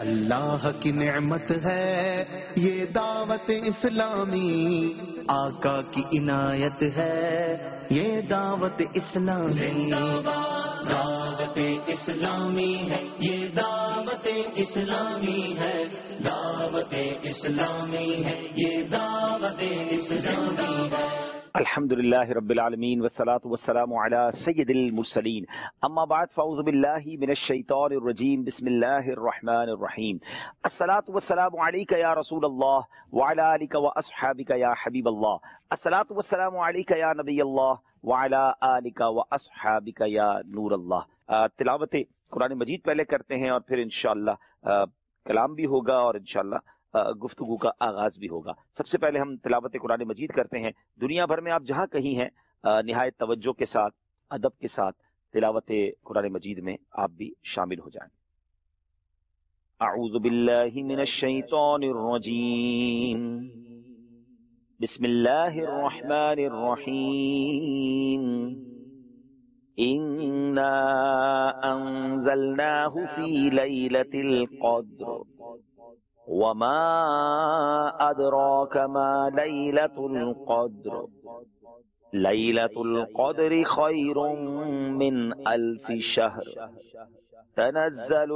اللہ کی نعمت ہے یہ دعوت اسلامی، آقا کی عنایت ہے یہ دعوت اسلامی، دعوت اسلامی ہے یہ دعوت اسلامی ہے، دعوت اسلامی ہے یہ دعوت اسلامی ہے۔ الحمدللہ رب العالمین والصلاة والسلام علی سید المرسلین، اما بعد فاعوذ باللہ من الشیطان الرجیم، بسم اللہ الرحمن الرحیم۔ الصلاة والسلام علیک یا رسول اللہ وعلی آلک واصحابک یا حبیب اللہ، الصلاة والسلام علیک یا نبی اللہ وعلی آلک واصحابک یا نور اللہ۔ تلاوت قرآن مجید پہلے کرتے ہیں اور پھر انشاءاللہ کلام بھی ہوگا اور انشاءاللہ گفتگو کا آغاز بھی ہوگا۔ سب سے پہلے ہم تلاوت قرآن مجید کرتے ہیں۔ دنیا بھر میں آپ جہاں کہیں ہیں نہایت توجہ کے ساتھ، ادب کے ساتھ تلاوت قرآن مجید میں آپ بھی شامل ہو جائیں۔ اعوذ باللہ من الشیطان الرجیم، بسم اللہ الرحمن الرحیم، انا انزلناه فی لیلۃ القدر وما أدراك ما ليلة القدر ليلة القدر خير من 1000 شهر تنزل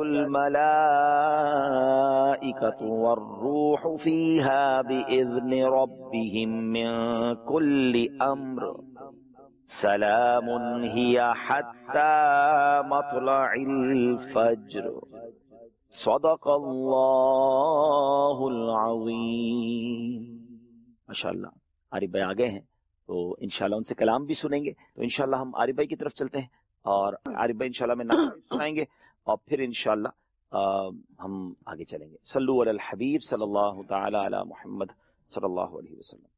الملائكة والروح فيها بإذن ربهم من كل أمر سلام هي حتى مطلع الفجر صدق اللہ العظیم۔ ماشاءاللہ عارف بھائی آگئے ہیں تو انشاءاللہ ان سے کلام بھی سنیں گے، تو انشاءاللہ ہم عارف بھائی کی طرف چلتے ہیں اور عارف بھائی انشاءاللہ میں نعت سنائیں گے اور پھر انشاءاللہ ہم آگے چلیں گے۔ صلو علی الحبیب صلی اللہ تعالی علی محمد صلی اللہ علیہ وسلم۔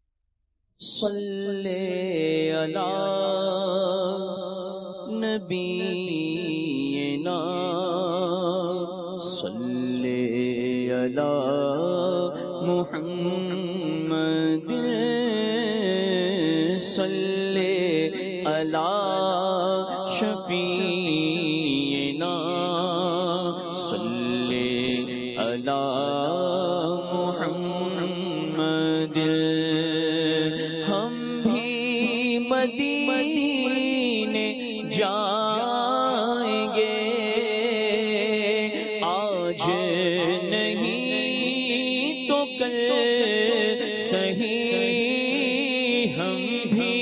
صلی علی نبینا صلی علی محمد صلی علی شفیعنا صلی علی محمد۔ ہم بھی مدینے جائیں گے آج نہیں تو کل صحیح، ہم بھی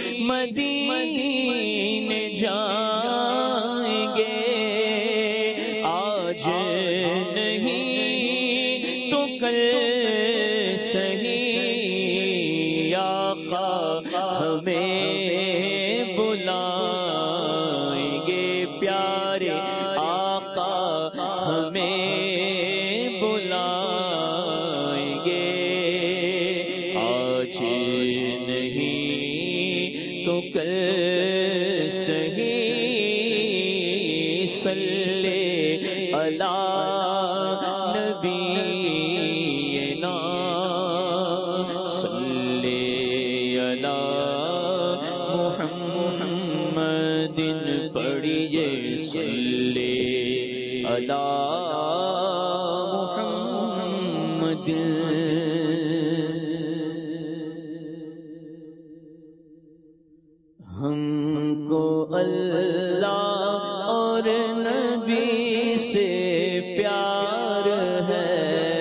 مدینے جائیں گے آج نہیں تو کل صحیح، آقا ہمیں بلائیں گے پیارے آقا ہمیں بلائیں گے آج نہیں تو کل صحیح، صلی علی نبینا صلی علی محمد، پڑھیے صلی علی محمد۔ ہم کو اللہ اور نبی سے پیار ہے،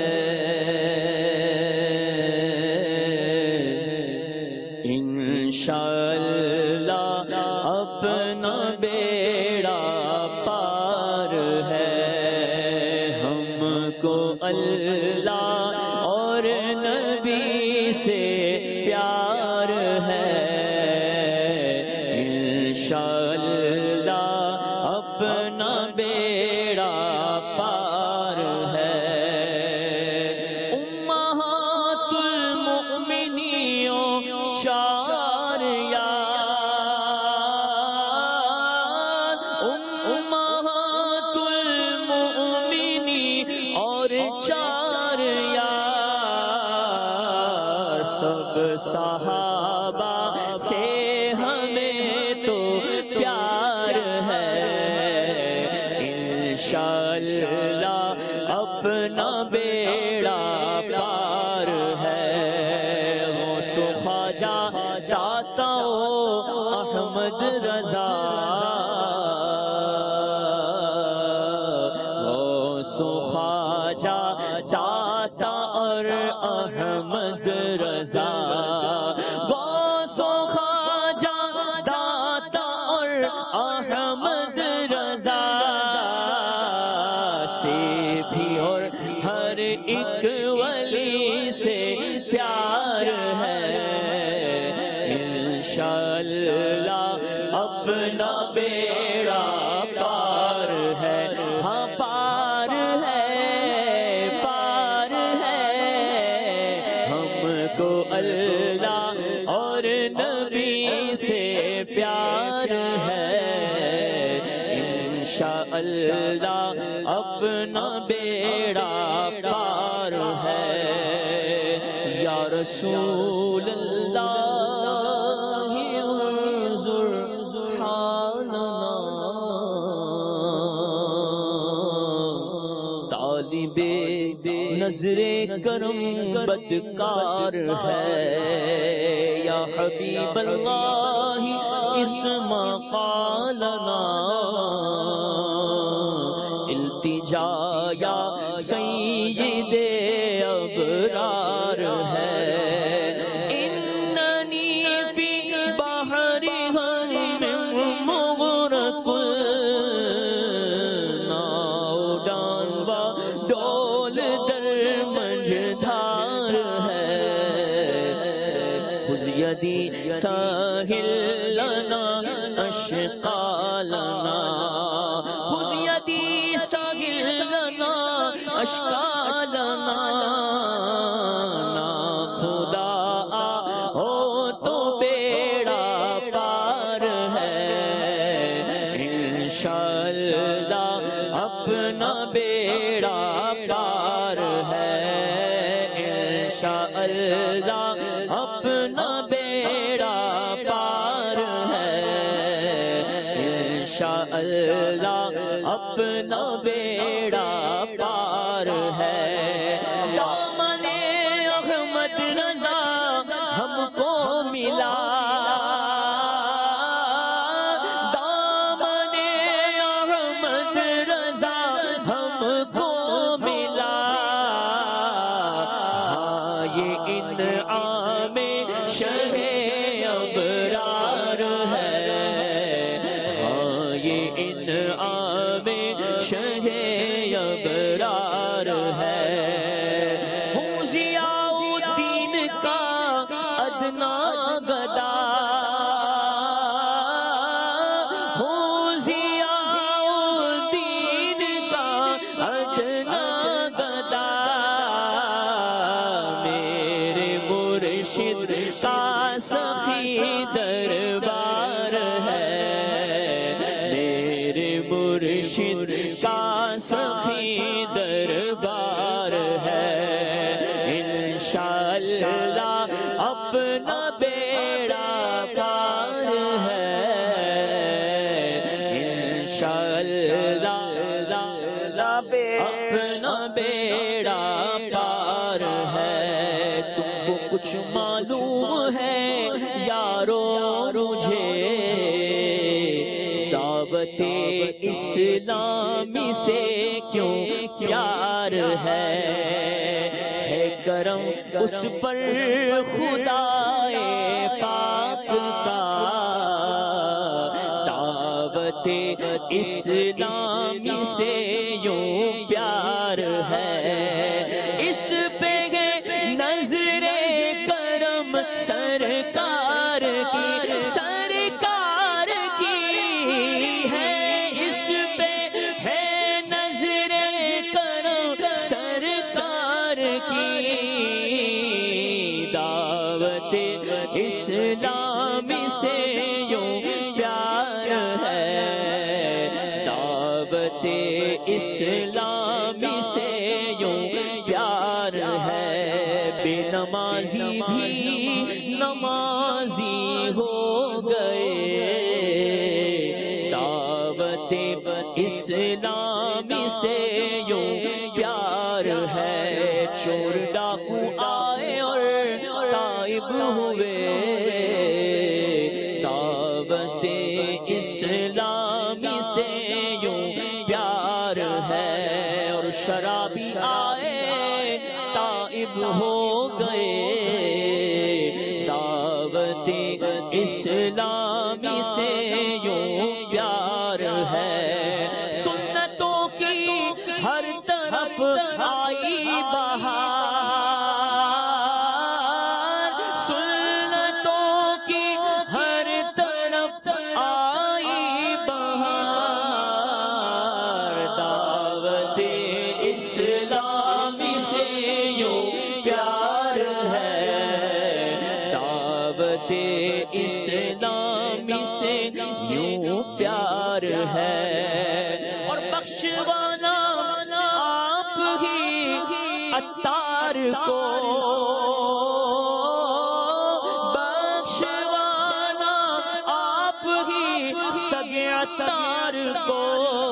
انشاءاللہ اپنا بیڑا پار ہے۔ ہم کو اللہ اور نبی سے پیار ہے، انشاءاللہ اپنا بیڑا پار ہے۔ امہات المؤمنین چار یار، امہات المؤمنین اور چار یار، سب صحابہ سے ہمیں تو پیار ہے، انشاءاللہ اپنا اپنا بیڑا پار ہے غوث و خواجہ داتا احمد رضا غوث و خواجہ داتا اور احمد رضا غوث و خواجہ داتا اور احمد رضا سے بھی اور ہر ایک ولی سے پیار ہے انشاءاللہ اپنا بیڑا پار ہے ہاں پار ہے پار ہے ہم کو اللہ اور نبی سے پیار ہے انشاءاللہ اپنا بیڑا پار ہے یا رسول اللہ انظر حالنا طالب نظر کرم بدکار ہے یا حبیب اللہ اسمع قالنا التجا یا سید ابرار ہے اننی فی بحر ہم مغرق ناؤڈان و ڈول در منجھدار ہے خذ یدی ساحل لنا اشقالنا خذ یدی ساحل لنا اشقالنا نا خدا ہو تو بیڑا پار ہے انشاءاللہ اپنا بیڑا پار ہے انشاءاللہ اپنا بیڑا پار ہے انشاءاللہ اپنا بیڑا پار ہے دامن احمد رضا ہم کو ملا دامن احمد رضا ہم کو ملا ہاں یہ انعام شہ ابرار ہے ہاں یہ انعام شہ ابرار ہے ہوں ضیاء الدین کا ادنا گدا ہوں ضیاء الدین کا ادنا گدا میرے مرشد کا سخی دربار ہے میرے مرشد کا سخی دربار ہے انشاءاللہ اپنا بیڑا پار ہے انشاءاللہ اپنا بیڑا پار ہے تم کو کچھ معلوم ہے یارو مجھے دعوت اسلامی سے کیوں پیار ہے کرم اس پر خدا پاک کا دعوت اسلامی سے یوں پیار ہے اس پہ نظر کرم سرکار کی سرکار کی ہے اس پہ ہے نظر کرم سرکار کی دعوت اسلامی سے یوں پیار ہے دعوت اسلامی سے یوں پیار ہے بے نمازی بھی نمازی ہو گئے دعوت اسلامی سے یوں پیار ہے، چور ڈاکو آئے اور تائب ہوئے، دعوت اسلامی سے یوں پیار ہے، اور شرابی آئے تائب ہو گئے، دعوت اسلامی سے یوں پیار ہے، سنتوں کی ہر طرف آئی بہار، سنتوں کی ہر طرف آئی بہار، دعوت اسلامی سے یوں پیار ہے، دعوت اسلامی سے یوں پیار ہے، اور بخشوانا آپ ہی عطار کو، بخشوانا آپ ہی سگے عطار کو،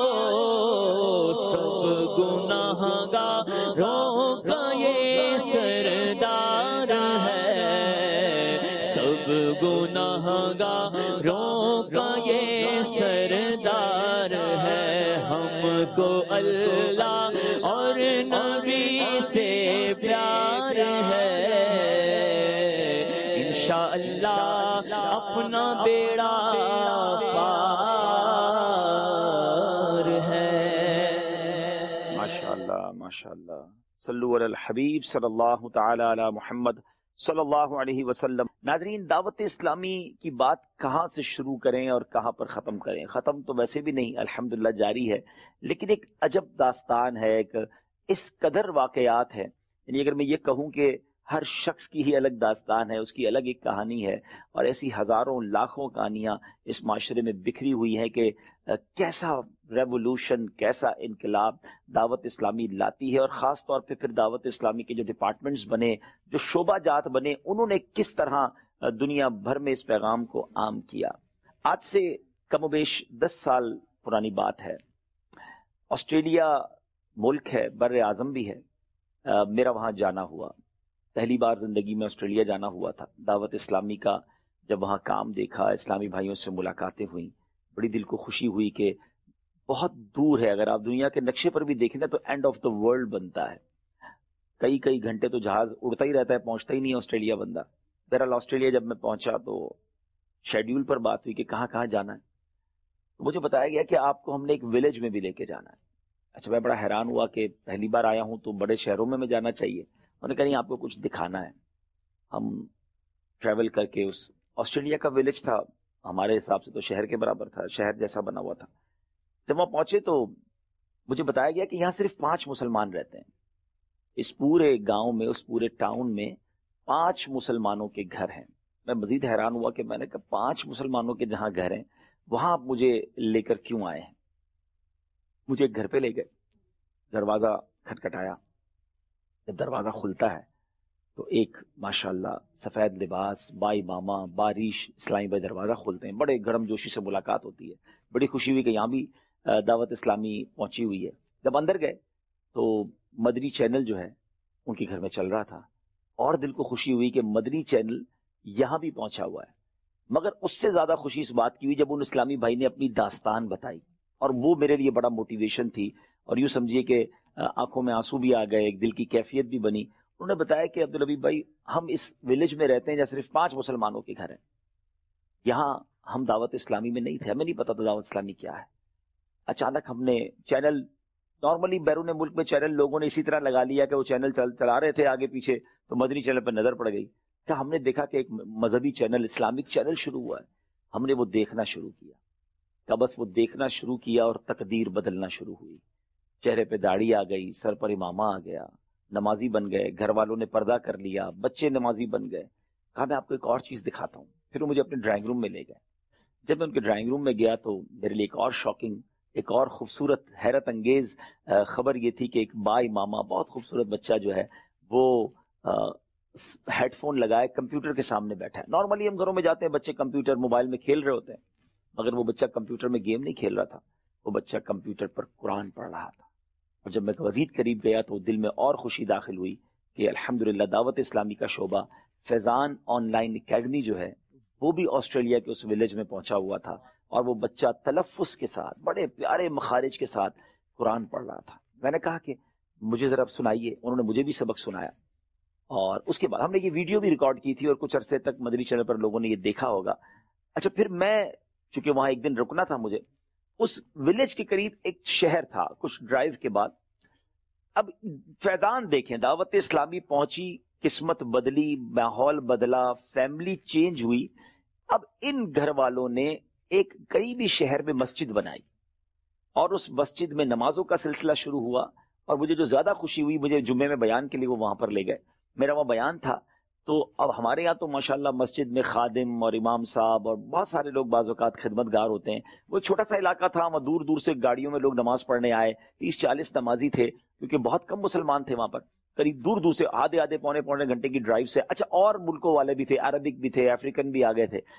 سب گناہگاروں کا یہ سردار ہے، سب گناہگاروں کا یہ سردار ہے، ہم کو اللہ اور نبی سے پیار ہے، انشاءاللہ اپنا بیڑا پار ہے۔ ماشاءاللہ ماشاءاللہ، صلو علی الحبیب صلی اللہ تعالی علی محمد صلی اللہ علیہ وسلم۔ ناظرین، دعوت اسلامی کی بات کہاں سے شروع کریں اور کہاں پر ختم کریں؟ ختم تو ویسے بھی نہیں، الحمدللہ جاری ہے، لیکن ایک عجب داستان ہے، ایک اس قدر واقعات ہے، یعنی اگر میں یہ کہوں کہ ہر شخص کی ہی الگ داستان ہے، اس کی الگ ایک کہانی ہے، اور ایسی ہزاروں لاکھوں کہانیاں اس معاشرے میں بکھری ہوئی ہیں کہ کیسا ریولوشن، کیسا انقلاب دعوت اسلامی لاتی ہے، اور خاص طور پہ پھر دعوت اسلامی کے جو ڈپارٹمنٹس بنے، جو شعبہ جات بنے، انہوں نے کس طرح دنیا بھر میں اس پیغام کو عام کیا۔ آج سے کم و بیش 10 سال پرانی بات ہے، آسٹریلیا ملک ہے، بر اعظم بھی ہے، میرا وہاں جانا ہوا، پہلی بار زندگی میں آسٹریلیا جانا ہوا تھا۔ دعوت اسلامی کا جب وہاں کام دیکھا، اسلامی بھائیوں سے ملاقاتیں ہوئیں، بڑی دل کو خوشی ہوئی کہ بہت دور ہے، اگر آپ دنیا کے نقشے پر بھی دیکھیں نا تو اینڈ آف دا ورلڈ بنتا ہے، کئی کئی گھنٹے تو جہاز اڑتا ہی رہتا ہے، پہنچتا ہی نہیں آسٹریلیا بندہ۔ بہرحال آسٹریلیا جب میں پہنچا تو شیڈیول پر بات ہوئی کہ کہاں کہاں جانا ہے، مجھے بتایا گیا کہ آپ کو ہم نے ایک ولیج میں بھی لے کے جانا ہے۔ اچھا، میں بڑا حیران ہوا کہ پہلی بار آیا ہوں تو بڑے شہروں میں جانا چاہیے، انہوں نے کہا نہیں، آپ کو کچھ دکھانا ہے۔ ہم ٹریول کر کے اس آسٹریلیا کا ولیج تھا، ہمارے حساب سے تو شہر کے برابر تھا، شہر جیسا بنا ہوا تھا۔ جب وہاں پہنچے تو مجھے بتایا گیا کہ یہاں صرف 5 مسلمان رہتے ہیں، اس پورے گاؤں میں، اس پورے ٹاؤن میں 5 مسلمانوں کے گھر ہیں۔ میں مزید حیران ہوا کہ میں نے کہا 5 مسلمانوں کے جہاں گھر ہیں وہاں آپ مجھے لے کر کیوں آئے ہیں؟ مجھے ایک گھر پہ لے گئے، دروازہ کھٹکھٹایا، جب دروازہ کھلتا ہے تو ایک ماشاءاللہ سفید لباس، بائی ماما، بارش اسلامی بھائی دروازہ کھولتے ہیں، بڑے گرم جوشی سے ملاقات ہوتی ہے، بڑی خوشی ہوئی کہ یہاں بھی دعوت اسلامی پہنچی ہوئی ہے۔ جب اندر گئے تو مدنی چینل جو ہے ان کے گھر میں چل رہا تھا، اور دل کو خوشی ہوئی کہ مدنی چینل یہاں بھی پہنچا ہوا ہے۔ مگر اس سے زیادہ خوشی اس بات کی ہوئی جب ان اسلامی بھائی نے اپنی داستان بتائی، اور وہ میرے لیے بڑا موٹیویشن تھی، اور یوں سمجھیے کہ آنکھوں میں آنسو بھی آ گئے، ایک دل کی کیفیت بھی بنی۔ انہوں نے بتایا کہ عبدالحبیب بھائی، ہم اس ولیج میں رہتے ہیں جہاں صرف 5 مسلمانوں کے گھر ہیں، یہاں ہم دعوت اسلامی میں نہیں تھے، ہمیں نہیں پتا تھا دعوت اسلامی کیا ہے۔ اچانک ہم نے چینل، نارملی بیرون ملک میں چینل لوگوں نے اسی طرح لگا لیا کہ وہ چینل چلا رہے تھے آگے پیچھے، تو مدنی چینل پر نظر پڑ گئی، کہ ہم نے دیکھا کہ ایک مذہبی چینل، اسلامک چینل شروع ہوا ہے۔ ہم نے وہ دیکھنا شروع کیا، کہ بس وہ دیکھنا شروع کیا اور تقدیر بدلنا شروع ہوئی، چہرے پہ داڑھی آ گئی، سر پر امامہ آ گیا، نمازی بن گئے، گھر والوں نے پردہ کر لیا، بچے نمازی بن گئے۔ کہا میں آپ کو ایک اور چیز دکھاتا ہوں۔ پھر وہ مجھے اپنے ڈرائنگ روم میں لے گئے۔ جب میں ان کے ڈرائنگ روم میں گیا تو میرے لیے ایک اور شاکنگ، ایک اور خوبصورت حیرت انگیز خبر یہ تھی کہ ایک با امامہ بہت خوبصورت بچہ جو ہے وہ ہیڈ فون لگائے کمپیوٹر کے سامنے بیٹھا ہے۔ نارملی ہم گھروں میں جاتے ہیں، بچے کمپیوٹر موبائل میں کھیل رہے ہوتے ہیں، مگر وہ بچہ کمپیوٹر میں گیم نہیں کھیل رہا تھا، وہ بچہ کمپیوٹر پر قرآن پڑھ رہا تھا، اور جب میں مزید قریب گیا تو دل میں اور خوشی داخل ہوئی کہ الحمدللہ دعوت اسلامی کا شعبہ فیضان آن لائن اکیڈمی جو ہے وہ بھی آسٹریلیا کے اس ولیج میں پہنچا ہوا تھا، اور وہ بچہ تلفظ کے ساتھ بڑے پیارے مخارج کے ساتھ قرآن پڑھ رہا تھا۔ میں نے کہا کہ مجھے ذرا سنائیے، انہوں نے مجھے بھی سبق سنایا، اور اس کے بعد ہم نے یہ ویڈیو بھی ریکارڈ کی تھی اور کچھ عرصے تک مدنی چینل پر لوگوں نے یہ دیکھا ہوگا۔ اچھا، پھر میں چونکہ وہاں ایک دن رکنا تھا مجھے، اس ولیج کے قریب ایک شہر تھا، کچھ ڈرائیو کے بعد اب فیضان دیکھیں، دعوت اسلامی پہنچی، قسمت بدلی، ماحول بدلا، فیملی چینج ہوئی۔ اب ان گھر والوں نے ایک قریبی شہر میں مسجد بنائی اور اس مسجد میں نمازوں کا سلسلہ شروع ہوا، اور مجھے جو زیادہ خوشی ہوئی، مجھے جمعے میں بیان کے لیے وہ وہاں پر لے گئے، میرا وہاں بیان تھا۔ تو اب ہمارے یہاں تو ماشاءاللہ مسجد میں خادم اور امام صاحب اور بہت سارے لوگ بعض اوقات خدمت گار ہوتے ہیں۔ وہ چھوٹا سا علاقہ تھا، وہاں دور دور سے گاڑیوں میں لوگ نماز پڑھنے آئے، 30-40 نمازی تھے، کیونکہ بہت کم مسلمان تھے وہاں پر، قریب دور دور سے آدھے پونے گھنٹے کی ڈرائیو سے۔ اچھا، اور ملکوں والے بھی تھے، عربک بھی تھے، افریقن بھی آ گئے تھے۔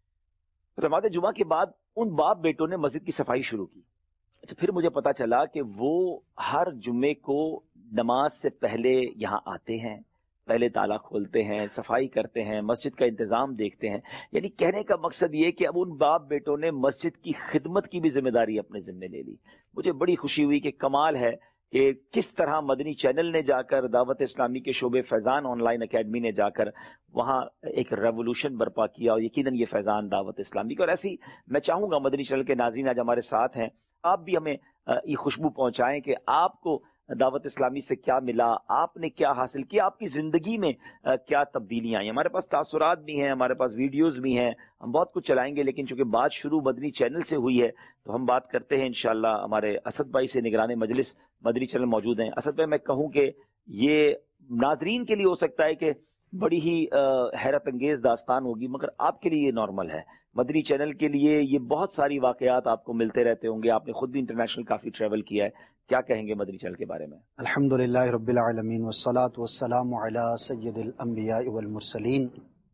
نماز جمعہ کے بعد ان باپ بیٹوں نے مسجد کی صفائی شروع کی۔ اچھا، پھر مجھے پتا چلا کہ وہ ہر جمعے کو نماز سے پہلے یہاں آتے ہیں، پہلے تالا کھولتے ہیں، صفائی کرتے ہیں، مسجد کا انتظام دیکھتے ہیں۔ یعنی کہنے کا مقصد یہ کہ اب ان باپ بیٹوں نے مسجد کی خدمت کی بھی ذمہ داری اپنے ذمہ لے لی۔ مجھے بڑی خوشی ہوئی کہ کمال ہے کہ کس طرح مدنی چینل نے جا کر، دعوت اسلامی کے شعبے فیضان آن لائن اکیڈمی نے جا کر وہاں ایک ریولوشن برپا کیا، اور یقیناً یہ فیضان دعوت اسلامی کا۔ اور ایسی میں چاہوں گا مدنی چینل کے ناظرین آج ہمارے ساتھ ہیں، آپ بھی ہمیں یہ خوشبو پہنچائیں کہ آپ کو دعوت اسلامی سے کیا ملا، آپ نے کیا حاصل کیا، آپ کی زندگی میں کیا تبدیلیاں آئی۔ ہمارے پاس تاثرات بھی ہیں، ہمارے پاس ویڈیوز بھی ہیں، ہم بہت کچھ چلائیں گے، لیکن چونکہ بات شروع مدنی چینل سے ہوئی ہے تو ہم بات کرتے ہیں انشاءاللہ ہمارے اسد بھائی سے۔ نگران مجلس مدنی چینل موجود ہیں۔ اسد بھائی، میں کہوں کہ یہ ناظرین کے لیے ہو سکتا ہے کہ بڑی ہی حیرت انگیز داستان ہوگی، مگر آپ کے لیے یہ نارمل ہے۔ مدنی چینل کے لیے یہ بہت ساری واقعات آپ کو ملتے رہتے ہوں گے، آپ نے خود بھی انٹرنیشنل کافی ٹریول کیا ہے، کیا کہیں گے مدنی چینل کے بارے میں؟ الحمدللہ رب العالمین والصلاة والسلام علی سید الانبیاء والمرسلین،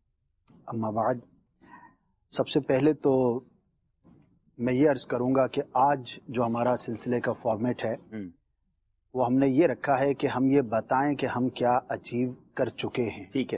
اما بعد۔ سب سے پہلے تو میں یہ عرض کروں گا کہ آج جو ہمارا سلسلے کا فارمیٹ ہے وہ ہم نے یہ رکھا ہے کہ ہم یہ بتائیں کہ ہم کیا اچیو کر چکے ہیں۔ ٹھیک ہے۔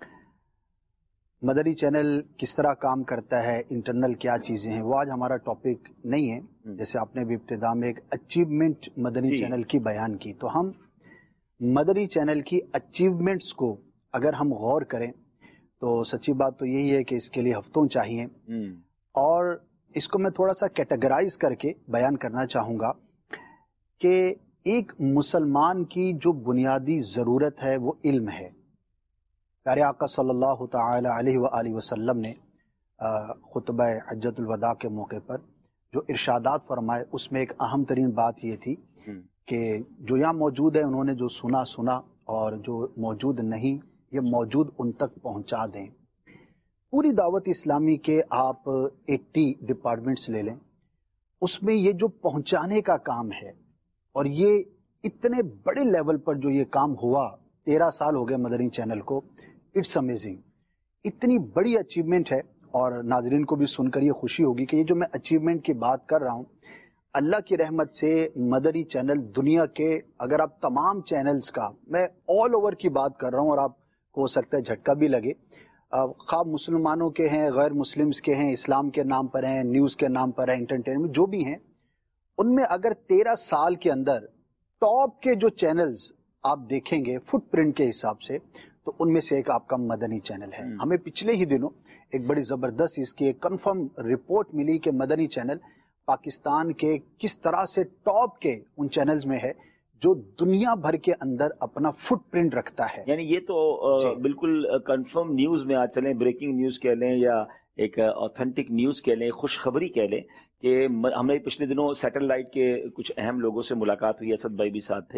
مدنی چینل کس طرح کام کرتا ہے، انٹرنل کیا چیزیں ہیں، وہ آج ہمارا ٹاپک نہیں ہے۔ جیسے آپ نے بھی ابتدا میں ایک اچیومنٹ مدنی چینل کی بیان کی، تو ہم مدنی چینل کی اچیومنٹس کو اگر ہم غور کریں تو سچی بات تو یہی ہے کہ اس کے لیے ہفتوں چاہیے، اور اس کو میں تھوڑا سا کیٹیگرائز کر کے بیان کرنا چاہوں گا کہ ایک مسلمان کی جو بنیادی ضرورت ہے وہ علم ہے۔ پیارے آقا صلی اللہ تعالی علیہ وآلہ وسلم نے خطبہ حجۃ الوداع کے موقع پر جو ارشادات فرمائے، اس میں ایک اہم ترین بات یہ تھی کہ جو یہاں موجود ہے انہوں نے جو سنا، اور جو موجود نہیں یہ موجود ان تک پہنچا دیں۔ پوری دعوت اسلامی کے آپ 80 ڈپارٹمنٹس لے لیں، اس میں یہ جو پہنچانے کا کام ہے، اور یہ اتنے بڑے لیول پر جو یہ کام ہوا، 13 سال ہو گئے مدنی چینل کو، اٹس امیزنگ، اتنی بڑی اچیومنٹ ہے۔ اور ناظرین کو بھی سن کر یہ خوشی ہوگی کہ یہ جو میں اچیومنٹ کی بات کر رہا ہوں، اللہ کی رحمت سے مدنی چینل دنیا کے، اگر آپ تمام چینلز کا، میں آل اوور کی بات کر رہا ہوں، اور آپ کو ہو سکتا ہے جھٹکا بھی لگے، خواہ مسلمانوں کے ہیں، غیر مسلمز کے ہیں، اسلام کے نام پر ہیں، نیوز کے نام پر ہیں، انٹرٹینمنٹ جو بھی ہیں، ان میں اگر 13 سال کے اندر ٹاپ کے جو چینلز آپ دیکھیں گے فٹ پرنٹ کے حساب سے، تو ان میں سے ایک آپ کا مدنی چینل ہے۔ ہمیں پچھلے ہی دنوں ایک بڑی زبردست اس کی ایک کنفرم رپورٹ ملی کہ مدنی چینل پاکستان کے کس طرح سے ٹاپ کے ان چینلز میں ہے جو دنیا بھر کے اندر اپنا فٹ پرنٹ رکھتا ہے۔ یعنی یہ تو بالکل کنفرم نیوز میں آج چلیں، بریکنگ نیوز کہہ لیں یا ایک آتھینٹک نیوز کہہ لیں، خوشخبری کہہ لیں کہ ہمیں پچھلے دنوں سیٹلائٹ کے کچھ اہم لوگوں سے ملاقات ہوئی، اسد بھائی بھی ساتھ تھے،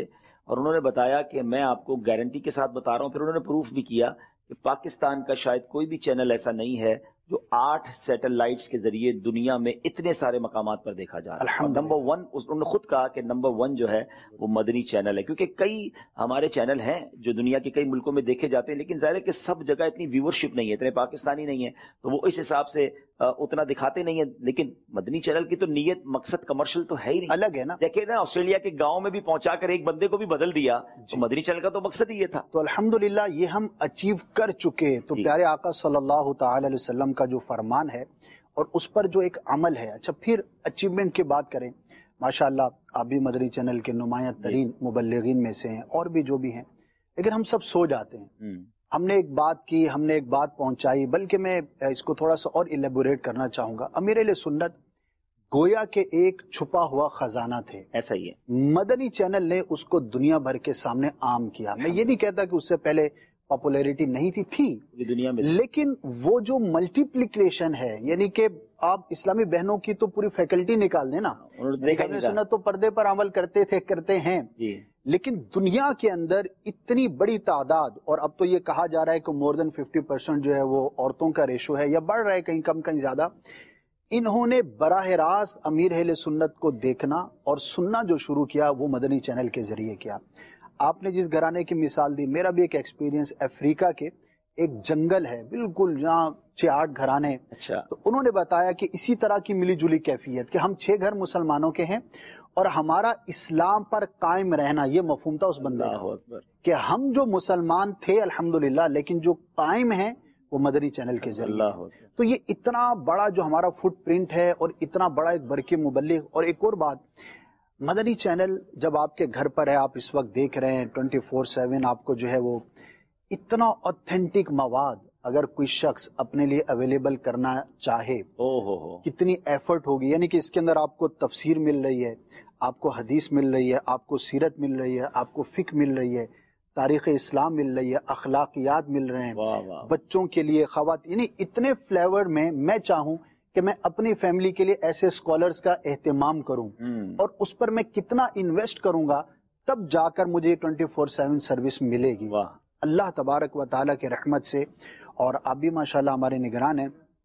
اور انہوں نے بتایا کہ میں آپ کو گارنٹی کے ساتھ بتا رہا ہوں، پھر انہوں نے پروف بھی کیا کہ پاکستان کا شاید کوئی بھی چینل ایسا نہیں ہے جو 8 سیٹلائٹس کے ذریعے دنیا میں اتنے سارے مقامات پر دیکھا جا رہا ہے۔ نمبر 1 انہوں نے خود کہا کہ نمبر 1 جو ہے وہ مدنی چینل ہے، کیونکہ کئی ہمارے چینل ہیں جو دنیا کے کئی ملکوں میں دیکھے جاتے ہیں، لیکن ظاہر ہے کہ سب جگہ اتنی ویورشپ نہیں ہے، اتنے پاکستانی نہیں ہیں، تو وہ اس حساب سے اتنا دکھاتے نہیں ہیں۔ لیکن مدنی چینل کی تو نیت مقصد کمرشل تو ہے ہی نہیں، الگ ہے نا۔ دیکھیں نا آسٹریلیا کے گاؤں میں بھی پہنچا کر ایک بندے کو بھی بدل دیا، تو مدنی چینل کا تو مقصد ہی یہ تھا۔ تو الحمدللہ یہ ہم اچیو کر چکے۔ تو پیارے آقا صلی اللہ تعالی علیہ وسلم کا جو فرمان ہے اور اس پر جو ایک عمل ہے، اچھا پھر اچیومنٹ کی بات کریں، ماشاءاللہ آپ بھی مدنی چینل کے نمایاں ترین مبلغین میں سے ہیں، اور بھی جو بھی ہیں، لیکن ہم سب سو جاتے ہیں۔ ہم نے ایک بات کی، ہم نے ایک بات پہنچائی، بلکہ میں اس کو تھوڑا سا اور ایلیبوریٹ کرنا چاہوں گا۔ امیر اہل سنت گویا کے ایک چھپا ہوا خزانہ تھے، ایسا ہی ہے۔ مدنی چینل نے اس کو دنیا بھر کے سامنے عام کیا۔ میں یہ نہیں کہتا کہ اس سے پہلے پاپولیرٹی نہیں تھی دنیا میں، لیکن وہ جو ملٹیپلیکیشن ہے، یعنی کہ آپ اسلامی بہنوں کی تو پوری فیکلٹی نکال دیں نا، سنت تو پردے پر عمل کرتے ہیں، لیکن دنیا کے اندر اتنی بڑی تعداد، اور اب تو یہ کہا جا رہا ہے کہ مور دین 50% جو ہے وہ عورتوں کا ریشو ہے، یا بڑھ رہا ہے کہیں کم کہیں زیادہ۔ انہوں نے براہ راست امیر اہل سنت کو دیکھنا اور سننا جو شروع کیا وہ مدنی چینل کے ذریعے کیا۔ آپ نے جس گھرانے کی مثال دی، میرا بھی ایک ایکسپیرینس افریقہ کے ایک جنگل ہے بالکل جہاں 6-8 گھرانے، تو انہوں نے بتایا کہ اسی طرح کی ملی جلی کیفیت کہ ہم 6 گھر مسلمانوں کے ہیں اور ہمارا اسلام پر قائم رہنا، یہ مفہوم تھا اس بندے کا کہ ہم جو مسلمان تھے الحمدللہ، لیکن جو قائم ہیں وہ مدنی چینل کے ذریعے۔ تو یہ اتنا بڑا جو ہمارا فٹ پرنٹ ہے اور اتنا بڑا ایک برقی مبلغ۔ اور ایک اور بات، مدنی چینل جب آپ کے گھر پر ہے، آپ اس وقت دیکھ رہے ہیں 24/7 آپ کو جو ہے وہ اتنا اوتھینٹک مواد اگر کوئی شخص اپنے لیے اویلیبل کرنا چاہے، کتنی ایفرٹ ہوگی، یعنی کہ اس کے اندر آپ کو تفسیر مل رہی ہے، آپ کو حدیث مل رہی ہے، آپ کو سیرت مل رہی ہے، آپ کو فقہ مل رہی ہے، تاریخ اسلام مل رہی ہے، اخلاقیات مل رہے ہیں، بچوں کے لیے، خواتین، یعنی اتنے فلیور میں چاہوں کہ میں اپنی فیملی کے لیے ایسے سکولرز کا اہتمام کروں اور اس پر میں کتنا انویسٹ کروں گا، تب جا کر مجھے 24/7 سروس ملے گی اللہ تبارک و تعالیٰ کے رحمت سے۔ اور آپ بھی ماشاءاللہ ہمارے نگران ہیں،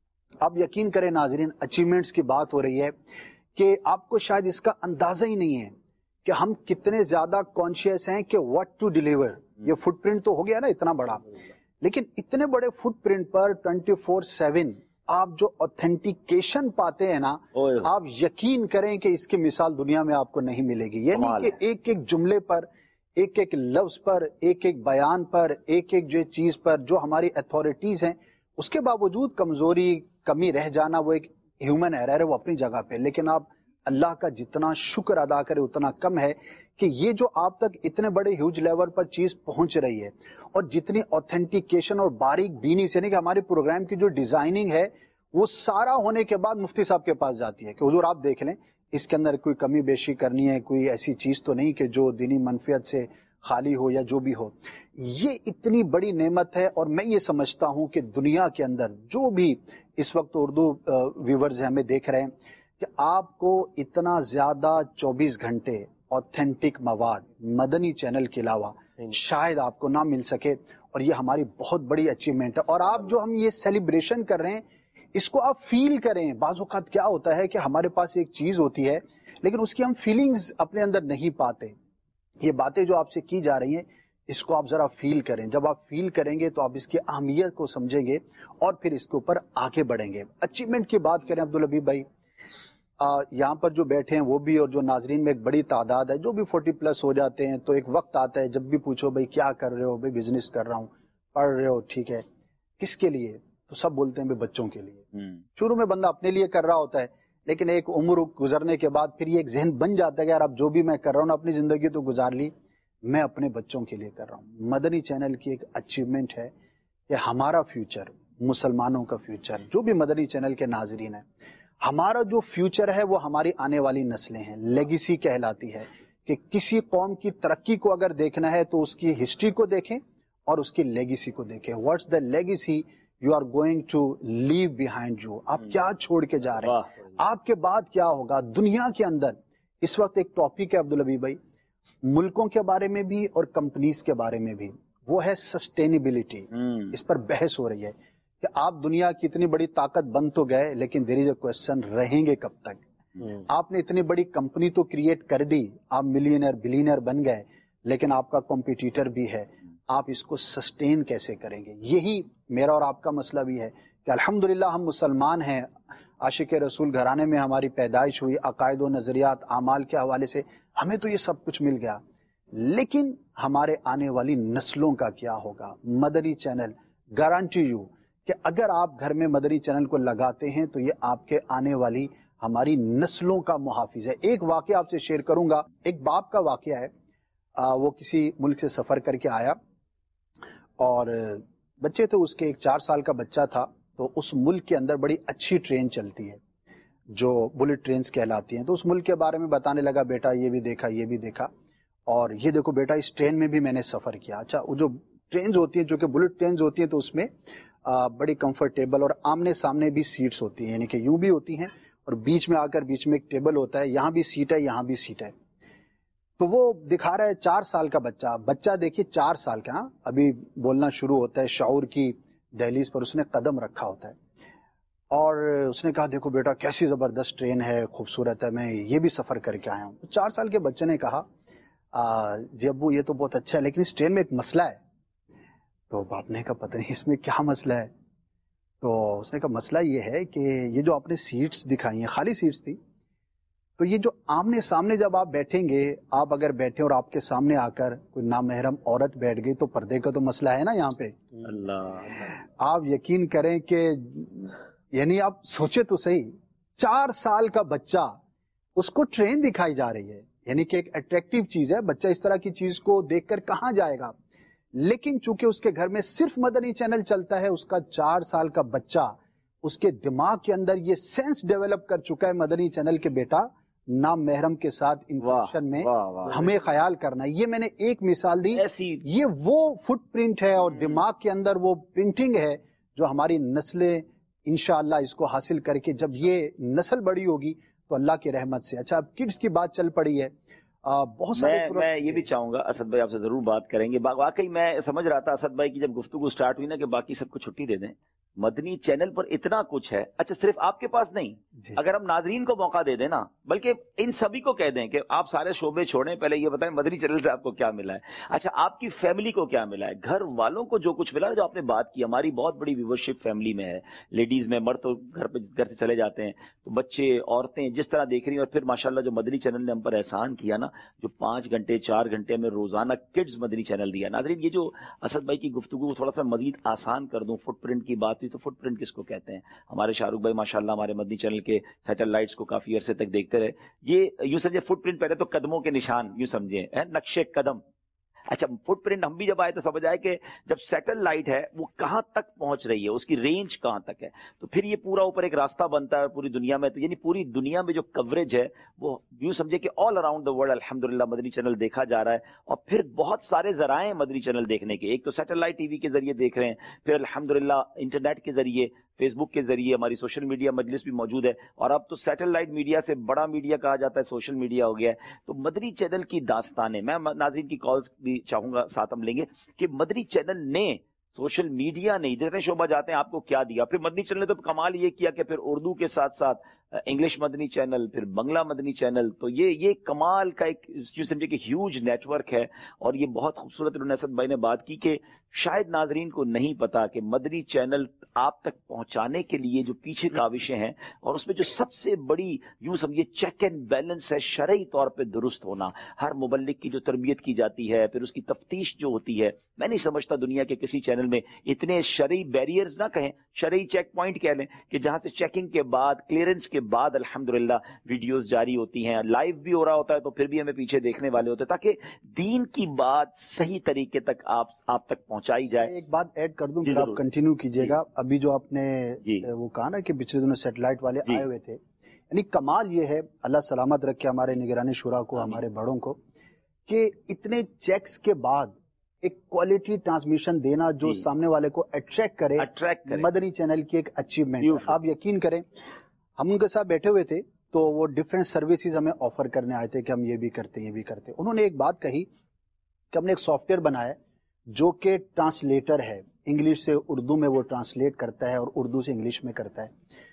آپ یقین کریں ناظرین، اچیومنٹس کی بات ہو رہی ہے کہ آپ کو شاید اس کا اندازہ ہی نہیں ہے کہ ہم کتنے زیادہ کانشیس ہیں کہ واٹ ٹو ڈیلیور۔ یہ فٹ پرنٹ تو ہو گیا نا اتنا بڑا، لیکن اتنے بڑے فٹ پرنٹ پر 24/7 آپ جو اوتھینٹیکیشن پاتے ہیں نا، آپ یقین کریں کہ اس کی مثال دنیا میں آپ کو نہیں ملے گی۔ یعنی کہ ایک ایک جملے پر، ایک ایک لفظ پر، ایک ایک بیان پر، ایک ایک جو چیز پر جو ہماری اتھارٹیز ہیں، اس کے باوجود کمزوری، کمی رہ جانا وہ ایک ہیومن ایرر ہے، وہ اپنی جگہ پہ، لیکن آپ اللہ کا جتنا شکر ادا کرے اتنا کم ہے کہ یہ جو آپ تک اتنے بڑے ہیوج لیول پر چیز پہنچ رہی ہے، اور جتنی اوتھینٹیکیشن اور باریک بینی سے، یعنی کہ ہمارے پروگرام کی جو ڈیزائننگ ہے وہ سارا ہونے کے بعد مفتی صاحب کے پاس جاتی ہے کہ حضور آپ دیکھ لیں اس کے اندر کوئی کمی بیشی کرنی ہے، کوئی ایسی چیز تو نہیں کہ جو دینی منفیت سے خالی ہو یا جو بھی ہو۔ یہ اتنی بڑی نعمت ہے، اور میں یہ سمجھتا ہوں کہ دنیا کے اندر جو بھی اس وقت اردو ویورز ہمیں دیکھ رہے ہیں کہ آپ کو اتنا زیادہ 24 گھنٹے اوتھینٹک مواد مدنی چینل کے علاوہ شاید آپ کو نہ مل سکے، اور یہ ہماری بہت بڑی اچیومنٹ ہے۔ اور آپ جو ہم یہ سیلیبریشن کر رہے ہیں اس کو آپ فیل کریں۔ بعض اوقات کیا ہوتا ہے کہ ہمارے پاس ایک چیز ہوتی ہے لیکن اس کی ہم فیلنگز اپنے اندر نہیں پاتے۔ یہ باتیں جو آپ سے کی جا رہی ہیں اس کو آپ ذرا فیل کریں، جب آپ فیل کریں گے تو آپ اس کی اہمیت کو سمجھیں گے اور پھر اس کے اوپر آگے بڑھیں گے۔ اچیومنٹ کی بات کریں عبدالحبیب بھائی، یہاں پر جو بیٹھے ہیں وہ بھی اور جو ناظرین میں ایک بڑی تعداد ہے جو بھی 40+ ہو جاتے ہیں، تو ایک وقت آتا ہے جب بھی پوچھو بھائی کیا کر رہے ہو، بھائی بزنس کر رہا ہوں، پڑھ رہے ہو، ٹھیک ہے، کس کے لیے؟ تو سب بولتے ہیں بھائی بچوں کے لیے۔ شروع میں بندہ اپنے لیے کر رہا ہوتا ہے، لیکن ایک عمر گزرنے کے بعد پھر یہ ایک ذہن بن جاتا ہے کہ یار اب جو بھی میں کر رہا ہوں اپنی زندگی تو گزار لی، میں اپنے بچوں کے لیے کر رہا ہوں۔ مدنی چینل کی ایک اچیومنٹ ہے کہ ہمارا فیوچر، مسلمانوں کا فیوچر، جو بھی مدنی چینل کے ناظرین ہیں، ہمارا جو فیوچر ہے وہ ہماری آنے والی نسلیں ہیں۔ لیگیسی کہلاتی ہے کہ کسی قوم کی ترقی کو اگر دیکھنا ہے تو اس کی ہسٹری کو دیکھیں اور اس کی لیگیسی کو دیکھیں۔ What's the legacy you are going to leave behind you, آپ کیا چھوڑ کے جا رہے ہیں، آپ کے بعد کیا ہوگا۔ دنیا کے اندر اس وقت ایک ٹاپک ہے عبدالحبیب بھائی، मुल्कों के बारे में भी और कंपनीज के बारे में भी, वो है सस्टेनेबिलिटी। इस पर बहस हो रही है कि आप दुनिया की इतनी बड़ी ताकत बन तो गए, लेकिन देयर इज अ क्वेश्चन, रहेंगे कब तक? आपने इतनी बड़ी कंपनी तो क्रिएट कर दी, आप मिलियनर बिलियनर बन गए, लेकिन आपका कॉम्पिटिटर भी है, आप इसको सस्टेन कैसे करेंगे? यही मेरा और आपका मसला भी है कि अल्हम्दुलिल्लाह हम मुसलमान हैं, आशिक रसूल घराने में हमारी पैदाइश हुई, अकायद व नजरियात आमाल के हवाले से हमें तो ये सब कुछ मिल गया, लेकिन हमारे आने वाली नस्लों का क्या होगा? मदनी चैनल गारंटी यू कि अगर आप घर में मदनी चैनल को लगाते हैं तो ये आपके आने वाली हमारी नस्लों का मुहाफिज है। एक वाकया आपसे शेयर करूंगा, एक बाप का वाकया है। वो किसी मुल्क से सफर करके आया और बच्चे थे उसके, एक 4 साल का बच्चा था। तो उस मुल्क के अंदर बड़ी अच्छी ट्रेन चलती है जो बुलेट ट्रेन्स कहलाती हैं। तो उस मुल्क के बारे में बताने लगा, बेटा ये भी देखा, ये भी देखा, और ये देखो बेटा इस ट्रेन में भी मैंने सफर किया। अच्छा, वो जो ट्रेन होती हैं, जो कि बुलेट ट्रेन होती हैं, तो उसमें बड़ी कंफर्टेबल और आमने सामने भी सीट्स होती हैं, यानी कि यूं भी होती हैं और बीच में आकर बीच में एक टेबल होता है, यहाँ भी सीट है, यहाँ भी सीट है। तो वो दिखा रहा है 4 साल का बच्चा देखिए 4 साल का, अभी बोलना शुरू होता है, शऊर की दहलीज पर उसने कदम रखा होता है। और उसने कहा देखो बेटा कैसी जबरदस्त ट्रेन है, खूबसूरत है, मैं ये भी सफर करके आया हूँ। तो 4 साल के बच्चे ने कहा जी अब्बू ये तो बहुत अच्छा है, लेकिन इस ट्रेन में एक मसला है। तो बाप ने कहा पता नहीं इसमें क्या मसला है। तो उसने कहा मसला ये है कि ये जो आपने सीट्स दिखाई हैं, खाली सीट्स थी, तो ये जो आमने सामने जब आप बैठेंगे, आप अगर बैठे और आपके सामने आकर कोई नामहरम औरत बैठ गई तो पर्दे का तो मसला है ना यहाँ पे। अल्लाह, आप यकीन करें कि यानी आप सोचे तो सही, 4 साल का बच्चा, उसको ट्रेन दिखाई जा रही है, यानी कि एक अट्रैक्टिव चीज है, बच्चा इस तरह की चीज को देखकर कहाँ जाएगा। लेकिन चूंकि उसके घर में सिर्फ मदनी चैनल चलता है, उसका 4 साल का बच्चा, उसके दिमाग के अंदर ये सेंस डेवलप कर चुका है मदनी चैनल के बेटा नाम महरम के साथ इंटरेक्शन में हमें ख्याल करना है। ये मैंने एक मिसाल दी, ये वो फुटप्रिंट है और दिमाग के अंदर वो प्रिंटिंग है जो हमारी नस्लें इंशाअल्लाह इसको हासिल करके जब ये नस्ल बड़ी होगी तो अल्लाह की रहमत से। अच्छा, अब किड्स की बात चल पड़ी है, बहुत सारे मैं ये भी चाहूंगा असद भाई आपसे जरूर बात करेंगे। वाकई मैं समझ रहा था असद भाई की जब गुफ्तगू स्टार्ट हुई ना कि बाकी सबको छुट्टी दे दें, मदनी चैनल पर इतना कुछ है। अच्छा, सिर्फ आपके पास नहीं, अगर हम नाजरीन को मौका दे दें ना, बल्कि इन सभी को कह दें कि आप सारे शोबे छोड़ें, पहले ये बताएं मदनी चैनल से आपको क्या मिला है। अच्छा, आपकी फैमिली को क्या मिला है, घर वालों को जो कुछ मिला है। जो आपने बात की, हमारी बहुत बड़ी व्यूवरशिप फैमिली में है, लेडीज में, मर्द तो घर से चले जाते हैं, तो बच्चे औरतें जिस तरह देख रही हैं। और फिर माशाल्लाह जो मदनी चैनल ने हम पर एहसान किया ना, जो 5 घंटे 4 घंटे में रोजाना किड्स मदनी चैनल दिया। नाजरीन, ये जो असद भाई की गुफ्तगू को थोड़ा सा मजीद आसान कर दूं, फुटप्रिंट की बात हुई तो फुटप्रिंट किसको कहते हैं? हमारे शाहरुख भाई माशाल्लाह हमारे मदनी चैनल के सैटेलाइट्स को काफी अरसे तक देखते रहे। ये यूं समझे फुटप्रिंट, पहले तो कदमों के निशान यूं समझे, नक्शे कदम। अच्छा, फुटप्रिंट हम भी जब आए तो समझ आए कि जब सैटेलाइट है वो कहां तक पहुंच रही है, उसकी रेंज कहां तक है, तो फिर ये पूरा ऊपर एक रास्ता बनता है पूरी दुनिया में। तो यानी पूरी दुनिया में जो कवरेज है वो यूं समझे कि ऑल अराउंड द वर्ल्ड अल्हम्दुलिल्लाह मदनी चैनल देखा जा रहा है। और फिर बहुत सारे जराए हैं मदनी चैनल देखने के, एक तो सैटेलाइट टीवी के जरिए देख रहे हैं, फिर अल्हम्दुलिल्लाह इंटरनेट के जरिए, फेसबुक के जरिए, हमारी सोशल मीडिया मजलिस भी मौजूद है, और अब तो सैटेलाइट मीडिया से बड़ा मीडिया कहा जाता है सोशल मीडिया हो गया है। तो मदनी चैनल की दास्तानें, मैं नाज़रीन की कॉल्स भी चाहूंगा साथ हम लेंगे कि मदनी चैनल ने, सोशल मीडिया ने, जितने शोबा जाते हैं आपको क्या दिया। फिर मदनी चैनल ने तो कमाल ये किया कि फिर उर्दू के साथ साथ इंग्लिश मदनी चैनल, फिर बंगला मदनी चैनल, तो ये कमाल का एक समझे कि ह्यूज नेटवर्क है। और ये बहुत खूबसूरत उन्होंने असद भाई ने बात की कि शायद नाजरीन को नहीं पता कि मदनी चैनल आप तक पहुंचाने के लिए जो पीछे काविशें हैं, और उसमें जो सबसे बड़ी यूं समझिए चेक एंड बैलेंस है, शरई तौर पे दुरुस्त होना। हर मुबल्लिग की जो तरबियत की जाती है, फिर उसकी तफ्तीश जो होती है, मैं नहीं समझता दुनिया के किसी चैनल में इतने शरई बैरियर्स ना कहें, शरई चेक पॉइंट कह लें, कि जहां से चेकिंग के बाद, क्लियरेंस के बाद अल्हम्दुलिल्लाह वीडियोस जारी होती हैं, लाइव भी हो रहा होता है, तो फिर भी हमें पीछे देखने वाले होते हैं, ताकि दीन की बात सही तरीके तक आप तक पहुंचाई जाए। एक बात ऐड कर दूं, फिर आप कंटिन्यू कीजिएगा। अभी जो आपने वो कहा ना कि पिछले दिनों सैटेलाइट वाले आए हुए थे, यानी कमाल ये है, अल्लाह सलामत रखे हमारे निगरानी शुरा को, हमारे बड़ों को, कि इतने चेक्स के बाद एक क्वालिटी ट्रांसमिशन देना जो सामने वाले को अट्रैक्ट करे। मदनी चैनल की एक अचीवमेंट। आप यकीन करें, हम उनके साथ बैठे हुए थे, تو وہ ڈفرینٹ سروسز ہمیں آفر کرنے آئے تھے کہ ہم یہ بھی کرتے ہیں یہ بھی کرتے ہیں. انہوں نے ایک بات کہی کہ ہم نے ایک سافٹ ویئر بنایا جو کہ ٹرانسلیٹر ہے, انگلش سے اردو میں وہ ٹرانسلیٹ کرتا ہے اور اردو سے انگلش میں کرتا ہے.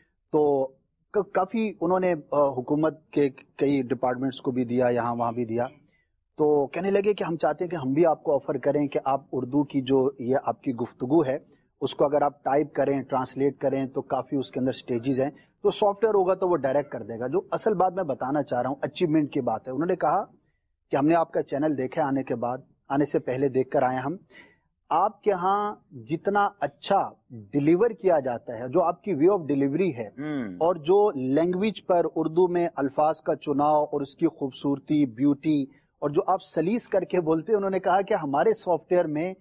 تو کافی انہوں نے حکومت کے کئی ڈپارٹمنٹس کو بھی دیا, یہاں وہاں بھی دیا. تو کہنے لگے کہ ہم چاہتے ہیں کہ ہم بھی آپ کو آفر کریں کہ آپ اردو کی جو یہ آپ کی گفتگو ہے اس کو اگر آپ ٹائپ کریں, ٹرانسلیٹ کریں تو کافی اس کے اندر سٹیجز ہیں, تو سافٹ ویئر ہوگا تو وہ ڈائریکٹ کر دے گا. جو اصل بات میں بتانا چاہ رہا ہوں اچیومنٹ کی بات ہے. انہوں نے کہا کہ ہم نے آپ کا چینل دیکھا آنے سے پہلے دیکھ کر آئے ہم, آپ کے ہاں جتنا اچھا ڈیلیور کیا جاتا ہے, جو آپ کی وے آف ڈیلیوری ہے اور جو لینگویج پر اردو میں الفاظ کا چناؤ اور اس کی خوبصورتی, بیوٹی, اور جو آپ سلیس کر کے بولتے ہیں, انہوں نے کہا کہ ہمارے سافٹ ویئر میں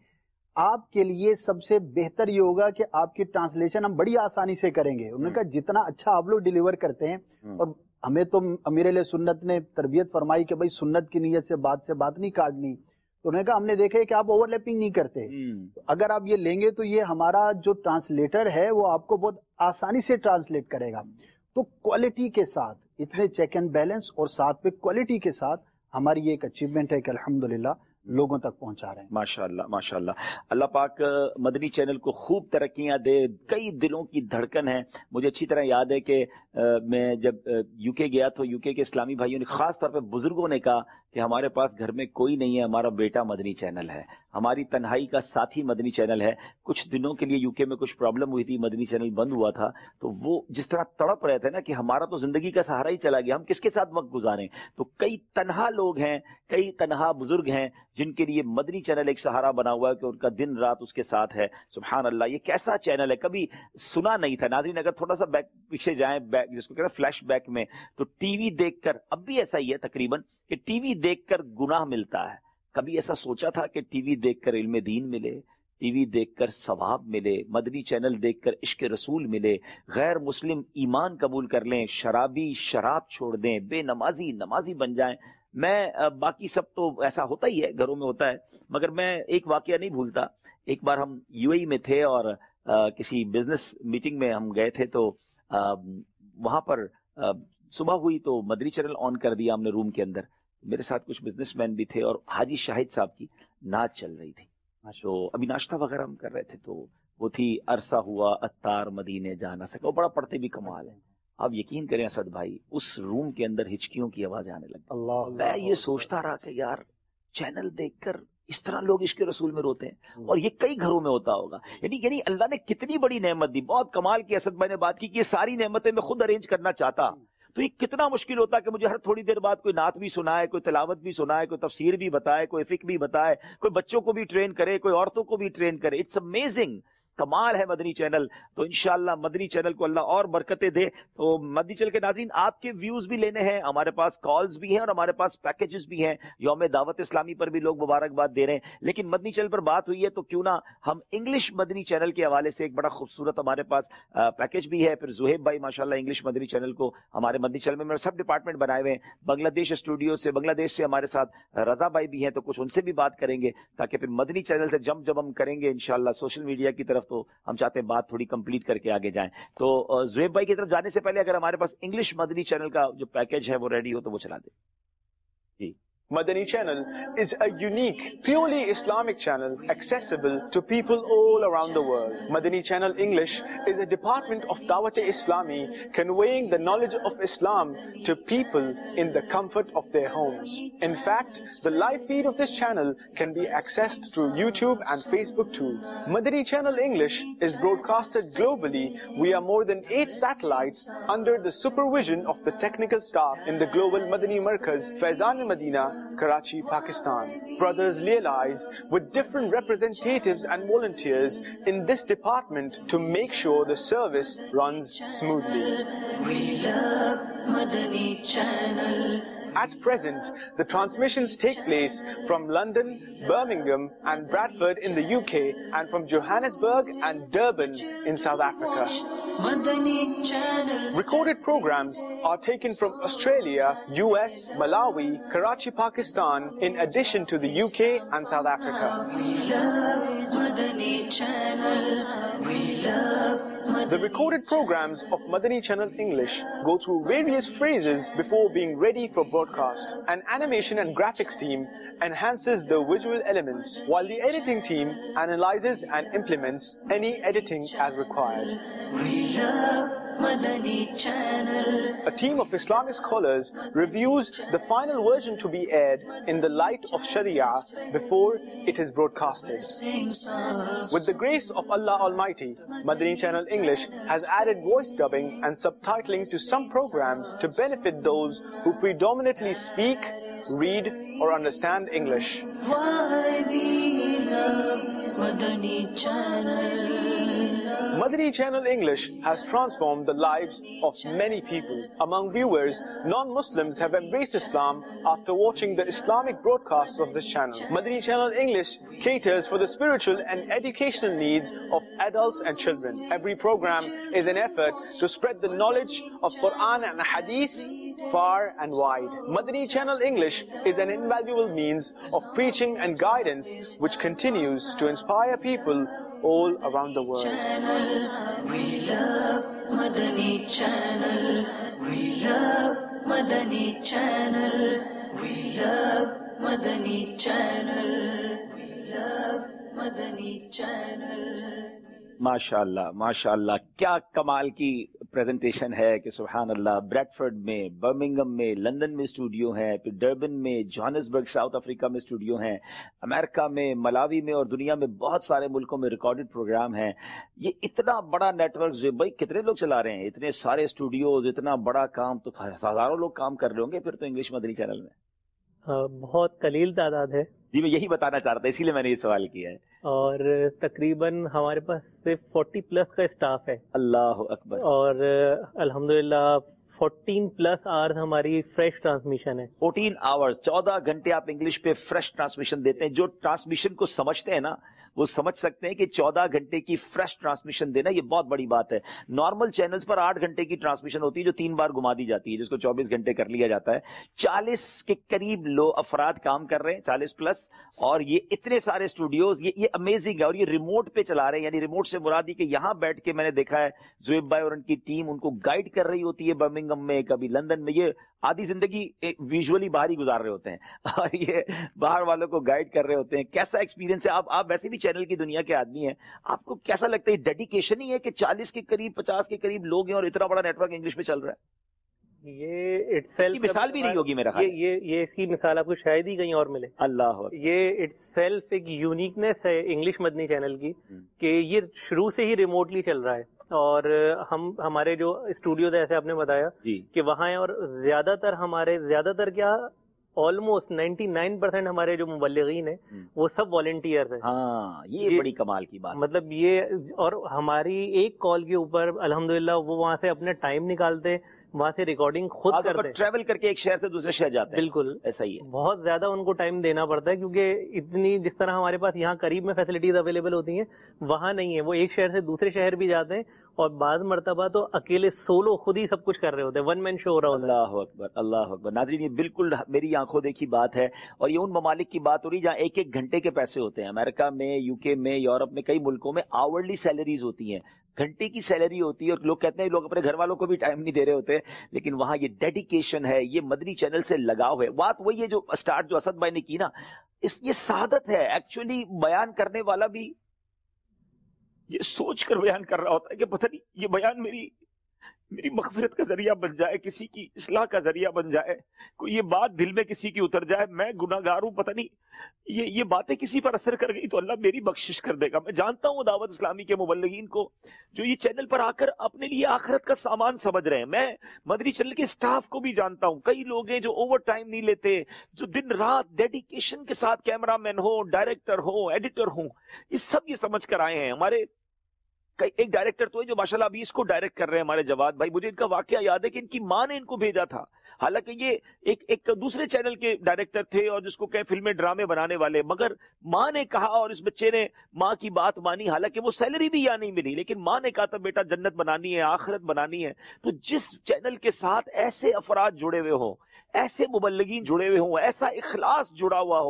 آپ کے لیے سب سے بہتر یہ ہوگا کہ آپ کی ٹرانسلیشن ہم بڑی آسانی سے کریں گے. انہوں نے کہا جتنا اچھا آپ لوگ ڈیلیور کرتے ہیں, اور ہمیں تو امیر علیہ سنت نے تربیت فرمائی کہ بھائی سنت کی نیت سے بات نہیں کاٹنی, تو انہوں نے کہا ہم نے دیکھا ہے کہ آپ اوور لیپنگ نہیں کرتے. اگر آپ یہ لیں گے تو یہ ہمارا جو ٹرانسلیٹر ہے وہ آپ کو بہت آسانی سے ٹرانسلیٹ کرے گا. تو کوالٹی کے ساتھ اتنے چیک اینڈ بیلنس اور ساتھ پہ کوالٹی کے ساتھ ہماری یہ ایک اچیومنٹ ہے کہ الحمدللہ لوگوں تک پہنچا رہے ہیں. ماشاءاللہ ماشاءاللہ. اللہ پاک مدنی چینل کو خوب ترقیاں دے. کئی دلوں کی دھڑکن ہے. مجھے اچھی طرح یاد ہے کہ میں جب یو کے گیا تو یو کے اسلامی بھائیوں نے خاص طور پہ بزرگوں نے کہا کہ ہمارے پاس گھر میں کوئی نہیں ہے, ہمارا بیٹا مدنی چینل ہے, ہماری تنہائی کا ساتھی مدنی چینل ہے. کچھ دنوں کے لیے یو کے میں کچھ پرابلم ہوئی تھی, مدنی چینل بند ہوا تھا, تو وہ جس طرح تڑپ رہے تھے نا کہ ہمارا تو زندگی کا سہارا ہی چلا گیا, ہم کس کے ساتھ وقت گزاریں. تو کئی تنہا لوگ ہیں, کئی تنہا بزرگ ہیں جن کے لیے مدنی چینل ایک سہارا بنا ہوا ہے کہ ان کا دن رات اس کے ساتھ ہے. سبحان اللہ, یہ کیسا چینل ہے, کبھی سنا نہیں تھا. ناظرین اگر تھوڑا سا بیک پیچھے جائیں, جس کو کہتے ہیں فلیش بیک میں, تو ٹی وی دیکھ کر, اب بھی ایسا ہی ہے تقریباً, کہ ٹی وی دیکھ کر گناہ ملتا ہے. کبھی ایسا سوچا تھا کہ ٹی وی دیکھ کر علم دین ملے, ٹی وی دیکھ کر ثواب ملے, مدنی چینل دیکھ کر عشق رسول ملے, غیر مسلم ایمان قبول کر لیں, شرابی شراب چھوڑ دیں, بے نمازی نمازی بن جائیں. میں باقی سب تو ایسا ہوتا ہی ہے, گھروں میں ہوتا ہے, مگر میں ایک واقعہ نہیں بھولتا. ایک بار ہم یو اے میں تھے اور کسی بزنس میٹنگ میں ہم گئے تھے, تو وہاں پر صبح ہوئی تو مدنی چینل آن کر دیا ہم نے روم کے اندر. میرے ساتھ کچھ بزنس مین بھی تھے اور حاجی شاہد صاحب کی نعت چل رہی تھی. تو ابھی ناشتہ وغیرہ ہم کر رہے تھے, تو وہ تھی عرصہ ہوا اتار مدینے جا نہ سکا. وہ بڑا پڑھتے بھی کمال ہے. آپ یقین کریں اسد بھائی, اس روم کے اندر ہچکیوں کی آواز آنے لگی. میں یہ سوچتا رہا کہ یار چینل دیکھ کر اس طرح لوگ عشق رسول میں روتے ہیں, اور یہ کئی گھروں میں ہوتا ہوگا. یعنی اللہ نے کتنی بڑی نعمت دی. بہت کمال کی اسد بھائی نے بات کی کہ یہ ساری نعمتیں میں خود ارینج کرنا چاہتا, تو یہ کتنا مشکل ہوتا کہ مجھے ہر تھوڑی دیر بعد کوئی نعت بھی سنائے, کوئی تلاوت بھی سنائے, کوئی تفسیر بھی بتائے, کوئی فقہ بھی بتائے, کوئی بچوں کو بھی ٹرین کرے, کوئی عورتوں کو بھی ٹرین کرے. It's amazing. کمال ہے مدنی چینل. تو انشاءاللہ مدنی چینل کو اللہ اور برکتیں دے. تو مدنی چینل کے ناظرین, آپ کے ویوز بھی لینے ہیں, ہمارے پاس کالز بھی ہیں اور ہمارے پاس پیکیجز بھی ہیں. یوم دعوت اسلامی پر بھی لوگ مبارکباد دے رہے ہیں, لیکن مدنی چینل پر بات ہوئی ہے تو کیوں نہ ہم انگلش مدنی چینل کے حوالے سے ایک بڑا خوبصورت ہمارے پاس پیکیج بھی ہے. پھر زہیب بھائی ماشاءاللہ انگلش مدنی چینل کو ہمارے مدنی چینل میں سب ڈپارٹمنٹ بنائے ہوئے ہیں. بنگلہ دیش اسٹوڈیو سے, بنگلہ دیش سے ہمارے ساتھ رضا بھائی بھی ہیں, تو کچھ ان سے بھی بات کریں گے, تاکہ پھر مدنی چینل سے جب ہم کریں گے انشاءاللہ سوشل میڈیا کی طرف, تو ہم چاہتے ہیں بات تھوڑی کمپلیٹ کر کے آگے جائیں. تو زہیب بھائی کی طرف جانے سے پہلے اگر ہمارے پاس انگلش مدنی چینل کا جو پیکیج ہے وہ ریڈی ہو تو وہ چلا دیں. جی. Madani channel is a unique, purely Islamic channel accessible to people all around the world. Madani channel English is a department of Dawat-e-Islami conveying the knowledge of Islam to people in the comfort of their homes. In fact, the live feed of this channel can be accessed through YouTube and Facebook too. Madani channel English is broadcasted globally via more than 8 satellites under the supervision of the technical staff in the global Madani Markaz, Faizan-e-Madina, Karachi, Pakistan. Brothers liaise with different representatives and volunteers in this department to make sure the service runs smoothly. We love Madani channel. At present, the transmissions take place from London, Birmingham and Bradford in the UK, and from Johannesburg and Durban in South Africa. Recorded programs are taken from Australia, US, Malawi, Karachi, Pakistan, in addition to the UK and South Africa. We love Madani channel. We love The recorded programs of Madani Channel English go through various phases before being ready for broadcast. An animation and graphics team enhances the visual elements, while the editing team analyzes and implements any editing as required. We love Madani Channel. A team of Islamic scholars reviews the final version to be aired in the light of Sharia before it is broadcasted. With the grace of Allah Almighty, Madani Channel English has added voice dubbing and subtitling to some programs to benefit those who predominantly speak, read or understand English. Why we love Madani Channel. Madani Channel English has transformed the lives of many people. Among viewers, non-Muslims have embraced Islam after watching the Islamic broadcasts of this channel. Madani Channel English caters for the spiritual and educational needs of adults and children. Every program is an effort to spread the knowledge of Quran and Hadith far and wide. Madani Channel English is an invaluable means of preaching and guidance which continues to inspire people all around the world. We love Madani Channel. We love Madani Channel. We love Madani Channel. We love Madani Channel. माशाअल्लाह माशाअल्लाह, क्या कमाल की presentation है कि सुभान अल्लाह। Bradford में, बर्मिंघम में, लंदन में स्टूडियो हैं, फिर डर्बन में, जोहानिसबर्ग साउथ अफ्रीका में स्टूडियो हैं, अमेरिका में, मलावी में और दुनिया में बहुत सारे मुल्कों में रिकॉर्डेड प्रोग्राम हैं। ये इतना बड़ा नेटवर्क जो भाई कितने लोग चला रहे हैं, इतने सारे स्टूडियोज, इतना बड़ा काम, तो हजारों लोग काम कर रहे होंगे फिर तो इंग्लिश मदनी चैनल में। बहुत कलील तादाद है जी, मैं यही बताना चाह रहा था, इसीलिए मैंने ये सवाल किया है। और तकरीबन हमारे पास सिर्फ 40 प्लस का स्टाफ है। अल्लाह अकबर। और अल्हम्दुलिल्लाह 14 प्लस आवर्स हमारी फ्रेश ट्रांसमिशन है। 14 आवर्स, 14 घंटे आप इंग्लिश पे फ्रेश ट्रांसमिशन देते हैं। जो ट्रांसमिशन को समझते हैं ना, वो समझ सकते हैं कि 14 घंटे की फ्रेश ट्रांसमिशन देना ये बहुत बड़ी बात है। नॉर्मल चैनल्स पर 8 घंटे की ट्रांसमिशन होती है जो 3 बार घुमा दी जाती है, जिसको 24 घंटे कर लिया जाता है। 40 के करीब लोग अफराद काम कर रहे हैं, 40 प्लस, और ये इतने सारे स्टूडियोज, ये अमेजिंग है। और ये रिमोट पे चला रहे हैं, यानी रिमोट से मुराद कि यहाँ बैठ के मैंने देखा है जुएब भाई और उनकी टीम उनको गाइड कर रही होती है, बर्मिंघम में, कभी लंदन में। ये आधी जिंदगी विजुअली बाहर ही गुजार रहे होते हैं और ये बाहर वालों को गाइड कर रहे होते हैं। कैसा एक्सपीरियंस है? आप वैसे भी चैनल की दुनिया के आदमी हैं, आपको कैसा लगता है? डेडिकेशन ही है कि 40 के करीब, 50 के करीब लोग हैं और इतना बड़ा नेटवर्क इंग्लिश में चल रहा है। ये इटसेल्फ मिसाल भी नहीं होगी मेरा ख्याल। ये इसकी मिसाल आपको शायद ही कहीं और मिले। अल्लाह। ये इटसेल्फ एक यूनिकनेस है इंग्लिश मदनी चैनल की कि ये शुरू से ही रिमोटली चल रहा है। और हमारे जो स्टूडियोज ऐसे आपने बताया कि वहाँ है, और ज्यादातर क्या ऑलमोस्ट 99% हमारे जो मुबल्लिगीन है वो सब वॉलंटियर्स हैं। हाँ, ये बड़ी कमाल की बात। मतलब ये, और हमारी एक कॉल के ऊपर अल्हम्दुलिल्लाह वो वहाँ से अपने टाइम निकालते, वहाँ से रिकॉर्डिंग खुद करते हैं, ट्रैवल करके एक शहर से दूसरे शहर जाते हैं। बिल्कुल ऐसा ही है। बहुत ज्यादा उनको टाइम देना पड़ता है क्योंकि इतनी, जिस तरह हमारे पास यहाँ करीब में फैसिलिटीज अवेलेबल होती हैं वहाँ नहीं है। वो एक शहर से दूसरे शहर भी जाते हैं और बाद मर्तबा तो अकेले सोलो खुद ही सब कुछ कर रहे होते हैं, वन मैन शो हो रहा होता है। अल्लाह अकबर, अल्लाह अकबर। नाज़रीन, ये बिल्कुल मेरी आंखों देखी बात है। और ये उन ममालिक की बात हो रही जहाँ 1-1 घंटे के पैसे होते हैं। अमेरिका में, यूके में, यूरोप में, कई मुल्कों में आवरली सैलरीज होती हैं, घंटे की सैलरी होती है। और लोग कहते हैं लोग अपने घर वालों को भी टाइम नहीं दे रहे होते, लेकिन वहां ये डेडिकेशन है, ये मदनी चैनल से लगाव है। बात वही है जो स्टार्ट जो असद भाई ने की ना, ये सादत है। एक्चुअली बयान करने वाला भी ये सोच कर बयान कर रहा होता है कि पता नहीं ये बयान मेरी मगफिरत का जरिया बन जाए, किसी की इस्लाह का जरिया बन जाए, कोई ये बात दिल में किसी की उतर जाए, मैं गुनाहगार हूं, पता नहीं ये बातें किसी पर असर कर गई तो अल्लाह मेरी बख्शिश कर देगा। मैं जानता हूं दावत इस्लामी के मुबल्लिगीन को जो ये चैनल पर आकर अपने लिए आखिरत का सामान समझ रहे हैं। मैं मदनी चैनल के स्टाफ को भी जानता हूं, कई लोग हैं जो ओवर टाइम नहीं लेते, जो दिन रात डेडिकेशन के साथ कैमरामैन हो, डायरेक्टर हो, एडिटर हो, ये सब ये समझ कर आए हैं। हमारे एक डायरेक्टर तो है जो माशाल्लाह अभी इसको डायरेक्ट कर रहे हैं, हमारे जवाद भाई। मुझे इनका वाकया याद है कि इनकी माँ ने इनको भेजा था, हालांकि ये एक दूसरे चैनल के डायरेक्टर थे और जिसको कहे फिल्में ड्रामे बनाने वाले, मगर माँ ने कहा और इस बच्चे ने माँ की बात मानी। हालांकि वो सैलरी भी यहाँ नहीं मिली, लेकिन माँ ने कहा था बेटा जन्नत बनानी है, आखिरत बनानी है। तो जिस चैनल के साथ ऐसे अफराद जुड़े हुए हो, ऐसे मुबल्लिगीन जुड़े हुए हो, ऐसा इखलास जुड़ा हुआ हो,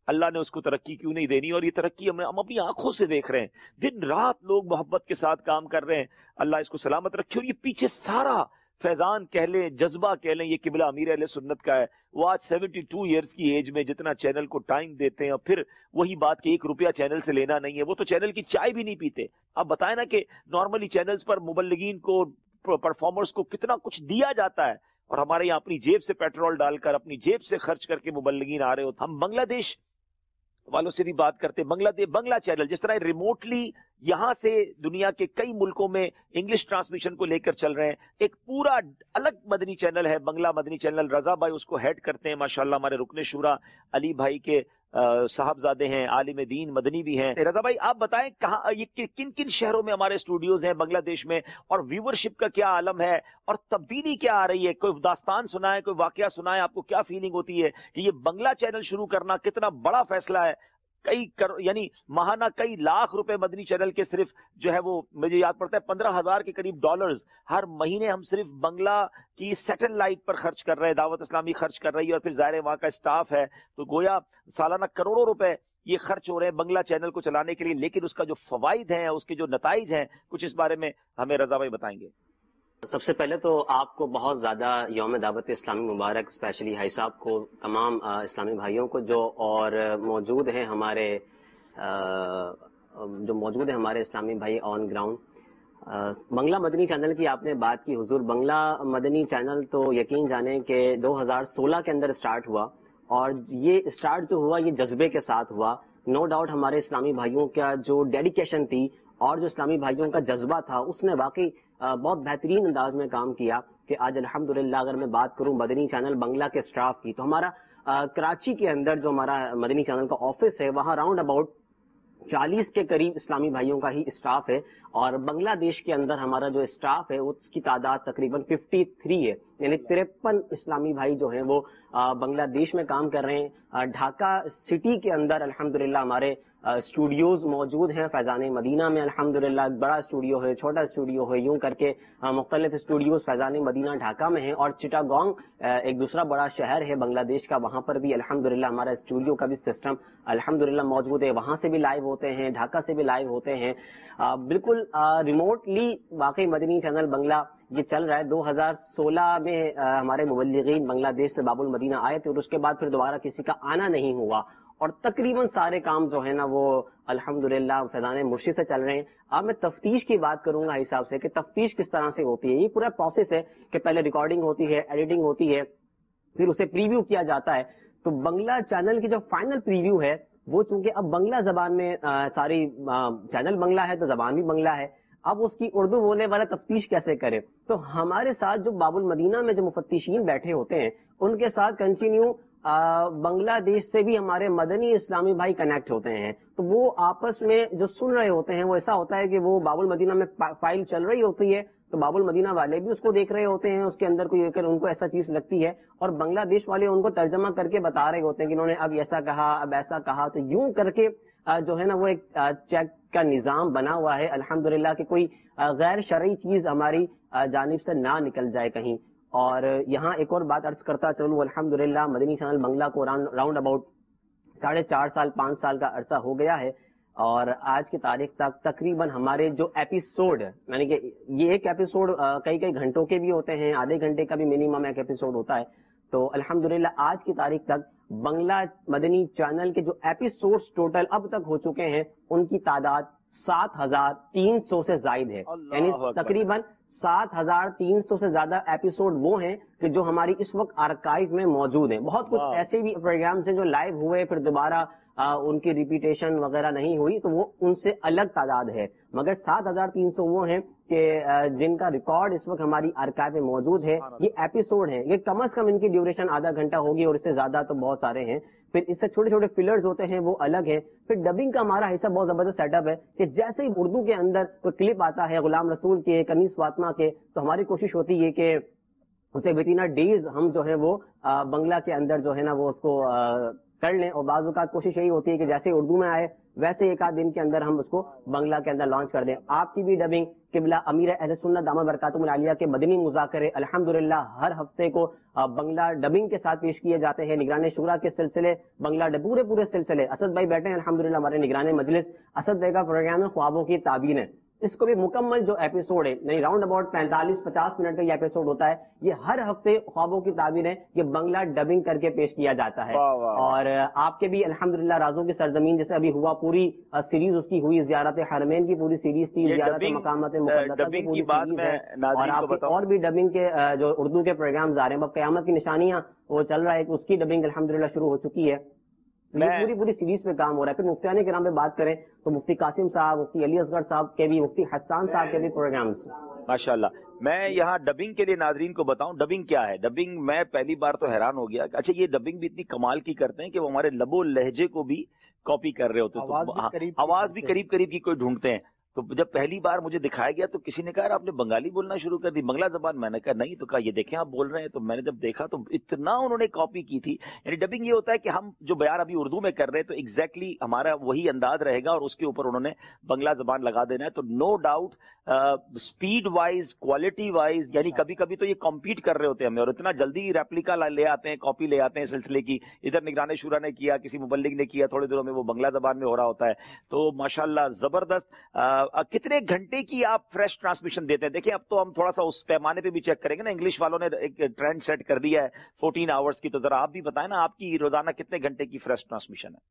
اللہ نے اس کو ترقی کیوں نہیں دینی, اور یہ ترقی ہم اپنی آنکھوں سے دیکھ رہے ہیں, دن رات لوگ محبت کے ساتھ کام کر رہے ہیں, اللہ اس کو سلامت رکھے. اور یہ پیچھے سارا فیضان کہہ لیں, جذبہ کہہ لیں, یہ قبلہ امیر اہل سنت کا ہے. وہ آج 72 ایئرس کی ایج میں جتنا چینل کو ٹائم دیتے ہیں, اور پھر وہی بات کہ 1 روپیہ چینل سے لینا نہیں ہے, وہ تو چینل کی چائے بھی نہیں پیتے. اب بتائیں نا کہ نارملی چینلز پر مبلغین کو, پرفارمرز کو کتنا کچھ دیا جاتا ہے, اور ہمارے یہاں اپنی جیب سے پیٹرول ڈال کر, اپنی جیب سے خرچ کر کے مبلغین آ رہے ہوتے. ہم بنگلہ دیش والوں سے بھی بات کرتے ہیں, بنگلہ چینل جس طرح ریموٹلی یہاں سے دنیا کے کئی ملکوں میں انگلش ٹرانسمیشن کو لے کر چل رہے ہیں. ایک پورا الگ مدنی چینل ہے, بنگلہ مدنی چینل. رضا بھائی اس کو ہیڈ کرتے ہیں ماشاءاللہ, ہمارے رکن شورا علی بھائی کے صاحبزادے ہیں, عالم دین مدنی بھی ہیں. رضا بھائی آپ بتائیں کہاں یہ کن کن شہروں میں ہمارے اسٹوڈیوز ہیں بنگلہ دیش میں, اور ویورشپ کا کیا عالم ہے, اور تبدیلی کیا آ رہی ہے؟ کوئی داستان سنائے, کوئی واقعہ سنائے, آپ کو کیا فیلنگ ہوتی ہے کہ یہ بنگلہ چینل شروع کرنا کتنا بڑا فیصلہ ہے؟ یعنی ماہانہ کئی لاکھ روپے مدنی چینل کے صرف جو ہے وہ مجھے یاد پڑتا ہے 15,000 کے قریب ڈالرز ہر مہینے ہم صرف بنگلہ کی سیٹلائٹ پر خرچ کر رہے ہیں, دعوت اسلامی خرچ کر رہی ہے, اور پھر ظاہر ہے وہاں کا اسٹاف ہے, تو گویا سالانہ کروڑوں روپے یہ خرچ ہو رہے ہیں بنگلہ چینل کو چلانے کے لیے. لیکن اس کا جو فوائد ہیں, اس کے جو نتائج ہیں, کچھ اس بارے میں ہمیں رضا بھائی بتائیں گے. سب سے پہلے تو آپ کو بہت زیادہ یوم دعوت اسلامی مبارک, اسپیشلی بھائی صاحب کو, تمام اسلامی بھائیوں کو جو اور موجود ہیں ہمارے اسلامی بھائی on ground. Bangla Madani channel کی آپ نے بات کی حضور, بنگلہ مدنی چینل تو یقین جانیں کہ 2016 کے اندر اسٹارٹ ہوا, اور یہ اسٹارٹ جو ہوا یہ جذبے کے ساتھ ہوا. نو ڈاؤٹ ہمارے اسلامی بھائیوں کا جو ڈیڈیکیشن تھی اور جو اسلامی بھائیوں کا جذبہ تھا, اس نے واقعی بہت بہترین انداز میں کام کیا کہ آج الحمدللہ اگر میں بات کروں مدنی چینل بنگلہ کے اسٹاف کی, تو ہمارا کراچی کے اندر جو ہمارا مدنی چینل کا آفس ہے وہاں راؤنڈ اباؤٹ 40 کے قریب اسلامی بھائیوں کا ہی اسٹاف ہے, اور بنگلہ دیش کے اندر ہمارا جو اسٹاف ہے اس کی تعداد تقریباً 53 ہے, یعنی 53 اسلامی بھائی جو ہیں وہ بنگلہ دیش میں کام کر رہے ہیں. ڈھاکہ سٹی کے اندر الحمدللہ ہمارے اسٹوڈیوز موجود ہیں. فیضان مدینہ میں الحمدللہ بڑا اسٹوڈیو ہے, چھوٹا اسٹوڈیو ہے, یوں کر کے مختلف اسٹوڈیوز فیضان مدینہ ڈھاکہ میں ہیں, اور چٹاگانگ ایک دوسرا بڑا شہر ہے بنگلہ دیش کا, وہاں پر بھی الحمدللہ ہمارا اسٹوڈیو کا بھی سسٹم الحمدللہ موجود ہے. وہاں سے بھی لائیو ہوتے ہیں, ڈھاکہ سے بھی لائیو ہوتے ہیں, بالکل ریموٹلی. واقعی مدنی چینل بنگلہ یہ چل رہا ہے. 2016 میں ہمارے مبلغین بنگلہ دیش سے باب المدینہ آئے تھے, اور اس کے بعد پھر دوبارہ کسی کا آنا نہیں ہوا, اور تقریباً سارے کام جو ہے نا وہ الحمدللہ فیضان مرشد سے چل رہے ہیں. اب میں تفتیش کی بات کروں گا حساب سے کہ تفتیش کس طرح سے ہوتی ہے. یہ پورا پروسیس ہے کہ پہلے ریکارڈنگ ہوتی ہے, ایڈیٹنگ ہوتی ہے, پھر اسے پریویو کیا جاتا ہے. تو بنگلہ چینل کی جو فائنل پریویو ہے وہ چونکہ اب بنگلہ زبان میں ساری چینل بنگلہ ہے تو زبان بھی بنگلہ ہے, اب اس کی اردو بولنے والا تفتیش کیسے کرے. تو ہمارے ساتھ جو باب المدینہ میں جو مفتشین بیٹھے ہوتے ہیں ان کے ساتھ کنٹینیو بنگلہ دیش سے بھی ہمارے مدنی اسلامی بھائی کنیکٹ ہوتے ہیں, تو وہ آپس میں جو سن رہے ہوتے ہیں وہ ایسا ہوتا ہے کہ وہ باب المدینہ میں فائل چل رہی ہوتی ہے, تو باب المدینہ والے بھی اس کو دیکھ رہے ہوتے ہیں, اس کے اندر کوئی ان کو ایسا چیز لگتی ہے, اور بنگلہ دیش والے ان کو ترجمہ کر کے بتا رہے ہوتے ہیں کہ انہوں نے اب ایسا کہا, اب ایسا کہا. تو یوں کر کے جو ہے نا وہ ایک چیک کا نظام بنا ہوا ہے الحمدللہ کہ کوئی غیر شرعی چیز ہماری جانب سے نہ نکل جائے کہیں. اور یہاں ایک اور بات عرض کرتا چلوں, الحمدللہ مدنی چینل بنگلہ کو راؤنڈ اباؤٹ 4.5 سال 5 سال کا عرصہ ہو گیا ہے, اور آج کی تاریخ تک تقریباً ہمارے جو ایپیسوڈ یعنی کہ یہ ایک ایپیسوڈ کئی گھنٹوں کے بھی ہوتے ہیں, آدھے گھنٹے کا بھی منیمم ایک ایپیسوڈ ہوتا ہے. تو الحمدللہ آج کی تاریخ تک بنگلہ مدنی چینل کے جو ایپیسوڈز ٹوٹل اب تک ہو چکے ہیں ان کی تعداد 7,300 سے زائد ہے, یعنی تقریباً 7,300 سے زیادہ ایپیسوڈ وہ ہیں کہ جو ہماری اس وقت آرکائیو میں موجود ہیں. بہت کچھ ایسے بھی پروگرامز ہیں جو لائیو ہوئے پھر دوبارہ ان کی ریپیٹیشن وغیرہ نہیں ہوئی, تو وہ ان سے الگ تعداد ہے, مگر 7,300 وہ ہیں کہ جن کا ریکارڈ اس وقت ہماری آرکائیو میں موجود ہے. یہ ایپیسوڈ ہیں, یہ کم از کم ان کی ڈیوریشن آدھا گھنٹہ ہوگی, اور اس سے زیادہ تو بہت سارے ہیں. پھر اس سے چھوٹے چھوٹے فلرز ہوتے ہیں وہ الگ ہیں. پھر ڈبنگ کا ہمارا حصہ بہت زبردست سیٹ اپ ہے کہ جیسے ہی اردو کے اندر کوئی کلپ آتا ہے غلام رسول کے, کنیز فاطمہ کے, تو ہماری کوشش ہوتی ہے کہ اسے ود ان ڈیز ہم جو ہے وہ بنگلہ کے اندر جو ہے نا وہ اس کو کر لیں. اور بعض اوقات کوشش یہی ہوتی ہے کہ جیسے اردو میں آئے ویسے ایک آدھ دن کے اندر ہم اس کو بنگلہ کے اندر لانچ کر دیں. آپ کی بھی ڈبنگ قبلہ امیر اہل سنت دامت برکاتہم العالیہ کے مدنی مذاکرے الحمدللہ ہر ہفتے کو بنگلہ ڈبنگ کے ساتھ پیش کیے جاتے ہیں. نگران شورا کے سلسلے بنگلہ پورے سلسلے اسد بھائی بیٹھے ہیں الحمدللہ ہمارے نگران مجلس. اسد بھائی کا پروگرام ہے خوابوں کی تعبیر ہے. اس کو بھی مکمل جو ایپیسوڈ ہے یعنی راؤنڈ اباؤٹ 45-50 منٹ کا یہ ایپیسوڈ ہوتا ہے. یہ ہر ہفتے خوابوں کی تعبیر ہے یہ بنگلہ ڈبنگ کر کے پیش کیا جاتا ہے. اور آپ کے بھی الحمدللہ رازوں کی سرزمین جیسے ابھی ہوا پوری سیریز اس کی ہوئی زیارت حرمین کی پوری سیریز تھی, زیارت مقامات مقدسہ کی پوری سیریز ہے. اور آپ کی اور بھی ڈبنگ کے جو اردو کے پروگرامز آ رہے ہیں اب قیامت کی نشانیاں وہ چل رہا ہے کہ اس کی ڈبنگ الحمدللہ شروع ہو چکی ہے. پوری سیریز پہ کام ہو رہا ہے. پھر مفتیان کرام پہ بات کریں تو مفتی قاسم صاحب, مفتی علی اصغر صاحب کے بھی, مفتی حسان صاحب کے بھی پروگرامز. ماشاءاللہ. میں یہاں ڈبنگ کے لیے ناظرین کو بتاؤں ڈبنگ کیا ہے. ڈبنگ میں پہلی بار تو حیران ہو گیا. اچھا یہ ڈبنگ بھی اتنی کمال کی کرتے ہیں کہ وہ ہمارے لب و لہجے کو بھی کاپی کر رہے ہوتے ہیں, آواز بھی قریب کی کوئی ڈھونڈتے ہیں. تو جب پہلی بار مجھے دکھایا گیا تو کسی نے کہا آپ نے بنگالی بولنا شروع کر دی, بنگلہ زبان. میں نے کہا نہیں, تو کہا یہ دیکھیں آپ بول رہے ہیں. تو میں نے جب دیکھا تو اتنا انہوں نے کاپی کی تھی. یعنی ڈبنگ یہ ہوتا ہے کہ ہم جو بیان ابھی اردو میں کر رہے ہیں تو ایگزیکٹلی ہمارا وہی انداز رہے گا اور اس کے اوپر انہوں نے بنگلہ زبان لگا دینا ہے. تو no doubt speed wise, quality wise, یعنی کبھی کبھی تو یہ کمپیٹ کر رہے ہوتے ہیں ہمیں اور اتنا جلدی ریپلیکا لے آتے ہیں, کاپی لے آتے ہیں سلسلے کی. ادھر نگران شورا نے کیا, کسی مبلغ نے کیا, تھوڑے دنوں میں وہ بنگلہ زبان میں ہو رہا ہوتا ہے. تو ماشاءاللہ زبردست. کتنے گھنٹے کی آپ فریش ٹرانسمیشن دیتے ہیں؟ دیکھیں اب تو ہم تھوڑا سا اس پیمانے پہ بھی چیک کریں گے نا. انگلش والوں نے ایک ٹرینڈ سیٹ کر دیا ہے 14 آورز کی, تو ذرا آپ بھی بتائیں نا آپ کی روزانہ کتنے گھنٹے کی فریش ٹرانسمیشن ہے؟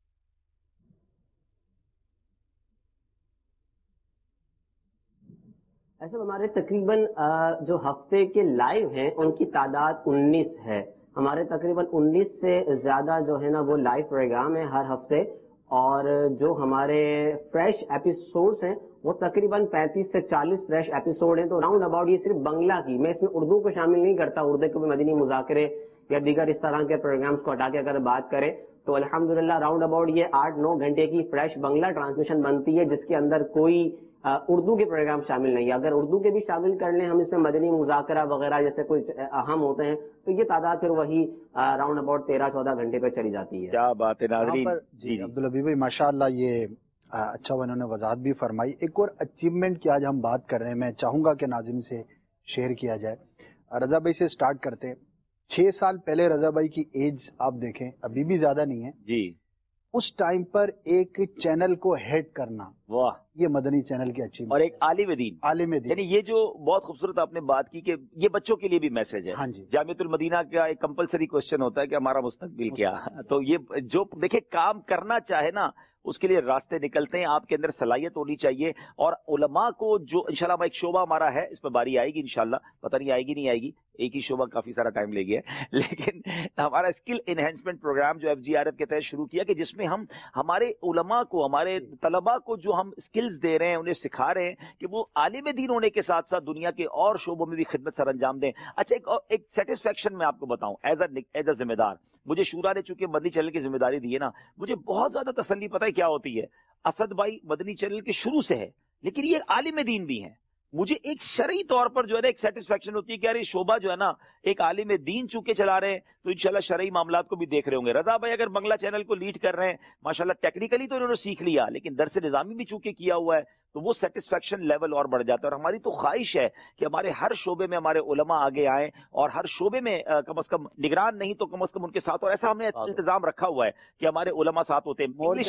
ایسے ہمارے تقریباً جو ہفتے کے لائیو ہیں ان کی تعداد 19 ہے. ہمارے تقریباً 19 سے زیادہ جو ہے نا وہ لائیو پروگرام ہے ہر ہفتے. اور جو ہمارے فریش ایپیسوڈز ہیں وہ تقریباً 35 سے 40 فریش ایپیسوڈ ہیں. تو راؤنڈ اباؤٹ یہ صرف بنگلہ کی, میں اس میں اردو کو شامل نہیں کرتا. اردو کے بھی مدنی مذاکرے یا دیگر اس طرح کے پروگرامز کو ہٹا کے اگر بات کریں تو الحمدللہ راؤنڈ اباؤٹ یہ 8-9 گھنٹے کی فریش بنگلہ ٹرانسمیشن بنتی ہے جس کے اندر کوئی اردو کے پروگرام شامل نہیں ہے. اگر اردو کے بھی شامل کر لیں ہم اس میں مدنی مذاکرہ وغیرہ جیسے کوئی اہم ہوتے ہیں تو یہ تعداد پھر وہی راؤنڈ اباؤٹ 13-14 گھنٹے پہ چلی جاتی ہے. کیا بات ہے ناظرین. جی عبدالحبیب بھائی ماشاءاللہ یہ اچھا انہوں نے وضاحت بھی فرمائی. ایک اور اچیومنٹ کی آج ہم بات کر رہے ہیں, میں چاہوں گا کہ ناظرین سے شیئر کیا جائے. رضا بھائی سے سٹارٹ کرتے ہیں. 6 سال پہلے رضا بھائی کی ایج آپ دیکھیں ابھی بھی زیادہ نہیں ہے جی. اس ٹائم پر ایک چینل کو ہیڈ کرنا, واہ, یہ مدنی چینل کی اچھی اور ایک عالم دین. یعنی یہ جو بہت خوبصورت آپ نے بات کی کہ یہ بچوں کے لیے بھی میسج ہے. ہاں جی. جامعۃ المدینہ کا ایک کمپلسری کوشچن ہوتا ہے کہ ہمارا مستقبل کیا. تو یہ جو دیکھیں کام کرنا چاہے نا اس کے لیے راستے نکلتے ہیں. آپ کے اندر صلاحیت ہونی چاہیے. اور علماء کو جو انشاءاللہ ایک شعبہ ہمارا ہے, اس پہ باری آئے گی انشاءاللہ, پتہ نہیں آئے گی نہیں آئے گی, ایک ہی شعبہ کافی سارا ٹائم لے گیا ہے, لیکن ہمارا اسکل انہینسمنٹ پروگرام جو FGRF کے تحت شروع کیا کہ جس میں ہم ہمارے علماء کو, ہمارے طلباء کو جو ہم اسکلز دے رہے ہیں, انہیں سکھا رہے ہیں کہ وہ عالم دین ہونے کے ساتھ ساتھ دنیا کے اور شعبوں میں بھی خدمت سر انجام دیں. اچھا ایک سیٹسفیکشن میں آپ کو بتاؤں ایز اے ذمہ دار, مجھے شورا نے چونکہ مدنی چینل کی ذمہ داری دی ہے نا, مجھے بہت زیادہ تسلی پتہ ہے کیا ہوتی ہے. اسد بھائی مدنی چینل کے شروع سے ہے لیکن یہ عالم دین بھی ہیں. مجھے ایک شرعی طور پر جو ہے نا ایک سیٹسفیکشن ہوتی ہے کہ یار یہ شعبہ جو ہے نا ایک عالم دین چونکہ چلا رہے ہیں تو انشاءاللہ شرعی معاملات کو بھی دیکھ رہے ہوں گے. رضا بھائی اگر بنگلہ چینل کو لیڈ کر رہے ہیں ماشاءاللہ, ٹیکنیکلی تو انہوں نے سیکھ لیا لیکن درس نظامی بھی چونکہ کیا ہوا ہے تو وہ سیٹسفیکشن لیول اور بڑھ جاتا ہے. اور ہماری تو خواہش ہے کہ ہمارے ہر شعبے میں ہمارے علماء آگے آئیں اور ہر شعبے میں کم از کم نگران نہیں تو کم از کم ان کے ساتھ, اور ایسا ہم نے انتظام رکھا ہوا ہے کہ ہمارے علماء ساتھ ہوتے ہیں.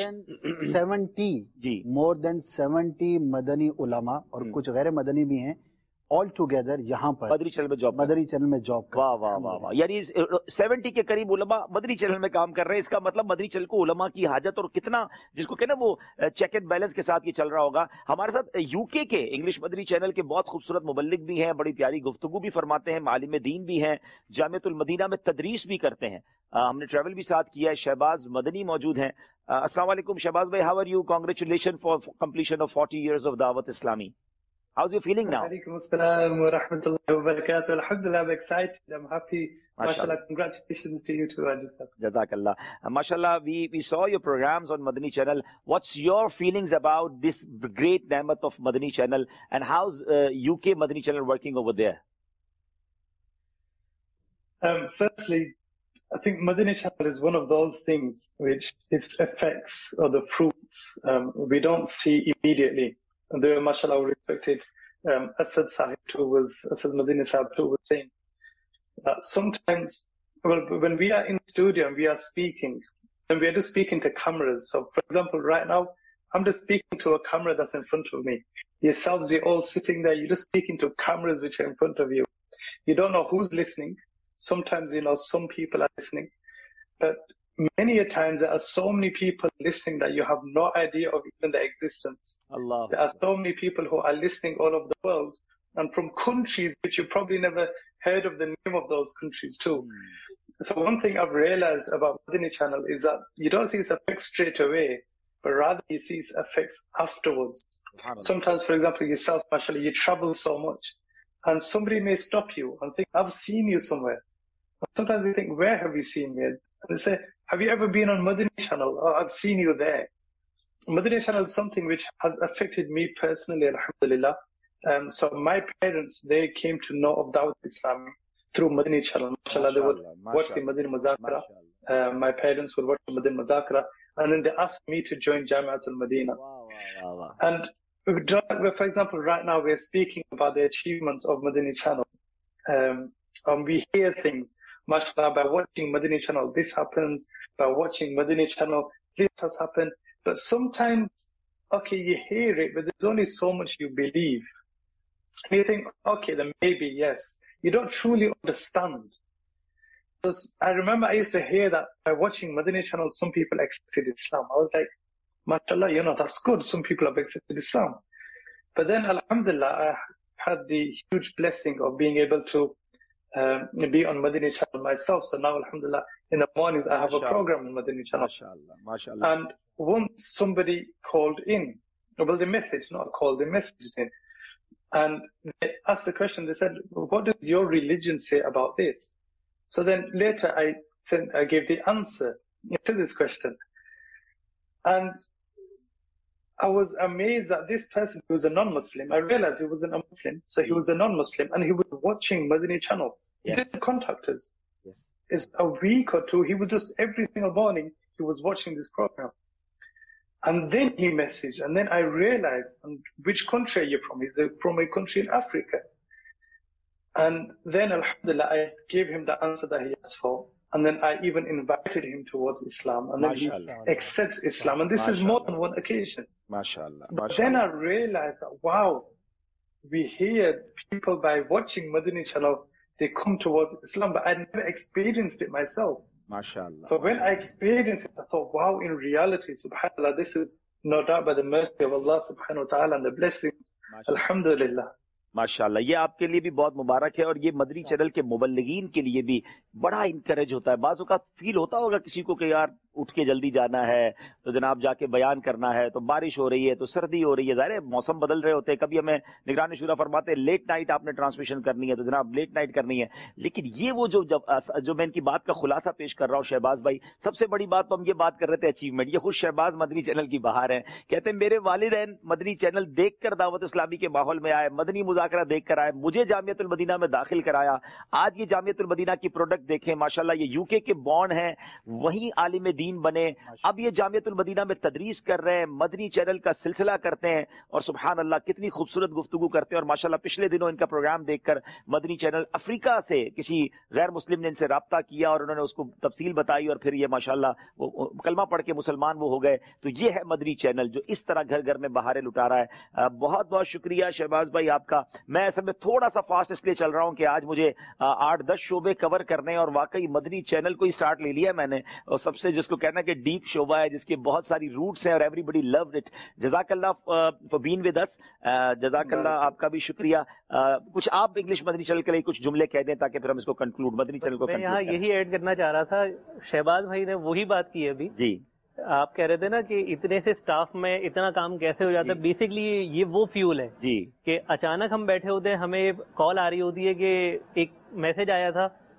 مور دین 70 مدنی علماء اور کچھ غیر مدنی بھی ہیں آل ٹوگیدر یہاں پر مدنی چینل میں جاب واہ واہ واہ واہ, یعنی 70 کے قریب علماء مدنی چینل میں کام کر رہے ہیں. اس کا مطلب مدنی چینل کو علماء کی حاجت اور کتنا جس کو کہنا وہ چیک اینڈ بیلنس کے ساتھ یہ چل رہا ہوگا. ہمارے ساتھ UK کے انگلش مدنی چینل کے بہت خوبصورت مبلغ بھی ہیں, بڑی پیاری گفتگو بھی فرماتے ہیں, عالم دین بھی ہیں, جامعۃ المدینہ میں تدریس بھی کرتے ہیں. ہم نے ٹریول بھی ساتھ کیا ہے. شہباز مدنی موجود ہیں. السلام علیکم شہباز بھائی, how are you? Congratulation for completion of 40 years of دعوت اسلامی. How's you feeling now? Alaikum assalam wa rahmatullahi wa barakatuh. Alhamdulillah, I'm excited. I'm happy. MashaAllah, congratulations to you too. Jazakallah. MashaAllah, we saw your programs on Madani Channel. What's your feelings about this great ni'mat of Madani Channel and how's UK Madani Channel working over there? Firstly, I think Madani channel is one of those things which its effects or the fruits we don't see immediately. And there, mashallah, respected Asad Sahib too Asad Madani Sahib too was saying that sometimes, well, when we are in studio and we are speaking, and we are just speaking to cameras. So, for example, right now, I'm just speaking to a camera that's in front of me. Yourselves, you're all sitting there, you're just speaking to cameras which are in front of you. You don't know who's listening. Sometimes, some people are listening. But many a times there are so many people listening that you have no idea of even their existence. Allah. There are so many people who are listening all over the world and from countries which you probably never heard of the name of those countries too. So one thing I've realized about Madani channel is that you don't see its effects straight away, but rather you see its effects afterwards. Sometimes, for example, yourself, mashallah, you travel so much and somebody may stop you and think, I've seen you somewhere. And sometimes you think, where have you seen me? And they say, have you ever been on Madani channel? Oh, I've seen you there. Madani channel is something which has affected me personally, alhamdulillah. So my parents, they came to know of Dawat Islam through Madani channel. Mashallah, they would watch the Madani Muzakara. My parents would watch the Madani Muzakara. And then they asked me to join Jamiat al-Madina. Wow. And for example, right now we're speaking about the achievements of Madani channel. We hear things, mashallah, by watching Madani channel, this happens. By watching Madani channel, this has happened. But sometimes, okay, you hear it, but there's only so much you believe. And you think, okay, then maybe yes. You don't truly understand. Because I remember I used to hear that by watching Madani channel, some people accepted Islam. I was like, mashallah, that's good. Some people have accepted Islam. But then, alhamdulillah, I had the huge blessing of being able to be on Madani channel myself. So now, alhamdulillah, in the mornings I have a program on Madani channel. MashaAllah. And once somebody called in, well, they messaged, not called, they messaged in. And they asked the question, they said, what does your religion say about this? So then later I gave the answer to this question. And I was amazed that this person who was a non-Muslim, I realized he wasn't a Muslim, so he was a non-Muslim, and he was watching Madani channel. He didn't contact us. Yes. It's a week or two, he was just, every single morning, he was watching this program. And then he messaged, and then I realized, which country are you from? He's from a country in Africa. And then, alhamdulillah, I gave him the answer that he asked for. And then I even invited him towards Islam. And then he accepts Islam. And this is more than one occasion. MashaAllah. But then I realized that, wow, we hear people by watching Madani channel, they come towards Islam. But I never experienced it myself. MashaAllah. So when I experienced it, I thought, wow, in reality, subhanAllah, this is no doubt by the mercy of Allah subhanahu wa ta'ala and the blessing. Alhamdulillah. माशाल्लाह, ये आपके लिए भी बहुत मुबारक है और ये Madani channel के मुबल्लिगीन के लिए भी बड़ा इनकरेज होता है। बाज़ औक़ात फील होता होगा किसी को कि यार उठ के जल्दी जाना है तो जनाब जाके बयान करना है, तो बारिश हो रही है, तो सर्दी हो रही है, ज़ाहिर है मौसम बदल रहे होते हैं। कभी हमें निगरान शुरा फरमाते हैं लेट नाइट आपने ट्रांसमिशन करनी है तो जनाब लेट नाइट करनी है। लेकिन ये वो जो मैं इनकी बात का खुलासा पेश कर रहा हूँ शहबाज भाई, सबसे बड़ी बात तो हम ये बात कर रहे थे अचीवमेंट। ये खुद शहबाज मदनी चैनल की बाहर है, कहते हैं मेरे वालिदैन मदनी चैनल देख कर दावत इस्लामी के माहौल में आए, मदनी मुज़ाकरा देख कर आए, मुझे जामियतुल मदीना में दाखिल कराया। आज ये जामियतुल मदीना की प्रोडक्ट देखें, माशाल्लाह ये यूके के बॉर्न हैं, वहीं आलिम दीन बने, अब ये जामियतुल मदीना में तदरीस कर रहे हैं, मदनी चैनल का सिलसिला करते हैं और सुभान अल्लाह कितनी खूबसूरत गुफ्तगू करते हैं। और माशाल्लाह पिछले दिनों इनका प्रोग्राम देखकर मदनी चैनल अफ्रीका से किसी गैर मुस्लिम ने इनसे राब्ता किया और उन्होंने उसको तफसील बताई और फिर ये माशाल्लाह वो कलमा पढ़ के मुसलमान वो हो गए। तो ये है मदनी चैनल जो इस तरह घर घर में बहारें लुटा रहा है। बहुत बहुत शुक्रिया शहबाज भाई आपका। मैं असल में थोड़ा सा फास्ट इसलिए चल रहा हूं कि आज मुझे 8-10 शोबे कवर करने हैं और वाकई मदनी चैनल को ही स्टार्ट ले लिया मैंने, और सबसे जिसको कहना कि डीप शोबा है जिसके बहुत सारी रूट्स हैं और एवरीबडी लव्ड इट। जज़ाकल्लाह फॉर बीइंग विद अस, जज़ाकल्लाह आपका भी शुक्रिया। कुछ आप इंग्लिश मदनी चैनल के लिए कुछ जुमले कह दें ताकि फिर हम इसको कंक्लूड मदनी चैनल को। मैं यहाँ यही ऐड करना चाह रहा था, शहबाज भाई ने वही बात की अभी जी। आप कह रहे थे ना कि इतने से स्टाफ में इतना काम कैसे हो जाता है। बेसिकली ये वो फ्यूल है जी कि अचानक हम बैठे होते हैं, हमें कॉल आ रही होती है कि एक मैसेज आया था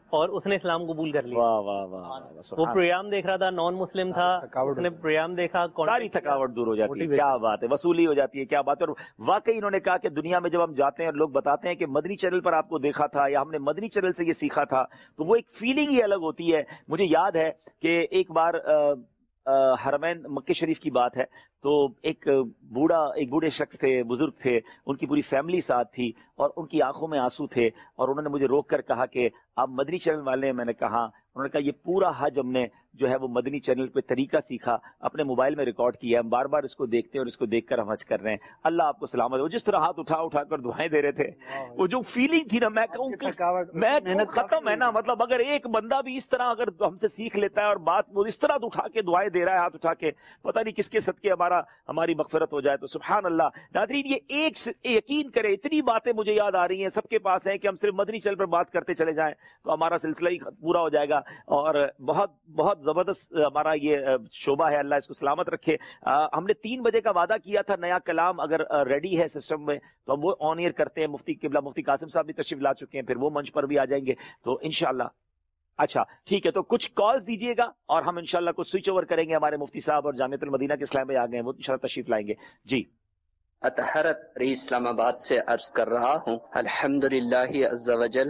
اور اس نے اسلام قبول کر لیا. واہ واہ واہ. وہ پروگرام دیکھ رہا تھا, نان مسلم تھا, اس نے پروگرام دیکھا, ساری تھکاوٹ دور ہو جاتی ہے. کیا بات ہے, وصولی ہو جاتی ہے. کیا بات ہے. اور واقعی انہوں نے کہا کہ دنیا میں جب ہم جاتے ہیں اور لوگ بتاتے ہیں کہ مدنی چینل پر آپ کو دیکھا تھا یا ہم نے مدنی چینل سے یہ سیکھا تھا, تو وہ ایک فیلنگ ہی الگ ہوتی ہے. مجھے یاد ہے کہ ایک بار حرمین مکہ شریف کی بات ہے, تو ایک بوڑھے شخص تھے, بزرگ تھے, ان کی پوری فیملی ساتھ تھی اور ان کی آنکھوں میں آنسو تھے, اور انہوں نے مجھے روک کر کہا کہ آپ مدنی چینل والے ہیں. میں نے کہا, انہوں نے کہا یہ پورا حج ہم نے جو ہے وہ مدنی چینل پہ طریقہ سیکھا, اپنے موبائل میں ریکارڈ کیا, ہم بار بار اس کو دیکھتے ہیں اور اس کو دیکھ کر ہم حج کر رہے ہیں. اللہ آپ کو سلامت. وہ جس طرح ہاتھ اٹھا کر دعائیں دے رہے تھے, وہ جو فیلنگ تھی نا, میں کہوں محنت ختم ہے نا. مطلب اگر ایک بندہ بھی اس طرح اگر ہم سے سیکھ لیتا ہے اور بات وہ اس طرح اٹھا کے دعائیں دے رہا ہے, ہاتھ اٹھا کے, پتہ نہیں کس کے صدقے ہماری مغفرت ہو جائے. تو سبحان اللہ. ناظرین, یہ ایک یقین کرے, اتنی باتیں مجھے یاد آ رہی ہیں, سب کے پاس ہیں, کہ ہم صرف مدنی چینل پر بات کرتے چلے جائیں تو ہمارا سلسلہ ہی پورا ہو جائے گا. اور بہت بہت زبردست ہمارا یہ شعبہ ہے, اللہ اس کو سلامت رکھے. ہم نے 3 بجے کا وعدہ کیا تھا, نیا کلام اگر ریڈی ہے سسٹم میں تو ہم وہ آن ایئر کرتے ہیں. مفتی قبلہ مفتی قاسم صاحب بھی تشریف لا چکے ہیں, پھر وہ منچ پر بھی آ جائیں گے تو انشاءاللہ. اچھا ٹھیک ہے, تو کچھ کالز دیجئے گا اور ہم انشاءاللہ کچھ سوئچ اوور کریں گے. ہمارے مفتی صاحب اور جامعۃ المدینہ کے اسلام میں آ گئے ہیں, وہ انشاءاللہ تشریف لائیں گے. جی. اطہرت اسلام آباد سے عرض کر رہا ہوں. الحمدللہ عز وجل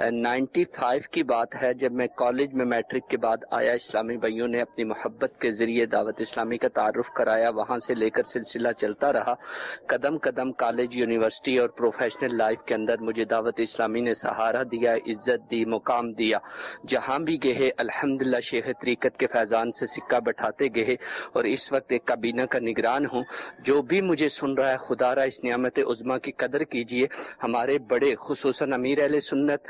95 کی بات ہے, جب میں کالج میں میٹرک کے بعد آیا, اسلامی بھائیوں نے اپنی محبت کے ذریعے دعوت اسلامی کا تعارف کرایا. وہاں سے لے کر سلسلہ چلتا رہا. قدم قدم کالج, یونیورسٹی اور پروفیشنل لائف کے اندر مجھے دعوت اسلامی نے سہارا دیا, عزت دی, مقام دیا. جہاں بھی گئے الحمدللہ شیخ طریقت کے فیضان سے سکہ بٹھاتے گئے, اور اس وقت ایک کابینہ کا نگران ہوں. جو بھی مجھے سن رہا ہے, خدا را اس نعمت عظما کی قدر کیجئے. ہمارے بڑے خصوصاً امیر اہل سنت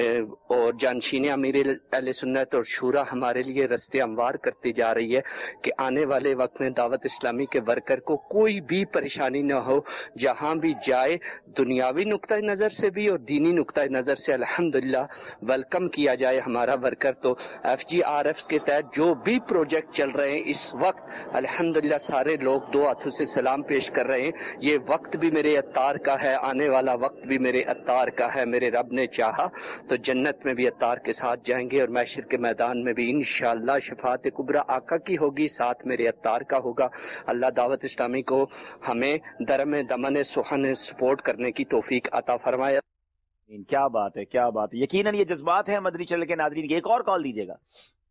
اور جانشین امیر اہل سنت اور شورا ہمارے لیے رستے ہموار کرتی جا رہی ہے کہ آنے والے وقت میں دعوت اسلامی کے ورکر کو کوئی بھی پریشانی نہ ہو. جہاں بھی جائے دنیاوی نقطۂ نظر سے بھی اور دینی نقطۂ نظر سے الحمدللہ ویلکم کیا جائے ہمارا ورکر. تو FGRF کے تحت جو بھی پروجیکٹ چل رہے ہیں اس وقت الحمدللہ سارے لوگ 2 ہاتھوں سے سلام پیش کر رہے ہیں. یہ وقت بھی میرے عطار کا ہے, آنے والا وقت بھی میرے عطار کا ہے. میرے رب نے چاہا تو جنت میں بھی عطار کے ساتھ جائیں گے, اور محشر کے میدان میں بھی انشاءاللہ شفاعت کبریٰ آقا کی ہوگی, ساتھ میرے عطار کا ہوگا. اللہ دعوت اسلامی کو ہمیں درم دمن سخن سپورٹ کرنے کی توفیق عطا فرمائے. کیا بات ہے, کیا بات ہے. یقیناً یہ جذبات ہیں مدنی چینل کے ناظرین کی. ایک اور کال دیجیے گا.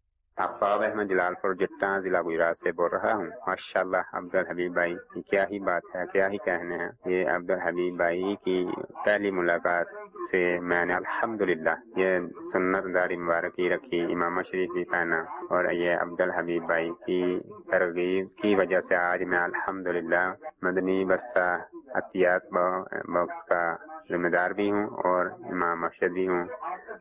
آفتاب احمد جلال پور جٹا ضلع گجرات سے بول رہا ہوں. ماشاءاللہ عبدالحبیب بھائی کیا ہی بات ہے, کیا ہی کہنے ہیں. یہ عبدالحبیب بھائی کی پہلی ملاقات سے میں نے الحمدللہ یہ سنت داڑھی مبارکی رکھی, امامہ شریف بھی پہنا, اور یہ عبدالحبیب بھائی کی ترغیب کی وجہ سے آج میں الحمدللہ مدنی بستہ عطیات باکس کا ذمہ دار بھی ہوں اور امام مرشد بھی ہوں,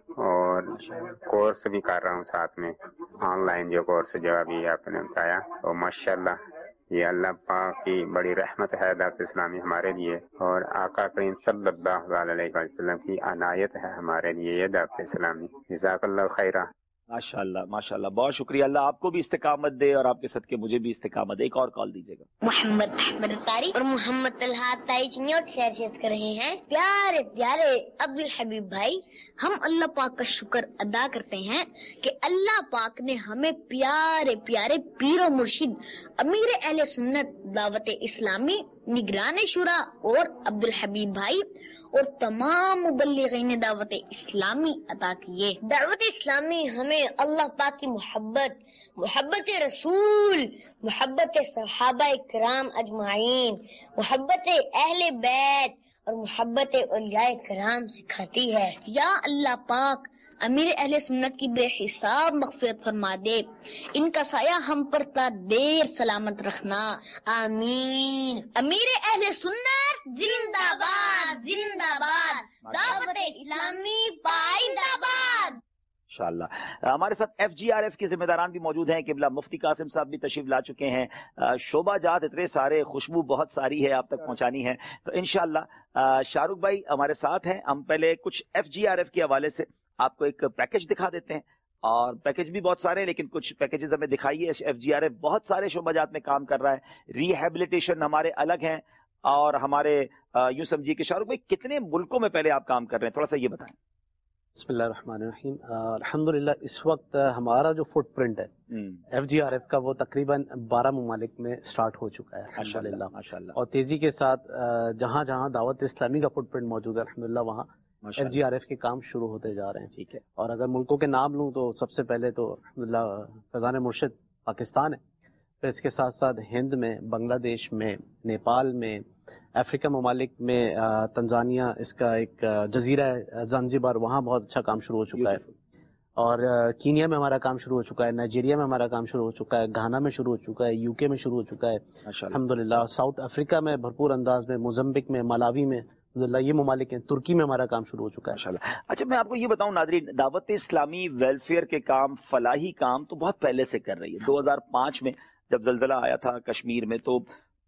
اور کورس بھی کر رہا ہوں ساتھ میں, آن لائن جو کورس جو ابھی آپ نے بتایا. اور ماشاءاللہ یہ اللہ پاک کی بڑی رحمت ہے دعوت اسلامی ہمارے لیے, اور آقا کریم صلی اللہ علیہ وسلم کی عنایت ہے ہمارے لیے یہ دعوت اسلامی. جزاک اللہ خیرہ. ماشاءاللہ ماشاءاللہ, بہت شکریہ. اللہ آپ کو بھی استقامت دے اور آپ کے صدقے مجھے بھی استقامت دے. ایک اور کال دیجیے گا. محمد احمد تاری اور محمد طلحہ تائی چنیوٹ شیئر کر رہے ہیں. پیارے پیارے عبدالحبیب بھائی, ہم اللہ پاک کا شکر ادا کرتے ہیں کہ اللہ پاک نے ہمیں پیارے پیارے پیر و مرشد امیر اہل سنت دعوت اسلامی نگران شورا اور عبدالحبیب بھائی اور تمام مبلغین دعوت اسلامی عطا کیے. دعوت اسلامی ہمیں اللہ پاک کی محبت, محبت رسول, محبت صحابہ کرام اجمعین, محبت اہل بیت اور محبت اولیاء کرام سکھاتی ہے. یا اللہ پاک امیر اہل سنت کی بے حساب مغفرت فرما دے, ان کا سایہ ہم پر تا دیر سلامت رکھنا, آمین. امیر اہل سنت زندہ باد, زندہ باد. دعوت اسلامی پائندہ باد. انشاءاللہ. ہمارے ساتھ FGRF کے ذمہ داران بھی موجود ہیں. قبلہ مفتی قاسم صاحب بھی تشریف لا چکے ہیں. شعبہ جات اتنے سارے, خوشبو بہت ساری ہے, آپ تک پہنچانی ہے. تو انشاءاللہ شاہ رخ بھائی ہمارے ساتھ ہیں. ہم پہلے کچھ FGRF کے حوالے سے آپ کو ایک پیکج دکھا دیتے ہیں, اور پیکج بھی بہت سارے ہیں لیکن کچھ پیکجز ہمیں دکھائیے. FGRF بہت سارے شعبہ جات میں کام کر رہا ہے. ریہیبلیٹیشن ہمارے الگ ہیں, اور ہمارے یوں سمجھیے کہ شاہ رخ بھائی کتنے ملکوں میں پہلے آپ کام کر رہے ہیں, تھوڑا سا یہ بتائیں. بسم اللہ الرحمن الرحیم. الحمدللہ اس وقت ہمارا جو فٹ پرنٹ ہے FGRF کا وہ تقریباً 12 ممالک میں سٹارٹ ہو چکا ہے الحمدللہ, اور تیزی کے ساتھ جہاں جہاں دعوت اسلامی کا فٹ پرنٹ موجود ہے الحمدللہ وہاں FGRF کے کام شروع ہوتے جا رہے ہیں. ٹھیک ہے, اور اگر ملکوں کے نام لوں تو سب سے پہلے تو الحمدللہ فیضان مرشد پاکستان ہے, پھر اس کے ساتھ ساتھ ہند میں, بنگلہ دیش میں, نیپال میں, افریقہ ممالک میں تنزانیہ اس کا ایک جزیرہ ہے زانزیبار, وہاں بہت اچھا کام شروع ہو چکا ہے, اور کینیا میں ہمارا کام شروع ہو چکا ہے, نائجیریا میں ہمارا کام شروع ہو چکا ہے, گھانا میں شروع ہو چکا ہے, UK میں شروع ہو چکا ہے الحمدللہ, ساؤتھ افریقہ میں بھرپور انداز میں, موزمبک میں, ملاوی میں الحمدللہ یہ ممالک ہیں, ترکی میں ہمارا کام شروع ہو چکا ہے. اچھا میں آپ کو یہ بتاؤں ناظرین, دعوت اسلامی ویلفیئر کے کام, فلاحی کام تو بہت پہلے سے کر رہی ہے. 2005 میں جب زلزلہ آیا تھا کشمیر میں تو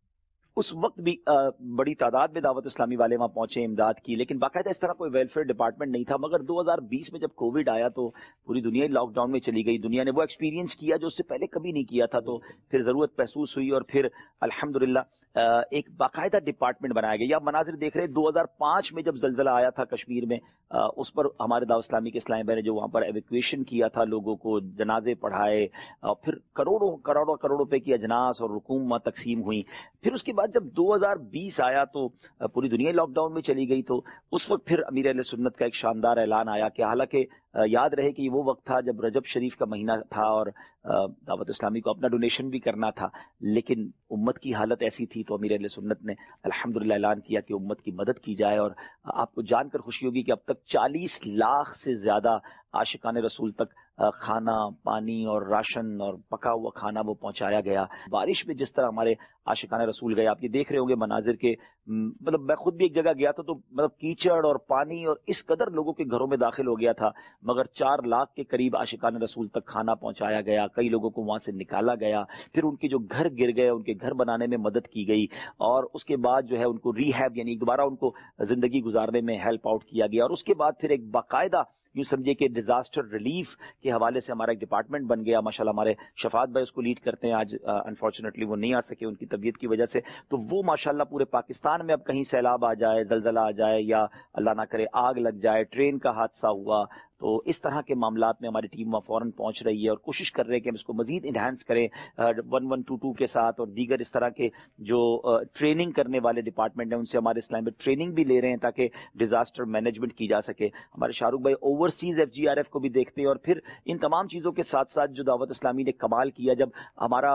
اس وقت بھی بڑی تعداد میں دعوت اسلامی والے وہاں پہنچے, امداد کی, لیکن باقاعدہ اس طرح کوئی ویلفیئر ڈپارٹمنٹ نہیں تھا. مگر 2020 میں جب کووڈ آیا تو پوری دنیا لاک ڈاؤن میں چلی گئی, دنیا نے وہ ایکسپیرینس کیا جو اس سے پہلے کبھی نہیں کیا تھا, تو پھر ضرورت محسوس ہوئی اور پھر الحمدللہ ایک باقاعدہ ڈپارٹمنٹ بنایا گیا. یا مناظر دیکھ رہے 2005 میں جب زلزلہ آیا تھا کشمیر میں, اس پر ہمارے دعوت اسلامی کے اسلامی بھائی نے جو وہاں پر ایویکویشن کیا تھا, لوگوں کو جنازے پڑھائے, پھر کروڑوں روپے کی اجناس اور رقوم تقسیم ہوئی. پھر اس کے بعد جب 2020 آیا تو پوری دنیا لاک ڈاؤن میں چلی گئی, تو اس وقت پھر امیر اہل سنت کا ایک شاندار اعلان آیا کہ حالانکہ یاد رہے کہ وہ وقت تھا جب رجب شریف کا مہینہ تھا اور دعوت اسلامی کو اپنا ڈونیشن بھی کرنا تھا, لیکن امت کی حالت ایسی تھی تو امیر اہل سنت نے الحمدللہ اعلان کیا کہ امت کی مدد کی جائے. اور آپ کو جان کر خوشی ہوگی کہ اب تک 40 لاکھ سے زیادہ عاشقان رسول تک کھانا, پانی اور راشن اور پکا ہوا کھانا وہ پہنچایا گیا. بارش میں جس طرح ہمارے عاشقان رسول گئے, آپ یہ دیکھ رہے ہوں گے مناظر کے, مطلب میں خود بھی ایک جگہ گیا تھا تو مطلب کیچڑ اور پانی اور اس قدر لوگوں کے گھروں میں داخل ہو گیا تھا, مگر 4 لاکھ کے قریب عاشقان رسول تک کھانا پہنچایا گیا. کئی لوگوں کو وہاں سے نکالا گیا, پھر ان کے جو گھر گر گئے ان کے گھر بنانے میں مدد کی گئی, اور اس کے بعد جو ہے ان کو ری ہیب یعنی دوبارہ ان کو زندگی گزارنے میں ہیلپ آؤٹ کیا گیا. اور اس کے بعد پھر ایک باقاعدہ یوں سمجھے کہ ڈیزاسٹر ریلیف کے حوالے سے ہمارا ایک ڈپارٹمنٹ بن گیا. ماشاءاللہ ہمارے شفاعت بھائی اس کو لیڈ کرتے ہیں, آج انفارچونیٹلی وہ نہیں آ سکے ان کی طبیعت کی وجہ سے, تو وہ ماشاءاللہ پورے پاکستان میں اب کہیں سیلاب آ جائے, زلزلہ آ جائے یا اللہ نہ کرے آگ لگ جائے, ٹرین کا حادثہ ہوا, تو اس طرح کے معاملات میں ہماری ٹیم وہاں فوراً پہنچ رہی ہے اور کوشش کر رہے ہیں کہ ہم اس کو مزید انہانس کریں 1122 کے ساتھ, اور دیگر اس طرح کے جو ٹریننگ کرنے والے ڈپارٹمنٹ ہیں ان سے ہمارے اسلام میں ٹریننگ بھی لے رہے ہیں تاکہ ڈیزاسٹر مینجمنٹ کی جا سکے. ہمارے شاہ رخ بھائی اوورسیز FGRF کو بھی دیکھتے ہیں, اور پھر ان تمام چیزوں کے ساتھ ساتھ جو دعوت اسلامی نے کمال کیا, جب ہمارا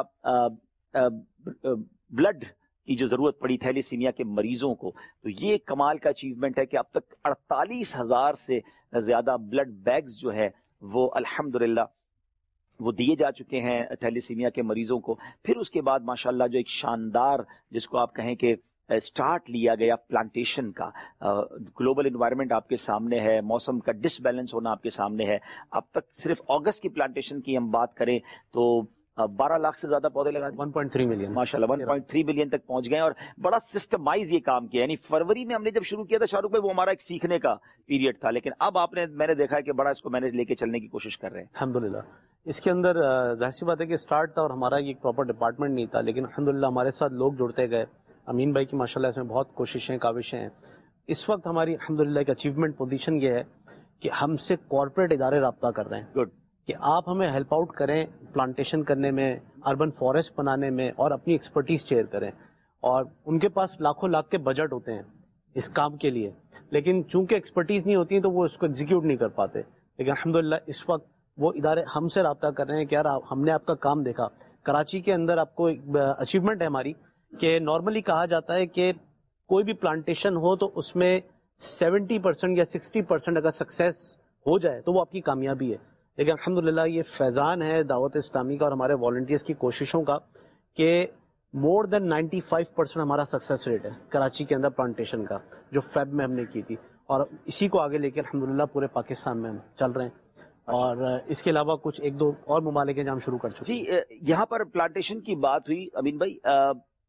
بلڈ کی جو ضرورت پڑی تھیلیسیمیا کے مریضوں کو, تو یہ کمال کا اچیومنٹ ہے کہ اب تک 48,000 سے زیادہ بلڈ بیگز جو ہے وہ الحمدللہ وہ دیے جا چکے ہیں تھیلیسیمیا کے مریضوں کو. پھر اس کے بعد ماشاءاللہ جو ایک شاندار جس کو آپ کہیں کہ اسٹارٹ لیا گیا پلانٹیشن کا, گلوبل انوائرمنٹ آپ کے سامنے ہے, موسم کا ڈس بیلنس ہونا آپ کے سامنے ہے. اب تک صرف اگست کی پلانٹیشن کی ہم بات کریں تو 12 لاکھ سے زیادہ پودے لگا, 1.3 ملین ماشاءاللہ 1.3 ملین تک پہنچ گئے, اور بڑا سسٹمائز یہ کام کیا. یعنی فروری میں ہم نے جب شروع کیا تھا شاہ رخ بھائی وہ ہمارا ایک سیکھنے کا پیریڈ تھا, لیکن اب میں نے دیکھا ہے کہ بڑا اس کو مینج لے کے چلنے کی کوشش کر رہے ہیں الحمدللہ. اس کے اندر ظاہر سی بات ہے کہ اسٹارٹ تھا اور ہمارا یہ پراپر ڈپارٹمنٹ نہیں تھا, لیکن الحمدللہ ہمارے ساتھ لوگ جڑتے گئے. امین بھائی کی ماشاءاللہ اس میں بہت کوششیں کاوشیں ہیں. اس وقت ہماری الحمدللہ ایک اچیومنٹ پوزیشن یہ ہے کہ ہم سے کارپوریٹ ادارے رابطہ کر رہے ہیں. گڈ. کہ آپ ہمیں ہیلپ آؤٹ کریں پلانٹیشن کرنے میں, اربن فارسٹ بنانے میں, اور اپنی ایکسپرٹیز شیئر کریں. اور ان کے پاس لاکھوں لاکھ کے بجٹ ہوتے ہیں اس کام کے لیے, لیکن چونکہ ایکسپرٹیز نہیں ہوتی تو وہ اس کو ایگزیکیوٹ نہیں کر پاتے. لیکن الحمدللہ اس وقت وہ ادارے ہم سے رابطہ کر رہے ہیں کہ یار ہم نے آپ کا کام دیکھا. کراچی کے اندر آپ کو اچیومنٹ ہے ہماری کہ نارملی کہا جاتا ہے کہ کوئی بھی پلانٹیشن ہو تو اس میں 70% یا 60% اگر سکسیس ہو جائے تو وہ آپ کی کامیابی ہے. لیکن الحمدللہ یہ فیضان ہے دعوت اسلامی کا اور ہمارے والنٹیئرس کی کوششوں کا کہ مور دین 95% ہمارا سکسیس ریٹ ہے کراچی کے اندر پلانٹیشن کا, جو فیب میں ہم نے کی تھی, اور اسی کو آگے لے کے الحمدللہ پورے پاکستان میں ہم چل رہے ہیں. اور اس کے علاوہ کچھ 1-2 اور ممالک ہیں جہاں ہم شروع کر چکے ہیں. جی یہاں پر پلانٹیشن کی بات ہوئی امین بھائی,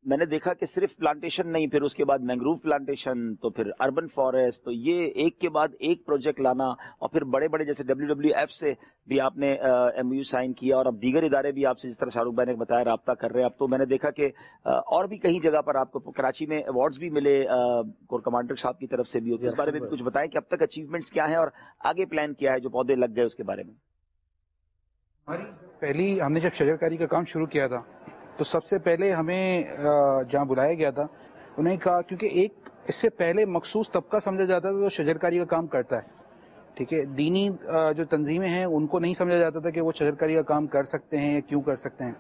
میں نے دیکھا کہ صرف پلانٹیشن نہیں، پھر اس کے بعد مینگروو پلانٹیشن، تو پھر اربن فارسٹ، تو یہ ایک کے بعد ایک پروجیکٹ لانا، اور پھر بڑے بڑے جیسے WWF سے بھی آپ نے MOU سائن کیا، اور اب دیگر ادارے بھی آپ سے جس طرح شاہ رخ بھائی نے بتایا رابطہ کر رہے ہیں. اب تو میں نے دیکھا کہ اور بھی کئی جگہ پر آپ کو کراچی میں ایوارڈز بھی ملے کور کمانڈر صاحب کی طرف سے بھی. اس بارے میں بھی کچھ بتائیں کہ اب تک اچیومنٹس کیا ہیں اور آگے پلان کیا ہے، جو پودے لگ گئے اس کے بارے میں. پہلی ہم نے جب شجرکاری کا کام شروع کیا تھا تو سب سے پہلے ہمیں جہاں بلایا گیا تھا انہیں کہا، کیونکہ ایک اس سے پہلے مخصوص طبقہ سمجھا جاتا تھا جو شجرکاری کا کام کرتا ہے، ٹھیک ہے، دینی جو تنظیمیں ہیں ان کو نہیں سمجھا جاتا تھا کہ وہ شجرکاری کا کام کر سکتے ہیں یا کیوں کر سکتے ہیں.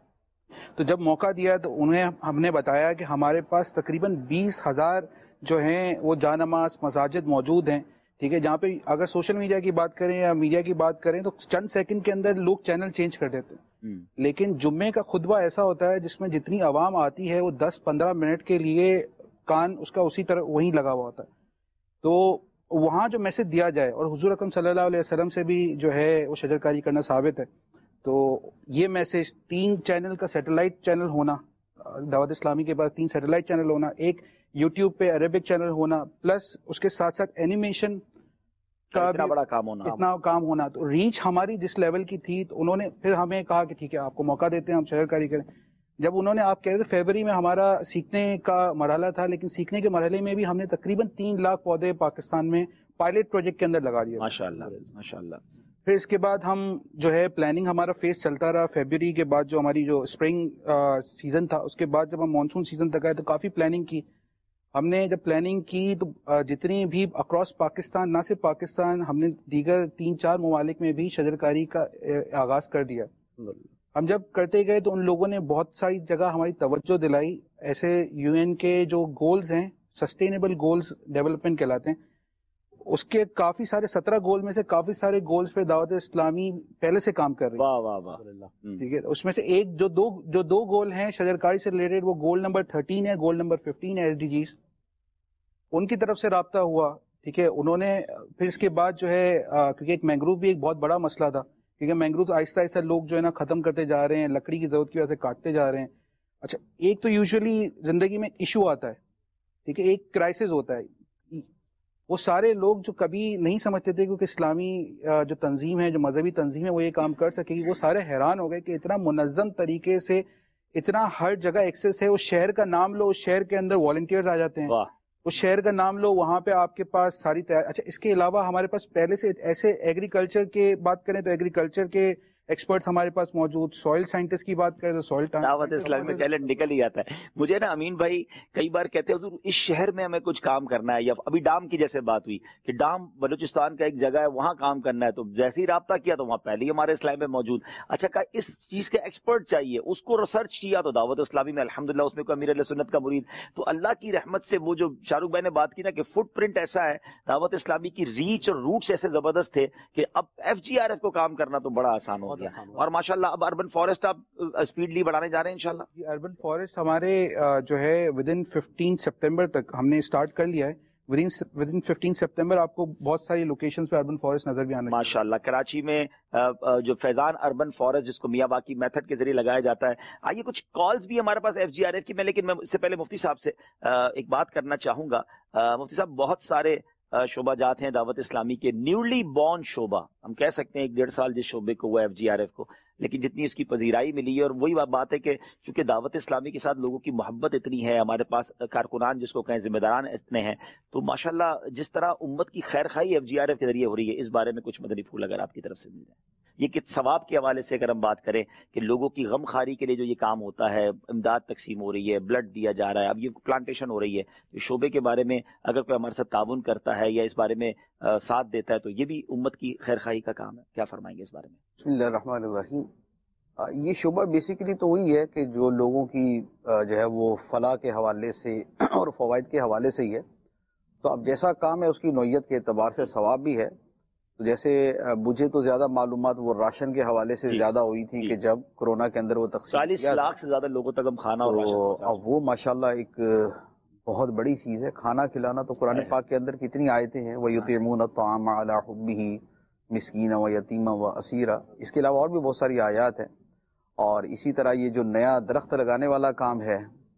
تو جب موقع دیا تو انہیں ہم نے بتایا کہ ہمارے پاس تقریباً 20,000 جو ہیں وہ جانماز مساجد موجود ہیں، ٹھیک ہے، جہاں پہ اگر سوشل میڈیا کی بات کریں یا میڈیا کی بات کریں تو چند سیکنڈ کے اندر لوگ چینل چینج کر دیتے ہیں. لیکن جمعے کا خطبہ ایسا ہوتا ہے جس میں جتنی عوام آتی ہے وہ 10-15 منٹ کے لیے کان اس کا اسی طرح وہیں لگا ہوا ہوتا ہے. تو وہاں جو میسج دیا جائے، اور حضور اکرم صلی اللہ علیہ وسلم سے بھی جو ہے وہ شجرکاری کرنا ثابت ہے، تو یہ میسج 3 چینل کا سیٹلائٹ چینل ہونا، دعوت اسلامی کے پاس 3 سیٹلائٹ چینل ہونا، ایک یوٹیوب پہ عربک چینل ہونا، پلس اس کے ساتھ ساتھ اینیمیشن کا اتنا بڑا کام ہونا، تو ریچ ہماری جس لیول کی تھی، تو انہوں نے پھر ہمیں کہا کہ ٹھیک ہے آپ کو موقع دیتے ہیں، ہم شجرکاری کریں. جب انہوں نے آپ کہہ رہے تھے فیبری میں ہمارا سیکھنے کا مرحلہ تھا، لیکن سیکھنے کے مرحلے میں بھی ہم نے تقریباً 3 لاکھ پودے پاکستان میں پائلٹ پروجیکٹ کے اندر لگا دیا. ماشاءاللہ. پھر اس کے بعد ہم جو ہے پلاننگ ہمارا فیز چلتا رہا. فیبری کے بعد جو ہماری جو اسپرنگ سیزن تھا، اس کے بعد جب ہم مانسون سیزن تک آئے تو کافی پلاننگ کی. ہم نے جب پلاننگ کی تو جتنی بھی اکراس پاکستان، نہ صرف پاکستان، ہم نے دیگر 3-4 ممالک میں بھی شجرکاری کا آغاز کر دیا. ہم جب کرتے گئے تو ان لوگوں نے بہت ساری جگہ ہماری توجہ دلائی. ایسے UN کے جو گولز ہیں، سسٹینیبل گولز ڈیولپمنٹ کہلاتے ہیں، اس کے کافی سارے 17 گول میں سے کافی سارے گولز پہ دعوت اسلامی پہلے سے کام کر رہی ہے. واہ. ٹھیک ہے، اس میں سے ایک جو دو گول ہیں شجرکاری سے ریلیٹڈ، وہ گول نمبر 13 ہے، گول نمبر 15 ہے SDGs. ان کی طرف سے رابطہ ہوا، ٹھیک ہے. انہوں نے پھر اس کے بعد جو ہے کیونکہ ایک مینگروو بھی ایک بہت بڑا مسئلہ تھا، کیونکہ مینگروو آہستہ آہستہ لوگ جو ہے نا ختم کرتے جا رہے ہیں، لکڑی کی ضرورت کی وجہ سے کاٹتے جا رہے ہیں. اچھا، ایک تو یوزلی زندگی میں ایشو آتا ہے، ٹھیک ہے، ایک کرائسس ہوتا ہے. وہ سارے لوگ جو کبھی نہیں سمجھتے تھے کیونکہ اسلامی جو تنظیم ہے، جو مذہبی تنظیم ہے، وہ یہ کام کر سکے گی، وہ سارے حیران ہو گئے کہ اتنا منظم طریقے سے، اتنا ہر جگہ ایکسیس ہے. اس شہر کا نام لو، اس شہر کے اندر والنٹیئرز آ جاتے ہیں. اس شہر کا نام لو، وہاں پہ آپ کے پاس ساری اچھا، اس کے علاوہ ہمارے پاس پہلے سے ایسے ایگریکلچر کے بات کریں تو ایگریکلچر کے ایکسپرٹس ہمارے پاس موجود، سوئل سائنٹسٹ کی بات کریں تو سوئل دعوت اسلامی میں ٹیلنٹ نکل ہی آتا ہے. مجھے نا امین بھائی کئی بار کہتے ہیں حضور اس شہر میں ہمیں کچھ کام کرنا ہے، یا ابھی ڈام کی جیسے بات ہوئی کہ ڈام بلوچستان کا ایک جگہ ہے، وہاں کام کرنا ہے، تو جیسے ہی رابطہ کیا تو وہاں پہلے ہی ہمارے اسلام میں موجود. اچھا، کہ اس چیز کے ایکسپرٹ چاہیے، اس کو ریسرچ کیا تو دعوت اسلامی میں الحمدللہ اس میں کوئی امیر اہل سنت کا مرید. تو اللہ کی رحمت سے وہ جو شاہ رخ بھائی نے بات کی نا کہ فٹ پرنٹ ایسا ہے، دعوت اسلامی کی ریچ اور روٹس ایسے زبردست تھے کہ اب FGRF کو کام کرنا تو بڑا آسان ہو گیا. اور ماشاء اب اربن فارسٹ آپ اسپیڈلی بڑھانے جا رہے ہیں انشاءاللہ. جی، اربن فارسٹ ہمارے جو ہے ودن 15 سپتمبر تک ہم نے اسٹارٹ کر لیا ہے. ودن 15 سپتمبر آپ کو بہت ساری لوکیشنز پہ اربن فارسٹ نظر بھی آنے ماشاءاللہ. کراچی میں جو فیضان اربن فارسٹ جس کو میاں باقی میتھڈ کے ذریعے لگایا جاتا ہے. آئیے کچھ کالز بھی ہمارے پاس FGRF کی میں، لیکن میں اس سے پہلے مفتی صاحب سے ایک بات کرنا چاہوں گا. مفتی صاحب، بہت سارے شعبہ جات ہیں دعوت اسلامی کے، نیولی بورن شعبہ ہم کہہ سکتے ہیں، 1-1.5 سال جس شعبے کو ہوا FGRF کو، لیکن جتنی اس کی پذیرائی ملی ہے، اور وہی بات ہے کہ چونکہ دعوت اسلامی کے ساتھ لوگوں کی محبت اتنی ہے، ہمارے پاس کارکنان جس کو کہیں ذمہ داران اتنے ہیں، تو ماشاءاللہ جس طرح امت کی خیر خواہی FGRF کے ذریعے ہو رہی ہے، اس بارے میں کچھ مدنی پھول اگر آپ کی طرف سے مل جائے. یہ کہ ثواب کے حوالے سے اگر ہم بات کریں کہ لوگوں کی غم خاری کے لیے جو یہ کام ہوتا ہے، امداد تقسیم ہو رہی ہے، بلڈ دیا جا رہا ہے، اب یہ پلانٹیشن ہو رہی ہے، اس شعبے کے بارے میں اگر کوئی ہمارے ساتھ تعاون کرتا ہے یا اس بارے میں ساتھ دیتا ہے تو یہ بھی امت کی خیر خواہی کا کام ہے. کیا فرمائیں گے اس بارے میں؟ بسم اللہ الرحمن الرحیم. یہ شعبہ بیسیکلی تو وہی ہے کہ جو لوگوں کی جو ہے وہ فلاح کے حوالے سے اور فوائد کے حوالے سے ہی ہے. تو اب جیسا کام ہے اس کی نوعیت کے اعتبار سے ثواب بھی ہے. تو جیسے مجھے تو زیادہ معلومات وہ راشن کے حوالے سے زیادہ ہوئی تھی کہ جب کورونا کے اندر وہ تقسیم 40 لاکھ سے زیادہ لوگوں تک ہم کھانا اور راشن، اب وہ ماشاءاللہ ایک بہت بڑی چیز ہے. کھانا کھلانا تو قرآن پاک کے اندر کتنی آیتیں ہیں، وَيُطْعِمُونَ الطَّعَامَ عَلَىٰ حُبِّهِ مِسْكِينًا وَيَتِيمًا وَأَسِيرًا. اس کے علاوہ اور بھی بہت ساری آیات ہیں. اور اسی طرح یہ جو نیا درخت لگانے والا کام ہے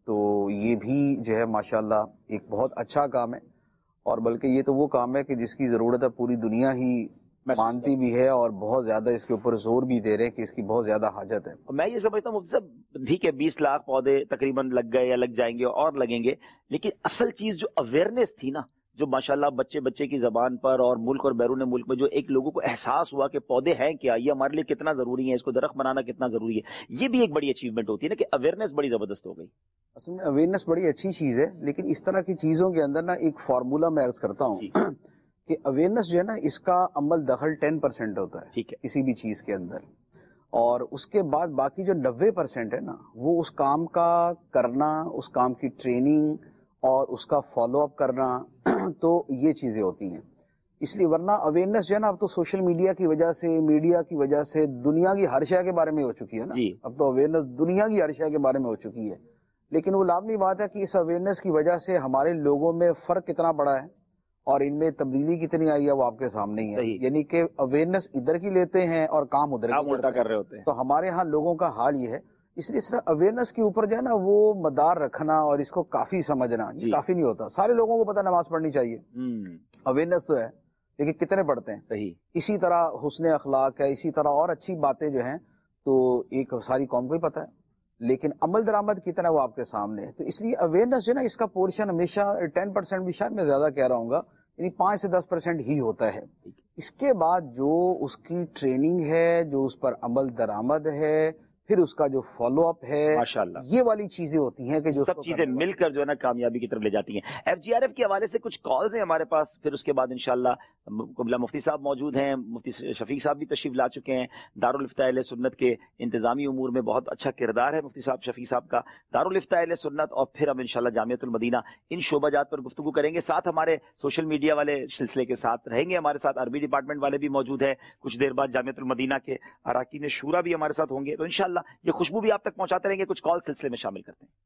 تو یہ بھی جو ہے ماشاءاللہ ایک بہت اچھا کام ہے، اور بلکہ یہ تو وہ کام ہے کہ جس کی ضرورت ہے پوری دنیا ہی مانتی بھی ہے اور بہت زیادہ اس کے اوپر زور بھی دے رہے کہ اس کی بہت زیادہ حاجت ہے۔ میں یہ سمجھتا ہوں مفتی صاحب ٹھیک ہے 20 لاکھ پودے تقریباً لگ گئے یا لگ جائیں گے اور لگیں گے، لیکن اصل چیز جو اویئرنیس تھی نا، جو ماشاءاللہ بچے کی زبان پر اور ملک اور بیرون ملک میں جو ایک لوگوں کو احساس ہوا کہ پودے ہیں کیا، یہ ہمارے لیے کتنا ضروری ہے، اس کو درخت بنانا کتنا ضروری ہے، یہ بھی ایک بڑی اچیومنٹ ہوتی ہے نا کہ اویئرنیس بڑی زبردست ہو گئی۔ اصل میں اویئرنیس بڑی اچھی چیز ہے، لیکن اس طرح کی چیزوں کے اندر نا ایک فارمولا میں عرض کرتا ہوں کہ اویئرنیس جو ہے نا اس کا عمل دخل 10% ہوتا ہے ٹھیک ہے کسی بھی چیز کے اندر، اور اس کے بعد باقی جو 90% ہے نا وہ اس کام کا کرنا، اس کام کی ٹریننگ اور اس کا فالو اپ کرنا، تو یہ چیزیں ہوتی ہیں۔ اس لیے ورنہ اویئرنیس جو ہے نا اب تو سوشل میڈیا کی وجہ سے، میڈیا کی وجہ سے دنیا کی ہر شے کے بارے میں ہو چکی ہے نا، اب تو اویئرنیس دنیا کی ہر شے کے بارے میں ہو چکی ہے، لیکن وہ لازمی بات ہے کہ اس اویئرنیس کی وجہ سے ہمارے لوگوں میں فرق کتنا بڑا ہے اور ان میں تبدیلی کتنی آئی ہے وہ آپ کے سامنے ہی ہے۔ یعنی کہ اویئرنیس ادھر کی لیتے ہیں اور کام ادھر کر رہے ہوتے ہیں، تو ہمارے ہاں لوگوں کا حال یہ ہے۔ اس لیے صرف اویئرنیس کے اوپر جو ہے نا وہ مدار رکھنا اور اس کو کافی سمجھنا یہ کافی نہیں ہوتا۔ سارے لوگوں کو پتہ نماز پڑھنی چاہیے، اویئرنیس تو ہے، لیکن کتنے پڑھتے ہیں؟ صحیح۔ اسی طرح حسن اخلاق ہے، اسی طرح اور اچھی باتیں جو ہیں تو ایک ساری قوم کو ہی پتہ ہے، لیکن عمل درآمد کتنا ہے وہ آپ کے سامنے ہے۔ تو اس لیے اویئرنیس جو ہے نا اس کا پورشن ہمیشہ 10% بھی شاید میں زیادہ کہہ رہا ہوں گا، یعنی 5 سے 10% ہی ہوتا ہے۔ اس کے بعد جو اس کی ٹریننگ ہے، جو اس پر عمل درآمد ہے، پھر اس کا جو فالو اپ ہے، ماشاءاللہ یہ والی چیزیں ہوتی ہیں کہ جو سب چیزیں مل کر جو ہے نا کامیابی کی طرف لے جاتی ہیں۔ FGRF کے حوالے سے کچھ کالز ہیں ہمارے پاس، پھر اس کے بعد انشاءاللہ قبلہ مفتی صاحب موجود ہیں، مفتی شفیق صاحب بھی تشریف لا چکے ہیں۔ دارالفتہ اہل سنت کے انتظامی امور میں بہت اچھا کردار ہے مفتی صاحب شفیق صاحب کا، دارالفتہ اہل سنت، اور پھر ہم انشاءاللہ جامعۃ المدینہ ان شعبہ جات پر گفتگو کریں گے۔ ساتھ ہمارے سوشل میڈیا والے سلسلے کے ساتھ رہیں گے، ہمارے ساتھ عربی ڈپارٹمنٹ والے بھی موجود ہیں، کچھ دیر بعد جامعۃ المدینہ کے اراکین شورا بھی ہمارے ساتھ ہوں گے، تو انشاءاللہ یہ خوشبو بھی آپ تک پہنچاتے رہیں گے۔ کچھ کال سلسلے میں شامل کرتے ہیں۔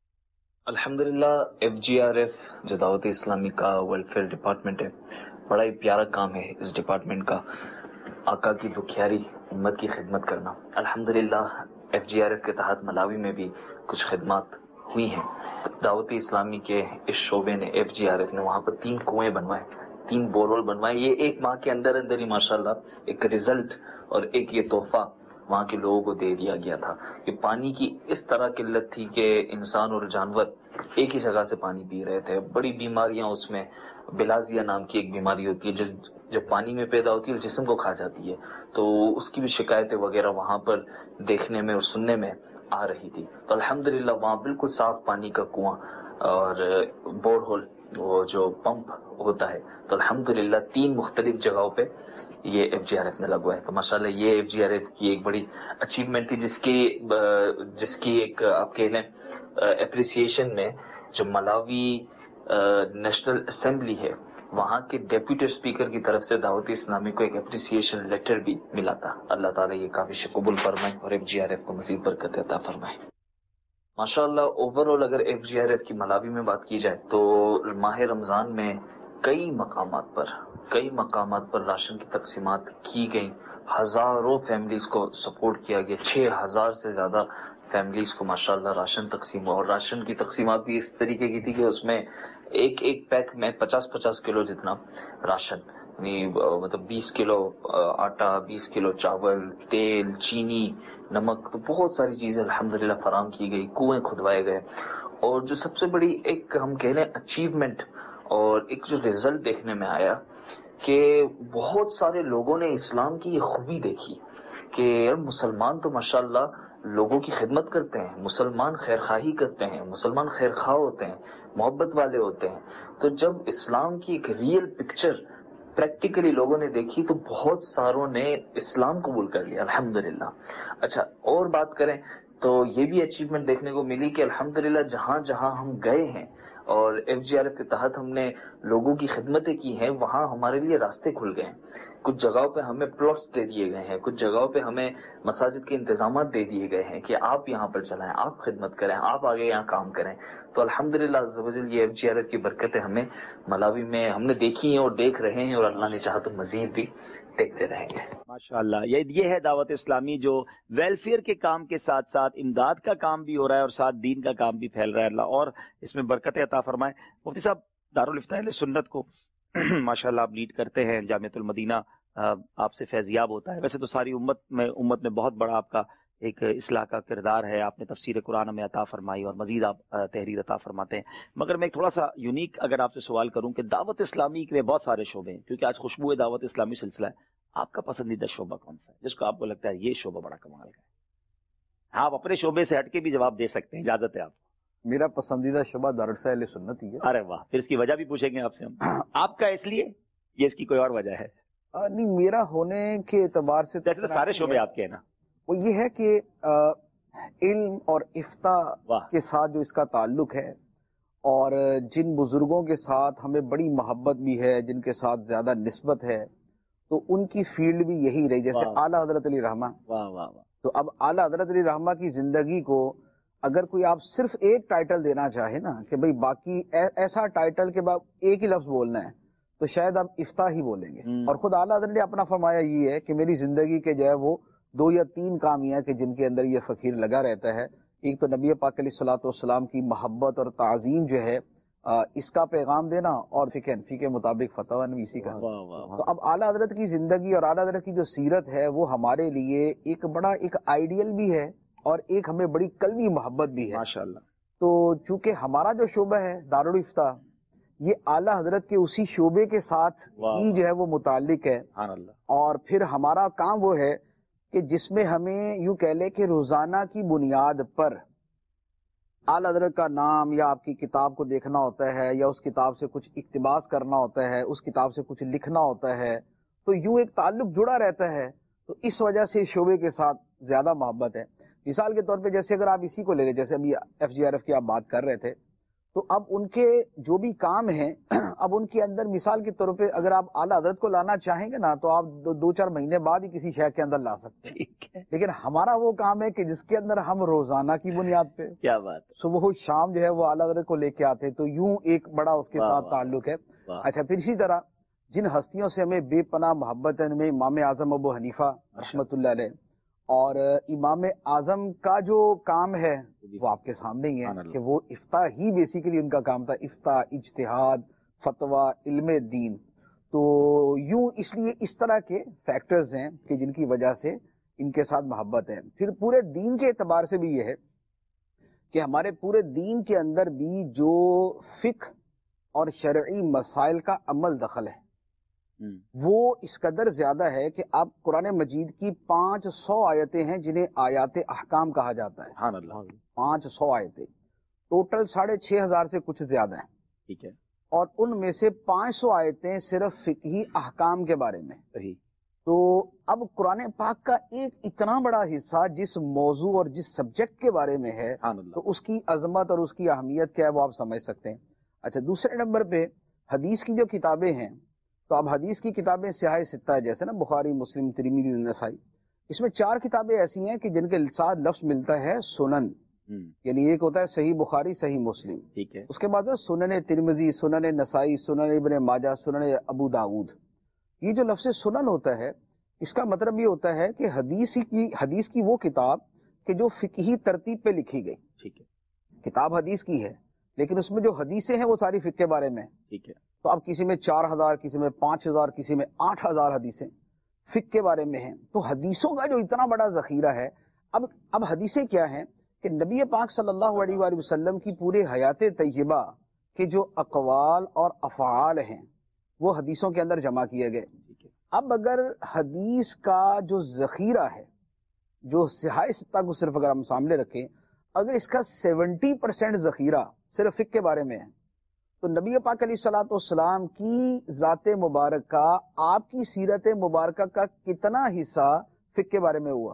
الحمدللہ FGRF جو دعوت اسلامی کا ویلفیئر ڈپارٹمنٹ ہے، بڑا ہی پیارا کام ہے اس ڈپارٹمنٹ کا، آقا کی دکھیاری امت کی خدمت کرنا۔ الحمدللہ FGRF کے تحت ملاوی میں بھی کچھ خدمات ہوئی ہیں۔ دعوت اسلامی کے اس شعبے نے FGRF نے وہاں پر 3 کنویں بنوائے، 3 بورول بنوائے۔ یہ ایک ماہ کے اندر ہی ماشاءاللہ ایک رزلٹ اور ایک یہ تحفہ وہاں کے لوگوں کو دے دیا گیا تھا کہ پانی کی اس طرح قلت تھی کہ انسان اور جانور ایک ہی جگہ سے پانی پی رہے تھے۔ بڑی بیماریاں اس میں، بلازیا نام کی ایک بیماری ہوتی ہے جب پانی میں پیدا ہوتی ہے اور جسم کو کھا جاتی ہے، تو اس کی بھی شکایتیں وغیرہ وہاں پر دیکھنے میں اور سننے میں آ رہی تھی۔ تو الحمدللہ وہاں بالکل صاف پانی کا کنواں اور بور ہول وہ جو پمپ ہوتا ہے، تو الحمدللہ 3 مختلف جگہوں پہ یہ FGRF نے لگوا ہے۔ تو ماشاءاللہ یہ FGRF کی ایک بڑی اچیومنٹ تھی، جس کی ایک آپ کہہ لیں اپریسیشن میں جو ملاوی نیشنل اسمبلی ہے وہاں کے ڈیپوٹی اسپیکر کی طرف سے دعوت اسلامی کو ایک اپریسیشن لیٹر بھی ملا تھا۔ اللہ تعالیٰ یہ کافی قبول فرمائے اور FGRF کو مزید برکت عطا فرمائے۔ ماشاءاللہ اوورآل اگر FGRF کی ملاوی میں بات کی جائے تو ماہ رمضان میں کئی مقامات پر راشن کی تقسیمات کی گئیں، ہزاروں فیملیز کو سپورٹ کیا گیا، 6000 سے زیادہ فیملیز کو ماشاءاللہ راشن تقسیم ہوا، اور راشن کی تقسیمات بھی اس طریقے کی تھی کہ اس میں ایک پیک میں 50 کلو جتنا راشن، یعنی مطلب 20 کلو آٹا، 20 کلو چاول، تیل، چینی، نمک، تو بہت ساری چیزیں الحمدللہ فراہم کی گئی، کنویں کھدوائے گئے۔ اور جو سب سے بڑی ایک ہم کہہ لیں اچیومنٹ اور ایک جو رزلٹ دیکھنے میں آیا کہ بہت سارے لوگوں نے اسلام کی یہ خوبی دیکھی کہ یار مسلمان تو ماشاءاللہ لوگوں کی خدمت کرتے ہیں، مسلمان خیرخواہی کرتے ہیں، مسلمان خیرخواہ ہوتے ہیں، محبت والے ہوتے ہیں۔ تو جب اسلام کی ایک ریئل پکچر پریکٹیکلی لوگوں نے دیکھی تو بہت ساروں نے اسلام قبول کر لیا الحمدللہ۔ اچھا اور بات کریں تو یہ بھی اچیومنٹ دیکھنے کو ملی کہ الحمدللہ جہاں جہاں ہم گئے ہیں اور FGRF کے تحت ہم نے لوگوں کی خدمتیں کی ہیں، وہاں ہمارے لیے راستے کھل گئے ہیں۔ کچھ جگہوں پہ ہمیں پلاٹس دے دیے گئے ہیں، کچھ جگہوں پہ ہمیں مساجد کے انتظامات دے دیے گئے ہیں کہ آپ یہاں پر چلائیں، آپ خدمت کریں، آپ آگے یہاں کام کریں۔ تو الحمدللہ عز و جل یہ FGRF کی برکتیں ہمیں ملاوی میں ہم نے دیکھی ہیں اور دیکھ رہے ہیں، اور اللہ نے چاہا تو مزید بھی دیکھتے رہیں گے. ماشاءاللہ. یہ ہے دعوت اسلامی جو ویلفیئر کے کام کے ساتھ ساتھ امداد کا کام بھی ہو رہا ہے اور ساتھ دین کا کام بھی پھیل رہا ہے. اللہ اور اس میں برکت عطا فرمائے. مفتی صاحب دارالفتاح اہل سنت کو ماشاءاللہ آپ لیڈ کرتے ہیں, جامعۃ المدینہ آپ سے فیضیاب ہوتا ہے. ویسے تو ساری امت میں بہت بڑا آپ کا ایک اصلاح کا کردار ہے. آپ نے تفسیر قرآن میں عطا فرمائی اور مزید آپ تحریر عطا فرماتے ہیں. مگر میں ایک تھوڑا سا یونیک اگر آپ سے سوال کروں کہ دعوت اسلامی کے بہت سارے شعبے ہیں, کیونکہ آج خوشبو دعوت اسلامی سلسلہ ہے, آپ کا پسندیدہ شعبہ کون سا ہے جس کو آپ کو لگتا ہے یہ شعبہ بڑا کمال کا ہے؟ آپ اپنے شعبے سے ہٹ کے بھی جواب دے سکتے ہیں, اجازت ہے آپ کو. میرا پسندیدہ شعبہ دارالفتاح اہل سنت ہی ہے. ارے واہ, پھر اس کی وجہ بھی پوچھیں گے آپ سے ہم. آپ کا اس لیے یہ اس کی کوئی اور وجہ ہے؟ نہیں, میرا ہونے کے اعتبار سے جیسے تو سارے شعبے آپ کے ہیں نا, وہ یہ ہے کہ علم اور افتاء کے ساتھ جو اس کا تعلق ہے اور جن بزرگوں کے ساتھ ہمیں بڑی محبت بھی ہے, جن کے ساتھ زیادہ نسبت ہے, تو ان کی فیلڈ بھی یہی رہی. جیسے اعلیٰ حضرت علی رحمہ, تو اب اعلیٰ حضرت علی رحمہ کی زندگی کو اگر کوئی آپ صرف ایک ٹائٹل دینا چاہے نا کہ بھئی باقی ایسا ٹائٹل کے بعد ایک ہی لفظ بولنا ہے, تو شاید آپ افتاء ہی بولیں گے. اور خود اعلیٰ حضرت نے اپنا فرمایا یہ ہے کہ میری زندگی کے جو ہے وہ 2 یا 3 کام یہ ہیں کہ جن کے اندر یہ فقیر لگا رہتا ہے. ایک تو نبی پاک علیہ الصلوۃ والسلام کی محبت اور تعظیم جو ہے اس کا پیغام دینا, اور فقہ حنفی کے مطابق فتویٰ نویسی کا. تو اب اعلیٰ حضرت کی زندگی اور اعلیٰ حضرت کی جو سیرت ہے وہ ہمارے لیے ایک بڑا ایک آئیڈیل بھی ہے اور ایک ہمیں بڑی قلبی محبت بھی ہے ماشاءاللہ. تو چونکہ ہمارا جو شعبہ ہے دارالفتاء, یہ اعلیٰ حضرت کے اسی شعبے کے ساتھ ہی جو ہے وہ متعلق ہے. اور پھر ہمارا کام وہ ہے کہ جس میں ہمیں یوں کہہ لے کہ روزانہ کی بنیاد پر اعلیٰ حضرت کا نام یا آپ کی کتاب کو دیکھنا ہوتا ہے, یا اس کتاب سے کچھ اقتباس کرنا ہوتا ہے, اس کتاب سے کچھ لکھنا ہوتا ہے, تو یوں ایک تعلق جڑا رہتا ہے. تو اس وجہ سے شعبے کے ساتھ زیادہ محبت ہے. مثال کے طور پہ جیسے اگر آپ اسی کو لے لیں, جیسے ابھی FGRF کی آپ بات کر رہے تھے, تو اب ان کے جو بھی کام ہیں, اب ان کے اندر مثال کے طور پہ اگر آپ اعلیٰ حضرت کو لانا چاہیں گے نا, تو آپ 2-4 مہینے بعد ہی کسی شہر کے اندر لا سکتے ہیں. لیکن ہمارا وہ کام ہے کہ جس کے اندر ہم روزانہ کی بنیاد پہ, کیا بات, صبح و شام جو ہے وہ اعلیٰ حضرت کو لے کے آتے, تو یوں ایک بڑا اس کے ساتھ تعلق ہے. اچھا, پھر اسی طرح جن ہستیوں سے ہمیں بے پناہ محبت ہے, ان میں امام اعظم ابو حنیفہ رحمۃ اللہ علیہ, اور امام اعظم کا جو کام ہے وہ آپ کے سامنے ہی ہے کہ وہ افتاء ہی بیسیکلی ان کا کام تھا, افتاء, اجتہاد, فتویٰ, علم دین. تو یوں اس لیے اس طرح کے فیکٹرز ہیں کہ جن کی وجہ سے ان کے ساتھ محبت ہے. پھر پورے دین کے اعتبار سے بھی یہ ہے کہ ہمارے پورے دین کے اندر بھی جو فقہ اور شرعی مسائل کا عمل دخل ہے وہ اس قدر زیادہ ہے کہ اب قرآن مجید کی 500 آیتیں ہیں جنہیں آیات احکام کہا جاتا ہے. 500 آیتیں ٹوٹل 6,500 سے کچھ زیادہ ہیں. ٹھیک ہے, اور ان میں سے 500 آیتیں صرف فقہی احکام کے بارے میں. صحیح. تو اب قرآن پاک کا ایک اتنا بڑا حصہ جس موضوع اور جس سبجیکٹ کے بارے میں ہے, تو اس کی عظمت اور اس کی اہمیت کیا ہے وہ آپ سمجھ سکتے ہیں. اچھا, دوسرے نمبر پہ حدیث کی جو کتابیں ہیں, تو اب حدیث کی کتابیں سیاہ ستہ ہے, جیسے نا بخاری, مسلم, ترمذی, نسائی. اس میں 4 کتابیں ایسی ہیں کہ جن کے ساتھ لفظ ملتا ہے سنن, یعنی ایک ہوتا ہے صحیح بخاری, صحیح مسلم. ٹھیک ہے. اس کے بعد سنن ترمذی, سنن نسائی, سنن ابن ماجہ, سنن ابو داود. یہ جو لفظ سنن ہوتا ہے, اس کا مطلب یہ ہوتا ہے کہ حدیث کی وہ کتاب کہ جو فقہی ترتیب پہ لکھی گئی. ٹھیک ہے. کتاب حدیث کی ہے, لیکن اس میں جو حدیثیں ہیں وہ ساری فقہ کے بارے میں. ٹھیک ہے. تو اب کسی میں 4,000, کسی میں 5,000, کسی میں 8,000 حدیثیں فقہ کے بارے میں ہیں. تو حدیثوں کا جو اتنا بڑا ذخیرہ ہے, اب حدیثیں کیا ہیں کہ نبی پاک صلی اللہ علیہ وآلہ وسلم کی پورے حیات طیبہ کے جو اقوال اور افعال ہیں وہ حدیثوں کے اندر جمع کیے گئے. اب اگر حدیث کا جو ذخیرہ ہے, جو سیاہ ستہ کو صرف اگر ہم سامنے رکھیں, اگر اس کا 70% ذخیرہ صرف فقہ کے بارے میں ہے, تو نبی پاک علیہ الصلوۃ والسلام کی ذات مبارکہ, آپ کی سیرت مبارکہ کا کتنا حصہ فقہ کے بارے میں ہوا.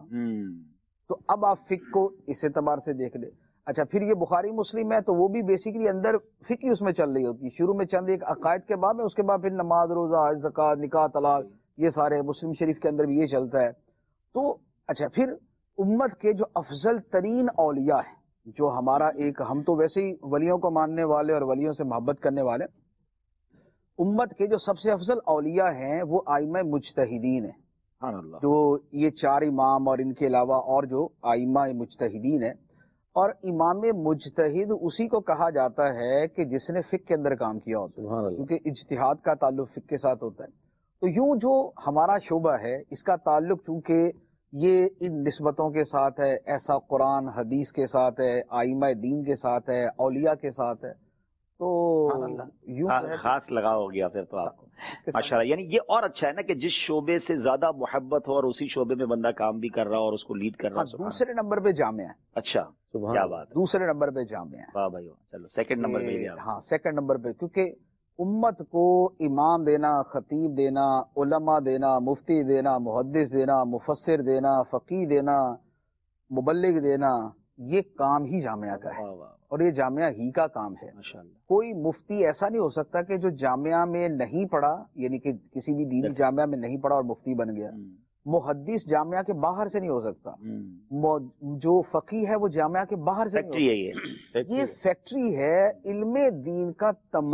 تو اب آپ فقہ کو اس اعتبار سے دیکھ لیں. اچھا, پھر یہ بخاری مسلم ہے تو وہ بھی بیسیکلی اندر فقہ اس میں چل رہی ہوتی ہے. شروع میں چند ایک عقائد کے باب ہے, اس کے بعد پھر نماز, روزہ, حج, زکوٰۃ, نکاح, طلاق, یہ سارے. مسلم شریف کے اندر بھی یہ چلتا ہے. تو اچھا, پھر امت کے جو افضل ترین اولیاء ہیں, جو ہمارا ایک, ہم تو ویسے ہی ولیوں کو ماننے والے اور ولیوں سے محبت کرنے والے, امت کے جو سب سے افضل اولیاء ہیں وہ آئمہ مجتہدین ہیں. جو یہ 4 امام اور ان کے علاوہ اور جو آئمہ مجتہدین ہیں. اور امام مجتہد اسی کو کہا جاتا ہے کہ جس نے فقہ کے اندر کام کیا ہوتا ہے، کیونکہ اجتہاد کا تعلق فقہ کے ساتھ ہوتا ہے. تو یوں جو ہمارا شعبہ ہے اس کا تعلق چونکہ یہ ان نسبتوں کے ساتھ ہے، ایسا قرآن حدیث کے ساتھ ہے، آئمہ دین کے ساتھ ہے، اولیاء کے ساتھ ہے، تو یوں خاص لگاؤ ہو گیا پھر تو آپ کو ماشاءاللہ. یعنی یہ اور اچھا ہے نا کہ جس شعبے سے زیادہ محبت ہو اور اسی شعبے میں بندہ کام بھی کر رہا اور اس کو لیڈ کر رہا. دوسرے نمبر پہ جامعہ. اچھا کیا بات ہے. دوسرے نمبر پہ جامعہ. واہ بھائی واہ. چلو سیکنڈ نمبر پہ گیا. ہاں سیکنڈ نمبر پہ، کیونکہ امت کو امام دینا، خطیب دینا، علماء دینا، مفتی دینا، محدث دینا، مفسر دینا، فقیہ دینا، مبلغ دینا، یہ کام ہی جامعہ کا ہے اور یہ جامعہ ہی کا کام ہے. کوئی مفتی ایسا نہیں ہو سکتا کہ جو جامعہ میں نہیں پڑھا، یعنی کہ کسی بھی دینی جامعہ میں نہیں پڑھا اور مفتی بن گیا. محدث جامعہ کے باہر سے نہیں ہو سکتا. جو فقیہ ہے وہ جامعہ کے باہر سے نہیں ہو سکتا. یہ فیکٹری ہے علم دین کا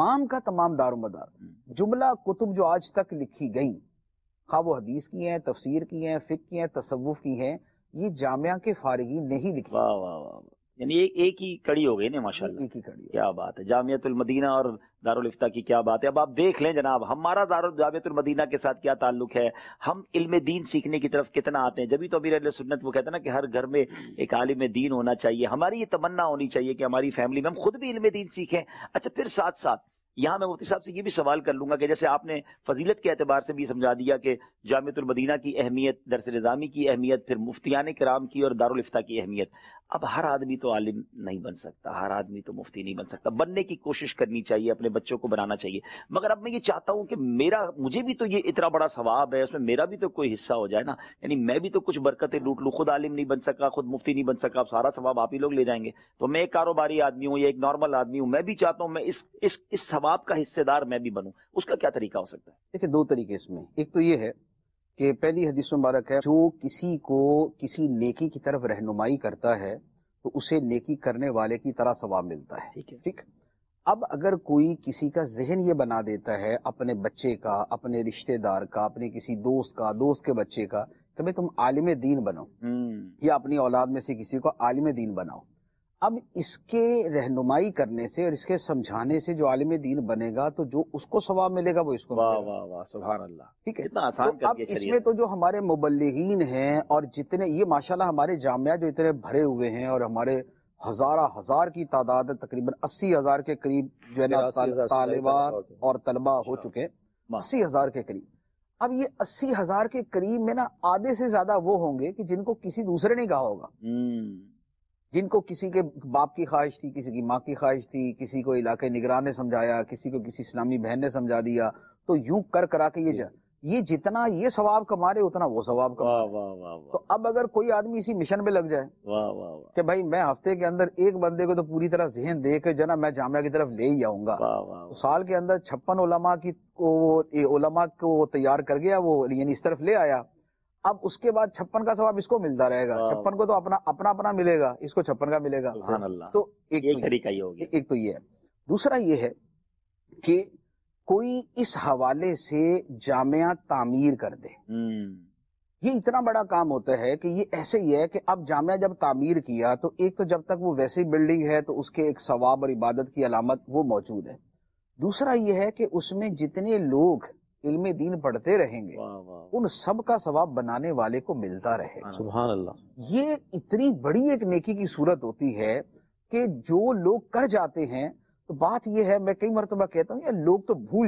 تمام دار و مدار. جملہ کتب جو آج تک لکھی گئی، خواہ وہ حدیث کی ہیں، تفسیر کی ہیں، فقہ کی ہیں، تصوف کی ہیں، یہ جامعہ کے فارغین نے ہی لکھی. واہ واہ واہ. یعنی ایک ہی کڑی ہو گئی نا ماشاءاللہ. ایک ہی کڑی. کیا بات ہے. جامعۃ المدینہ اور دارالفتہ کی کیا بات ہے. اب آپ دیکھ لیں جناب ہمارا جامعۃ المدینہ کے ساتھ کیا تعلق ہے. ہم علم دین سیکھنے کی طرف کتنا آتے ہیں. جبھی تو امیر اہل سنت وہ کہتے ہیں نا کہ ہر گھر میں ایک عالم دین ہونا چاہیے. ہماری یہ تمنا ہونی چاہیے کہ ہماری فیملی میں ہم خود بھی علم دین سیکھیں. اچھا پھر ساتھ ساتھ یہاں میں مفتی صاحب سے یہ بھی سوال کر لوں گا کہ جیسے آپ نے فضیلت کے اعتبار سے بھی سمجھا دیا کہ جامعۃ المدینہ کی اہمیت، درس نظامی کی اہمیت، پھر مفتیان کرام کی اور دارالفتہ کی اہمیت. اب ہر آدمی تو عالم نہیں بن سکتا، ہر آدمی تو مفتی نہیں بن سکتا. بننے کی کوشش کرنی چاہیے، اپنے بچوں کو بنانا چاہیے. مگر اب میں یہ چاہتا ہوں کہ مجھے بھی تو یہ اتنا بڑا ثواب ہے، اس میں میرا بھی تو کوئی حصہ ہو جائے نا. یعنی میں بھی تو کچھ برکتیں لوٹ لوں. خود عالم نہیں بن سکا، خود مفتی نہیں بن سکا، اب سارا ثواب آپ ہی لوگ لے جائیں گے. تو میں ایک کاروباری آدمی ہوں یا ایک نارمل آدمی ہوں، میں بھی چاہتا ہوں میں اس ثواب کا حصے دار میں بھی بنوں. اس کا کیا طریقہ ہو سکتا ہے؟ دیکھیں 2 طریقے اس میں. ایک تو یہ ہے کہ پہلی حدیث مبارک ہے، جو کسی کو کسی نیکی کی طرف رہنمائی کرتا ہے تو اسے نیکی کرنے والے کی طرح ثواب ملتا ہے. ٹھیک. اب اگر کوئی کسی کا ذہن یہ بنا دیتا ہے اپنے بچے کا، اپنے رشتہ دار کا، اپنے کسی دوست کا، دوست کے بچے کا کہ بھئی تم عالم دین بنو، یا اپنی اولاد میں سے کسی کو عالم دین بناؤ. اب اس کے رہنمائی کرنے سے اور اس کے سمجھانے سے جو عالم دین بنے گا تو جو اس کو ثواب ملے گا وہ اس کو ملے گا. واہ واہ واہ سبحان اللہ. ٹھیک ہے. اتنا آسان کر اب کے اس میں تو جو ہمارے مبلغین ہیں اور جتنے یہ ماشاءاللہ ہمارے جامعہ جو اتنے بھرے ہوئے ہیں اور ہمارے ہزار کی تعداد ہے، تقریباً 80,000 کے قریب جو ہے نا طالبات اور طلبہ ہو چکے، 80,000 کے قریب. اب یہ 80,000 کے قریب میں نا آدھے سے زیادہ وہ ہوں گے کہ جن کو کسی دوسرے نے کہا ہوگا، جن کو کسی کے باپ کی خواہش تھی، کسی کی ماں کی خواہش تھی، کسی کو علاقے نگران نے سمجھایا، کسی کو کسی اسلامی بہن نے سمجھا دیا. تو یوں کرا کے یہ جتنا یہ ثواب کما رہے اتنا وہ ثواب کما رہے. تو اب اگر کوئی آدمی اسی مشن پہ لگ جائے کہ بھائی میں ہفتے کے اندر ایک بندے کو تو پوری طرح ذہن دے کے جو نا میں جامعہ کی طرف لے ہی آؤں گا، تو سال کے اندر 56 علماء کو تیار کر گیا وہ، یعنی اس طرف لے آیا. اب اس کے بعد 56 کا ثواب اس کو ملتا رہے گا. 56 کو تو اپنا ملے گا، اس کو 56 کا ملے گا. تو ایک طریقہ یہ ہو گیا. ایک تو یہ ہے. دوسرا یہ ہے کہ کوئی اس حوالے سے جامعہ تعمیر کر دے. یہ اتنا بڑا کام ہوتا ہے کہ یہ ایسے ہی ہے کہ اب جامعہ جب تعمیر کیا تو ایک تو جب تک وہ ویسی بلڈنگ ہے تو اس کے ایک ثواب اور عبادت کی علامت وہ موجود ہے. دوسرا یہ ہے کہ اس میں جتنے لوگ علم دین پڑھتے رہیں گے ان سب کا ثواب بنانے والے کو ملتا رہے. سبحان اللہ. یہ اتنی بڑی ایک نیکی کی صورت ہوتی ہے کہ جو لوگ کر جاتے ہیں تو بات یہ ہے، میں کئی مرتبہ کہتا ہوں یہ لوگ تو بھول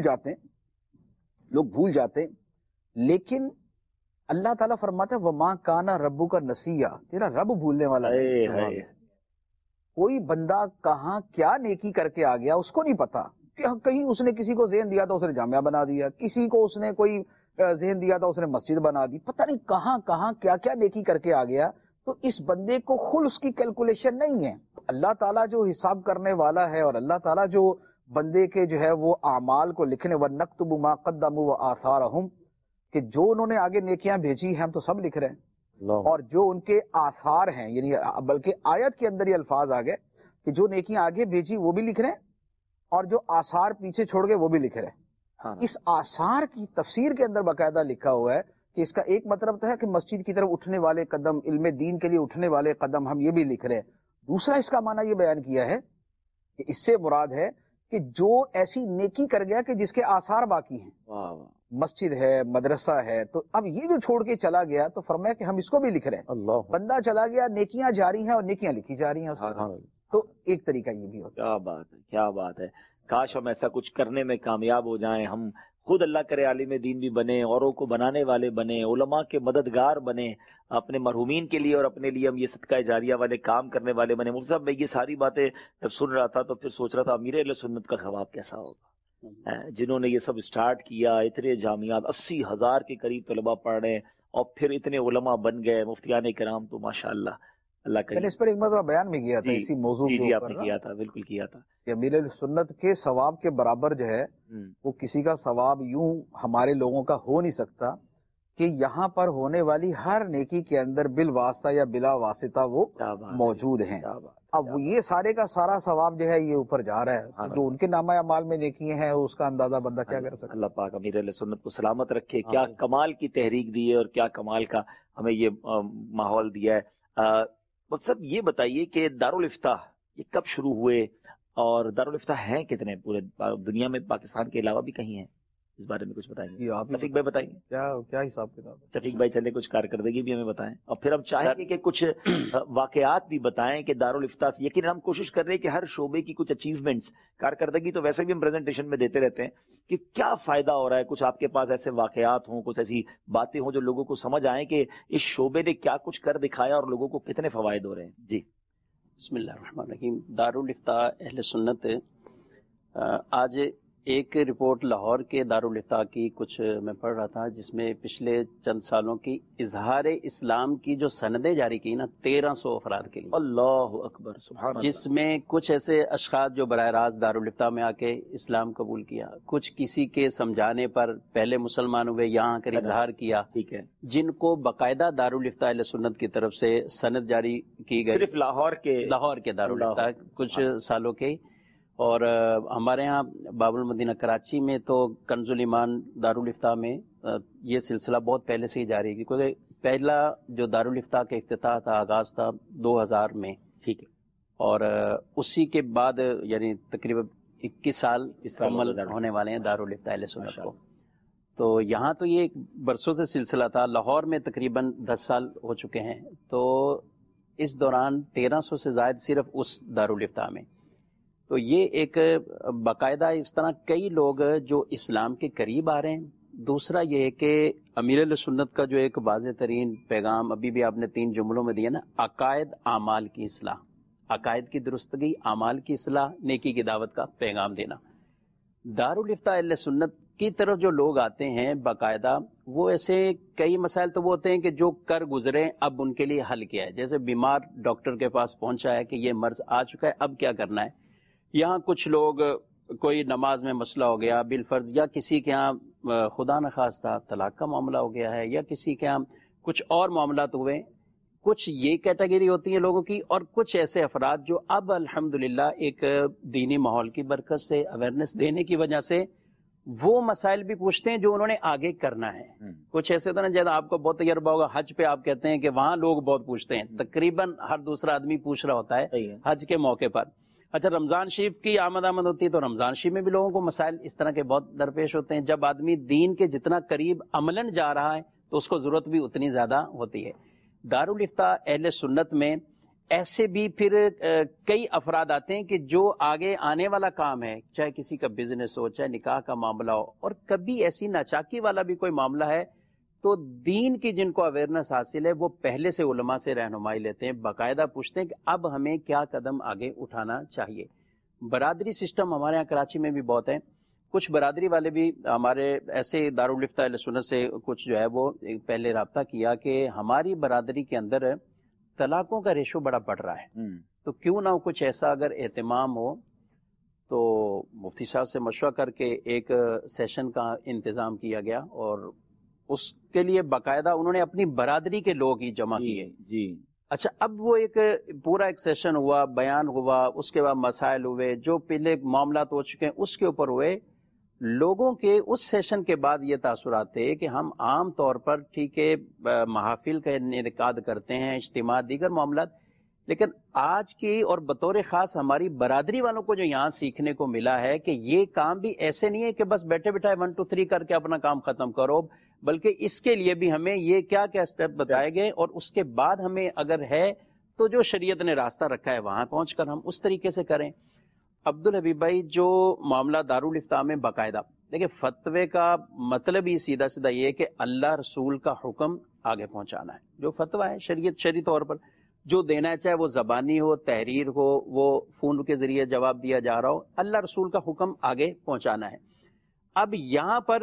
جاتے ہیں، لیکن اللہ تعالیٰ فرماتا ہے وَمَا كَانَ رَبُّكَ نَسِيًّا، تیرا رب بھولنے والا نہیں. کوئی بندہ کہاں کیا نیکی کر کے آ گیا اس کو نہیں پتا. کہیں اس نے کسی کو ذہن دیا تھا اس نے جامعہ بنا دیا، کسی کو اس نے کوئی ذہن دیا تھا اس نے مسجد بنا دی، پتہ نہیں کہاں کیا نیکی کر کے آ گیا. تو اس بندے کو خود اس کی کیلکولیشن نہیں ہے. اللہ تعالیٰ جو حساب کرنے والا ہے اور اللہ تعالیٰ جو بندے کے جو ہے وہ اعمال کو لکھنے وَنَكْتُبُ مَا قَدَّمُوا وَآثَارَهُمْ، کہ جو انہوں نے آگے نیکیاں بھیجی ہیں ہم تو سب لکھ رہے ہیں، اور جو ان کے آثار ہیں، یعنی بلکہ آیت کے اندر یہ الفاظ آ گئے کہ جو نیکیاں آگے بھیجی وہ بھی لکھ رہے ہیں اور جو آثار پیچھے چھوڑ گئے وہ بھی لکھ رہے ہیں. اس آثار کی تفسیر کے اندر باقاعدہ لکھا ہوا ہے کہ اس کا ایک مطلب تو ہے کہ مسجد کی طرف اٹھنے والے قدم، علم دین کے لیے اٹھنے والے قدم، ہم یہ بھی لکھ رہے ہیں. دوسرا اس کا معنی یہ بیان کیا ہے کہ اس سے مراد ہے کہ جو ایسی نیکی کر گیا کہ جس کے آثار باقی ہیں. مسجد ہے، مدرسہ ہے، تو اب یہ جو چھوڑ کے چلا گیا تو فرمایا کہ ہم اس کو بھی لکھ رہے ہیں. بندہ چلا گیا، نیکیاں جاری ہیں اور نیکیاں لکھی جا رہی ہیں. تو ایک طریقہ یہ بھی ہوتا ہے. کیا بات ہے، کیا بات ہے. کاش ہم ایسا کچھ کرنے میں کامیاب ہو جائیں. ہم خود اللہ کرے عالم دین بھی بنے، اوروں کو بنانے والے بنے، علماء کے مددگار بنے، اپنے مرحومین کے لیے اور اپنے لیے ہم یہ صدقہ جاریہ والے کام کرنے والے بنے. مفتی صاحب میں یہ ساری باتیں جب سن رہا تھا تو پھر سوچ رہا تھا امیر اہل سنت کا ثواب کیسا ہوگا، جنہوں نے یہ سب اسٹارٹ کیا. اتنے جامعات، 80,000 کے قریب طلباء پڑھ رہے ہیں اور پھر اتنے علماء بن گئے، مفتیان کرام. تو ماشاء اللہ اللہ میں نے اس پر ایک مرتبہ بیان بھی کیا تھا اسی موضوع کے اوپر. آپ نے کیا تھا، بالکل کیا تھا کہ امیر اہل سنت کے ثواب کے برابر جو ہے وہ کسی کا ثواب یوں ہمارے لوگوں کا ہو نہیں سکتا کہ یہاں پر ہونے والی ہر نیکی کے اندر بالواسطہ یا بلا واسطہ وہ موجود ہیں. اب یہ سارے کا سارا ثواب جو ہے یہ اوپر جا رہا ہے. جو ان کے نامہ اعمال میں نیکیاں ہیں اس کا اندازہ بندہ کیا کر سکتا ہے. اللہ پاک امیر اہل سنت کو سلامت رکھے. کیا کمال کی تحریک دی ہے اور کیا کمال کا ہمیں یہ ماحول دیا ہے. مطلب یہ بتائیے کہ دارالافتاء یہ کب شروع ہوئے اور دارالافتاء ہیں کتنے پورے دنیا میں، پاکستان کے علاوہ بھی کہیں ہیں؟ اس بارے میں کچھ بتائیں گے شفیق بھائی؟ بتائیں گے کیا حساب کتاب ہے شفیق بھائی؟ چلے کچھ کارکردگی بھی ہمیں بتائیں اور پھر ہم چاہیں گے کہ کچھ واقعات بھی بتائیں کہ دارالافتاء. یقیناً ہم کوشش کر رہے ہیں کہ ہر شعبے کی کچھ اچیومنٹس، کارکردگی تو ویسے بھی ہم پریزنٹیشن میں دیتے رہتے ہیں کہ کیا فائدہ ہو رہا ہے. کچھ آپ کے پاس ایسے واقعات ہوں، کچھ ایسی باتیں ہوں جو لوگوں کو سمجھ آئیں کہ اس شعبے نے کیا کچھ کر دکھایا اور لوگوں کو کتنے فوائد ہو رہے ہیں. جی بسم اللہ الرحمن الرحیم. دارالافتاء اہل سنت آج ایک رپورٹ لاہور کے دارالافتاء کی کچھ میں پڑھ رہا تھا جس میں پچھلے چند سالوں کی اظہار اسلام کی جو سندیں جاری کی نا 1300 افراد کے لیے. اللہ اکبر، سبحان اللہ. جس میں کچھ ایسے اشخاص جو براہ راست دارالافتاء میں آ کے اسلام قبول کیا، کچھ کسی کے سمجھانے پر پہلے مسلمان ہوئے، یہاں آ کر اظہار کیا، ٹھیک ہے، جن کو باقاعدہ دارالافتاء اہل سنت کی طرف سے سند جاری کی گئی. صرف لاہور کے دارالافتاء کچھ سالوں کے. اور ہمارے ہاں باب المدینہ کراچی میں تو کنز الایمان دارالافتاء میں یہ سلسلہ بہت پہلے سے ہی جاری ہے، کیونکہ پہلا جو دارالافتاء کا افتتاح تھا، آغاز تھا 2000 میں، ٹھیک ہے، اور اسی کے بعد یعنی تقریباً 21 سال مکمل ہونے والے ہیں دارالافتاء اہل سنت کو. تو یہاں تو یہ برسوں سے سلسلہ تھا. لاہور میں تقریباً 10 سال ہو چکے ہیں. تو اس دوران 1300 سے زائد صرف اس دارالافتاء میں. تو یہ ایک باقاعدہ اس طرح کئی لوگ جو اسلام کے قریب آ رہے ہیں. دوسرا یہ ہے کہ امیر اہل سنت کا جو ایک واضح ترین پیغام ابھی بھی آپ نے 3 جملوں میں دیا نا، عقائد اعمال کی اصلاح، عقائد کی درستگی، اعمال کی اصلاح، نیکی کی دعوت کا پیغام دینا. دارالافتاء اہل سنت کی طرف جو لوگ آتے ہیں باقاعدہ، وہ ایسے کئی مسائل تو وہ ہوتے ہیں کہ جو کر گزرے اب ان کے لیے حل کیا ہے. جیسے بیمار ڈاکٹر کے پاس پہنچا ہے کہ یہ مرض آ چکا ہے، اب کیا کرنا ہے. یہاں کچھ لوگ کوئی نماز میں مسئلہ ہو گیا بالفرض، یا کسی کے ہاں خدا نخواستہ طلاق کا معاملہ ہو گیا ہے، یا کسی کے ہاں کچھ اور معاملات ہوئے. کچھ یہ کیٹیگری ہوتی ہے لوگوں کی، اور کچھ ایسے افراد جو اب الحمدللہ ایک دینی ماحول کی برکت سے، اویئرنیس دینے کی وجہ سے وہ مسائل بھی پوچھتے ہیں جو انہوں نے آگے کرنا ہے. کچھ ایسے ہوتا ہے نا، جیسے آپ کو بہت تجربہ ہوگا حج پہ، آپ کہتے ہیں کہ وہاں لوگ بہت پوچھتے ہیں، تقریباً ہر دوسرا آدمی پوچھ رہا ہوتا ہے حج کے موقع پر. اچھا، رمضان شریف کی آمد ہوتی ہے تو رمضان شریف میں بھی لوگوں کو مسائل اس طرح کے بہت درپیش ہوتے ہیں. جب آدمی دین کے جتنا قریب عملاً جا رہا ہے تو اس کو ضرورت بھی اتنی زیادہ ہوتی ہے. دارالافتاء اہل سنت میں ایسے بھی پھر کئی افراد آتے ہیں کہ جو آگے آنے والا کام ہے، چاہے کسی کا بزنس ہو، چاہے نکاح کا معاملہ ہو، اور کبھی ایسی ناچاکی والا بھی کوئی معاملہ ہے تو دین کی جن کو اویئرنیس حاصل ہے وہ پہلے سے علماء سے رہنمائی لیتے ہیں، باقاعدہ پوچھتے ہیں کہ اب ہمیں کیا قدم آگے اٹھانا چاہیے. برادری سسٹم ہمارے یہاں کراچی میں بھی بہت ہے. کچھ برادری والے بھی ہمارے ایسے دارالافتاء اہل سنت سے کچھ جو ہے وہ پہلے رابطہ کیا کہ ہماری برادری کے اندر طلاقوں کا ریشو بڑا بڑھ رہا ہے، تو کیوں نہ کچھ ایسا اگر اہتمام ہو. تو مفتی صاحب سے مشورہ کر کے ایک سیشن کا انتظام کیا گیا، اور اس کے لیے باقاعدہ انہوں نے اپنی برادری کے لوگ ہی جمع کیے. جی اچھا، اب وہ ایک پورا ایک سیشن ہوا، بیان ہوا، اس کے بعد مسائل ہوئے، جو پہلے معاملات ہو چکے ہیں اس کے اوپر ہوئے. لوگوں کے اس سیشن کے بعد یہ تاثرات تھے کہ ہم عام طور پر ٹھیک ہے محافل کا انعقاد کرتے ہیں، اجتماع، دیگر معاملات، لیکن آج کی اور بطور خاص ہماری برادری والوں کو جو یہاں سیکھنے کو ملا ہے کہ یہ کام بھی ایسے نہیں ہے کہ بس بیٹھے بیٹھائے 1 2 3 کر کے اپنا کام ختم کرو، بلکہ اس کے لیے بھی ہمیں یہ کیا کیا اسٹیپ بتائے گئے، اور اس کے بعد ہمیں اگر ہے تو جو شریعت نے راستہ رکھا ہے وہاں پہنچ کر ہم اس طریقے سے کریں۔ عبدالحبیب بھائی، جو معاملہ دارالافتاء میں باقاعدہ دیکھیں، فتوے کا مطلب ہی سیدھا سیدھا یہ ہے کہ اللہ رسول کا حکم آگے پہنچانا ہے۔ جو فتویٰ ہے شرعی طور پر جو دینا ہے، چاہے وہ زبانی ہو، تحریر ہو، وہ فون کے ذریعے جواب دیا جا رہا ہو، اللہ رسول کا حکم آگے پہنچانا ہے۔ اب یہاں پر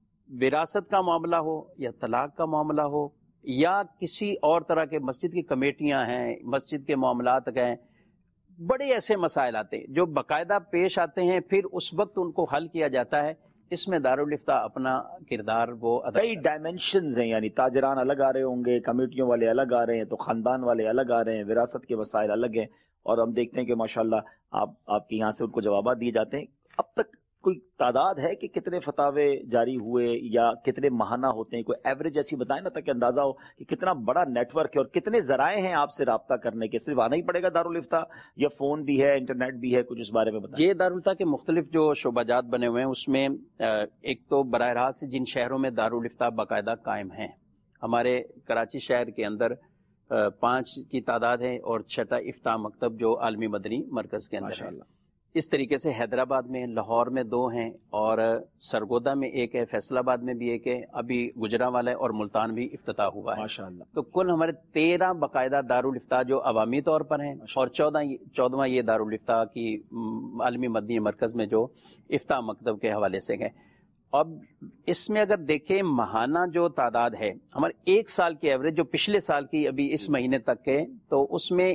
وراثت کا معاملہ ہو یا طلاق کا معاملہ ہو یا کسی اور طرح کے مسجد کی کمیٹیاں ہیں، مسجد کے معاملات ہیں، بڑے ایسے مسائل آتے ہیں جو باقاعدہ پیش آتے ہیں، پھر اس وقت ان کو حل کیا جاتا ہے۔ اس میں دارالافتاء اپنا کردار وہ کئی ڈائمینشنز ہیں، یعنی تاجران الگ آ رہے ہوں گے، کمیٹیوں والے الگ آ رہے ہیں، تو خاندان والے الگ آ رہے ہیں، وراثت کے مسائل الگ ہیں، اور ہم دیکھتے ہیں کہ ماشاءاللہ آپ کے یہاں سے ان کو جوابات دیے جاتے ہیں۔ اب تک کوئی تعداد ہے کہ کتنے فتاوے جاری ہوئے یا کتنے ماہانہ ہوتے ہیں؟ کوئی ایوریج ایسی بتائیں نا تاکہ اندازہ ہو کہ کتنا بڑا نیٹ ورک ہے اور کتنے ذرائع ہیں آپ سے رابطہ کرنے کے؟ صرف آنا ہی پڑے گا دارالافتاء یا فون بھی ہے، انٹرنیٹ بھی ہے؟ کچھ اس بارے میں بتائیں۔ یہ دارالافتاء کے مختلف جو شعبہ جات بنے ہوئے ہیں، اس میں ایک تو براہ راست جن شہروں میں دارالافتاء باقاعدہ قائم ہیں، ہمارے کراچی شہر کے اندر 5 کی تعداد ہے، اور 6 افتاء مکتب جو عالمی مدنی مرکز کے اندر ہے۔ اس طریقے سے حیدرآباد میں، لاہور میں 2 ہیں، اور سرگودا میں 1 ہے، فیصل آباد میں بھی 1 ہے، ابھی گجرانوالہ اور ملتان بھی افتتاح ہوا ہے ماشاءاللہ۔ تو کل ہمارے 13 باقاعدہ دارالافتاء جو عوامی طور پر ہیں، اور 14واں یہ دارالافتاء کی عالمی مدنی مرکز میں جو افتاء مکتب کے حوالے سے گئے۔ اب اس میں اگر دیکھیں ماہانہ جو تعداد ہے ہمارے 1 سال کی ایوریج جو پچھلے سال کی ابھی اس مہینے تک کے، تو اس میں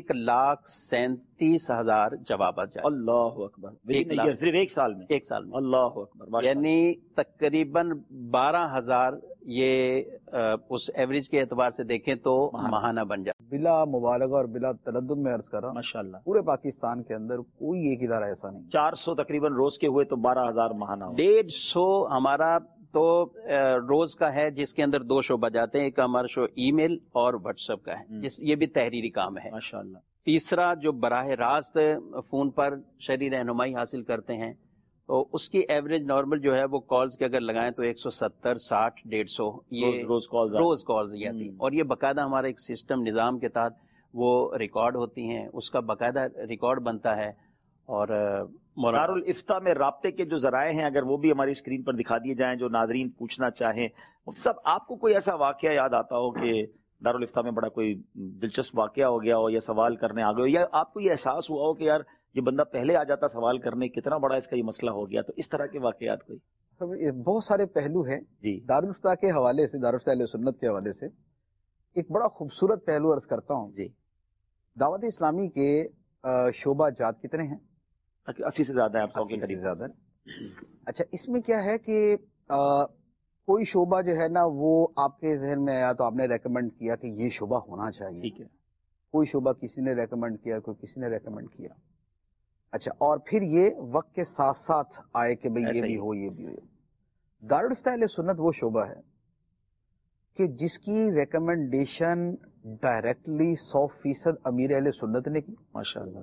1,37,000 جوابات جائے۔ اللہ اکبر، صرف 1 سال میں؟ 1 سال میں، اللہ اکبر، یعنی تقریباً 12,000 یہ اس ایوریج کے اعتبار سے دیکھیں تو ماہانہ بن جائے۔ بلا مبالغہ اور بلا تردد میں عرض کر رہا ہوں، ماشاءاللہ پورے پاکستان کے اندر کوئی ایک ادارہ ایسا نہیں۔ 400 تقریباً روز کے ہوئے تو 12,000 ماہانہ۔ 150 ہمارا تو روز کا ہے، جس کے اندر 2 شعبہ جاتے ہیں، ایک ہمارا شو ای میل اور واٹس ایپ کا ہے، یہ بھی تحریری کام ہے ماشاءاللہ۔ تیسرا جو براہ راست فون پر شرعی رہنمائی حاصل کرتے ہیں، تو اس کی ایوریج نارمل جو ہے وہ کالز کے اگر لگائیں تو 170 60 150 یہ روز کالز یہ آتی ہیں، اور یہ باقاعدہ ہمارا ایک سسٹم نظام کے تحت وہ ریکارڈ ہوتی ہیں، اس کا باقاعدہ ریکارڈ بنتا ہے۔ اور دارالافتاء میں رابطے کے جو ذرائع ہیں اگر وہ بھی ہماری اسکرین پر دکھا دیے جائیں، جو ناظرین پوچھنا چاہیں۔ سب آپ کو کوئی ایسا واقعہ یاد آتا ہو کہ دارالافتاء میں بڑا کوئی دلچسپ واقعہ ہو گیا ہو، یا سوال کرنے آ گئے ہو، یا آپ کو یہ احساس ہوا ہو کہ یار یہ بندہ پہلے آ جاتا سوال کرنے، کتنا بڑا اس کا یہ مسئلہ ہو گیا، تو اس طرح کے واقعات کوئی؟ بہت سارے پہلو ہیں جی۔ دارالافتاء کے حوالے سے، دارالافتاء اہل سنت کے حوالے سے ایک بڑا خوبصورت پہلو عرض کرتا ہوں جی۔ دعوت اسلامی کے شعبہ جات کتنے ہیں؟ 80 سے زیادہ ہے، آپ 100 کے قریب زیادہ۔ اچھا، اس میں کیا ہے کہ کوئی شعبہ جو ہے نا وہ آپ کے ذہن میں آیا تو آپ نے ریکمینڈ کیا کہ یہ شعبہ ہونا چاہیے، ٹھیک ہے۔ کوئی شعبہ کسی نے ریکمینڈ کیا، کوئی کسی نے ریکمینڈ کیا، اچھا، اور پھر یہ وقت کے ساتھ ساتھ آئے کہ بھئی یہ بھی ہو، یہ بھی ہو۔ دارالافتاء اہل سنت وہ شعبہ ہے کہ جس کی ریکمینڈیشن ڈائریکٹلی 100% امیر اہل سنت نے کی ماشاءاللہ،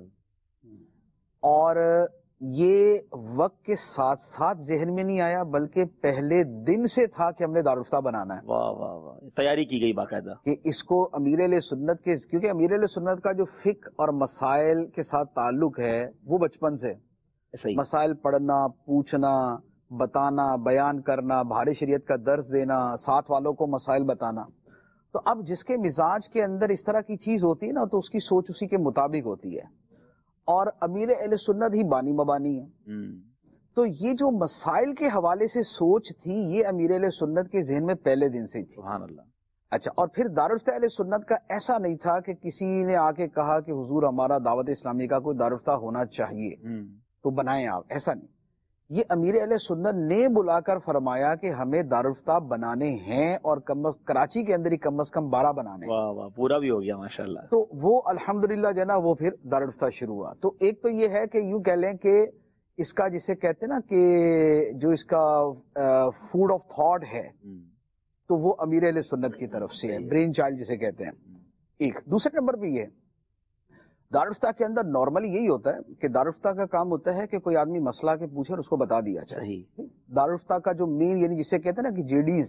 اور یہ وقت کے ساتھ ساتھ ذہن میں نہیں آیا بلکہ پہلے دن سے تھا کہ ہم نے دارالافتاء بنانا ہے۔ واہ واہ واہ، تیاری کی گئی باقاعدہ کہ اس کو امیر اہل سنت کے، کیونکہ امیر اہل سنت کا جو فقہ اور مسائل کے ساتھ تعلق ہے وہ بچپن سے مسائل پڑھنا، پوچھنا، بتانا، بیان کرنا، بہار شریعت کا درس دینا، ساتھ والوں کو مسائل بتانا۔ تو اب جس کے مزاج کے اندر اس طرح کی چیز ہوتی ہے نا تو اس کی سوچ اسی کے مطابق ہوتی ہے، اور امیر اہل سنت ہی بانی مبانی ہے۔ تو یہ جو مسائل کے حوالے سے سوچ تھی یہ امیر اہل سنت کے ذہن میں پہلے دن سے تھی۔ سبحان اللہ۔ اچھا، اور پھر دارالافتاء اہل سنت کا ایسا نہیں تھا کہ کسی نے آ کے کہا کہ حضور ہمارا دعوت اسلامی کا کوئی دارالافتاء ہونا چاہیے تو بنائیں آپ، ایسا نہیں۔ یہ امیر اہل سنت نے بلا کر فرمایا کہ ہمیں دارالافتاء بنانے ہیں، اور کراچی کے اندر ہی کم از کم 12 بنانے ہیں۔ واہ واہ، پورا بھی ہو گیا ماشاءاللہ۔ تو وہ الحمدللہ جو ہے نا وہ پھر دارالافتاء شروع ہوا۔ تو ایک تو یہ ہے کہ یوں کہہ لیں کہ اس کا جسے کہتے ہیں نا کہ جو اس کا فوڈ آف تھاٹ ہے تو وہ امیر اہل سنت کی طرف سے ہے، برین چائلڈ جسے کہتے ہیں. ایک دوسرے نمبر پہ یہ دارالفتہ کے اندر نارملی یہی ہوتا ہے کہ دارالفتہ کا کام ہوتا ہے کہ کوئی آدمی مسئلہ کے پوچھے اور اس کو بتا دیا جائے. دارالفتہ کا جو مین یعنی جسے کہتے ہیں نا کہ جیڈیز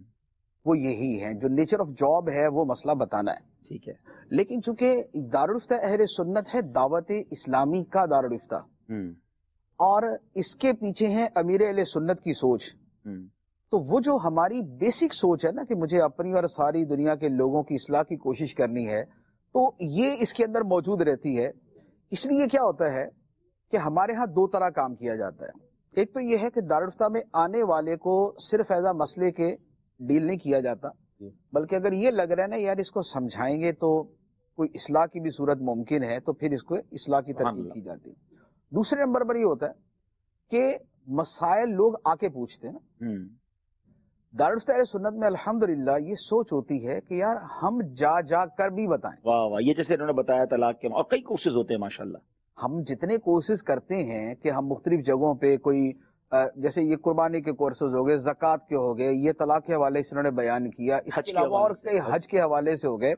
وہ یہی ہیں، جو نیچر آف جاب ہے وہ مسئلہ بتانا ہے. ٹھیک ہے، لیکن چونکہ دارالفتہ اہل سنت ہے دعوت اسلامی کا دارالفتہ اور اس کے پیچھے ہیں امیر اہل سنت کی سوچ، تو وہ جو ہماری بیسک سوچ ہے نا کہ مجھے اپنی اور ساری دنیا کے لوگوں کی اصلاح کی کوشش کرنی ہے، تو یہ اس کے اندر موجود رہتی ہے. اس لیے کیا ہوتا ہے کہ ہمارے ہاں دو طرح کام کیا جاتا ہے. ایک تو یہ ہے کہ دارالفتہ میں آنے والے کو صرف ایز مسئلے کے ڈیل نہیں کیا جاتا، بلکہ اگر یہ لگ رہا ہے نا یار اس کو سمجھائیں گے تو کوئی اصلاح کی بھی صورت ممکن ہے تو پھر اس کو اصلاح کی ترغیب کی جاتی ہے. دوسرے نمبر پر یہ ہوتا ہے کہ مسائل لوگ آ کے پوچھتے ہیں نا. دارالفتہ اہل سنت میں الحمدللہ یہ سوچ ہوتی ہے کہ یار ہم جا جا کر بھی بتائیں. واہ واہ، یہ جیسے انہوں نے بتایا طلاق کے اور کئی کورسز ہوتے ہیں ماشاءاللہ. ہم جتنے کورسز کرتے ہیں کہ ہم مختلف جگہوں پہ کوئی جیسے یہ قربانی کے کورسز ہو گئے، زکوٰۃ کے ہو گئے، یہ طلاق کے حوالے سے انہوں نے بیان کیا، اس کے علاوہ اور کئی حج کے حوالے سے ہو گئے.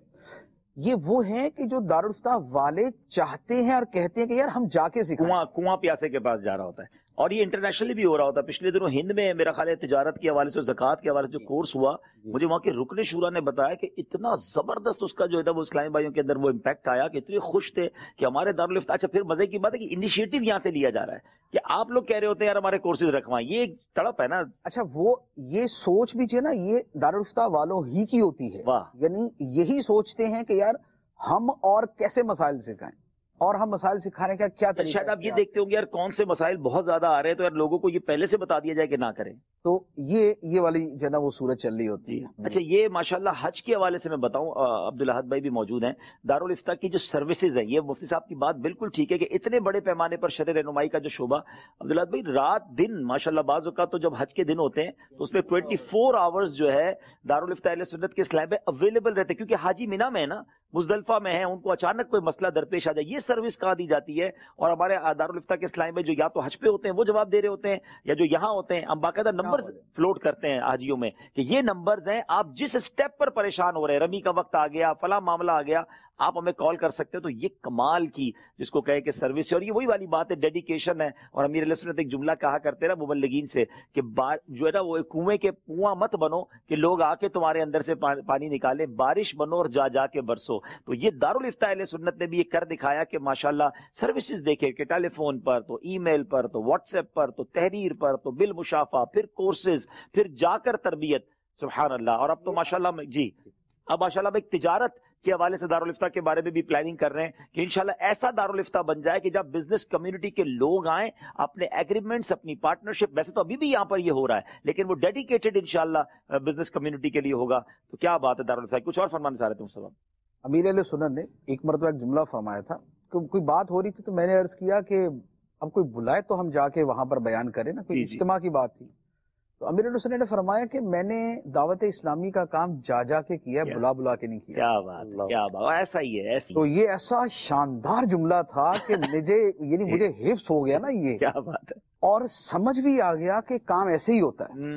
یہ وہ ہیں کہ جو دارالفتہ والے چاہتے ہیں اور کہتے ہیں کہ یار ہم جا کے سکھائیں. کنواں پیاسے کے پاس جا رہا ہوتا ہے، اور یہ انٹرنیشنلی بھی ہو رہا ہوتا ہے. پچھلے دنوں ہند میں میرا خیال ہے تجارت کے حوالے سے، زکوٰۃ کے حوالے سے جو کورس ہوا، مجھے وہاں کے رکن شورا نے بتایا کہ اتنا زبردست اس کا جو ہے وہ اسلامی بھائیوں کے اندر وہ امپیکٹ آیا کہ اتنے خوش تھے کہ ہمارے دارالفتہ. اچھا پھر مزے کی بات ہے کہ انیشیٹو یہاں سے لیا جا رہا ہے کہ آپ لوگ کہہ رہے ہوتے ہیں یار ہمارے کورسز رکھوائیں. یہ ایک تڑپ ہے نا. اچھا وہ یہ سوچ بھی جو ہے نا یہ دارالفتہ والوں ہی کی ہوتی ہے. یعنی یہی سوچتے ہیں کہ یار ہم اور کیسے مسائل سکھائیں اور ہم مسائل سکھانے کا کیا طریقہ. شاید آپ یہ دیکھتے ہوں گے یار کون سے مسائل بہت زیادہ آ رہے ہیں تو یار لوگوں کو یہ پہلے سے بتا دیا جائے کہ نہ کریں. تو یہ والی جو ہے نا وہ صورت چل رہی ہوتی ہے. اچھا یہ ماشاءاللہ حج کے حوالے سے میں بتاؤں، عبدالاحد بھائی بھی موجود ہیں. دارالفتہ کی جو سروسز ہیں، یہ مفتی صاحب کی بات بالکل ٹھیک ہے کہ اتنے بڑے پیمانے پر شرع رہنمائی کا جو شعبہ، عبدالاحد بھائی رات دن ماشاءاللہ بعض اوقات تو جب حج کے دن ہوتے ہیں تو اس میں 24 آورز جو ہے دارالفتہ اہل سنت کے اسلام میں اویلیبل رہتے ہیں، کیونکہ حاجی مینا میں ہے نا، مزدلفہ میں ہے، ان کو اچانک کوئی مسئلہ درپیش آ جائے. یہ سروس کہاں دی جاتی ہے اور ہمارے دارالفتہ کے اسلام میں جو یا تو حج پہ ہوتے ہیں وہ جواب دے رہے ہوتے ہیں یا جو یہاں ہوتے ہیں، ہم باقاعدہ نمبر فلوٹ کرتے ہیں حاجیوں میں کہ یہ نمبرز ہیں، آپ جس اسٹیپ پر پریشان ہو رہے ہیں، رمی کا وقت آ گیا، فلاں معاملہ آ گیا، آپ ہمیں کال کر سکتے ہیں. تو یہ کمال کی جس کو کہے کہ سروس ہے، اور یہ وہی والی بات ہے، ڈیڈیکیشن ہے. اور امیر علیہ سنت ایک جملہ کہا کرتے نا مبلغین سے کہ جو ہے نا وہ کنویں کے کنواں مت بنو کہ لوگ آ کے تمہارے اندر سے پانی نکالیں، بارش بنو اور جا جا کے برسو. تو یہ دارالفتہ اہل سنت نے بھی یہ کر دکھایا کہ ماشاءاللہ سروسز دیکھے کہ ٹیلی فون پر، تو ای میل پر، تو واٹس ایپ پر، تو تحریر پر، تو بالمشافہ، پھر کورسز، پھر جا کر تربیت. سبحان اللہ. اور اب تو ماشاءاللہ جی اب ماشاءاللہ ایک تجارت کے حوالے سے دارالفتہ کے بارے میں بھی پلاننگ کر رہے ہیں کہ انشاءاللہ ایسا دارالفتہ بن جائے کہ جب بزنس کمیونٹی کے لوگ آئیں، اپنے ایگریمنٹس، اپنی پارٹنرشپ، ویسے تو ابھی بھی یہاں پر یہ ہو رہا ہے لیکن وہ ڈیڈیکیٹڈ انشاءاللہ بزنس کمیونٹی کے لیے ہوگا. تو کیا بات ہے دارالفتہ. کچھ اور فرمانا چاہ رہے تھے صاحب؟ امیر علیہ سنت نے ایک مرتبہ ایک جملہ فرمایا تھا کہ کوئی بات ہو رہی تھی تو میں نے عرض کیا کہ اب کوئی بلائے تو ہم جا کے وہاں پر بیان کریں نا، کوئی اجتماع کی بات تھی. تو امیر علیہ سنت نے فرمایا کہ میں نے دعوت اسلامی کا کام جا جا کے کیا ہے، بلا بلا کے نہیں کیا. کیا بات، کیا بات، ایسا ہی ہے. تو یہ ایسا شاندار جملہ تھا کہ مجھے حفظ ہو گیا نا یہ. کیا بات ہے. اور سمجھ بھی آ گیا کہ کام ایسے ہی ہوتا ہے،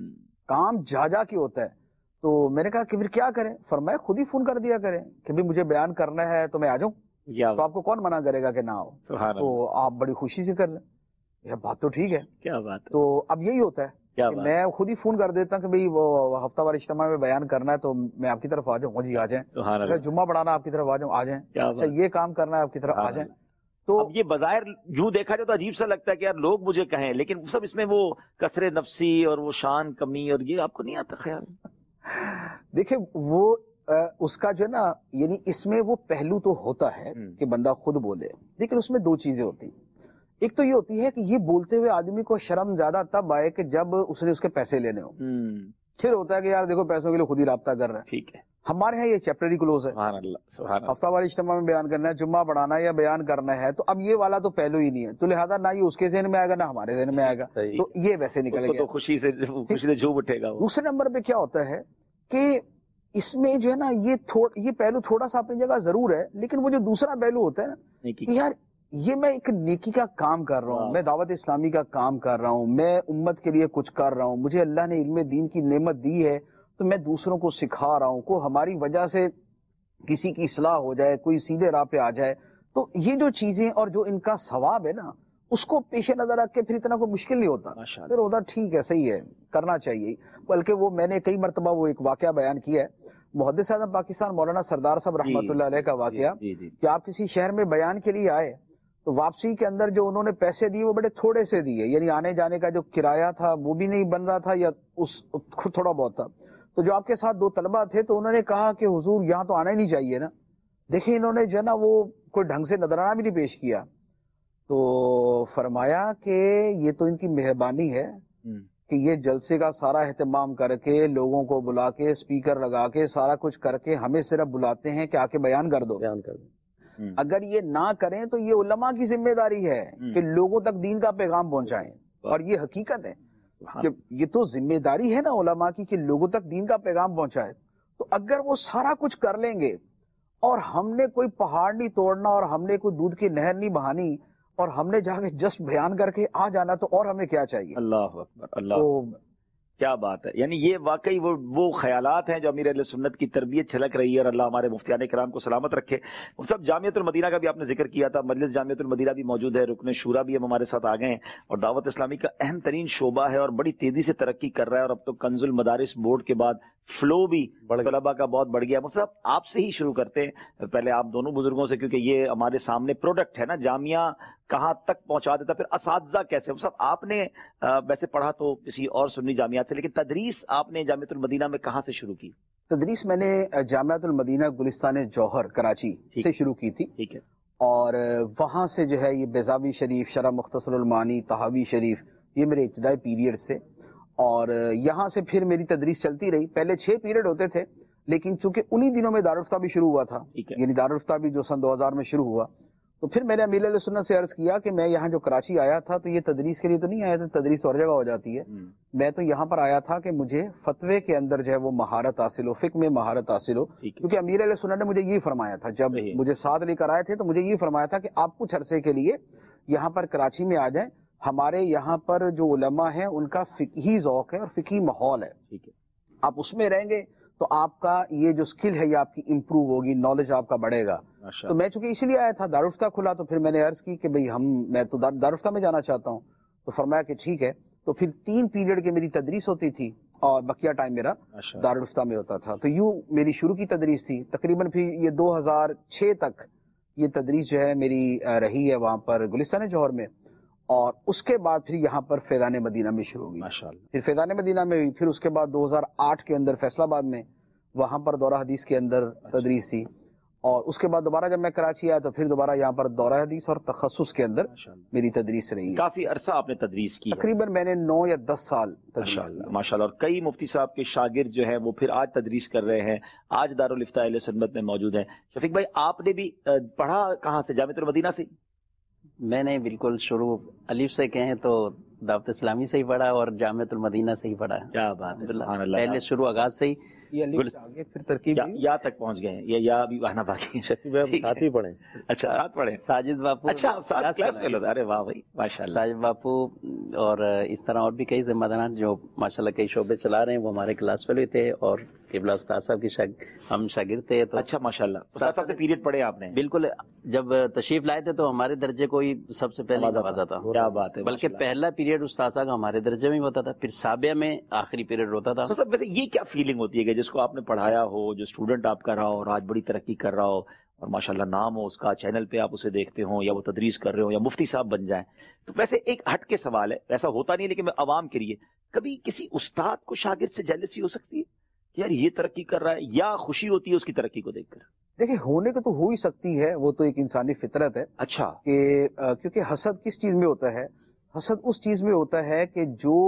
کام جا جا کے ہوتا ہے. تو میں نے کہا کہ پھر کیا کریں؟ فرمایا خود ہی فون کر دیا کریں کہ بھی مجھے بیان کرنا ہے تو میں آ جاؤں. تو آپ کو کون منع کرے گا کہ نہ ہو؟ تو آپ بڑی خوشی سے کر لیں. یہ بات تو ٹھیک ہے. کیا بات. تو اب یہی ہوتا ہے کہ میں خود ہی فون کر دیتا ہوں کہ بھائی وہ ہفتہ وار اجتماع میں بیان کرنا ہے تو میں آپ کی طرف آ جاؤں. جی آ جائیں. جمعہ پڑھانا آپ کی طرف آ جاؤں، آ جائیں. اچھا یہ کام کرنا ہے آپ کی طرف آ جائیں. تو اب یہ بظاہر یوں دیکھا جائے تو عجیب سا لگتا ہے کہ یار لوگ مجھے کہیں، لیکن سب اس میں وہ کثرت نفسی اور وہ شان کمی اور یہ آپ کو نہیں آتا خیال؟ دیکھیں وہ اس کا جو ہے نا یعنی اس میں وہ پہلو تو ہوتا ہے کہ بندہ خود بولے، لیکن اس میں دو چیزیں ہوتی. ایک تو یہ ہوتی ہے کہ یہ بولتے ہوئے آدمی کو شرم زیادہ تب آئے کہ جب اس نے اس کے پیسے لینے ہو. پھر ہوتا ہے کہ یار دیکھو پیسوں کے لیے خود ہی رابطہ کر رہا ہے. ٹھیک ہے. ہمارے ہاں یہ چیپٹری کلوز ہے. ہفتہ وار اجتماع میں بیان کرنا ہے، جمعہ پڑھانا ہے یا بیان کرنا ہے، تو اب یہ والا تو پہلو ہی نہیں ہے، تو لہٰذا نہ یہ اس کے ذہن میں آئے گا نہ ہمارے ذہن میں آئے گا. تو یہ ویسے نکل گیا، تو خوشی سے جھوم اٹھے گا. دوسرے نمبر پہ کیا ہوتا ہے کہ اس میں جو ہے نا یہ پہلو تھوڑا سا اپنی جگہ ضرور ہے، لیکن وہ جو دوسرا پہلو ہوتا ہے نا کہ یار یہ میں ایک نیکی کا کام کر رہا ہوں, میں دعوت اسلامی کا کام کر رہا ہوں, میں امت کے لیے کچھ کر رہا ہوں, مجھے اللہ نے علم دین کی نعمت دی ہے تو میں دوسروں کو سکھا رہا ہوں, کو ہماری وجہ سے کسی کی اصلاح ہو جائے, کوئی سیدھے راہ پہ آ جائے, تو یہ جو چیزیں اور جو ان کا ثواب ہے نا اس کو پیش نظر رکھ کے پھر اتنا کوئی مشکل نہیں ہوتا, پھر ہوتا ٹھیک ہے صحیح ہے کرنا چاہیے. بلکہ وہ میں نے کئی مرتبہ وہ ایک واقعہ بیان کیا ہے, محدث اعظم پاکستان مولانا سردار صاحب رحمۃ اللہ علیہ کا واقعہ کہ آپ کسی شہر میں بیان کے لیے آئے تو واپسی کے اندر جو انہوں نے پیسے دیے وہ بڑے تھوڑے سے دیے, یعنی آنے جانے کا جو کرایہ تھا وہ بھی نہیں بن رہا تھا یا اس خود تھوڑا بہت تھا. تو جو آپ کے ساتھ 2 طلبہ تھے تو انہوں نے کہا کہ حضور یہاں تو آنا ہی نہیں چاہیے نا. دیکھیں انہوں نے جو ہے نا وہ کوئی ڈھنگ سے نظرانہ بھی نہیں پیش کیا, تو فرمایا کہ یہ تو ان کی مہربانی ہے کہ یہ جلسے کا سارا اہتمام کر کے لوگوں کو بلا کے اسپیکر لگا کے سارا کچھ کر کے ہمیں صرف بلاتے ہیں کہ آ کے بیان کر دو. اگر یہ نہ کریں تو یہ علماء کی ذمہ داری ہے کہ لوگوں تک دین کا پیغام پہنچائیں, اور یہ حقیقت ہے کہ یہ تو ذمہ داری ہے نا علماء کی کہ لوگوں تک دین کا پیغام پہنچائے. تو اگر وہ سارا کچھ کر لیں گے اور ہم نے کوئی پہاڑ نہیں توڑنا اور ہم نے کوئی دودھ کی نہر نہیں بہانی اور ہم نے جا کے جسٹ بیان کر کے آ جانا, تو اور ہمیں کیا چاہیے. اللہ اکبر, اللہ کیا بات ہے. یعنی یہ واقعی وہ خیالات ہیں جو امیر اہل سنت کی تربیت چھلک رہی ہے, اور اللہ ہمارے مفتیان کرام کو سلامت رکھے. وہ سب جامعۃ المدینہ کا بھی آپ نے ذکر کیا تھا, مجلس جامعۃ المدینہ بھی موجود ہے, رکن شورا بھی ہم ہمارے ساتھ آ گئے ہیں, اور دعوت اسلامی کا اہم ترین شعبہ ہے اور بڑی تیزی سے ترقی کر رہا ہے, اور اب تو کنز المدارس بورڈ کے بعد فلو بھی طلباء کا بہت بڑھ گیا. مصعب آپ سے ہی شروع کرتے ہیں, پہلے آپ دونوں بزرگوں سے, کیونکہ یہ ہمارے سامنے پروڈکٹ ہے نا, جامعہ کہاں تک پہنچا دیتا, پھر اساتذہ کیسے. مصعب آپ نے ویسے پڑھا تو کسی اور سنی جامعات سے, لیکن تدریس آپ نے جامعۃ المدینہ میں کہاں سے شروع کی؟ تدریس میں نے جامعۃ المدینہ گلستان جوہر کراچی سے شروع کی تھی. ٹھیک ہے. اور وہاں سے جو ہے یہ بیضاوی شریف, شرح مختصر المعانی, طحاوی شریف, یہ میرے ابتدائی پیریڈ سے, اور یہاں سے پھر میری تدریس چلتی رہی. پہلے 6 پیریڈ ہوتے تھے, لیکن چونکہ انہی دنوں میں دارالفتہ بھی شروع ہوا تھا, یعنی دارالفتہ بھی جو سن 2000 میں شروع ہوا, تو پھر میں نے امیر اہل سنت سے عرض کیا کہ میں یہاں جو کراچی آیا تھا تو یہ تدریس کے لیے تو نہیں آیا تھا, تدریس اور جگہ ہو جاتی ہے. میں تو یہاں پر آیا تھا کہ مجھے فتوے کے اندر جو ہے وہ مہارت حاصل ہو, فقہ میں مہارت حاصل ہو, کیونکہ امیر اہل سنت نے مجھے یہ فرمایا تھا جب مجھے ساتھ لے کر آئے تھے, تو مجھے یہ فرمایا تھا کہ آپ کچھ عرصے کے لیے یہاں پر کراچی میں آ جائیں, ہمارے یہاں پر جو علماء ہیں ان کا فقہی ذوق ہے اور فقہی ماحول ہے, آپ اس میں رہیں گے تو آپ کا یہ جو سکل ہے یہ آپ کی امپروو ہوگی, نالج آپ کا بڑھے گا. تو میں چونکہ اسی لیے آیا تھا, دارالفتہ کھلا تو پھر میں نے عرض کی کہ بھئی میں تو دارالفتہ میں جانا چاہتا ہوں. تو فرمایا کہ ٹھیک ہے. تو پھر 3 پیریڈ کی میری تدریس ہوتی تھی اور بقیہ ٹائم میرا دارالفتہ میں ہوتا تھا. تو یوں میری شروع کی تدریس تھی. تقریباً پھر یہ 2006 تک یہ تدریس جو ہے میری رہی ہے وہاں پر گلستان جوہر میں, اور اس کے بعد پھر یہاں پر فیضان مدینہ میں شروع ہوئی. پھر فیضان مدینہ میں ہوئی, پھر اس کے بعد 2008 کے اندر فیصل آباد میں وہاں پر دورہ حدیث کے اندر تدریس تھی, اور اس کے بعد دوبارہ جب میں کراچی آیا تو پھر دوبارہ یہاں پر دورہ حدیث اور تخصص کے اندر میری تدریس رہی. کافی عرصہ آپ نے تدریس کی؟ تقریباً میں نے 9 یا 10 سال تدریس. ماشاءاللہ. اور کئی مفتی صاحب کے شاگرد جو ہیں وہ پھر آج تدریس کر رہے ہیں, آج دارالفتہ اہل سنت میں موجود ہیں. شفیق بھائی آپ نے بھی پڑھا کہاں سے؟ جامعۃ المدینہ سے؟ میں نے بالکل شروع الف سے کہیں تو دعوت اسلامی سے ہی پڑھا اور جامعۃ المدینہ سے ہی پڑھا. کیا بات ہے, سبحان اللہ. پہلے شروع آغاز سے ہی آگے پھر ترکیب یا تک پہنچ گئے ہیں, یا ابھی آنا باقی ہے؟ ساتھ ہی پڑھے. اچھا ساتھ پڑھے. ساجد باپو. اچھا کلاس فیلو. ارے واہ بھائی ماشاء اللہ. ساجد باپو اور اس طرح اور بھی کئی ذمہ داران جو ماشاء اللہ کئی شعبے چلا رہے ہیں وہ ہمارے کلاس فیلو تھے, اور قبلہ استاد صاحب کی ہم شاگرد تھے. تو اچھا ماشاء اللہ. استاد صاحب سے پیریڈ پڑھے آپ نے؟ بالکل. جب تشریف لائے تھے تو ہمارے درجے کو ہی سب سے پہلے نوازا تھا. کیا بات ہے. بلکہ پہلا پیریڈ استاد صاحب کا ہمارے درجے میں ہوتا تھا, پھر سابعہ میں آخری پیریڈ ہوتا تھا. سب ویسے یہ کیا فیلنگ ہوتی ہے کہ جس کو آپ نے پڑھایا ہو, جو اسٹوڈنٹ آپ کا رہا ہو اور آج بڑی ترقی کر رہا ہو, اور ماشاءاللہ نام ہو اس کا, چینل پہ آپ اسے دیکھتے ہوں, یا وہ تدریس کر رہے ہو, یا مفتی صاحب بن جائیں. تو ویسے ایک ہٹ کے سوال ہے, ایسا ہوتا نہیں لیکن میں عوام کے لیے, کبھی کسی استاد کو شاگرد سے جیلسی ہو سکتی ہے یار یہ ترقی کر رہا ہے, یا خوشی ہوتی ہے اس کی ترقی کو دیکھ کر؟ دیکھیں ہونے کو تو ہو ہی سکتی ہے, وہ تو ایک انسانی فطرت ہے. اچھا. کہ کیونکہ حسد کس چیز میں ہوتا ہے؟ حسد اس چیز میں ہوتا ہے کہ جو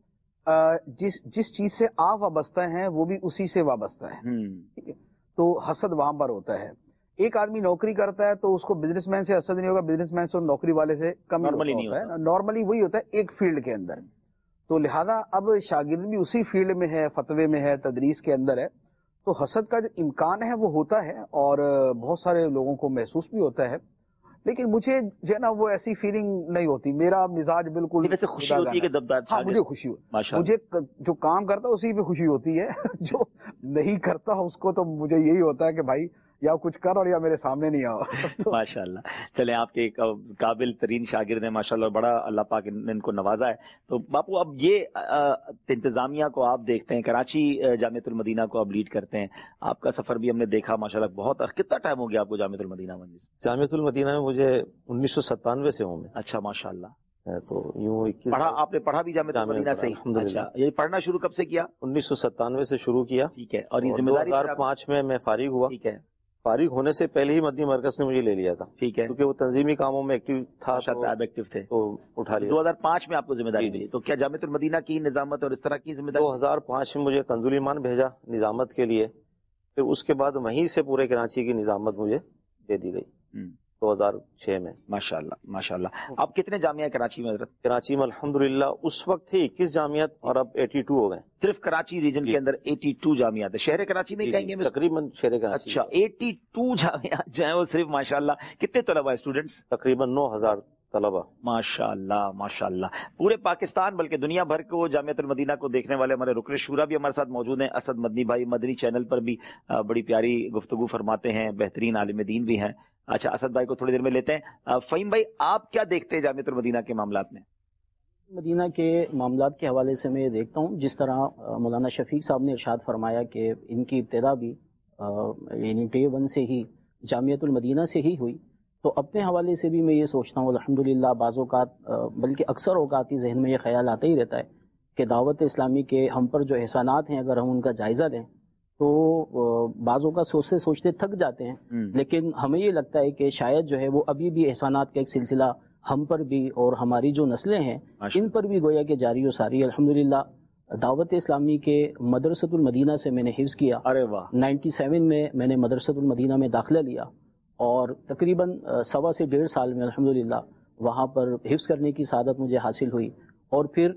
جس چیز سے آپ وابستہ ہیں وہ بھی اسی سے وابستہ ہے. ٹھیک ہے, تو حسد وہاں پر ہوتا ہے. ایک آدمی نوکری کرتا ہے تو اس کو بزنس مین سے حسد نہیں ہوگا, بزنس مین سے نوکری والے سے کم ہوتا ہے. نارملی وہی ہوتا ہے ایک فیلڈ کے اندر. تو لہذا اب شاگرد بھی اسی فیلڈ میں ہے, فتوے میں ہے, تدریس کے اندر ہے, تو حسد کا جو امکان ہے وہ ہوتا ہے, اور بہت سارے لوگوں کو محسوس بھی ہوتا ہے. لیکن مجھے جو ہے نا وہ ایسی فیلنگ نہیں ہوتی. میرا مزاج بالکل ویسے خوشی ہوتی ہے کہ دبدار. ہاں مجھے خوشی ہوتی, مجھے جو کام کرتا ہے اسی پہ خوشی ہوتی ہے. جو نہیں کرتا اس کو تو مجھے یہی ہوتا ہے کہ بھائی یا کچھ کر اور یا میرے سامنے نہیں آؤ. ماشاء اللہ. چلیں آپ کے قابل ترین شاگرد ہیں ماشاء اللہ, بڑا اللہ پاک نے ان کو نوازا ہے. تو باپو اب یہ انتظامیہ کو آپ دیکھتے ہیں, کراچی جامعۃ المدینہ کو آپ لیڈ کرتے ہیں, آپ کا سفر بھی ہم نے دیکھا ماشاء اللہ بہت. کتنا ٹائم ہو گیا آپ کو جامعۃ المدینہ میں؟ جامعۃ المدینہ میں مجھے 1997 سے ہوں میں. اچھا ماشاء اللہ. تو یوں پڑھا آپ نے, پڑھا بھی جامعۃ المدینہ سے؟ اچھا, یہ پڑھنا شروع کب سے کیا؟ 1997 سے شروع کیا. ٹھیک ہے. اور یہ ذمہ داری 2005 میں فارغ ہوا. ٹھیک ہے. فارغ ہونے سے پہلے ہی مدنی مرکز نے مجھے لے لیا تھا. ٹھیک ہے. کیونکہ وہ تنظیمی کاموں میں ایکٹیو تھا. آپ ایکٹیو تھے تو اٹھا لیا. 2005 میں آپ کو ذمہ داری دی. تو کیا جامعۃ المدینہ کی نظامت اور اس طرح کی ذمہ داری؟ 2005 میں مجھے کنزول ایمان بھیجا نظامت کے لیے, پھر اس کے بعد وہیں سے پورے کراچی کی نظامت مجھے دے دی گئی 2006 میں. ماشاء اللہ ماشاء اللہ. اب کتنے جامعہ کراچی میں حضرت؟ کراچی میں الحمدللہ اس وقت تھے 21 جامعات اور اب 82 ہو گئے. صرف کراچی ریجن کے اندر 82 جامعات ہیں. شہر کراچی میں کہیں گے تقریباً شہر کراچی. اچھا, 82 جامعات جو ہیں وہ صرف ماشاء اللہ. کتنے طلبہ اسٹوڈنٹس؟ تقریباً 9000 طلبہ. ماشاء اللہ ماشاء اللہ. پورے پاکستان بلکہ دنیا بھر کو جامعۃ المدینہ کو دیکھنے والے ہمارے رکن شورا بھی ہمارے ساتھ موجود ہیں. اسد مدنی بھائی مدنی چینل پر بھی بڑی پیاری گفتگو فرماتے ہیں, بہترین عالم دین بھی ہیں. اچھا, اسد بھائی کو تھوڑی دیر میں لیتے ہیں. فہیم بھائی آپ کیا دیکھتے ہیں جامعۃ المدینہ کے معاملات میں؟ مدینہ کے معاملات کے حوالے سے میں یہ دیکھتا ہوں جس طرح مولانا شفیق صاحب نے ارشاد فرمایا کہ ان کی ابتدا بھی یعنی ڈے 1 سے ہی جامعۃ المدینہ سے ہی ہوئی, تو اپنے حوالے سے بھی میں یہ سوچتا ہوں الحمدللہ بعض اوقات بلکہ اکثر اوقات ہی ذہن میں یہ خیال آتا ہی رہتا ہے کہ دعوت اسلامی کے ہم پر جو احسانات ہیں اگر ہم ان کا جائزہ لیں تو بعضوں کا سوچتے سوچتے تھک جاتے ہیں, لیکن ہمیں یہ لگتا ہے کہ شاید جو ہے وہ ابھی بھی احسانات کا ایک سلسلہ ہم پر بھی اور ہماری جو نسلیں ہیں ان پر بھی گویا کہ جاری و ساری. الحمدللہ دعوت اسلامی کے مدرسۃ المدینہ سے میں نے حفظ کیا. ارے واہ. 97 میں نے مدرسۃ المدینہ میں داخلہ لیا اور تقریباً 1.25 سے 1.5 سال میں الحمدللہ وہاں پر حفظ کرنے کی سعادت مجھے حاصل ہوئی. اور پھر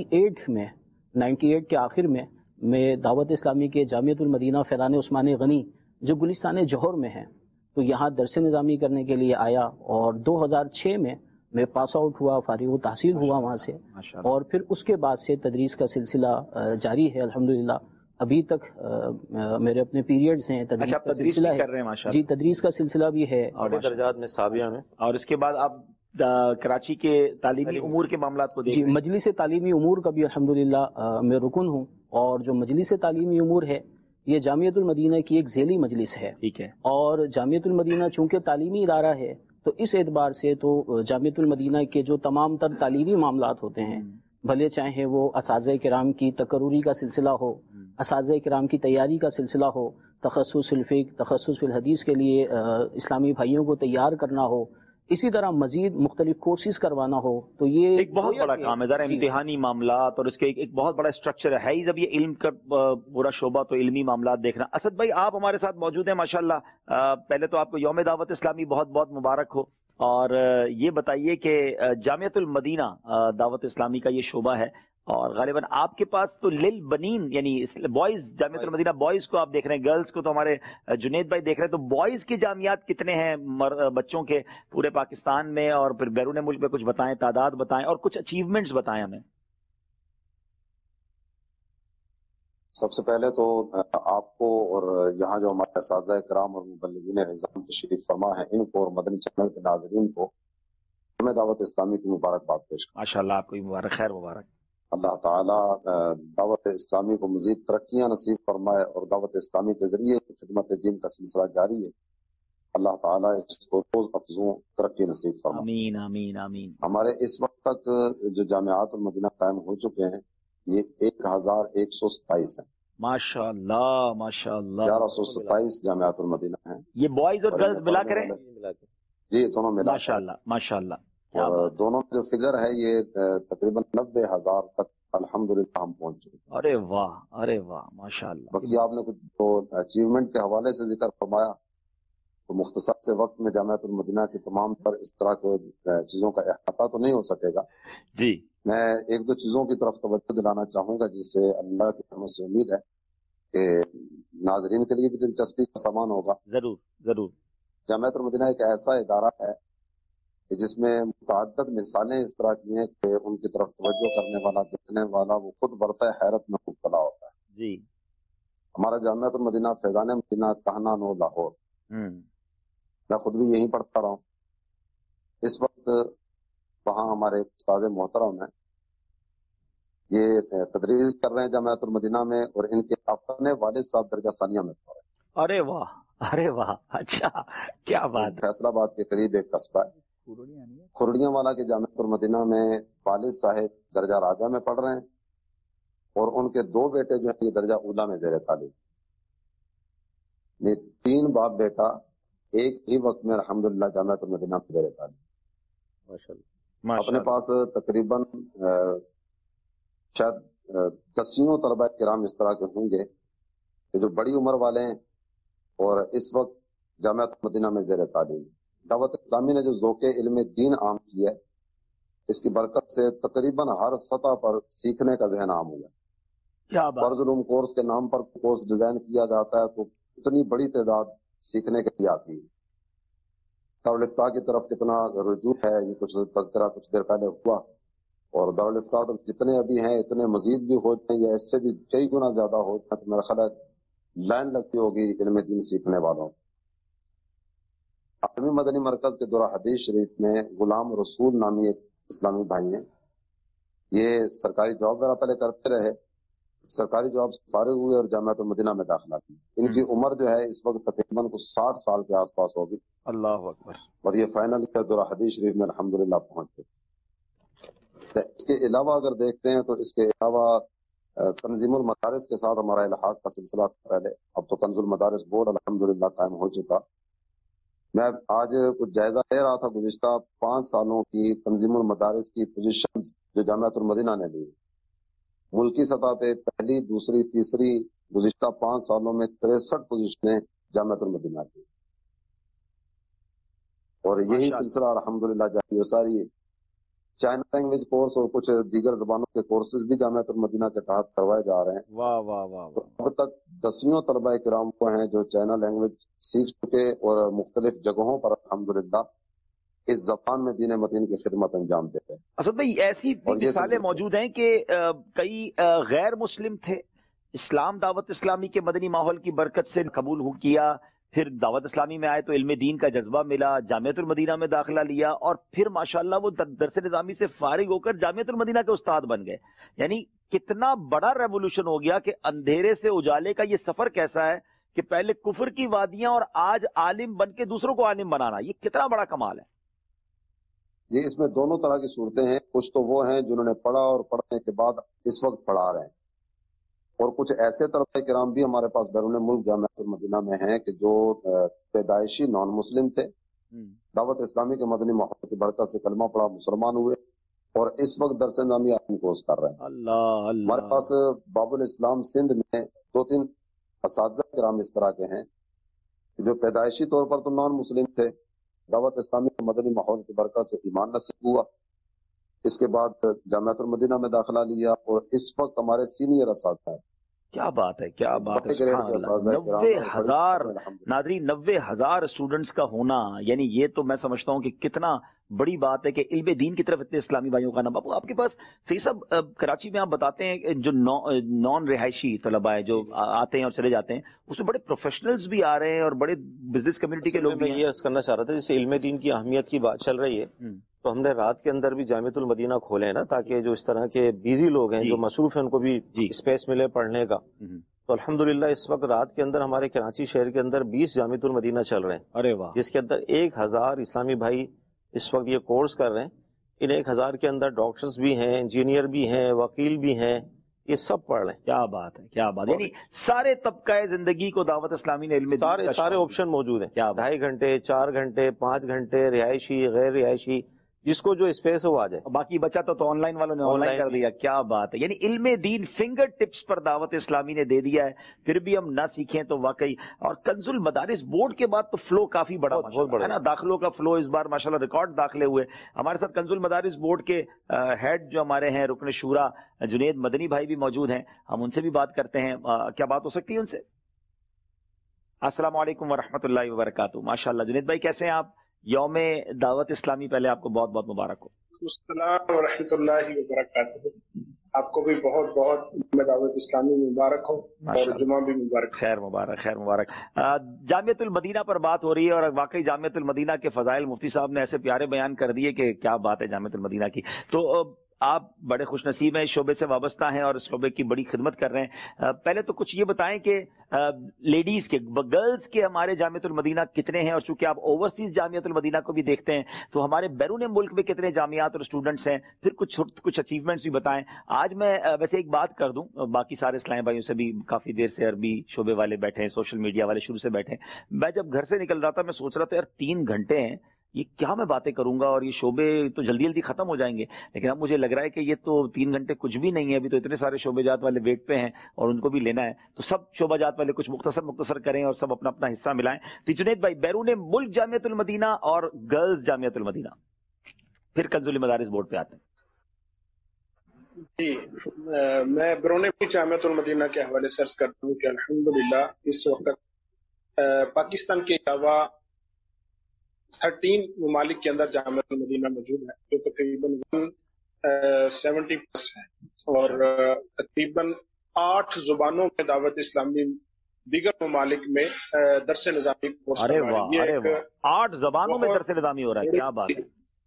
98 کے آخر میں دعوت اسلامی کے جامعۃ المدینہ فیضان عثمان غنی جو گلستان جوہر میں ہے تو یہاں درس نظامی کرنے کے لیے آیا, اور 2006 میں پاس آؤٹ ہوا, فارغ التحصیل ہوا وہاں سے, اور پھر اس کے بعد سے تدریس کا سلسلہ جاری ہے الحمدللہ. ابھی تک میرے اپنے پیریڈز ہیں, تدریس کا سلسلہ ہے. جی, تدریس کا سلسلہ بھی ہے اور درجات میں ثابیہ میں. اور اس کے بعد آپ کراچی کے تعلیمی امور کے معاملات کو دیکھ. جی, مجلس تعلیمی امور کا بھی الحمدللہ میں رکن ہوں, اور جو مجلس تعلیمی امور ہے یہ جامعۃ المدینہ کی ایک ذیلی مجلس ہے. ٹھیک ہے. اور جامعۃ المدینہ چونکہ تعلیمی ادارہ ہے تو اس اعتبار سے تو جامعۃ المدینہ کے جو تمام تر تعلیمی معاملات ہوتے ہیں, بھلے چاہے وہ اساتذہ کرام کی تقرری کا سلسلہ ہو, اساتذہ کرام کی تیاری کا سلسلہ ہو, تخصص الفقہ, تخصص الحدیث کے لیے اسلامی بھائیوں کو تیار کرنا ہو, اسی طرح مزید مختلف کورسز کروانا ہو, تو یہ ایک بہت بڑا کام ہے. ذرا امتحانی معاملات اور اس کے ایک بہت بڑا اسٹرکچر ہے ہی. جب یہ علم کا پورا شعبہ تو علمی معاملات دیکھنا. اسد بھائی آپ ہمارے ساتھ موجود ہیں ماشاءاللہ. پہلے تو آپ کو یوم دعوت اسلامی بہت بہت مبارک ہو, اور یہ بتائیے کہ جامعۃ المدینہ دعوت اسلامی کا یہ شعبہ ہے, اور غالباً آپ کے پاس تو لل بنین یعنی بوائز جامعۃ المدینہ بوائز کو آپ دیکھ رہے ہیں, گرلز کو تو ہمارے جنید بھائی دیکھ رہے ہیں. تو بوائز کی جامعات کتنے ہیں بچوں کے پورے پاکستان میں, اور پھر بیرون ملک میں کچھ بتائیں, تعداد بتائیں, اور کچھ اچیومنٹس بتائیں ہمیں. سب سے پہلے تو آپ کو اور یہاں جو ہمارے اساتذہ کرام اور مبلغین نظام تشریف فرما ہیں ان کو اور مدنی چینل کے ناظرین کو ہمیں دعوت اسلامی کی مبارکباد پیش کریں. ماشاءاللہ, آپ کو مبارک, خیر مبارک. اللہ تعالیٰ دعوت اسلامی کو مزید ترقیاں نصیب فرمائے اور دعوت اسلامی کے ذریعے خدمت دین کا سلسلہ جاری ہے. اللہ تعالیٰ اس کو روز افزوں ترقی نصیب فرمائے. آمین آمین آمین. ہمارے اس وقت تک جو جامعات المدینہ قائم ہو چکے ہیں یہ 1127 ہیں. ماشاءاللہ ماشاءاللہ. 1127 جامعات المدینہ ہیں. یہ بوائز اور گرلز ملا کریں؟ جی, دونوں ملا. ماشاءاللہ ماشاءاللہ. اور دونوں جو فگر ہے یہ تقریباً 90,000 تک الحمدللہ ہم پہنچ چکے. ارے واہ ارے واہ ماشاءاللہ. باقی آپ نے کچھ تو اچیومنٹ کے حوالے سے ذکر فرمایا تو مختصر سے وقت میں جامعۃ المدینہ کی تمام پر اس طرح کے چیزوں کا احاطہ تو نہیں ہو سکے گا. جی, میں ایک دو چیزوں کی طرف توجہ دلانا چاہوں گا جس سے اللہ کی رحمت سے امید ہے کہ ناظرین کے لیے بھی دلچسپی کا سامان ہوگا. ضرور ضرور. جامعۃ المدینہ ایک ایسا ادارہ ہے کہ جس میں متعدد مثالیں اس طرح کی ہیں کہ ان کی طرف توجہ کرنے والا، دیکھنے والا وہ خود برتا حیرت میں مبتلا ہوتا ہے۔ جی، ہمارا جامعۃ المدینہ فیضان مدینہ کہنا نو لاہور، میں خود بھی یہیں پڑھتا رہا ہوں۔ اس وقت وہاں ہمارے استاد محترم ہیں، یہ تدریس کر رہے ہیں جامعۃ المدینہ میں، اور ان کے اپنے والد صاحب درجہ ثانیہ میں پڑھ رہے ہیں۔ ارے واہ، ارے واہ، اچھا، کیا بات۔ فیصل آباد کے قریب ایک قصبہ ہے کھرڑیاں والا کے جامعۃ المدینہ میں والد صاحب درجہ رابعہ میں پڑھ رہے ہیں، اور ان کے 2 بیٹے جو ہیں یہ درجہ اولا میں زیر تعلیم۔ یہ 3 باپ بیٹا ایک ہی وقت میں الحمدللہ جامعۃ المدینہ میں زیر تعلیم۔ ماشاءاللہ، اپنے پاس تقریباً شاید 10 طلباء کرام اس طرح کے ہوں گے کہ جو بڑی عمر والے ہیں اور اس وقت جامعۃ المدینہ میں زیر تعلیم۔ دعوت اسلامی نے جو ذوق علم دین عام کیا ہے، اس کی برکت سے تقریباً ہر سطح پر سیکھنے کا ذہن عام ہوا ہے۔ فرض علوم کورس کے نام پر کورس ڈیزائن کیا جاتا ہے تو اتنی بڑی تعداد سیکھنے کے لیے آتی ہے۔ دارالفتاح کی طرف کتنا رجوع ہے، یہ کچھ تذکرہ کچھ دیر پہلے ہوا، اور دارالفتاح جتنے ابھی ہیں اتنے مزید بھی ہو جائیں یا اس سے بھی کئی گنا زیادہ ہو جائیں تو میرا خیال ہے لائن لگتی ہوگی علم دین سیکھنے والوں۔ عالمی مدنی مرکز کے دورہ حدیث شریف میں غلام رسول نامی ایک اسلامی بھائی ہیں، یہ سرکاری جاب وغیرہ پہلے کرتے رہے، سرکاری جاب سے فارغ ہوئے اور جامعۃ المدینہ میں داخلہ کی۔ ان کی عمر جو ہے اس وقت تقریباً 60 سال کے آس پاس ہوگی۔ اللہ اکبر۔ اور یہ فائنل کا دورہ حدیث شریف میں الحمدللہ پہنچ گئے۔ اس کے علاوہ اگر دیکھتے ہیں تو اس کے علاوہ تنظیم المدارس کے ساتھ ہمارا الحاق کا سلسلہ تھا پہلے، اب تو کنز المدارس بورڈ الحمدللہ قائم ہو چکا۔ میں آج کچھ جائزہ لے رہا تھا گزشتہ 5 سالوں کی تنظیم المدارس کی پوزیشنز جو جامعۃ المدینہ نے لی، ملکی سطح پہ پہلی، دوسری، تیسری گزشتہ 5 سالوں میں 63 پوزیشنیں جامعۃ المدینہ کی، اور یہی سلسلہ الحمدللہ جاری و ساری ہے۔ چائنا لینگویج کورس اور کچھ دیگر زبانوں کے کورسز بھی جامعۃ المدینہ کے تحت کروائے جا رہے ہیں۔ واہ واہ واہ واہ۔ اب تک 10 طلباء کرام کو ہیں جو چائنا لینگویج سیکھ چکے اور مختلف جگہوں پر الحمدللہ اس زبان میں دین متین کی خدمت انجام دیتے ہیں۔ اسد بھائی، ایسی مثالیں موجود ہیں کہ کئی غیر مسلم تھے، اسلام دعوت اسلامی کے مدنی ماحول کی برکت سے قبول کیا، پھر دعوت اسلامی میں آئے تو علم دین کا جذبہ ملا، جامعۃ المدینہ میں داخلہ لیا، اور پھر ماشاءاللہ وہ درس نظامی سے فارغ ہو کر جامعۃ المدینہ کے استاد بن گئے۔ یعنی کتنا بڑا ریولوشن ہو گیا کہ اندھیرے سے اجالے کا یہ سفر کیسا ہے کہ پہلے کفر کی وادیاں اور آج عالم بن کے دوسروں کو عالم بنانا، یہ کتنا بڑا کمال ہے۔ یہ اس میں دونوں طرح کی صورتیں ہیں، کچھ تو وہ ہیں جنہوں نے پڑھا اور پڑھنے کے بعد اس وقت پڑھا رہے ہیں، اور کچھ ایسے طلباء کرام بھی ہمارے پاس بیرون ملک جامعۃ المدینہ میں ہیں کہ جو پیدائشی نان مسلم تھے، دعوت اسلامی کے مدنی ماحول کی برکت سے کلمہ پڑھا، مسلمان ہوئے، اور اس وقت درس نظامی عالم کورس کر رہے ہیں۔ اللہ اللہ۔ ہمارے پاس باب الاسلام سندھ میں 2-3 اساتذہ کرام اس طرح کے ہیں جو پیدائشی طور پر تو نان مسلم تھے، دعوت اسلامی کے مدنی ماحول کی برکت سے ایمان نصیب ہوا، اس کے بعد جامعۃ المدینہ میں داخلہ لیا، اور اس وقت ہمارے سینئر اساتذہ ہیں۔ کیا بات ہے، کیا بات ہے، سبحان اللہ۔ 90,000 ناظرین، 90,000 اسٹوڈنٹس کا ہونا، یعنی یہ تو میں سمجھتا ہوں کہ کتنا بڑی بات ہے کہ علم دین کی طرف اتنے اسلامی بھائیوں کا نام۔ آپ کے پاس صحیح صاحب کراچی میں آپ بتاتے ہیں جو نان رہائشی طلباء ہیں جو آتے ہیں اور چلے جاتے ہیں، اس میں بڑے پروفیشنلز بھی آ رہے ہیں اور بڑے بزنس کمیونٹی کے لوگ بھی ہیں۔ میں یہ عرض کرنا چاہ رہا تھا، جیسے علم دین کی اہمیت کی بات چل رہی ہے تو ہم نے رات کے اندر بھی جامعۃ المدینہ کھولے ہیں نا، تاکہ جو اس طرح کے بیزی لوگ ہیں جو مصروف ہیں ان کو بھی اسپیس ملے پڑھنے کا۔ تو الحمدللہ اس وقت رات کے اندر ہمارے کراچی شہر کے اندر 20 جامعۃ المدینہ چل رہے ہیں۔ ارے واہ۔ جس کے اندر 1000 اسلامی بھائی اس وقت یہ کورس کر رہے ہیں۔ ان 1000 کے اندر ڈاکٹرز بھی ہیں، انجینئر بھی ہیں، وکیل بھی ہیں، یہ سب پڑھ رہے ہیں۔ کیا بات ہے، کیا بات ہے، یعنی سارے طبقہ زندگی کو دعوت اسلامی نے علم سارے آپشن موجود ہیں، 2.5 گھنٹے، 4 گھنٹے، 5 گھنٹے، رہائشی، غیر رہائشی، جس کو جو اسپیس ہے وہ آ جائے۔ باقی بچہ تو آن لائن والوں نے آن لائن کر دیا۔ کیا بات ہے، یعنی علم دین فنگر ٹپس پر دعوت اسلامی نے دے دیا ہے، پھر بھی ہم نہ سیکھیں تو واقعی۔ اور کنز المدارس بورڈ کے بعد تو فلو کافی بڑا ہے نا، داخلوں کا فلو اس بار ماشاءاللہ ریکارڈ داخلے ہوئے۔ ہمارے ساتھ کنز المدارس بورڈ کے ہیڈ جو ہمارے ہیں رکن شورا جنید مدنی بھائی بھی موجود ہیں، ہم ان سے بھی بات کرتے ہیں۔ کیا بات ہو سکتی ہے ان سے؟ السلام علیکم ورحمۃ اللہ وبرکاتہ۔ ماشاءاللہ جنید بھائی کیسے ہیں آپ؟ یوم دعوت اسلامی پہلے آپ کو بہت بہت مبارک ہو. السلام ورحمۃ اللہ وبرکاتہ. آپ کو بھی بہت بہت دعوت اسلامی مبارک ہو اور جمعہ بھی مبارک. خیر مبارک خیر مبارک. جامعۃ المدینہ پر بات ہو رہی ہے اور واقعی جامعۃ المدینہ کے فضائل مفتی صاحب نے ایسے پیارے بیان کر دیے کہ کیا بات ہے جامعۃ المدینہ کی. تو آپ بڑے خوش نصیب ہیں, اس شعبے سے وابستہ ہیں اور اس شعبے کی بڑی خدمت کر رہے ہیں. پہلے تو کچھ یہ بتائیں کہ لیڈیز کے گرلز کے ہمارے جامعۃ المدینہ کتنے ہیں, اور چونکہ آپ اوورسیز جامعۃ المدینہ کو بھی دیکھتے ہیں تو ہمارے بیرون ملک میں کتنے جامعات اور اسٹوڈنٹس ہیں, پھر کچھ اچیومنٹس بھی بتائیں. آج میں ویسے ایک بات کر دوں, باقی سارے اسلامی بھائیوں سے بھی کافی دیر سے عربی شعبے والے بیٹھے ہیں, سوشل میڈیا والے شروع سے بیٹھے ہیں. میں جب گھر سے نکل رہا تھا میں سوچ رہا تھا یار 3 گھنٹے ہیں, یہ کیا میں باتیں کروں گا اور یہ شعبے تو جلدی جلدی ختم ہو جائیں گے. لیکن اب مجھے لگ رہا ہے کہ یہ تو 3 گھنٹے کچھ بھی نہیں ہے, ابھی تو اتنے سارے شعبے جات والے ویٹ پہ ہیں اور ان کو بھی لینا ہے. تو سب شعبہ جات والے کچھ مختصر کریں اور سب اپنا اپنا حصہ ملائیں. تو جنید بھائی, بیرون ملک جامعۃ المدینہ اور گرلز جامعۃ المدینہ, پھر کنز المدارس بورڈ پہ آتے ہیں. جی, میں بیرون ملک جامعۃ المدینہ کے حوالے سے عرض کرتا ہوں کہ الحمدللہ اس وقت پاکستان کے علاوہ 13 ممالک کے اندر جامعۃ المدینہ موجود ہے, جو تقریباً 170 پلس ہے, اور تقریباً 8 زبانوں میں دعوت اسلامی دیگر ممالک میں درس نظامی کورس. ارے واہ, 8 زبانوں میں درس نظامی ہو رہا ہے, کیا بات ہے.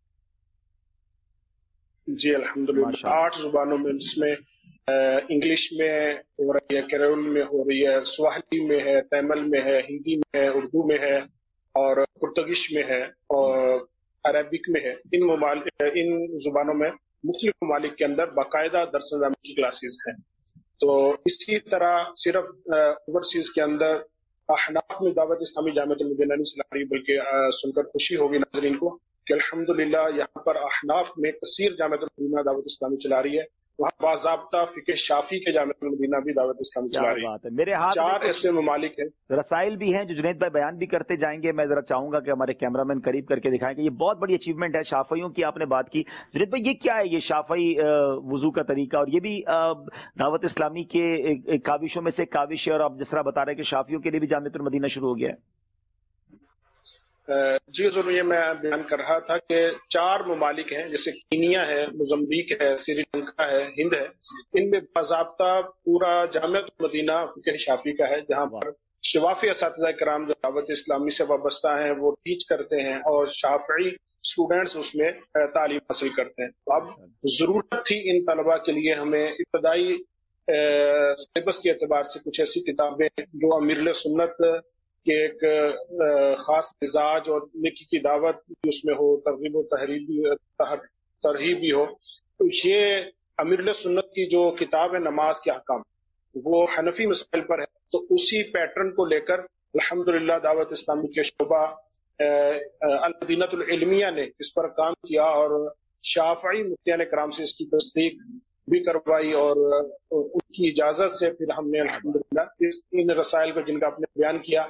جی الحمدللہ 8 زبانوں میں, جس میں انگلش میں ہو رہی ہے, کیرول میں ہو رہی ہے, سواحلی میں ہے, تیمل میں ہے, ہندی میں ہے, اردو میں ہے اور پرتگیش میں ہے اور عربک میں ہے. ان زبانوں میں مختلف ممالک کے اندر باقاعدہ درس نظامی کی کلاسز ہیں. تو اسی طرح صرف اوورسیز کے اندر احناف میں دعوت اسلامی جامعۃ المدینہ نہیں چلا رہی, بلکہ سن کر خوشی ہوگی ناظرین کو کہ الحمدللہ یہاں پر احناف میں کثیر جامعۃ المدینہ دعوت اسلامی چلا رہی ہے. وہاں باضابطہ فقہ شافی کے جامعۃ المدینہ بھی دعوت اسلامی چلا رہی ہے. میرے ہاتھ 4 ایسے ممالک ہیں. رسائل بھی ہیں جو جنید بھائی بیان بھی کرتے جائیں گے. میں ذرا چاہوں گا کہ ہمارے کیمرہ مین قریب کر کے دکھائیں کہ یہ بہت بڑی اچیومنٹ ہے. شافعیوں کی آپ نے بات کی, جنید بھائی یہ کیا ہے, یہ شافعی وضو کا طریقہ, اور یہ بھی دعوت اسلامی کے کاوشوں میں سے کاوش ہے, اور آپ جس طرح بتا رہے ہیں کہ شافعیوں کے لیے بھی جامعۃ المدینہ شروع ہو گیا ہے. جی ضرور, یہ میں بیان کر رہا تھا کہ 4 ممالک ہیں, جیسے کینیا ہے, موزمبیق ہے, سری لنکا ہے, ہند ہے. ان میں باضابطہ پورا جامعۃ المدینہ فقہ شافی کا ہے, جہاں پر شفافی اساتذہ کرام جو دعوت اسلامی سے وابستہ ہیں وہ ٹیچ کرتے ہیں اور شافعی اسٹوڈینٹس اس میں تعلیم حاصل کرتے ہیں. تو اب ضرورت تھی ان طلباء کے لیے ہمیں ابتدائی سلیبس کے اعتبار سے کچھ ایسی کتابیں جو امیر سنت کہ ایک خاص مزاج اور نیکی کی دعوت اس میں ہو, ترغیب و ترہیب بھی ہو. تو یہ امیر سنت کی جو کتاب ہے نماز کے احکام, وہ حنفی مسائل پر ہے. تو اسی پیٹرن کو لے کر الحمدللہ دعوت اسلامی کے شعبہ المدینہ العلمیہ نے اس پر کام کیا اور شافعی مفتیان کرام سے اس کی تصدیق بھی کروائی, اور ان کی اجازت سے پھر ہم نے الحمدللہ ان رسائل کو جن کا آپ نے بیان کیا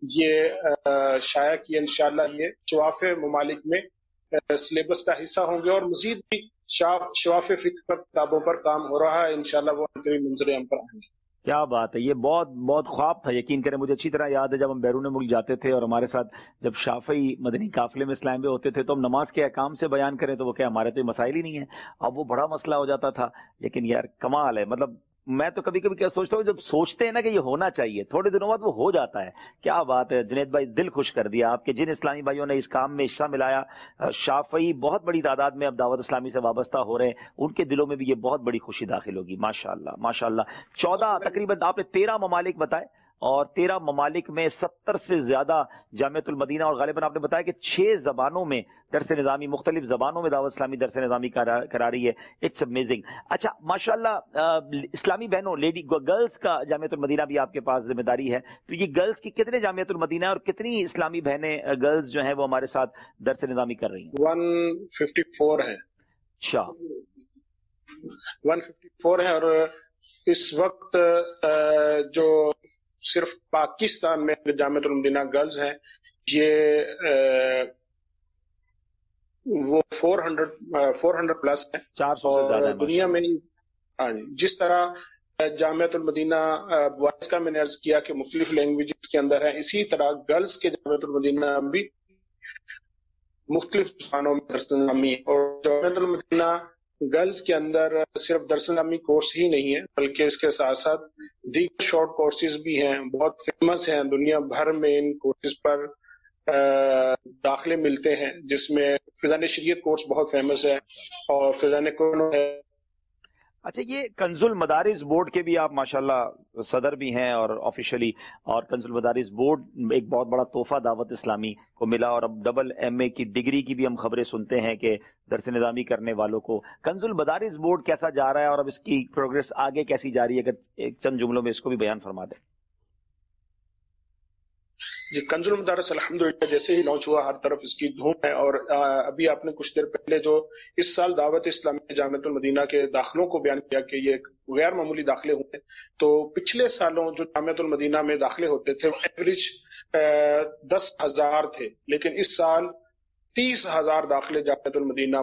یہ شائع کیا. انشاءاللہ یہ شواف ممالک میں سلیبس کا حصہ ہوں گے, اور مزید بھی شواف فقہ کتابوں پر کام ہو رہا ہے. انشاءاللہ وہ منظر عام پر آئیں گے. کیا بات ہے, یہ بہت بہت خواب تھا. یقین کریں مجھے اچھی طرح یاد ہے جب ہم بیرون ملک جاتے تھے اور ہمارے ساتھ جب شافعی مدنی قافلے میں اسلام میں ہوتے تھے تو ہم نماز کے احکام سے بیان کریں تو وہ کہ ہمارے تو مسائل ہی نہیں ہیں. اب وہ بڑا مسئلہ ہو جاتا تھا. لیکن یار کمال ہے, مطلب میں تو کبھی کبھی کیا سوچتا ہوں, جب سوچتے ہیں نا کہ یہ ہونا چاہیے تھوڑے دنوں بعد وہ ہو جاتا ہے. کیا بات ہے جنید بھائی, دل خوش کر دیا آپ کے جن اسلامی بھائیوں نے اس کام میں حصہ ملایا. شافعی بہت بڑی تعداد میں اب دعوت اسلامی سے وابستہ ہو رہے ہیں, ان کے دلوں میں بھی یہ بہت بڑی خوشی داخل ہوگی. ماشاءاللہ ماشاءاللہ. 14 تقریباً آپ نے 13 ممالک بتائے, اور 13 ممالک میں 70 سے زیادہ جامعۃ المدینہ, اور غالباً آپ نے بتایا کہ 6 زبانوں میں درس نظامی, مختلف زبانوں میں دعوت اسلامی درس نظامی کرا رہی ہے. It's amazing. اچھا ماشاءاللہ, اسلامی بہنوں لیڈی گرلز کا جامعۃ المدینہ بھی آپ کے پاس ذمہ داری ہے. تو یہ گرلز کی کتنے جامعۃ المدینہ اور کتنی اسلامی بہنیں گرلز جو ہیں وہ ہمارے ساتھ درس نظامی کر رہی ہیں؟ 154 ہیں. اچھا 154 ہیں, اور اس وقت جو صرف پاکستان میں جامعۃ المدینہ گرلز ہیں یہ وہ 400 پلس ہیں. 400 سے زیادہ دنیا میں جس طرح جامعۃ المدینہ بوائز کا میں نے عرض کیا کہ مختلف لینگویجز کے اندر ہے, اسی طرح گرلز کے جامعۃ المدینہ بھی مختلف زبانوں میں درس نظامی، اور جامعۃ المدینہ گرلز کے اندر صرف درس نظامی کورس ہی نہیں ہے بلکہ اس کے ساتھ ساتھ دیگر شارٹ کورسز بھی ہیں، بہت فیمس ہیں، دنیا بھر میں ان کورسز پر داخلے ملتے ہیں، جس میں فضان شریعت کورس بہت فیمس ہے اور فضان قرآن ہے۔ اچھا، یہ کنز المدارس بورڈ کے بھی آپ ماشاءاللہ صدر بھی ہیں اور آفیشلی، اور کنز المدارس بورڈ ایک بہت بڑا تحفہ دعوت اسلامی کو ملا، اور اب ڈبل ایم اے کی ڈگری کی بھی ہم خبریں سنتے ہیں کہ درس نظامی کرنے والوں کو۔ کنز المدارس بورڈ کیسا جا رہا ہے اور اب اس کی پروگرس آگے کیسی جاری ہے؟ اگر ایک چند جملوں میں اس کو بھی بیان فرما دیں۔ جی، کنز المدارس الحمدللہ جیسے ہی لانچ ہوا ہر طرف اس کی دھوم ہے، اور ابھی آپ نے کچھ دیر پہلے جو اس سال دعوت اسلامی جامعۃ المدینہ کے داخلوں کو بیان کیا کہ یہ غیر معمولی داخلے ہوئے، تو پچھلے سالوں جو جامعۃ المدینہ میں داخلے ہوتے تھے وہ ایوریج 10,000 تھے، لیکن اس سال 30,000 داخلے جامعۃ المدینہ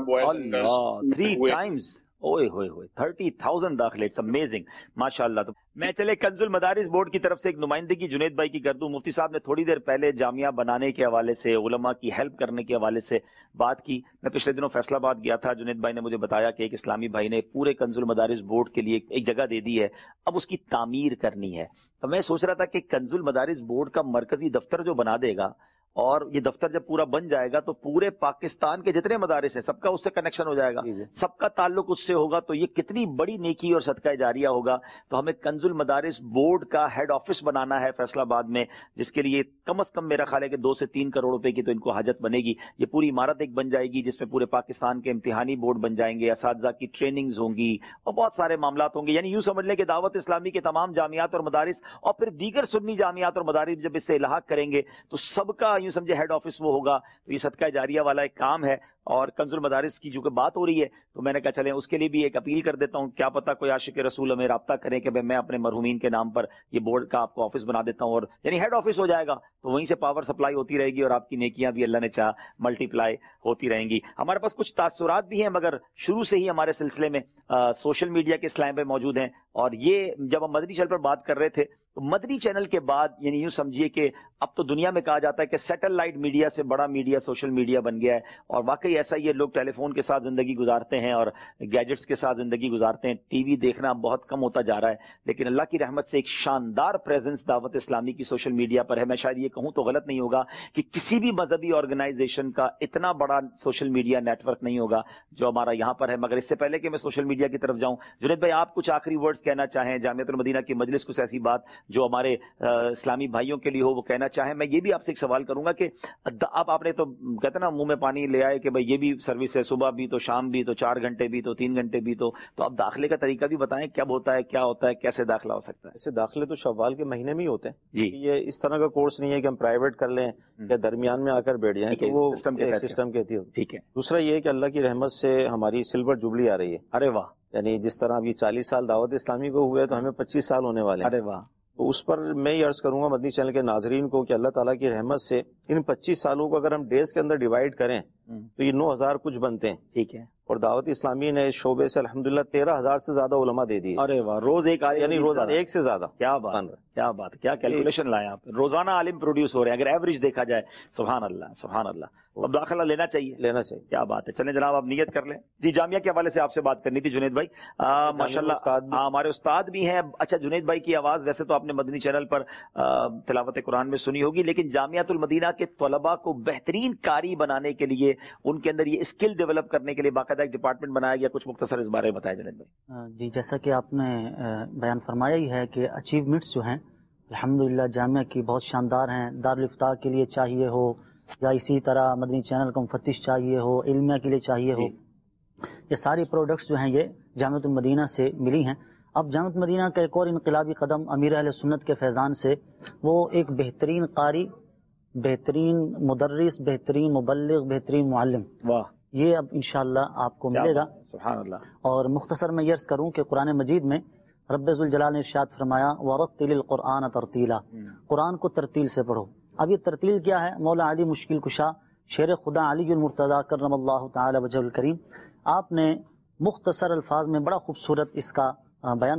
بوائز اوئے ہوئے ہوئے 30,000 داخلے، اٹس امیزنگ، ماشاءاللہ۔ تو میں چلے کنز المدارس بورڈ کی طرف سے ایک نمائندگی جنید بھائی کی کر دوں۔ مفتی صاحب نے تھوڑی دیر پہلے جامعہ بنانے کے حوالے سے، علماء کی ہیلپ کرنے کے حوالے سے بات کی۔ میں پچھلے دنوں فیصل آباد گیا تھا، جنید بھائی نے مجھے بتایا کہ ایک اسلامی بھائی نے پورے کنز المدارس بورڈ کے لیے ایک جگہ دے دی ہے، اب اس کی تعمیر کرنی ہے۔ تو میں سوچ رہا تھا کہ کنز المدارس بورڈ کا مرکزی دفتر جو بنا دے گا، اور یہ دفتر جب پورا بن جائے گا تو پورے پاکستان کے جتنے مدارس ہیں سب کا اس سے کنیکشن ہو جائے گا، سب کا تعلق اس سے ہوگا، تو یہ کتنی بڑی نیکی اور صدقہ جاریہ ہوگا۔ تو ہمیں کنز المدارس بورڈ کا ہیڈ آفس بنانا ہے فیصل آباد میں، جس کے لیے کم از کم میرا خیال ہے کہ 2 سے 3 کروڑ روپے کی تو ان کو حاجت بنے گی۔ یہ پوری عمارت ایک بن جائے گی جس میں پورے پاکستان کے امتحانی بورڈ بن جائیں گے، اساتذہ کی ٹریننگز ہوں گی اور بہت سارے معاملات ہوں گے۔ یعنی یوں سمجھ لیں کہ دعوت اسلامی کے تمام جامعات اور مدارس اور پھر دیگر سنی جامعات اور مدارس جب اس سے الحاق کریں گے تو سب کا یوں سمجھے ہیڈ آفس ہوگا۔ تو یہ صدقہ جاریہ والا ایک کام ہے، اور کنز المدارس کی جو کہ بات ہو رہی ہے تو میں نے کہا چلیں اس کے لیے بھی ایک اپیل کر دیتا ہوں، کیا پتہ کوئی عاشق رسول ہمیں رابطہ کرے کہ میں اپنے مرحومین کے نام پر یہ بورڈ کا آپ کو آفس بنا دیتا ہوں، اور یعنی ہیڈ آفس ہو جائے گا تو وہیں سے پاور سپلائی ہوتی رہے گی اور آپ کی نیکیاں بھی اللہ نے چاہا ملٹی پلائی ہوتی رہیں گی۔ ہمارے پاس کچھ تاثرات بھی ہیں، مگر شروع سے ہی ہمارے سلسلے میں سوشل میڈیا کے اسلام پہ موجود ہیں، اور یہ جب ہم مدنی چینل پر بات کر رہے تھے تو مدنی چینل کے بعد یعنی یوں سمجھیے کہ اب تو دنیا میں کہا جاتا ہے کہ سیٹلائٹ میڈیا سے بڑا میڈیا سوشل میڈیا بن گیا ہے، اور واقعی ایسا ہی ہے، لوگ ٹیلی فون کے ساتھ زندگی گزارتے ہیں اور گیجٹس کے ساتھ زندگی گزارتے ہیں، ٹی وی دیکھنا بہت کم ہوتا جا رہا ہے، لیکن اللہ کی رحمت سے ایک شاندار پریزنس دعوت اسلامی کی سوشل میڈیا پر ہے۔ میں شاید یہ کہوں تو غلط نہیں ہوگا کہ کسی بھی مذہبی آرگنائزیشن کا اتنا بڑا سوشل میڈیا نیٹ ورک نہیں ہوگا جو ہمارا یہاں پر ہے۔ مگر اس سے پہلے کہ میں سوشل میڈیا کی طرف جاؤں، جنید بھائی آپ کچھ آخری ورڈز کہنا چاہیں، جامعۃ المدینہ کی مجلس کچھ ایسی بات جو ہمارے اسلامی بھائیوں کے لیے ہو وہ کہنا چاہیں۔ میں یہ بھی آپ سے ایک سوال کروں گا کہ اب آپ نے تو کہتے ہیں نا منہ میں پانی لے آئے کہ بھائی یہ بھی سروس ہے، صبح بھی تو شام بھی تو 4 گھنٹے بھی تو 3 گھنٹے بھی تو اب داخلے کا طریقہ بھی بتائیں، کب ہوتا ہے، کیا ہوتا ہے، کیسے داخلہ ہو سکتا ہے؟ ایسے داخلے تو شوال کے مہینے میں ہی ہوتے ہیں جی، یہ اس طرح کا کورس نہیں ہے کہ ہم پرائیویٹ کر لیں یا درمیان میں آ کر بیٹھ جائیں، تو وہ سسٹم کہتی ہوتی ہے۔ ٹھیک ہے۔ دوسرا یہ کہ اللہ کی رحمت سے ہماری سلور جوبلی آ رہی ہے۔ ارے واہ! یعنی جس طرح ابھی 40 سال دعوت اسلامی کو ہوئے تو ہمیں 25 سال ہونے والے ہیں۔ ارے واہ! تو اس پر میں یہ عرض کروں گا مدنی چینل کے ناظرین کو کہ اللہ تعالیٰ کی رحمت سے ان 25 سالوں کو اگر ہم ڈیز کے اندر ڈیوائڈ کریں تو یہ 9,000 کچھ بنتے ہیں۔ ٹھیک ہے۔ اور دعوت اسلامی نے اس شعبے سے الحمدللہ 13,000 سے زیادہ علماء دے دیے۔ ارے واہ! روز ایک عالم، یعنی روزانہ ایک سے زیادہ۔ کیا بات، کیا بات، کیا کیلکولیشن لائے آپ، روزانہ عالم پروڈیوس ہو رہے ہیں اگر ایوریج دیکھا جائے۔ سبحان اللہ، سبحان اللہ۔ اب داخلہ لینا چاہیے، کیا بات ہے۔ چلیں جناب آپ نیت کر لیں۔ جی، جامعہ کے حوالے سے آپ سے بات کرنی تھی جنید بھائی، ماشاءاللہ ہمارے استاد بھی ہیں۔ اچھا جنید بھائی کی آواز ویسے تو آپ نے مدنی چینل پر تلاوت قرآن میں سنی ہوگی، لیکن جامعۃ المدینہ کے طلباء کو بہترین قاری بنانے کے لیے، ان کے اندر یہ اسکل ڈیولپ کرنے کے لیے باقاعدہ ایک ڈپارٹمنٹ بنایا گیا، کچھ مختصر اس بارے میں بتائیں جنید بھائی۔ جی، جیسا کہ آپ نے بیان فرمایا ہی ہے کہ اچیومنٹس جو ہیں الحمدللہ جامعہ کی بہت شاندار ہیں۔ دارالفتاح کے لیے چاہیے ہو یا اسی طرح مدنی چینل کا مفتش چاہیے ہو، علمیہ کے لیے چاہیے ہو، یہ ساری پروڈکٹس جو ہیں یہ جامعۃ المدینہ سے ملی ہیں۔ اب جامعۃ المدینہ کا ایک اور انقلابی قدم امیر اہل سنت کے فیضان سے، وہ ایک بہترین قاری، بہترین مدرس، بہترین مبلغ، بہترین معلم، واہ، یہ اب انشاءاللہ آپ کو ملے گا۔ سبحان اللہ۔ اور مختصر میں یہ عرض کروں کہ قرآن مجید میں رب ذوالجلال نے ارشاد فرمایا وَرَتِّلِ الْقُرْآنَ تَرْتِيلًا، قرآن کو ترتیل سے پڑھو۔ اب یہ ترتیل کیا ہے؟ مولا علی مشکل کشا شیر خدا علی المرتضیٰ کرم اللہ تعالی وجہ الکریم، آپ نے مختصر الفاظ میں بڑا خوبصورت اس کا بیان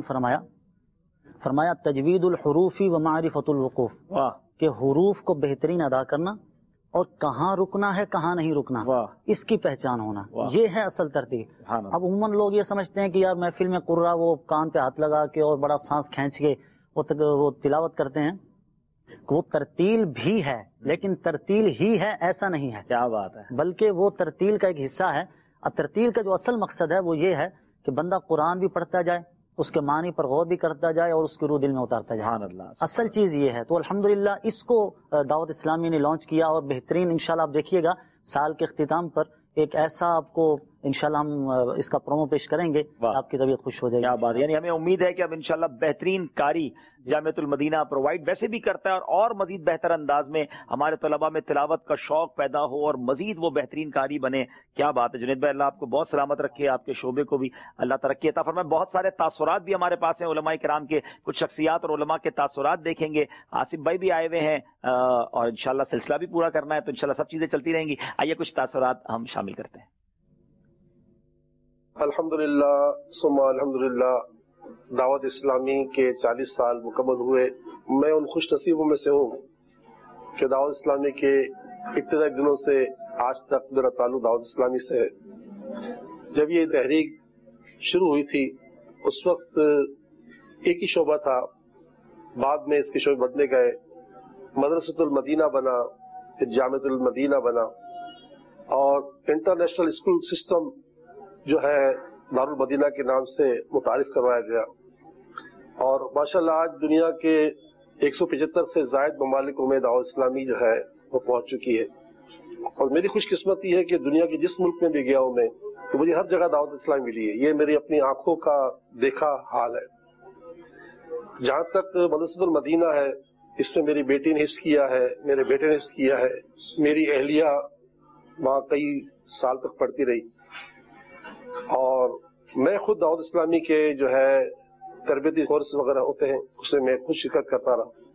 فرمایا تجوید الحروف و معرفت الوقوف، کہ حروف کو بہترین ادا کرنا اور کہاں رکنا ہے کہاں نہیں رکنا اس کی پہچان ہونا، یہ ہے اصل ترتیب۔ اب عموماً لوگ یہ سمجھتے ہیں کہ یار محفل میں قرہ وہ کان پہ ہاتھ لگا کے اور بڑا سانس کھینچ کے وہ تلاوت کرتے ہیں، وہ ترتیل بھی ہے لیکن ترتیل ہی ہے ایسا نہیں ہے، کیا بات ہے، بلکہ وہ ترتیل کا ایک حصہ ہے۔ اب ترتیل کا جو اصل مقصد ہے وہ یہ ہے کہ بندہ قرآن بھی پڑھتا جائے، اس کے معنی پر غور بھی کرتا جائے اور اس کی روح دل میں اتارتا جائے۔ اصل چیز یہ ہے۔ تو الحمدللہ اس کو دعوت اسلامی نے لانچ کیا اور بہترین انشاءاللہ آپ دیکھیے گا سال کے اختتام پر ایک ایسا آپ کو انشاءاللہ ہم اس کا پرومو پیش کریں گے، آپ کی طبیعت خوش ہو جائے گی۔ کیا بات، یعنی ہمیں امید ہے کہ اب انشاءاللہ بہترین قاری جامعۃ المدینہ پرووائڈ ویسے بھی کرتا ہے اور مزید بہتر انداز میں ہمارے طلباء میں تلاوت کا شوق پیدا ہو اور مزید وہ بہترین قاری بنے۔ کیا بات ہے جنید بھائی، اللہ آپ کو بہت سلامت رکھے، آپ کے شعبے کو بھی اللہ ترقی عطا فرمائے۔ بہت سارے تاثرات بھی ہمارے پاس ہیں علماء کرام کے، کچھ شخصیات اور علماء کے تاثرات دیکھیں گے۔ آصف بھائی بھی آئے ہوئے ہیں اور انشاءاللہ سلسلہ بھی پورا کرنا ہے تو انشاءاللہ سب چیزیں چلتی رہیں گی۔ آئیے کچھ تاثرات ہم شامل کرتے ہیں۔ الحمدللہ ثم الحمدللہ، دعوت اسلامی کے 40 سال مکمل ہوئے۔ میں ان خوش نصیبوں میں سے ہوں کہ دعوت اسلامی کے ابتدائی دنوں سے آج تک میرا تعلق دعوت اسلامی سے ہے۔ جب یہ تحریک شروع ہوئی تھی اس وقت ایک ہی شعبہ تھا، بعد میں اس کے شعبے بدلے گئے، مدرسۃ المدینہ بنا، پھر جامعۃ المدینہ بنا اور انٹرنیشنل اسکول سسٹم جو ہے دارالمدینہ کے نام سے متعارف کروایا گیا، اور ماشاءاللہ آج دنیا کے 175 سے زائد ممالکوں میں دعوت اسلامی جو ہے وہ پہنچ چکی ہے۔ اور میری خوش قسمتی ہے کہ دنیا کے جس ملک میں بھی گیا ہوں میں تو مجھے ہر جگہ دعوت اسلامی ملی ہے، یہ میری اپنی آنکھوں کا دیکھا حال ہے۔ جہاں تک مدرسۃ المدینہ ہے، اس میں میری بیٹی نے حفظ کیا ہے، میرے بیٹے نے حفظ کیا ہے، میری اہلیہ وہاں کئی سال تک پڑھتی رہی، اور میں خود دعوت اسلامی کے جو ہے تربیتی کورس وغیرہ ہوتے ہیں اس میں خود شرکت کرتا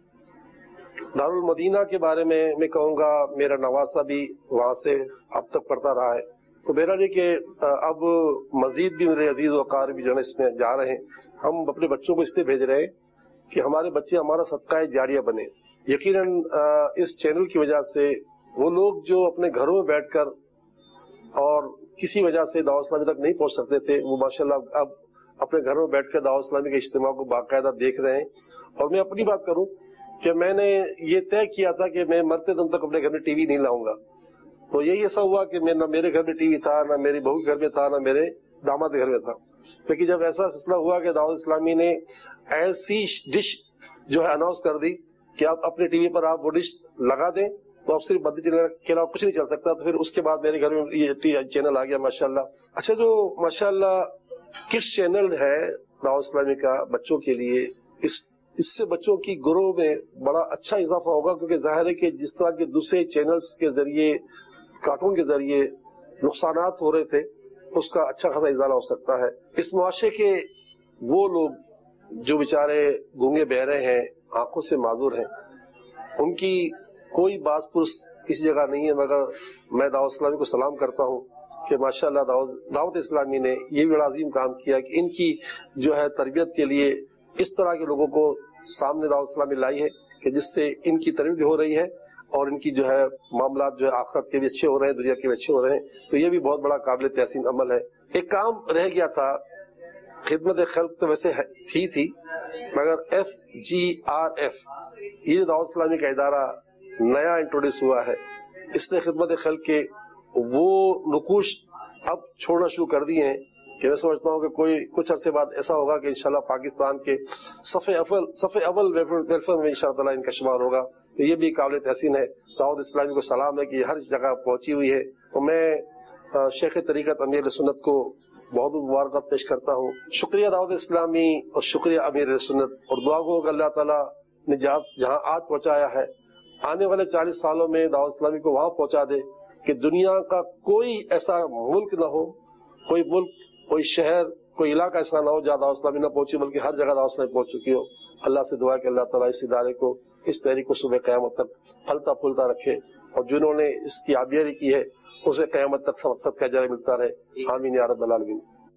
رہا۔ دارالمدینہ کے بارے میں کہوں گا میرا نواسا بھی وہاں سے اب تک پڑھتا رہا ہے، تو میرا یہ کہ اب مزید بھی میرے عزیز وقار بھی جو ہے اس میں جا رہے ہیں۔ ہم اپنے بچوں کو اس لیے بھیج رہے ہیں کہ ہمارے بچے ہمارا صدقہ جاریہ بنے۔ یقیناً اس چینل کی وجہ سے وہ لوگ جو اپنے گھروں میں بیٹھ کر اور کسی وجہ سے دعوت اسلامی تک نہیں پہنچ سکتے تھے، وہ ماشاءاللہ اب اپنے گھر میں بیٹھ کر دعوت اسلامی کے اجتماع کو باقاعدہ دیکھ رہے ہیں۔ اور میں اپنی بات کروں کہ میں نے یہ طے کیا تھا کہ میں مرتے دم تک اپنے گھر میں ٹی وی نہیں لاؤں گا، تو یہی ایسا ہوا کہ نہ میرے گھر میں ٹی وی تھا، نہ میری بہو کے گھر میں تھا، نہ میرے داماد کے گھر میں تھا۔ لیکن جب ایسا سلسلہ ہوا کہ دعوت اسلامی نے ایسی ڈش جو ہے اناؤنس کر دی کہ آپ اپنے ٹی وی پر آپ وہ ڈش لگا دیں تو اب صرف مدنی چینل کے علاوہ کچھ نہیں چل سکتا، تو پھر اس کے بعد میرے گھر میں یہ چینل آ گیا ماشاءاللہ۔ اچھا، جو ماشاءاللہ کس چینل ہے دعوت اسلامی کا بچوں کے لیے، اس سے بچوں کی گروہ میں بڑا اچھا اضافہ ہوگا، کیونکہ ظاہر ہے کہ جس طرح کے دوسرے چینلز کے ذریعے، کارٹون کے ذریعے نقصانات ہو رہے تھے اس کا اچھا خاصا ازالہ ہو سکتا ہے۔ اس معاشرے کے وہ لوگ جو بیچارے گونگے بہرے ہیں، آنکھوں سے معذور ہیں، ان کی کوئی باز پرس کسی جگہ نہیں ہے، مگر میں دعوت اسلامی کو سلام کرتا ہوں کہ ماشاءاللہ دعوت اسلامی نے یہ بھی بڑا عظیم کام کیا کہ ان کی جو ہے تربیت کے لیے اس طرح کے لوگوں کو سامنے دعوت اسلامی لائی ہے کہ جس سے ان کی تربیت بھی ہو رہی ہے اور ان کی جو ہے معاملات جو ہے آخرت کے بھی اچھے ہو رہے ہیں، دنیا کے بھی اچھے ہو رہے ہیں، تو یہ بھی بہت بڑا قابل تحسین عمل ہے۔ ایک کام رہ گیا تھا، خدمت خلق تو ویسے تھی مگر FGRF یہ جو دعوت اسلامی کا ادارہ نیا انٹروڈیوس ہوا ہے، اس نے خدمت خلق کے وہ نقوش اب چھوڑنا شروع کر دیے ہیں کہ میں سمجھتا ہوں کہ کچھ عرصے بعد ایسا ہوگا کہ انشاءاللہ پاکستان کے صف اول ویلفیئر میں انشاءاللہ تعالیٰ ان کا شمار ہوگا، تو یہ بھی قابل تحسین ہے۔ دعوت اسلامی کو سلام ہے کہ یہ ہر جگہ پہنچی ہوئی ہے، تو میں شیخ طریقت امیر سنت کو بہت مبارکباد پیش کرتا ہوں۔ شکریہ دعوت اسلامی اور شکریہ امیر سنت، اور دعا کو کہ اللہ تعالیٰ نے جہاں آج پہنچایا ہے آنے والے 40 سالوں میں دعوت اسلامی کو وہاں پہنچا دے کہ دنیا کا کوئی ایسا ملک نہ ہو، کوئی ملک، کوئی شہر، کوئی علاقہ ایسا نہ ہو جہاں دعوت اسلامی نہ پہنچی، بلکہ ہر جگہ دعوت اسلامی پہنچ چکی ہو۔ اللہ سے دعا کہ اللہ تعالیٰ اس ادارے کو، اس تحریک کو صبح قیامت تک پھلتا پھولتا رکھے، اور جنہوں نے اس کی آبیاری کی ہے اسے قیامت تک مقصد کا اجر ملتا رہے، آمین یا رب العالمین۔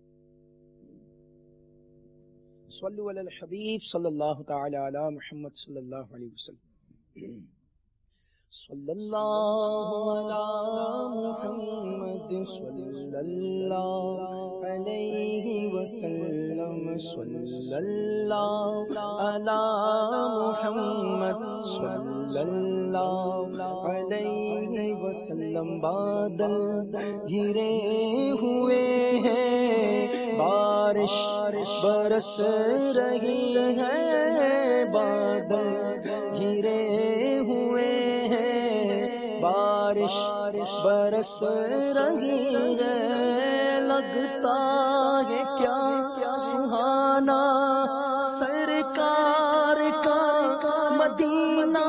صلو علی الحبیب صلی اللہ تعالی علی محمد صلی اللہ علیہ وسلم۔ صلی اللہ علی محمد صلی اللہ علیہ وسلم صلی اللہ علی محمد صلی اللہ علیہ وسلم. بادل گھرے ہوئے ہیں بارش برس رہی ہے، بادل گھرے ہوئے ہیں بارش برس رہی ہے. لگتا ہے کیا سہانا سرکار کا مدینہ.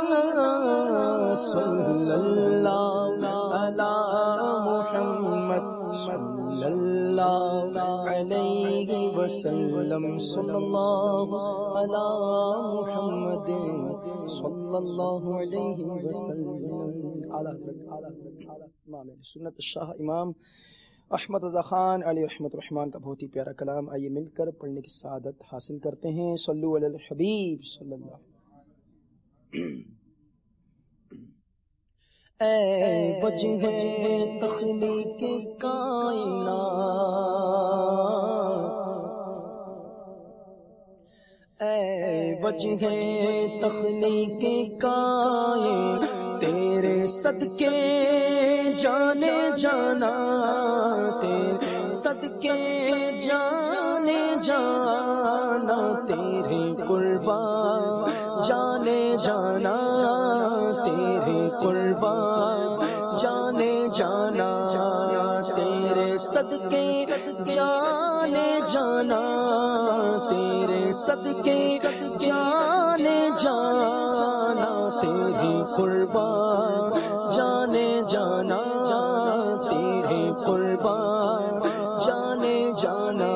صلی اللہ علی محمد صلی اللہ علیہ وسلم. صلی اللہ علی محمد صلی اللہ علیہ وسلم. امام سنت شاہ امام احمد رضا خان علی رحمت الرحمان کا بہت ہی پیارا کلام. آئیے مل کر پڑھنے کی سعادت حاصل کرتے ہیں. صلو علی الحبیب صلی اللہ. اے وجہ تخلیق کائنات، اے وجہ تخلیق کائنات، تیرے صدقے جانے جانا، تیرے صدقے جانے جانا، تیرے قربان جانے جانا، تیرے قربان جانے جانا، تیرے صدقے جانے جانا، تیرے صدقے جانے جانا، تیرے قربان جانے جانا، تیرے قربان جانے جانا.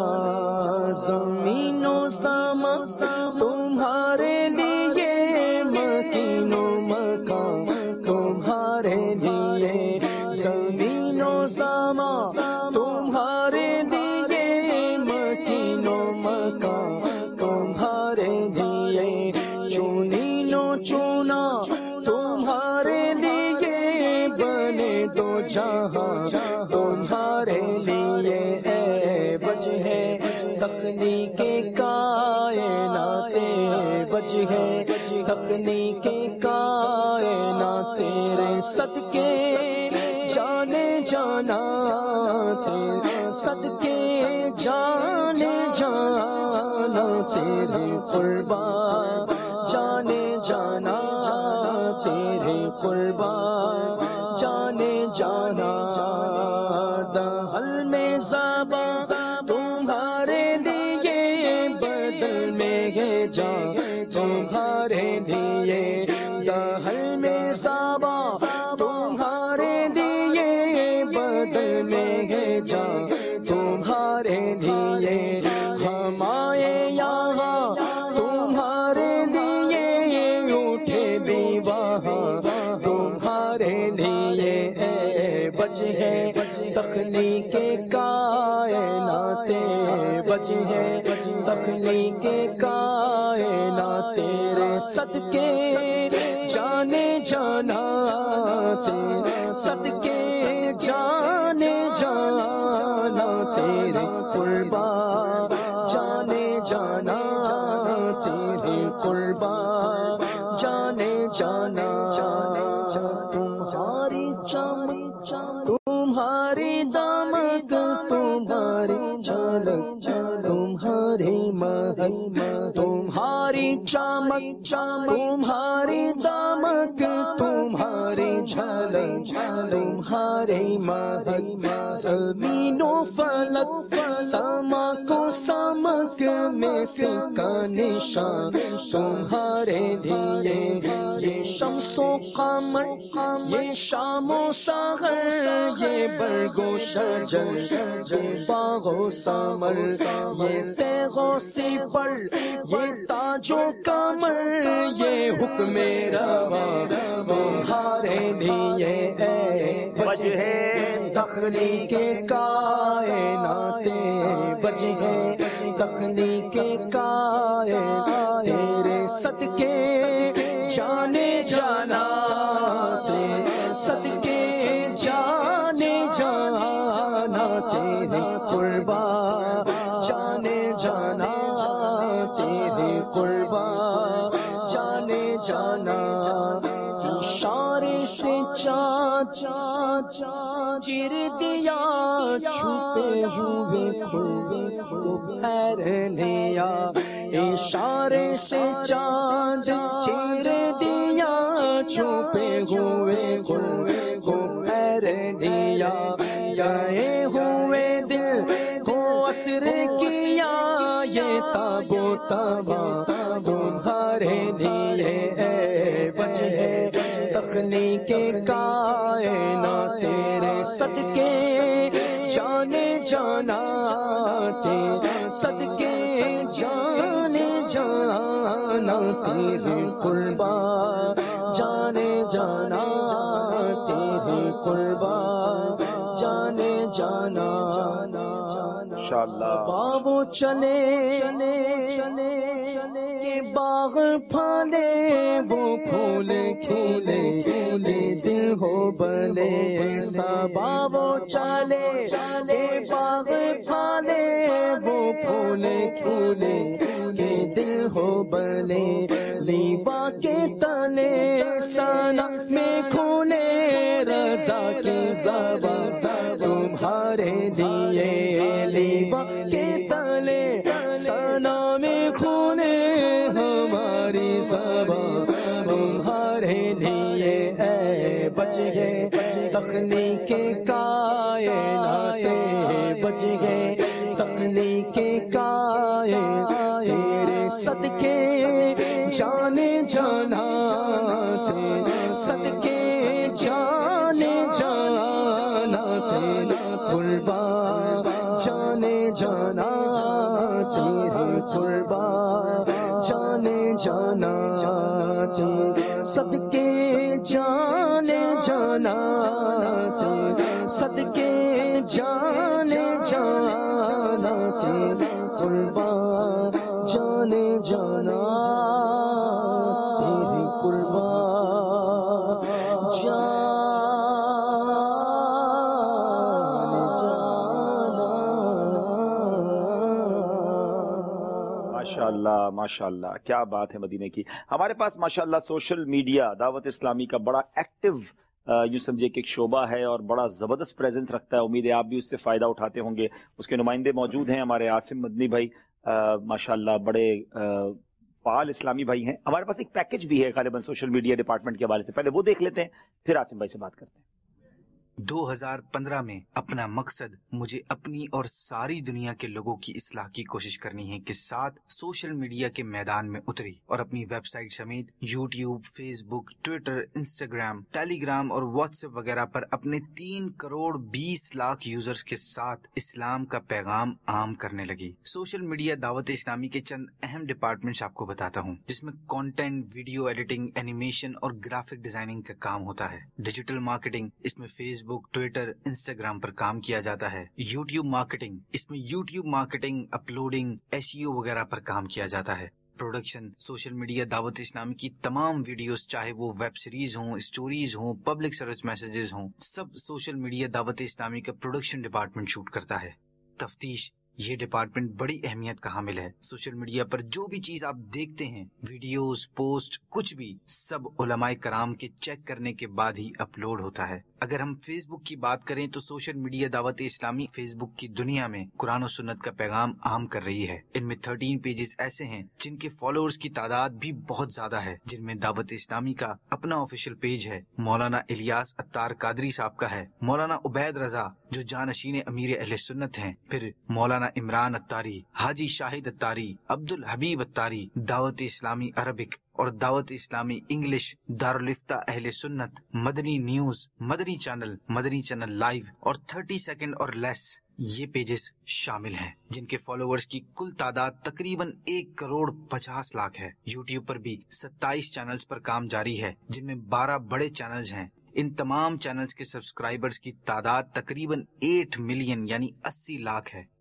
زمین و زمان تمہارے لیے، مکین و مکان تمہارے لیے، زمین و زمان تمہارے لیے، مکین و مکان تمہارے لیے، چونین و چونا تمہارے لیے، بنے دو جہاں تمہارے لیے. اے وجہ تخلیق کائنات، وجہ تخلیق کائنات، تیرے صدقے جانے جانا، تیرے صدقے جانے جانا، تیرے قربان جانے جانا، تیرے قربان جانے جانا. دہل میں زباں تمہارے لیے، بدل میں ہے جان تمہارے لیے، دہل میں زباں تمہارے لیے، بدل میں ہے جان تمہارے لیے. ہم آئے یہاں تمہارے لیے، اٹھے بھی وہاں تمہارے لیے. اے وجہ تخلیق کائنات، وجہ تخلیق کائنات، تیرے صدقے جانے جانا، تیرے صدقے جانے جانا، تیرے قربان جانے جانا، تیرے قربان جانے جانا. تمہاری چمک تمہاری دمک تمہاری جھلک تمہاری مہک، تمہاری چمک تمہاری دمک تمہاری جھلک تمہاری مہک، زمین و فلک سما کو سمک میں سے کا نشان تمہارے لیے. یہ شمس و قمر، یہ شام و سحر، یہ برگ و شجر، یہ باغ و ثمر، یہ تیغ و سپر، یہ تاج و کمر، یہ حکم روا تمہارے لیے. اے وجہ تخلیق کائنات، وجہ تخلیق کائنات، تیرے صدقے جانے جانا، जाना इशारे से चाचा चिर दिया छुपे हुए को पैर लिया इशारे से चांद चिर दिया छुपे हुए को पैर लिया गए हुए दिल को असर किया ये ताबो तबा तुम्हारे लिए बचे तखलीके कायना तेरे सदके जाने जाना सदके जाने जाना तेरे कुर्बा जाने जाना तेरे कुर्बा जाने जाना बाबू चले के बाग फाले वो फूल खिले दिल हो बले बाबू चले के बाग फाले वो फूल खिले के दिल हो बले लीबा के तले सना में खूने रजा की ज़बा तुम्हारे लिए लीबा के तले सना में खूने हमारी ज़बा तुम्हारे लिए बच गए तखलीके कायनाते बच गए तखलीके कायनात तेरे सदके जाने जाना सदके जाने जाना तेरे कुर्बा जाने जाना तेरे कुर्बा जाने जाना सदके जाने जाना सदके जाने जाना तेरे कुर्बा जाने जाना तेरे कुर्बा माशाअल्लाह माशाअल्लाह, क्या बात है मदीने की। हमारे पास माशाअल्लाह सोशल मीडिया दावत इस्लामी का बड़ा एक्टिव यूँ समझिए कि एक शोबा है और बड़ा ज़बरदस्त प्रेजेंस रखता है। उम्मीद है आप भी उससे फ़ायदा उठाते होंगे। उसके नुमाइंदे मौजूद हैं हमारे आसिम मदनी भाई, माशाअल्लाह बड़े फाल इस्लामी भाई हैं। हमारे पास एक पैकेज भी है गालिबन सोशल मीडिया डिपार्टमेंट के हवाले से, पहले वो देख लेते हैं फिर आसिम भाई से बात करते हैं। 2015 में अपना मकसद मुझे अपनी और सारी दुनिया के लोगों की इस्लाह की कोशिश करनी है के साथ सोशल मीडिया के मैदान में उतरी और अपनी वेबसाइट समेत YouTube, Facebook, Twitter, Instagram, Telegram और व्हाट्सएप वगैरह पर अपने 3 करोड़ 20 लाख यूजर्स के साथ इस्लाम का पैगाम आम करने लगी। सोशल मीडिया दावत इस्लामी के चंद अहम डिपार्टमेंट्स आपको बताता हूँ, जिसमें कंटेंट, वीडियो एडिटिंग, एनिमेशन और ग्राफिक डिजाइनिंग का काम होता है। डिजिटल मार्केटिंग, इसमें फेसबुक, ट्विटर, इंस्टाग्राम पर काम किया जाता है। यूट्यूब मार्केटिंग, इसमें यूट्यूब मार्केटिंग, अपलोडिंग, एसईओ वगैरह पर काम किया जाता है। Production, social media Dawat Islami की तमाम वीडियोस, चाहे वो वेब सीरीज हों, स्टोरीज हों, पब्लिक सर्विस मैसेजेस हों, सब सोशल मीडिया दावत इस्लामी का प्रोडक्शन डिपार्टमेंट शूट करता है। तफ्तीश, ये डिपार्टमेंट बड़ी अहमियत का हामिल है। सोशल मीडिया पर जो भी चीज आप देखते हैं, वीडियोस, पोस्ट, कुछ भी, सब उलमाए कराम के चेक करने के बाद ही अपलोड होता है। अगर हम फेसबुक की बात करें तो social media Dawat Islami Facebook की दुनिया में कुरान और सुन्नत का पैगाम आम कर रही है। इनमें 13 पेजेस ऐसे हैं जिनके फॉलोअर्स की तादाद भी बहुत ज्यादा है, जिनमें दावत इस्लामी का अपना ऑफिशियल पेज है, मौलाना इलियास अत्तार कादरी साहब का है, मौलाना उबैद रजा जो जानशीन अमीर अहले सुन्नत हैं, फिर मौलाना इमरान अत्तारी, हाजी शाहिद अत्तारी, अब्दुल हबीब अत्तारी, दावत इस्लामी अरबिक और Dawat Islami English, Darul Ifta Ahle Sunnat, Madani news, Madani channel live और 30 सेकंड और लेस, ये पेजेस शामिल हैं, जिनके फॉलोअर्स की कुल तादाद तकरीबन 1 करोड़ 50 लाख है। यूट्यूब पर भी 27 चैनल्स पर काम जारी है, जिनमें 12 बड़े चैनल्स हैं। इन तमाम चैनल्स के सब्सक्राइबर्स की तादाद तकरीबन 8 मिलियन यानी 80 लाख है।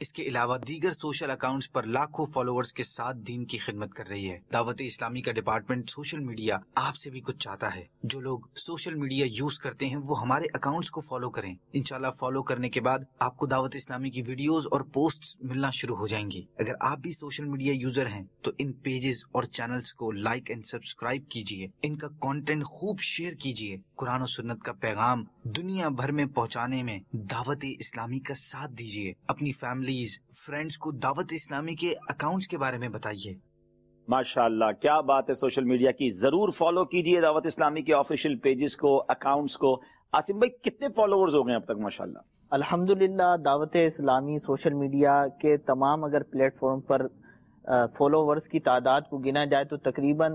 اس کے علاوہ دیگر سوشل اکاؤنٹس پر لاکھوں فالوورز کے ساتھ دین کی خدمت کر رہی ہے۔ دعوت اسلامی کا ڈپارٹمنٹ سوشل میڈیا آپ سے بھی کچھ چاہتا ہے۔ جو لوگ سوشل میڈیا یوز کرتے ہیں وہ ہمارے اکاؤنٹس کو فالو کریں۔ انشاءاللہ فالو کرنے کے بعد آپ کو دعوت اسلامی کی ویڈیوز اور پوسٹس ملنا شروع ہو جائیں گی۔ اگر آپ بھی سوشل میڈیا یوزر ہیں تو ان پیجز اور چینلز کو لائک اینڈ سبسکرائب کیجئے، ان کا کنٹینٹ خوب شیئر کیجئے۔ قرآن و سنت کا پیغام دنیا بھر میں پہنچانے میں دعوت اسلامی کا ساتھ دیجئے۔ اپنی فیملیز، فرینڈز کو دعوت اسلامی کے اکاؤنٹس کے بارے میں بتائیے۔ ماشاءاللہ کیا بات ہے سوشل میڈیا کی، ضرور فالو کیجئے دعوت اسلامی کے آفیشیل پیجز کو، اکاؤنٹس کو۔ عاصم بھائی کتنے فالوورز ہو گئے اب تک ماشاءاللہ؟ الحمدللہ دعوت اسلامی سوشل میڈیا کے تمام اگر پلیٹ فارم پر فالوورز کی تعداد کو گنا جائے تو تقریباً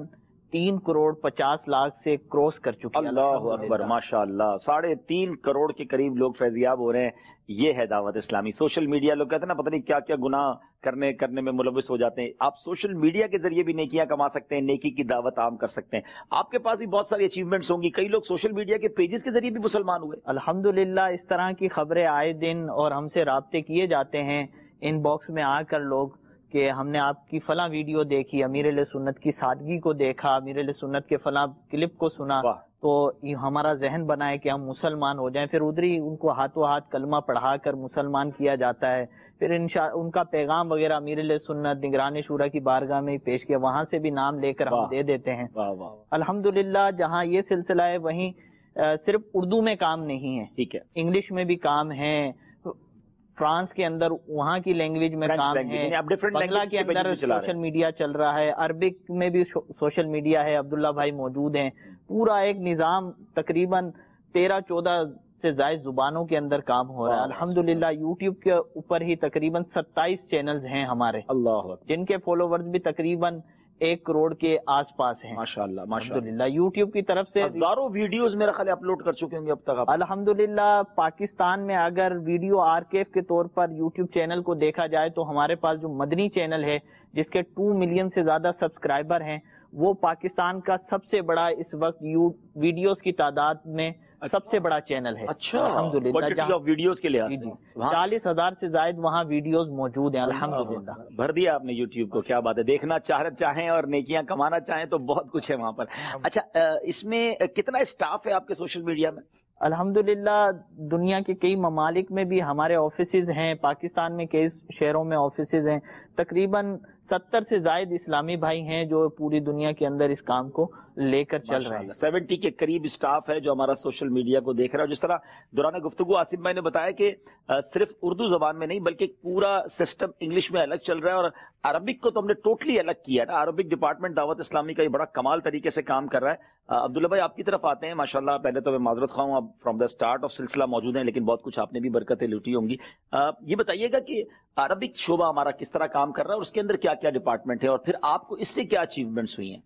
3,50,00,000 سے کراس کر چکی ہے۔ اللہ اکبر، ماشاءاللہ 3.5 کروڑ کے قریب لوگ فیضیاب ہو رہے ہیں۔ یہ ہے دعوت اسلامی۔ سوشل میڈیا لوگ کہتے ہیں نا پتہ نہیں کیا کیا گناہ کرنے میں ملوث ہو جاتے ہیں، آپ سوشل میڈیا کے ذریعے بھی نیکیاں کما سکتے ہیں، نیکی کی دعوت عام کر سکتے ہیں۔ آپ کے پاس بھی بہت ساری اچیومنٹس ہوں گی، کئی لوگ سوشل میڈیا کے پیجز کے ذریعے بھی مسلمان ہوئے۔ الحمدللہ اس طرح کی خبریں آئے دن اور ہم سے رابطے کیے جاتے ہیں ان باکس میں آ کر لوگ کہ ہم نے آپ کی فلاں ویڈیو دیکھی، امیر علیہ سنت کی سادگی کو دیکھا، امیر علیہ سنت کے فلاں کلپ کو سنا تو ہمارا ذہن بنا ہے کہ ہم مسلمان ہو جائیں۔ پھر ادھر ہی ان کو ہاتھوں ہاتھ کلمہ پڑھا کر مسلمان کیا جاتا ہے۔ پھر ان کا پیغام وغیرہ امیر علیہ سنت نگران شورا کی بارگاہ میں پیش کیا، وہاں سے بھی نام لے کر ہم دے دیتے ہیں۔ الحمدللہ جہاں یہ سلسلہ ہے وہیں صرف اردو میں کام نہیں ہے، ٹھیک ہے، انگلش میں بھی کام ہے، فرانس کے اندر وہاں کی لینگویج میں کام ہے، بنگلہ کے اندر سوشل میڈیا چل رہا ہے، عربک میں بھی سوشل میڈیا ہے، عبداللہ بھائی موجود ہیں۔ پورا ایک نظام تقریباً 13-14 سے زائد زبانوں کے اندر کام ہو رہا ہے۔ الحمدللہ یوٹیوب کے اوپر ہی تقریباً 27 چینلز ہیں ہمارے، اللہ جن کے فالوورز بھی تقریباً 1 کروڑ کے آس پاس ہیں۔ ماشاءاللہ الحمدللہ یوٹیوب کی طرف سے ہزاروں ویڈیوز میرا خیال اپلوڈ کر چکے ہوں گے اب تک آپ۔ الحمدللہ پاکستان میں اگر ویڈیو آرکیو کے طور پر یوٹیوب چینل کو دیکھا جائے تو ہمارے پاس جو مدنی چینل ہے جس کے 2 ملین سے زیادہ سبسکرائبر ہیں، وہ پاکستان کا سب سے بڑا اس وقت ویڈیوز کی تعداد میں سب سے بڑا چینل ہے۔ اچھا، الحمدللہ ویڈیوز کے لحاظ سے 40,000 سے زائد وہاں ویڈیوز موجود ہیں۔ الحمدللہ بھر دیا آپ نے یوٹیوب کو، کیا بات ہے، دیکھنا چاہیں اور نیکیاں کمانا چاہیں تو بہت کچھ ہے وہاں پر۔ اچھا اس میں کتنا اسٹاف ہے آپ کے سوشل میڈیا میں؟ الحمدللہ دنیا کے کئی ممالک میں بھی ہمارے آفیسز ہیں، پاکستان میں کئی شہروں میں آفیسز ہیں، تقریباً 70 سے زائد اسلامی بھائی ہیں جو پوری دنیا کے اندر اس کام کو لے کر چل رہے ہیں۔ 70 کے قریب اسٹاف ہے جو ہمارا سوشل میڈیا کو دیکھ رہا ہے۔ جس طرح دوران گفتگو آصف بھائی نے بتایا کہ صرف اردو زبان میں نہیں بلکہ پورا سسٹم انگلش میں الگ چل رہا ہے، اور عربک کو تو ہم نے ٹوٹلی الگ کیا ہے نا۔ عربک ڈپارٹمنٹ دعوت اسلامی کا یہ بڑا کمال طریقے سے کام کر رہا ہے۔ عبداللہ بھائی آپ کی طرف آتے ہیں، ماشاءاللہ پہلے تو میں معذرت خواہ ہوں، آپ فرام دا سٹارٹ آف سلسلہ موجود ہیں لیکن بہت کچھ آپ نے بھی برکتیں لوٹی ہوں گی۔ یہ بتائیے گا کہ عربک شعبہ ہمارا کس طرح کام کر رہا ہے اور اس کے اندر کیا کیا ڈپارٹمنٹ ہے، اور پھر آپ کو اس سے کیا اچیومنٹس ہوئی ہیں؟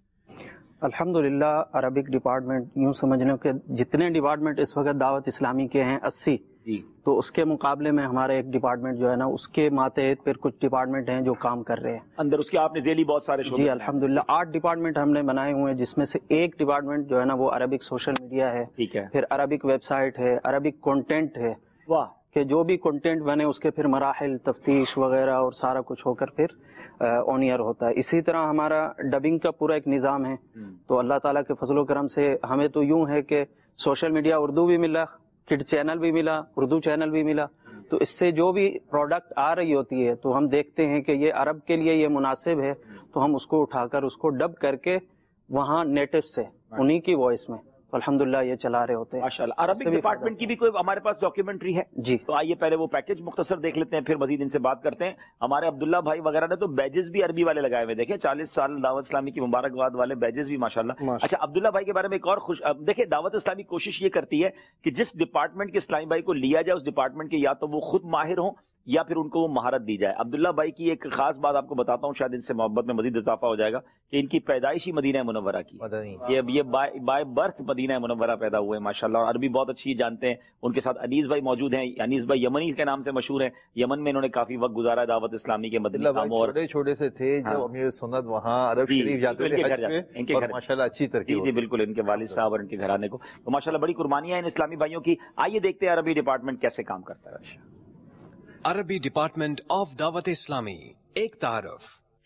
الحمدللہ عربک ڈپارٹمنٹ یوں سمجھ لیں کہ جتنے ڈپارٹمنٹ اس وقت دعوت اسلامی کے ہیں 80، تو اس کے مقابلے میں ہمارا ایک ڈپارٹمنٹ جو ہے نا اس کے ماتحت پھر کچھ ڈپارٹمنٹ ہیں جو کام کر رہے ہیں اندر اس کے، آپ نے ذیلی بہت سارے شعبے۔ جی الحمدللہ 8 ڈپارٹمنٹ ہم نے بنائے ہوئے ہیں، جس میں سے ایک ڈپارٹمنٹ جو ہے نا وہ عربک سوشل میڈیا ہے، ٹھیک ہے، پھر عربک ویب سائٹ ہے، عربک کنٹینٹ ہے، واہ، کہ جو بھی کنٹینٹ بنے اس کے پھر مراحل تفتیش وغیرہ اور سارا کچھ ہو کر پھر آن ایئر ہوتا ہے۔ اسی طرح ہمارا ڈبنگ کا پورا ایک نظام ہے، تو اللہ تعالیٰ کے فضل و کرم سے ہمیں تو یوں ہے کہ سوشل میڈیا اردو بھی ملا، کڈ چینل بھی ملا، اردو چینل بھی ملا، تو اس سے جو بھی پروڈکٹ آ رہی ہوتی ہے تو ہم دیکھتے ہیں کہ یہ عرب کے لیے یہ مناسب ہے تو ہم اس کو اٹھا کر اس کو ڈب کر کے وہاں نیٹو سے انہی کی وائس میں الحمدللہ یہ چلا رہے ہوتے ہیں۔ ماشاءاللہ عربک ڈپارٹمنٹ کی بھی کوئی ہمارے پاس ڈاکیومنٹری ہے جی، تو آئیے پہلے وہ پیکج مختصر دیکھ لیتے ہیں، پھر مزید ان سے بات کرتے ہیں۔ ہمارے عبداللہ بھائی وغیرہ نے تو بیجز بھی عربی والے لگائے ہوئے، دیکھیں 40 سال دعوت اسلامی کی مبارکباد والے بیجز بھی ماشاءاللہ۔ اچھا عبداللہ بھائی کے بارے میں ایک اور دیکھیں دعوت اسلامی کوشش یہ کرتی ہے کہ جس ڈپارٹمنٹ کے اسلامی بھائی کو لیا جائے اس ڈپارٹمنٹ کے یا تو وہ خود ماہر ہوں یا پھر ان کو وہ مہارت دی جائے۔ عبداللہ بھائی کی ایک خاص بات آپ کو بتاتا ہوں، شاید ان سے محبت میں مزید اضافہ ہو جائے گا، کہ ان کی پیدائش ہی مدینہ منورہ کی، یہ بائی برتھ مدینہ منورہ پیدا ہوئے ہیں ماشاءاللہ، اور عربی بہت اچھی جانتے ہیں۔ ان کے ساتھ انیس بھائی موجود ہیں، انیس بھائی یمنی کے نام سے مشہور ہیں، یمن میں انہوں نے کافی وقت گزارا ہے دعوت اسلامی کے مدنی کام، اور چھوٹے سے تھے جو امیر سنت وہاں عرب شریف جاتے تھے، ان کے گھر ماشاءاللہ اچھی ترقی۔ جی بالکل، ان کے والد صاحب اور ان کے گھرانے کو تو ماشاءاللہ بڑی قربانیاں ہیں ان اسلامی بھائیوں کی۔ آئیے دیکھتے ہیں عربی ڈپارٹمنٹ کیسے کام کرتا ہے۔ عربی ڈپارٹمنٹ آف دعوت اسلامی. ایک تعارف.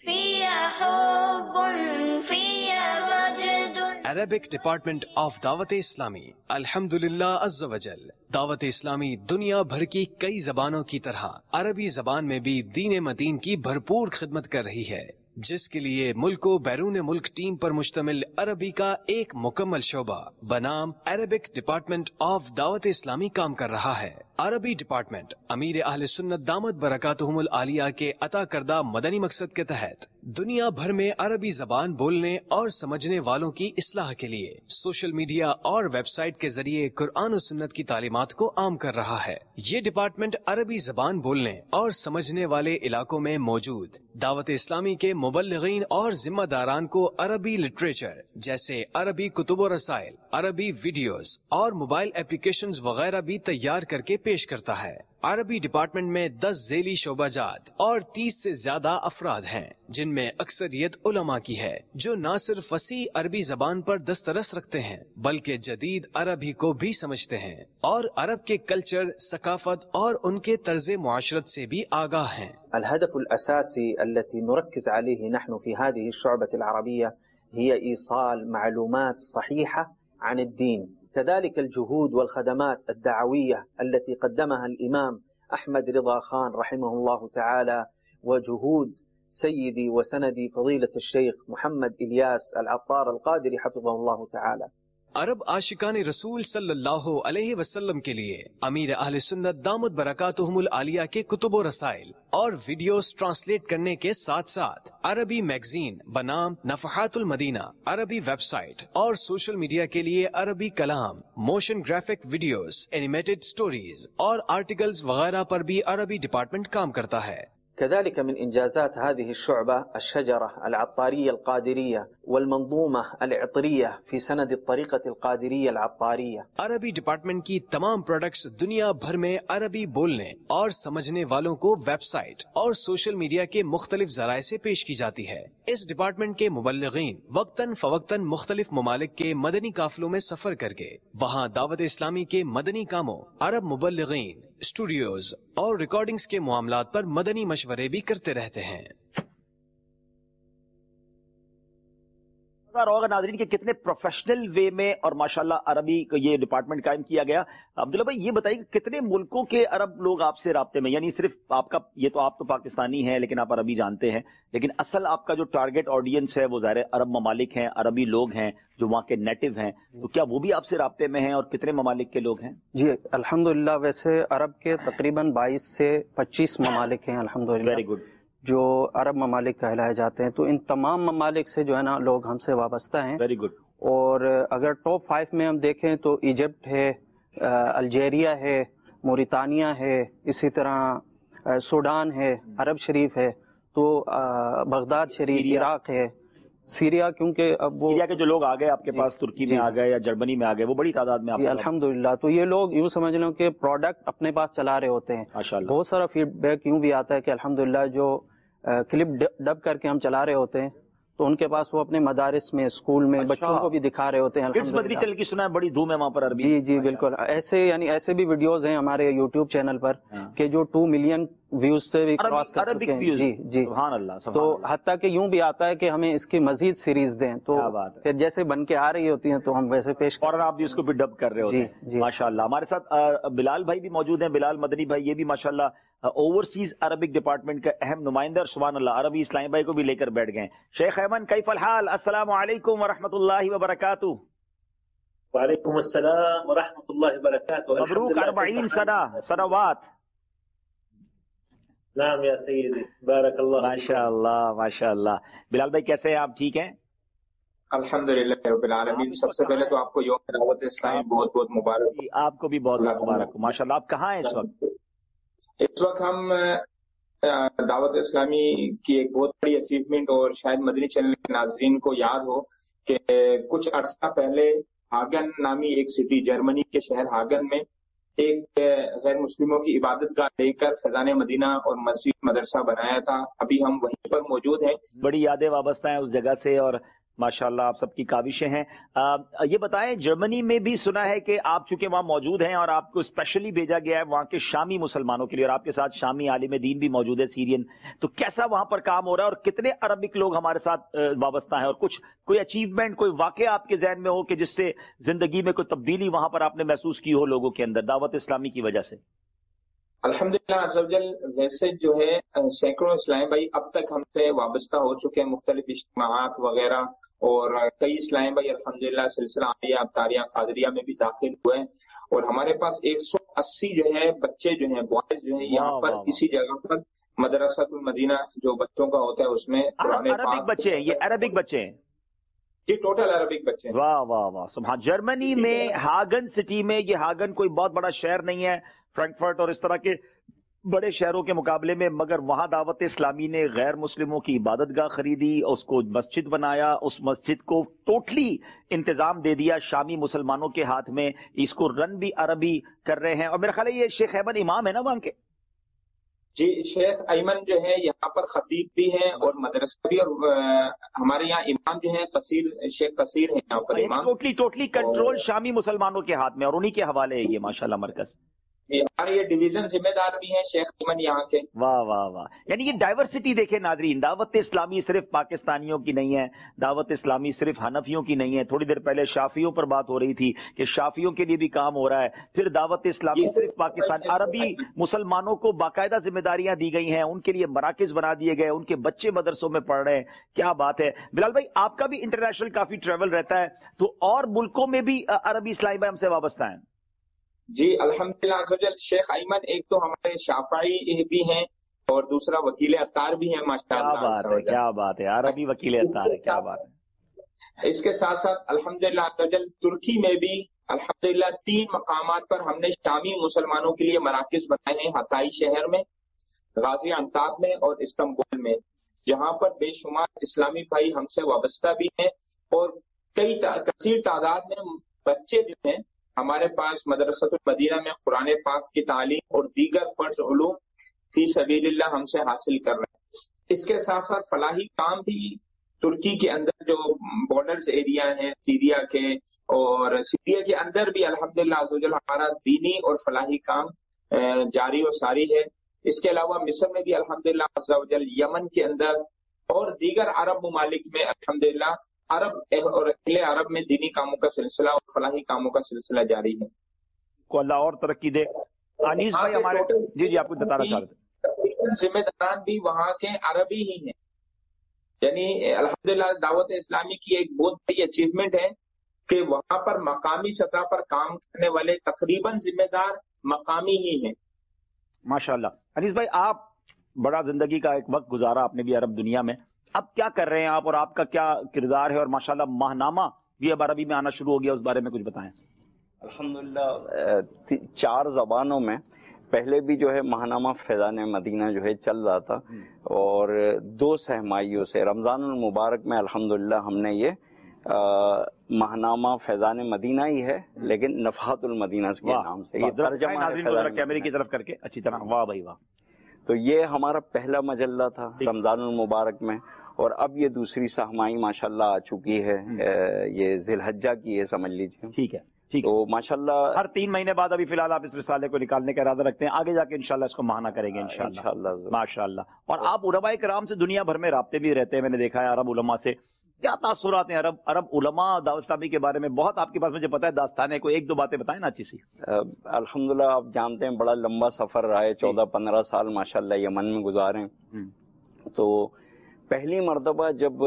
عربک ڈپارٹمنٹ آف دعوت اسلامی الحمدللہ عز وجل. دعوت اسلامی دنیا بھر کی کئی زبانوں کی طرح عربی زبان میں بھی دین متین کی بھرپور خدمت کر رہی ہے، جس کے لیے ملک و بیرون ملک ٹیم پر مشتمل عربی کا ایک مکمل شعبہ بنام عربک ڈپارٹمنٹ آف دعوت اسلامی کام کر رہا ہے. عربی ڈپارٹمنٹ امیر اہل سنت دامت برکاتہم العالیہ کے عطا کردہ مدنی مقصد کے تحت دنیا بھر میں عربی زبان بولنے اور سمجھنے والوں کی اصلاح کے لیے سوشل میڈیا اور ویب سائٹ کے ذریعے قرآن و سنت کی تعلیمات کو عام کر رہا ہے. یہ ڈپارٹمنٹ عربی زبان بولنے اور سمجھنے والے علاقوں میں موجود دعوت اسلامی کے مبلغین اور ذمہ داران کو عربی لٹریچر جیسے عربی کتب و رسائل، عربی ویڈیوز اور موبائل اپلیکیشنز وغیرہ بھی تیار کر کے پیش کرتا ہے. عربی ڈپارٹمنٹ میں 10 ذیلی شعبہ جات اور 30 سے زیادہ افراد ہیں، جن میں اکثریت علماء کی ہے، جو نہ صرف وسیع عربی زبان پر دسترس رکھتے ہیں بلکہ جدید عربی کو بھی سمجھتے ہیں اور عرب کے کلچر، ثقافت اور ان کے طرز معاشرت سے بھی آگاہ ہیں. الهدف الأساسي التي نركز عليه نحن في هذه الشعبة العربية هي إيصال معلومات صحيحة عن الدين. كذلك الجهود والخدمات الدعوية التي قدمها الإمام أحمد رضا خان رحمه الله تعالى وجهود سيدي وسندي فضيلة الشيخ محمد إلياس العطار القادري حفظه الله تعالى. عرب عاشقان رسول صلی اللہ علیہ وسلم کے لیے امیر اہل سنت دامت برکاتہم العالیہ کے کتب و رسائل اور ویڈیوز ٹرانسلیٹ کرنے کے ساتھ ساتھ عربی میگزین بنام نفحات المدینہ، عربی ویب سائٹ اور سوشل میڈیا کے لیے عربی کلام، motion graphic videos, animated stories اور آرٹیکلز وغیرہ پر بھی عربی ڈپارٹمنٹ کام کرتا ہے. كذلك من إنجازات هذه الشعبة الشجرة العطارية القادرية والمنظومة العطرية في سند الطريقة القادرية العطارية. عربی ڈپارٹمنٹ کی تمام پروڈکٹس دنیا بھر میں عربی بولنے اور سمجھنے والوں کو ویب سائٹ اور سوشل میڈیا کے مختلف ذرائع سے پیش کی جاتی ہے. اس ڈپارٹمنٹ کے مبلغین وقتاً فوقتاً مختلف ممالک کے مدنی قافلوں میں سفر کر کے وہاں دعوت اسلامی کے مدنی کاموں، عرب مبلغین، اسٹوڈیوز اور ریکارڈنگز کے معاملات پر مدنی مشورے بھی کرتے رہتے ہیں. ہوگا ناظرین کہ کتنے پروفیشنل وے میں اور ماشاءاللہ عربی کا یہ ڈپارٹمنٹ قائم کیا گیا. عبداللہ بھائی یہ بتائیے کہ کتنے ملکوں کے عرب لوگ آپ سے رابطے میں، یعنی صرف آپ کا یہ تو آپ تو پاکستانی ہیں لیکن آپ عربی جانتے ہیں، لیکن اصل آپ کا جو ٹارگٹ آڈینس ہے وہ ظاہر عرب ممالک ہیں، عربی لوگ ہیں جو وہاں کے نیٹو ہیں، تو کیا وہ بھی آپ سے رابطے میں ہیں اور کتنے ممالک کے لوگ ہیں؟ جی الحمدللہ ویسے عرب کے تقریباً 22 سے 25 ممالک ہیں الحمدللہ. Very good. جو عرب ممالک کہلائے جاتے ہیں، تو ان تمام ممالک سے جو ہے نا لوگ ہم سے وابستہ ہیں. Very good. اور اگر ٹاپ 5 میں ہم دیکھیں تو ایجپٹ ہے، الجیریا ہے، موریتانیہ ہے، اسی طرح سوڈان ہے، عرب شریف ہے، تو بغداد شریف، عراق ہے، سیریا، کیونکہ اب وہ سیریا کے جو لوگ آ گئے آپ کے پاس ترکی میں آ گئے یا جرمنی میں آ گئے، وہ بڑی تعداد میں آپ سے الحمدللہ. تو یہ لوگ یوں سمجھ لیں کہ پروڈکٹ اپنے پاس چلا رہے ہوتے ہیں. بہت سارا فیڈ بیک یوں بھی آتا ہے کہ الحمدللہ جو کلپ ڈب کر کے ہم چلا رہے ہوتے ہیں تو ان کے پاس وہ اپنے مدارس میں، اسکول میں بچوں کو بھی دکھا رہے ہوتے ہیں. مدنی چینل کی سنا ہے بڑی دھوم ہے وہاں پر عربی. جی جی بالکل. ایسے بھی ویڈیوز ہیں ہمارے یوٹیوب چینل پر کہ جو 2 ملین ویوز سے بھی کراس کر چکے ہیں. جی جی سبحان اللہ. تو حتیٰ کہ یوں بھی آتا ہے کہ ہمیں اس کی مزید سیریز دیں، تو پھر جیسے بن کے آ رہی ہوتی ہیں تو ہم ویسے پیش اور آپ بھی اس کو بھی ڈب کر رہے ہوتے ہیں. ماشاء اللہ. ہمارے ساتھ بلال بھائی بھی موجود ہیں، بلال مدنی بھائی، یہ بھی ماشاء اللہ اوورسیز عربک ڈپارٹمنٹ کا اہم نمائندہ. سبحان اللہ. عربی اسلام بھائی کو بھی لے کر بیٹھ گئے. شیخ ایمن کیف الحال؟ السلام علیکم ورحمۃ اللہ وبرکاتہ. وعلیکم السلام ورحمۃ اللہ وبرکاتہ. مبروک 40 سنوات. نعم یا سیدی بارک اللہ. ماشاء اللہ ماشاء اللہ. بلال بھائی کیسے ہیں آپ؟ ٹھیک ہیں الحمدللہ رب العالمین. سب سے پہلے تو آپ کو یوم دعوت اسلامی بہت بہت مبارک. آپ کو بھی بہت بہت مبارک. ماشاء اللہ. آپ کہاں ہیں اس وقت؟ اس وقت ہم دعوت اسلامی کی ایک بہت بڑی اچیومنٹ، اور شاید مدنی چینل کے ناظرین کو یاد ہو کہ کچھ عرصہ پہلے ہاگن نامی ایک سٹی، جرمنی کے شہر ہاگن میں ایک غیر مسلموں کی عبادت گاہ لے کر فیضان مدینہ اور مسجد مدرسہ بنایا تھا. ابھی ہم وہیں پر موجود ہیں. بڑی یادیں وابستہ ہیں اس جگہ سے، اور ماشاءاللہ آپ سب کی کاوشیں ہیں. یہ بتائیں جرمنی میں بھی سنا ہے کہ آپ چونکہ وہاں موجود ہیں اور آپ کو اسپیشلی بھیجا گیا ہے وہاں کے شامی مسلمانوں کے لیے، اور آپ کے ساتھ شامی عالم دین بھی موجود ہے سیرین، تو کیسا وہاں پر کام ہو رہا ہے اور کتنے عربک لوگ ہمارے ساتھ وابستہ ہیں، اور کوئی اچیومنٹ، کوئی واقعہ آپ کے ذہن میں ہو کہ جس سے زندگی میں کوئی تبدیلی وہاں پر آپ نے محسوس کی ہو لوگوں کے اندر دعوت اسلامی کی وجہ سے؟ الحمدللہ عزوجل، ویسے جو ہے سینکڑوں اسلامی بھائی اب تک ہم سے وابستہ ہو چکے ہیں مختلف اجتماعات وغیرہ، اور کئی اسلامی بھائی الحمدللہ سلسلہ عالیہ ابتاریہ قادریہ میں بھی داخل ہوئے ہیں، اور ہمارے پاس 180 جو ہے بچے جو ہیں بوائز جو ہیں یہاں پر کسی جگہ پر مدرسۃ المدینہ جو بچوں کا ہوتا ہے اس میں عربک بچے ہیں، یہ عربک بچے ہیں جی، ٹوٹل عربک بچے ہیں. واہ واہ واہ سبحان. جرمنی میں ہاگن سٹی میں، یہ ہاگن کوئی بہت بڑا شہر نہیں ہے فرینکفرٹ اور اس طرح کے بڑے شہروں کے مقابلے میں، مگر وہاں دعوت اسلامی نے غیر مسلموں کی عبادت گاہ خریدی، اس کو مسجد بنایا، اس مسجد کو ٹوٹلی انتظام دے دیا شامی مسلمانوں کے ہاتھ میں، اس کو رن بھی عربی کر رہے ہیں، اور میرا خیال ہے یہ شیخ ایمن امام ہے نا وہاں کے؟ جی، شیخ ایمن جو ہے یہاں پر خطیب بھی ہیں اور مدرسہ بھی، اور ہمارے یہاں امام جو ہیں شیخ قصیر ہیں یہاں پر امام. ٹوٹلی کنٹرول شامی مسلمانوں کے ہاتھ میں اور انہی کے حوالے ہے یہ ماشاءاللہ مرکز. ہمارے یہ ڈویژن ذمہ دار بھی ہیں شیخ ایمن یہاں کے. واہ واہ واہ. یعنی یہ ڈائیورسٹی دیکھیں ناظرین، دعوت اسلامی صرف پاکستانیوں کی نہیں ہے، دعوت اسلامی صرف حنفیوں کی نہیں ہے. تھوڑی دیر پہلے شافیوں پر بات ہو رہی تھی کہ شافیوں کے لیے بھی کام ہو رہا ہے. پھر دعوت اسلامی صرف پاکستان، عربی مسلمانوں کو باقاعدہ ذمہ داریاں دی گئی ہیں، ان کے لیے مراکز بنا دیے گئے، ان کے بچے مدرسوں میں پڑھ رہے ہیں. کیا بات ہے. بلال بھائی آپ کا بھی انٹرنیشنل کافی ٹریول رہتا ہے، تو اور ملکوں میں بھی عربی اسلامی بھائی ہم سے وابستہ ہیں؟ جی الحمدللہ عزوجل. شیخ ایمن ایک تو ہمارے شافعی بھی ہیں اور دوسرا وکیل عطار بھی ہیں ماشاءاللہ. کیا بات ہے، عربی وکیل عطار ہے، کیا بات ہے. اس کے ساتھ ساتھ الحمدللہ عزوجل ترکی میں بھی الحمدللہ 3 مقامات پر ہم نے شامی مسلمانوں کے لیے مراکز بنائے ہیں، ہتائی شہر میں، غازی انتاب میں اور استنبول میں، جہاں پر بے شمار اسلامی بھائی ہم سے وابستہ بھی ہیں، اور کثیر تعداد میں بچے جو ہیں ہمارے پاس مدرسۃ المدینہ میں قرآن پاک کی تعلیم اور دیگر فرض علوم فی سبیل اللہ ہم سے حاصل کر رہے ہیں. اس کے ساتھ ساتھ فلاحی کام بھی ترکی کے اندر جو بارڈرز ایریا ہیں سیریا کے، اور سیریا کے اندر بھی الحمدللہ عزوجل ہمارا دینی اور فلاحی کام جاری و ساری ہے. اس کے علاوہ مصر میں بھی الحمدللہ عزوجل، یمن کے اندر اور دیگر عرب ممالک میں الحمدللہ عرب اور اہل عرب میں دینی کاموں کا سلسلہ اور فلاحی کاموں کا سلسلہ جاری ہے. کو اللہ اور ترقی دے. انیس بھائی ہمارے جی آپ کو بتانا چاہ رہے تھے، ذمہ داران بھی وہاں کے عربی ہی ہیں. یعنی الحمدللہ دعوت اسلامی کی ایک بہت بڑی اچیومنٹ ہے کہ وہاں پر مقامی سطح پر کام کرنے والے تقریباً ذمہ دار مقامی ہی ہیں. ماشاءاللہ. انیس بھائی آپ بڑا زندگی کا ایک وقت گزارا آپ نے بھی عرب دنیا میں، اب کیا کر رہے ہیں آپ اور آپ کا کیا کردار ہے، اور ماشاءاللہ ماہنامہ بھی اب عربی میں آنا شروع ہو گیا، اس بارے میں کچھ بتائیں. الحمدللہ 4 زبانوں میں پہلے بھی جو ہے ماہنامہ فیضان مدینہ جو ہے چل رہا تھا، اور 2 سہمائیوں سے رمضان المبارک میں الحمدللہ ہم نے یہ ماہنامہ فیضان مدینہ ہی ہے لیکن نفحات المدینہ کے نام سے یہ ترجمہ ہے کیمرے کی طرف کر کے اچھی طرح. واہ بھائی واہ. تو یہ ہمارا پہلا مجلہ تھا رمضان المبارک میں، اور اب یہ دوسری سہمائی ماشاءاللہ آ چکی ہے، یہ ذی الحجہ کی ہے سمجھ لیجیے. ٹھیک ہے. تو ماشاءاللہ ہر 3 مہینے بعد ابھی فی الحال آپ اس رسالے کو نکالنے کا ارادہ رکھتے ہیں، آگے جا کے انشاءاللہ اس کو ماہانہ کریں گے انشاءاللہ. ماشاءاللہ. اور آپ علماء کرام سے دنیا بھر میں رابطے بھی رہتے ہیں، میں نے دیکھا ہے عرب علماء سے. کیا تاثرات ہیں عرب علماء دعوت اسلامی کے بارے میں؟ بہت آپ کے پاس مجھے پتا ہے داستان ہے، کوئی 1-2 باتیں بتائیں نا اچھی سی. الحمدللہ آپ جانتے ہیں بڑا لمبا سفر رہا ہے، 14-15 سال ماشاءاللہ یمن میں گزارے. تو پہلی مرتبہ جب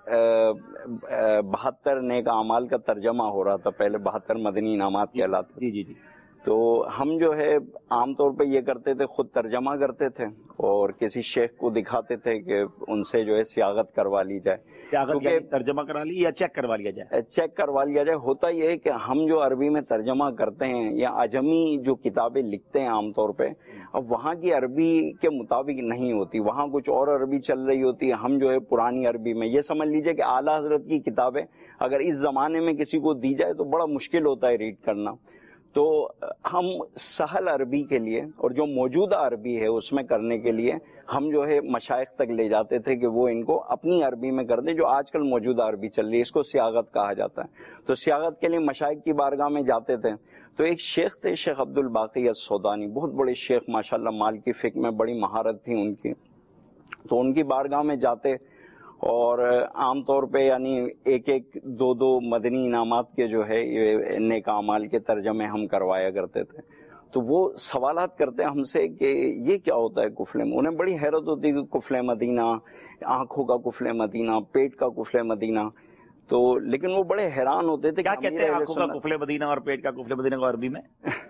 72 نیک اعمال کا ترجمہ ہو رہا تھا، پہلے 72 مدنی انعامات کہلاتے. جی. تو ہم جو ہے عام طور پہ یہ کرتے تھے، خود ترجمہ کرتے تھے اور کسی شیخ کو دکھاتے تھے کہ ان سے جو ہے سیاغت کروا لی جائے. ترجمہ کرا لی یا چیک کروا لیا جائے؟ چیک کروا لیا جائے. ہوتا یہ ہے کہ ہم جو عربی میں ترجمہ کرتے ہیں یا عجمی جو کتابیں لکھتے ہیں عام طور پہ، اب وہاں کی عربی کے مطابق نہیں ہوتی، وہاں کچھ اور عربی چل رہی ہوتی ہے. ہم جو ہے پرانی عربی میں، یہ سمجھ لیجئے کہ اعلیٰ حضرت کی کتابیں اگر اس زمانے میں کسی کو دی جائے تو بڑا مشکل ہوتا ہے ریڈ کرنا. تو ہم سہل عربی کے لیے اور جو موجودہ عربی ہے اس میں کرنے کے لیے ہم جو ہے مشائخ تک لے جاتے تھے کہ وہ ان کو اپنی عربی میں کر دیں، جو آج کل موجودہ عربی چل رہی ہے، اس کو سیاغت کہا جاتا ہے۔ تو سیاغت کے لیے مشائخ کی بارگاہ میں جاتے تھے، تو ایک شیخ تھے شیخ عبد الباقی السودانی، بہت بڑے شیخ ماشاءاللہ، مالکی فقہ میں بڑی مہارت تھی ان کی، تو ان کی بارگاہ میں جاتے اور عام طور پہ یعنی ایک ایک دو دو مدنی انعامات کے جو ہے یہ نیک اعمال کے ترجمے ہم کروایا کرتے تھے۔ تو وہ سوالات کرتے ہم سے کہ یہ کیا ہوتا ہے کفل، انہیں بڑی حیرت ہوتی کہ کفل مدینہ، آنکھوں کا کفل مدینہ، پیٹ کا کفل مدینہ، تو لیکن وہ بڑے حیران ہوتے تھے۔ کیا کہتے ہیں آنکھوں کا کفل مدینہ اور پیٹ کا کفل مدینہ کو عربی میں؟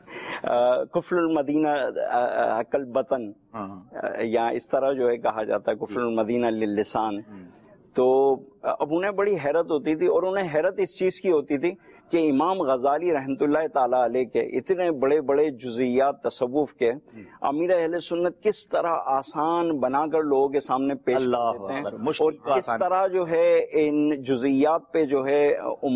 کفل المدینہ کل بطن، یا اس طرح جو ہے کہا جاتا ہے کفل المدینہ للسان۔ تو اب انہیں بڑی حیرت ہوتی تھی، اور انہیں حیرت اس چیز کی ہوتی تھی کہ امام غزالی رحمۃ اللہ تعالی علیہ کے اتنے بڑے بڑے جزئیات تصوف کے امیر اہل سنت کس طرح آسان بنا کر لوگوں کے سامنے پیش کرتے ہیں، اور کس طرح جو ہے ان جزئیات پہ جو ہے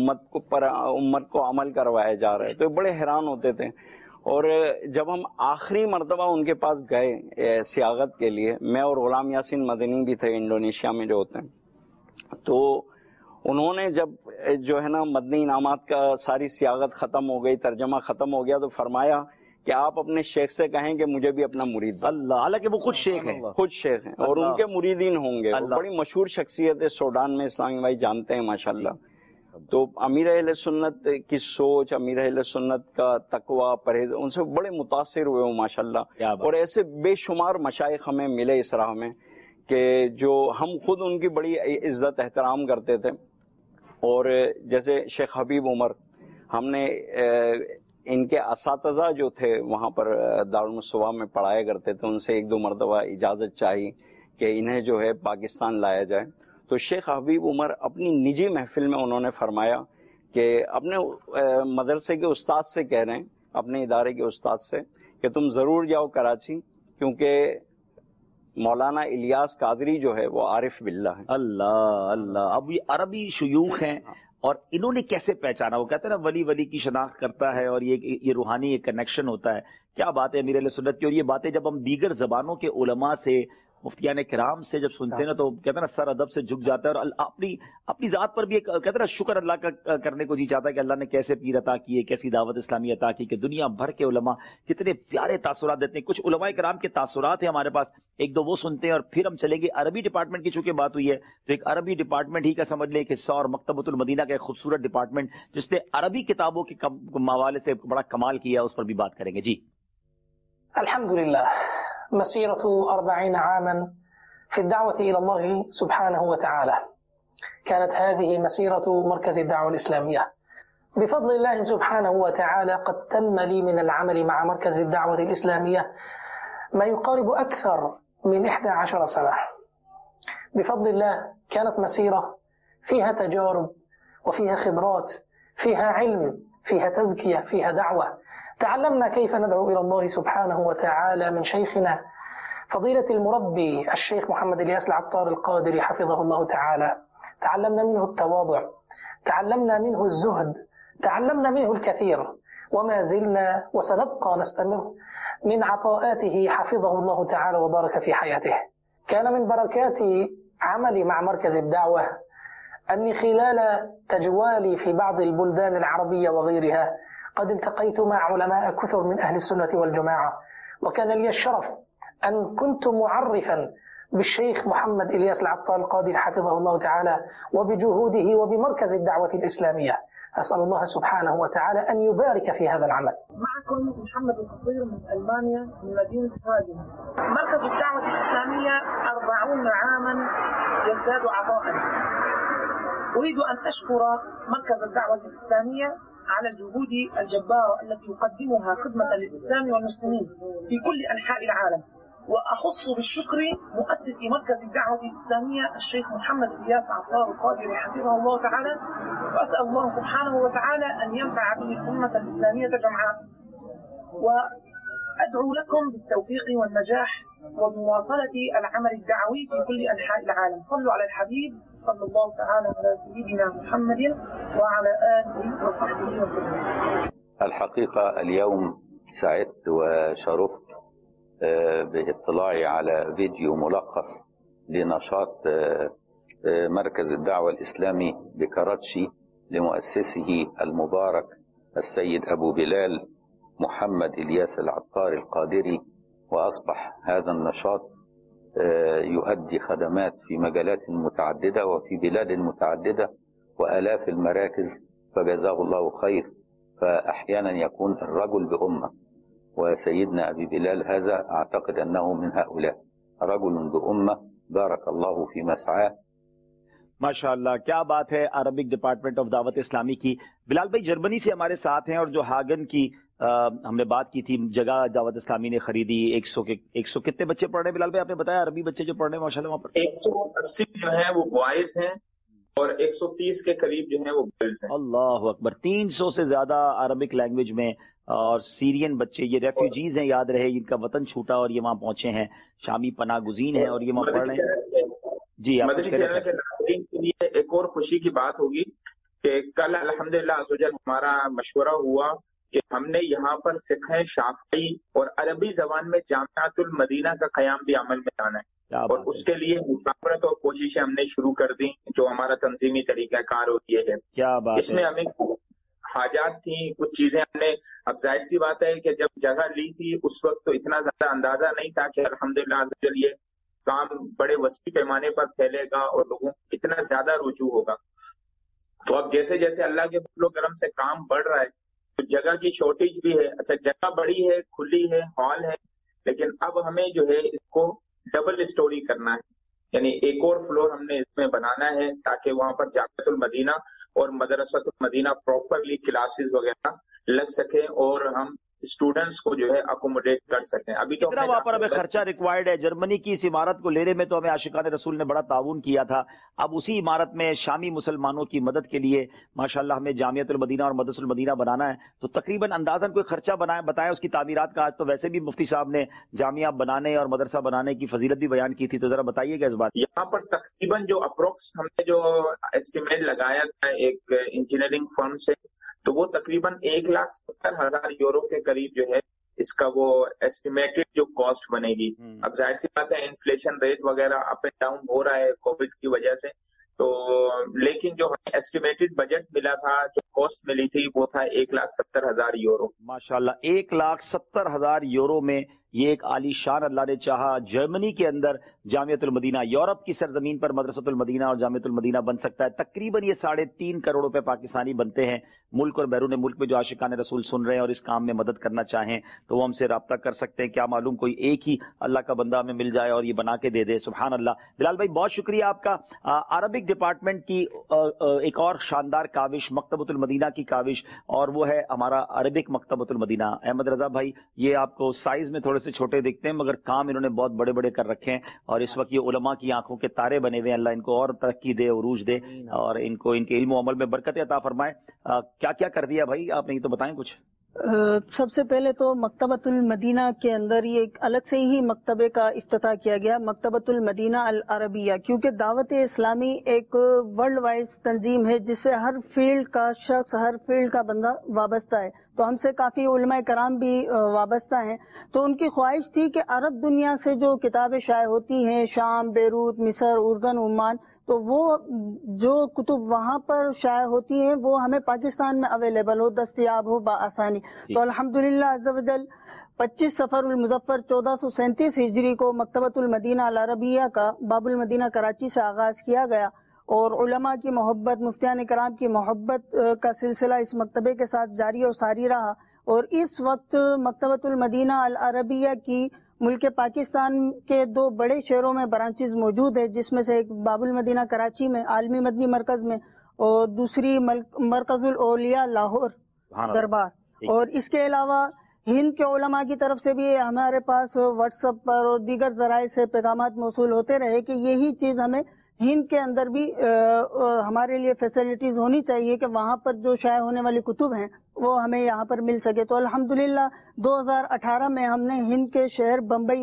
امت کو عمل کروایا جا رہا ہے۔ تو بڑے حیران ہوتے تھے۔ اور جب ہم آخری مرتبہ ان کے پاس گئے سیاغت کے لیے، میں اور غلام یاسین مدنی بھی تھے انڈونیشیا میں جو ہوتے ہیں، تو انہوں نے جب جو ہے نا مدنی انعامات کا ساری سیاغت ختم ہو گئی، ترجمہ ختم ہو گیا، تو فرمایا کہ آپ اپنے شیخ سے کہیں کہ مجھے بھی اپنا مرید دیں۔ اللہ، حالانکہ وہ خود شیخ ہیں، خود شیخ ہیں اور ان کے مریدین ہوں گے، بڑی مشہور شخصیت ہے سوڈان میں، اسلامی بھائی جانتے ہیں ماشاءاللہ۔ تو امیر اہل سنت کی سوچ، امیر اہل سنت کا تقوی، پرہیز، ان سے بڑے متاثر ہوئے ہوں ماشاءاللہ۔ اور ایسے بے شمار مشائخ ہمیں ملے اس راہ میں کہ جو ہم خود ان کی بڑی عزت احترام کرتے تھے۔ اور جیسے شیخ حبیب عمر، ہم نے ان کے اساتذہ جو تھے وہاں پر دارالمصطفیٰ میں پڑھایا کرتے تھے، ان سے ایک دو مرتبہ اجازت چاہی کہ انہیں جو ہے پاکستان لایا جائے۔ تو شیخ حبیب عمر اپنی نجی محفل میں انہوں نے فرمایا کہ اپنے مدرسے کے استاد سے کہہ رہے ہیں، اپنے ادارے کے استاد سے، کہ تم ضرور جاؤ کراچی، کیونکہ مولانا الیاس قادری جو ہے وہ عارف باللہ ہے۔ اللہ اللہ، اب یہ عربی شیوخ ہیں، اور انہوں نے کیسے پہچانا؟ وہ کہتے ہیں نا ولی ولی کی شناخت کرتا ہے، اور یہ روحانی ایک کنیکشن ہوتا ہے۔ کیا بات ہے امیر اہل سنت کی، اور یہ باتیں جب ہم دیگر زبانوں کے علماء سے، مفتیان کرام سے جب سنتے ہیں نا، تو کہتے ہیں نا سر ادب سے جھک جاتا ہے، اور اپنی ذات پر بھی ایک کہتے ہیں نا شکر اللہ کا کرنے کو جی چاہتا ہے کہ اللہ نے کیسے پیر عطا کیے، کیسی دعوت اسلامی عطا کی، کہ دنیا بھر کے علماء کتنے پیارے تاثرات دیتے ہیں۔ کچھ علماء کرام کے تاثرات ہیں ہمارے پاس، ایک دو وہ سنتے ہیں، اور پھر ہم چلیں گے عربی ڈپارٹمنٹ کی۔ چونکہ بات ہوئی ہے تو ایک عربی ڈپارٹمنٹ ہی کا سمجھ لیں کہ حصہ، اور مکتبۃ المدینہ کا ایک خوبصورت ڈپارٹمنٹ جس نے عربی کتابوں کے حوالے سے بڑا کمال کیا، اس پر بھی بات کریں گے۔ جی الحمدللہ، مسیرۃ 40 عاما في الدعوة إلى الله سبحانه وتعالى، كانت هذه مسيرة مركز الدعوة الإسلامية. بفضل الله سبحانه وتعالى قد تم لي من العمل مع مركز الدعوة الإسلامية ما يقارب أكثر من 11 سنة. بفضل الله كانت مسيرة فيها تجارب وفيها خبرات، فيها علم، فيها تزكية، فيها دعوة. تعلمنا كيف ندعو إلى الله سبحانه وتعالى من شيخنا فضيلة المربي الشيخ محمد إلياس العطار القادري حفظه الله تعالى. تعلمنا منه التواضع، تعلمنا منه الزهد، تعلمنا منه الكثير، وما زلنا وسنبقى نستمر من عطاءاته حفظه الله تعالى وبارك في حياته. كان من بركات عملي مع مركز الدعوة أني خلال تجوالي في بعض البلدان العربية وغيرها قد التقيت مع علماء كثر من أهل السنة والجماعة، وكان لي الشرف أن كنت معرفا بالشيخ محمد إلياس العطار القادري حفظه الله تعالى وبجهوده وبمركز الدعوة الإسلامية. أسأل الله سبحانه وتعالى أن يبارك في هذا العمل. معكم محمد الخطير من ألمانيا من مدينة هاجن. مركز الدعوة الإسلامية 40 عاما يزداد عطاء. أريد أن أشكر مركز الدعوة الإسلامية على الجهود الجبارة التي يقدمها خدمة للإسلام والمسلمين في كل أنحاء العالم، وأخص بالشكر مؤسس مركز الدعوة الإسلامية الشيخ محمد إلياس عطار القادري حفظه الله تعالى، وأسأل الله سبحانه وتعالى أن ينفع به الأمة الإسلامية جمعاء، وأدعو لكم بالتوفيق والنجاح وبمواصلة العمل الدعوي في كل أنحاء العالم. صلوا على الحبيب صلى الله تعالى على سيدنا محمد وعلى آله وصحبه وسلم. الحقيقة اليوم سعدت وشرفت باطلاعي على فيديو ملخص لنشاط مركز الدعوة الإسلامي بكراتشي لمؤسسه المبارك السيد أبو بلال محمد إلياس العطار القادري، وأصبح هذا النشاط يؤدي خدمات في مجالات متعددة وفي بلاد متعددة وآلاف المراكز، فجزاه الله خير. فأحيانا يكون الرجل بأمة، وسيدنا أبي بلال هذا أعتقد أنه من هؤلاء، رجل بأمة بارك الله في مسعاه. ماشاءاللہ، کیا بات ہے عربک ڈپارٹمنٹ آف دعوت اسلامی کی. بلال بھائی جرمنی سے ہمارے ساتھ ہیں، اور جو ہاگن کی ہم نے بات کی تھی جگہ دعوت اسلامی نے خریدی، 100 کتنے بچے پڑھ رہے ہیں بلال بھائی؟ آپ نے بتایا عربی بچے جو پڑھ رہے ہیں ماشاءاللہ وہاں پر 180 جو ہیں وہ بوائز ہیں اور 130 کے قریب جو ہیں وہ گرلز ہیں. اللہ اکبر، 300 سے زیادہ عربک لینگویج میں. اور سیرین بچے، یہ ریفیوجیز ہیں، یاد رہے ان کا وطن چھوٹا اور یہ وہاں پہنچے ہیں، شامی پناہ گزین ہیں اور یہ وہاں پڑھ رہے ہیں. جی مدنی چینل کے ناظرین کے لیے ایک اور خوشی کی بات ہوگی کہ کل الحمدللہ عزوجل ہمارا مشورہ ہوا کہ ہم نے یہاں پر فقہ شافعی اور عربی زبان میں جامعۃ المدینہ کا قیام بھی عمل میں لانا ہے، اور اس کے لیے مشاورت اور کوششیں ہم نے شروع کر دی، جو ہمارا تنظیمی طریقہ کار یہ ہے. کیا بات اس میں ہمیں حاجات تھیں، کچھ چیزیں ہم نے، اب ظاہر سی بات ہے کہ جب جگہ لی تھی اس وقت تو اتنا زیادہ اندازہ نہیں تھا کہ الحمدللہ عزوجل یہ کام بڑے وسیع پیمانے پر پھیلے گا اور لوگوں کو اتنا زیادہ رجوع ہوگا. تو اب جیسے جیسے اللہ کے فضل و کرم سے کام بڑھ رہا ہے تو جگہ کی شارٹیج بھی ہے. اچھا جگہ بڑی ہے، کھلی ہے، ہال ہے، لیکن اب ہمیں جو ہے اس کو ڈبل اسٹوری کرنا ہے، یعنی ایک اور فلور ہم نے اس میں بنانا ہے تاکہ وہاں پر جامعۃ المدینہ اور مدرسۃ المدینہ پراپرلی کلاسز وغیرہ لگ سکیں اور ہم اسٹوڈنٹس کو جو ہے اکوموڈیٹ کر سکیں. ابھی تو وہاں پر ہمیں خرچہ ریکوائرڈ ہے. جرمنی کی اس عمارت کو لینے میں تو ہمیں عاشقان رسول نے بڑا تعاون کیا تھا. اب اسی عمارت میں شامی مسلمانوں کی مدد کے لیے ماشاءاللہ ہمیں جامعۃ المدینہ اور مدرسۃ المدینہ بنانا ہے. تو تقریباً اندازاً کوئی خرچہ بتائیں اس کی تعمیرات کا. آج تو ویسے بھی مفتی صاحب نے جامعہ بنانے اور مدرسہ بنانے کی فضیلت بھی بیان کی تھی، تو ذرا بتائیے گا اس بات. یہاں پر تقریباً جو اپروکس ہم نے جو ایسٹیمیٹ لگایا تھا ایک انجینئرنگ فرم سے، تو وہ تقریباً 1,70,000 یورو کے قریب جو ہے اس کا وہ ایسٹیمیٹڈ جو کاسٹ بنے گی. اب ظاہر سی بات ہے انفلیشن ریٹ وغیرہ اپ اینڈ ڈاؤن ہو رہا ہے کووڈ کی وجہ سے، تو لیکن جو ہمیں ایسٹیمیٹڈ بجٹ ملا تھا، جو کاسٹ ملی تھی، وہ تھا 1,70,000 یورو. ماشاءاللہ 1,70,000 یورو میں یہ ایک عالی شان اللہ نے چاہا جرمنی کے اندر جامعۃ المدینہ، یورپ کی سرزمین پر مدرسۃ المدینہ اور جامعۃ المدینہ بن سکتا ہے. تقریباً یہ 3.5 کروڑ روپے پاکستانی بنتے ہیں. ملک اور بیرون ملک میں جو عاشقان رسول سن رہے ہیں اور اس کام میں مدد کرنا چاہیں تو وہ ہم سے رابطہ کر سکتے ہیں. کیا معلوم کوئی ایک ہی اللہ کا بندہ ہمیں مل جائے اور یہ بنا کے دے دے. سبحان اللہ. بلال بھائی بہت شکریہ آپ کا. عربک ڈپارٹمنٹ کی ایک اور شاندار کاوش مکتبۃ المدینہ کی کاوش، اور وہ ہے ہمارا عربک مکتبۃ المدینہ. احمد رضا بھائی، یہ آپ کو سائز میں تھوڑے سے چھوٹے دکھتے ہیں مگر کام انہوں نے بہت بڑے بڑے کر رکھے ہیں، اور اس وقت یہ علماء کی آنکھوں کے تارے بنے ہوئے ہیں. اللہ ان کو اور ترقی دے، عروج دے، اور ان کو ان کے علم و عمل میں برکت عطا فرمائے. کیا کیا کر دیا بھائی آپ نے، یہ تو بتائیں کچھ. سب سے پہلے تو مکتبۃ المدینہ کے اندر یہ ایک الگ سے ہی مکتبے کا افتتاح کیا گیا، مکتبۃ المدینہ العربیہ، کیونکہ دعوت اسلامی ایک ورلڈ وائڈ تنظیم ہے جس سے ہر فیلڈ کا شخص، ہر فیلڈ کا بندہ وابستہ ہے. تو ہم سے کافی علماء کرام بھی وابستہ ہیں. تو ان کی خواہش تھی کہ عرب دنیا سے جو کتابیں شائع ہوتی ہیں، شام، بیروت، مصر، اردن، عمان، تو وہ جو کتب وہاں پر شائع ہوتی ہیں وہ ہمیں پاکستان میں اویلیبل ہو، دستیاب ہو بآسانی. تو الحمدللہ عز و جل 25 صفر المظفر 1437 ہجری کو مکتبۃ المدینہ العربیہ کا باب المدینہ کراچی سے آغاز کیا گیا، اور علماء کی محبت، مفتیان کرام کی محبت کا سلسلہ اس مکتبے کے ساتھ جاری اور ساری رہا. اور اس وقت مکتبۃ المدینہ العربیہ کی ملک پاکستان کے 2 بڑے شہروں میں برانچز موجود ہے، جس میں سے ایک باب المدینہ کراچی میں عالمی مدنی مرکز میں، اور دوسری مرکز الاولیاء لاہور دربار. اور اس کے علاوہ ہند کے علماء کی طرف سے بھی ہمارے پاس واٹس ایپ پر اور دیگر ذرائع سے پیغامات موصول ہوتے رہے کہ یہی چیز ہمیں ہند کے اندر بھی ہمارے لیے فیسلٹیز ہونی چاہیے کہ وہاں پر جو شائع ہونے والی کتب ہیں وہ ہمیں یہاں پر مل سکے. تو الحمدللہ 2018 میں ہم نے ہند کے شہر بمبئی میں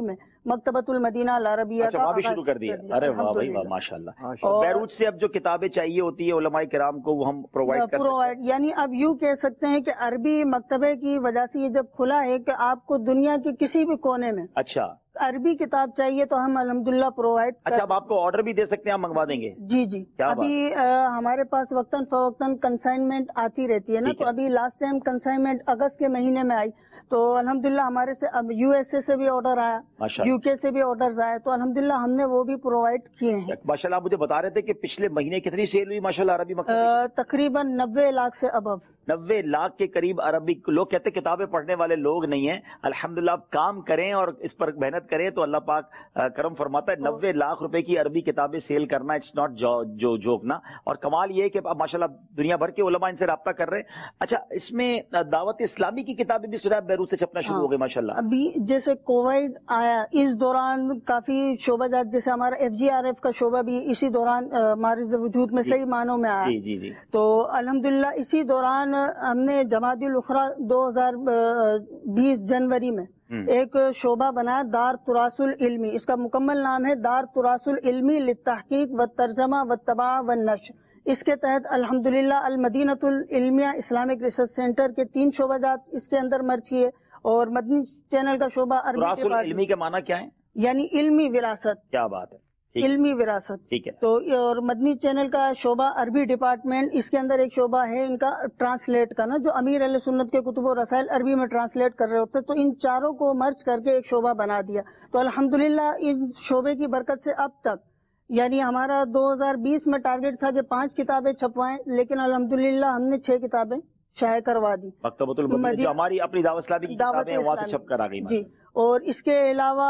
مکتبۃ المدینہ العربیہ کا وہاں بھی شروع کر دیا. ارے واہ بھائی واہ، ماشاءاللہ. بیروت سے اب جو کتابیں چاہیے ہوتی ہے علماء کرام کو وہ ہم پرووائڈ کر سکتے ہیں. یعنی اب یوں کہہ سکتے ہیں کہ عربی مکتبے کی وجہ سے یہ جب کھلا ہے کہ آپ کو دنیا کے کسی بھی کونے میں اچھا عربی کتاب چاہیے تو ہم الحمدللہ پرووائڈ. اچھا اب آپ کو آرڈر بھی دے سکتے ہیں، ہم منگوا دیں گے. جی ابھی ہمارے پاس وقتاً فوقتاً کنسائنمنٹ آتی رہتی ہے نا، تو ابھی لاسٹ ٹائم کنسائنمنٹ اگست کے مہینے میں آئی، تو الحمدللہ ہمارے سے اب یو ایس اے سے بھی آرڈر آیا، یو کے سے بھی آرڈرز آئے، تو الحمدللہ ہم نے وہ بھی پرووائڈ کیے ہیں. ماشاءاللہ آپ مجھے بتا رہے تھے کہ پچھلے مہینے کتنی سیل ہوئی ماشاءاللہ عربی مکتبے؟ تقریباً 90 لاکھ سے ابو. 90 لاکھ کے قریب عربی لوگ کہتے ہیں کتابیں پڑھنے والے لوگ نہیں ہیں. الحمدللہ آپ کام کریں اور اس پر محنت کریں تو اللہ پاک کرم فرماتا ہے. 90 لاکھ روپے کی عربی کتابیں سیل کرنا اٹس ناٹ جو جوک نا. اور کمال یہ ہے کہ اب ماشاءاللہ دنیا بھر کے علماء ان سے رابطہ کر رہے ہیں. اچھا اس میں دعوت اسلامی کی کتابیں بھی سنا بیروت سے چھپنا شروع ہو گئی ماشاءاللہ. ابھی جیسے کووڈ آیا اس دوران کافی شعبہ جات، جیسے ہمارا FGRF کا شعبہ بھی اسی دوران معرض وجود میں صحیح معنوں میں آیا. جی تو الحمدللہ اسی دوران ہم نے جمادی الاخری 2020 جنوری میں ایک شعبہ بنایا دار تراث العلمی. اس کا مکمل نام ہے دار تراث العلمی للتحقیق والترجمہ والطباعہ والنشر. اس کے تحت الحمدللہ Al-Madinatul Ilmiya Islamic research center کے 3 شعبہ جات اس کے اندر مرج کیے، اور مدنی چینل کا شعبہ تراث العلمی کا معنی کیا ہے؟ یعنی علمی وراثت. کیا بات ہے، علمی وراثت. ٹھیک ہے. تو اور مدنی چینل کا شعبہ عربی ڈپارٹمنٹ، اس کے اندر ایک شعبہ ہے ان کا ٹرانسلیٹ کا نا، جو امیر علیہ سنت کے کتب و رسائل عربی میں ٹرانسلیٹ کر رہے ہوتے، تو ان چاروں کو مرج کر کے ایک شعبہ بنا دیا. تو الحمدللہ ان شعبے کی برکت سے اب تک یعنی ہمارا 2020 میں ٹارگیٹ تھا کہ 5 کتابیں چھپوائیں، لیکن الحمدللہ ہم نے 6 کتابیں شائع کروا دی. مکتبۃ المدینہ جو ہماری اپنی دعوت اسلامی کی کتابیں وہاں سے چھپ کر آ گئی. جی. اور اس کے علاوہ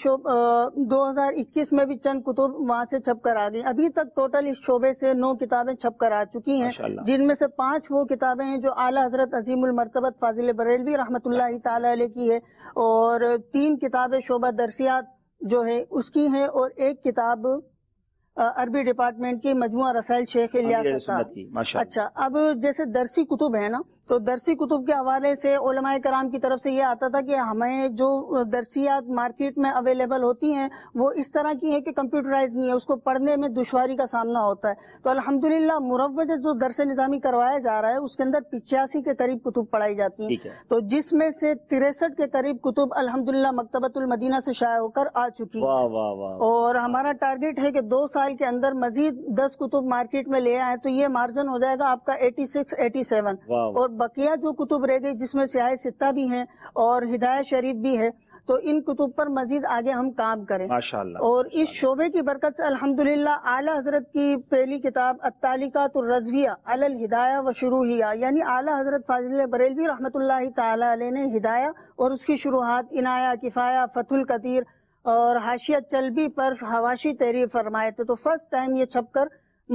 2021 میں بھی چند کتب وہاں سے چھپ کر آ گئی. ابھی تک ٹوٹل اس شعبے سے 9 کتابیں چھپ کر آ چکی ہیں، جن میں سے 5 وہ کتابیں ہیں جو اعلیٰ حضرت عظیم المرتبت فاضل بریلوی رحمۃ اللہ تعالی علیہ کی ہے، اور 3 کتابیں شعبہ درسیات جو ہے اس کی ہیں، اور ایک کتاب عربی ڈپارٹمنٹ کی مجموعہ رسائل شیخ الیاس. اچھا اب جیسے درسی کتب ہے نا، تو درسی کتب کے حوالے سے علماء کرام کی طرف سے یہ آتا تھا کہ ہمیں جو درسیات مارکیٹ میں اویلیبل ہوتی ہیں وہ اس طرح کی ہے کہ کمپیوٹرائز نہیں ہے، اس کو پڑھنے میں دشواری کا سامنا ہوتا ہے. تو الحمدللہ مروج جو درس نظامی کروایا جا رہا ہے اس کے اندر 85 کے قریب کتب پڑھائی جاتی ہیں، تو جس میں سے 63 کے قریب کتب الحمدللہ مکتبۃ المدینہ سے شائع ہو کر آ چکی ہیں. اور ہمارا ٹارگیٹ ہے کہ 2 سال کے اندر مزید 10 کتب مارکیٹ میں لے آئے، تو یہ مارجن ہو جائے گا آپ کا 86-87. اور بقیہ جو کتب رہ گئی جس میں سیاہ ستہ بھی ہیں اور ہدایہ شریف بھی ہے، تو ان کتب پر مزید آگے ہم کام کریں ماشاءاللہ. اور اس شعبے کی برکت سے الحمدللہ اعلیٰ حضرت کی پہلی کتاب التعلیقات الرضویہ علی الہدایہ و شروحیہ، یعنی اعلیٰ حضرت فاضل بریلوی رحمۃ اللہ تعالی علیہ نے ہدایہ اور اس کی شروحات عنایہ، کفایہ، فتح القدیر اور حاشیہ چلبی پر حواشی تحریر فرمائے تھے. تو فرسٹ ٹائم یہ چھپ کر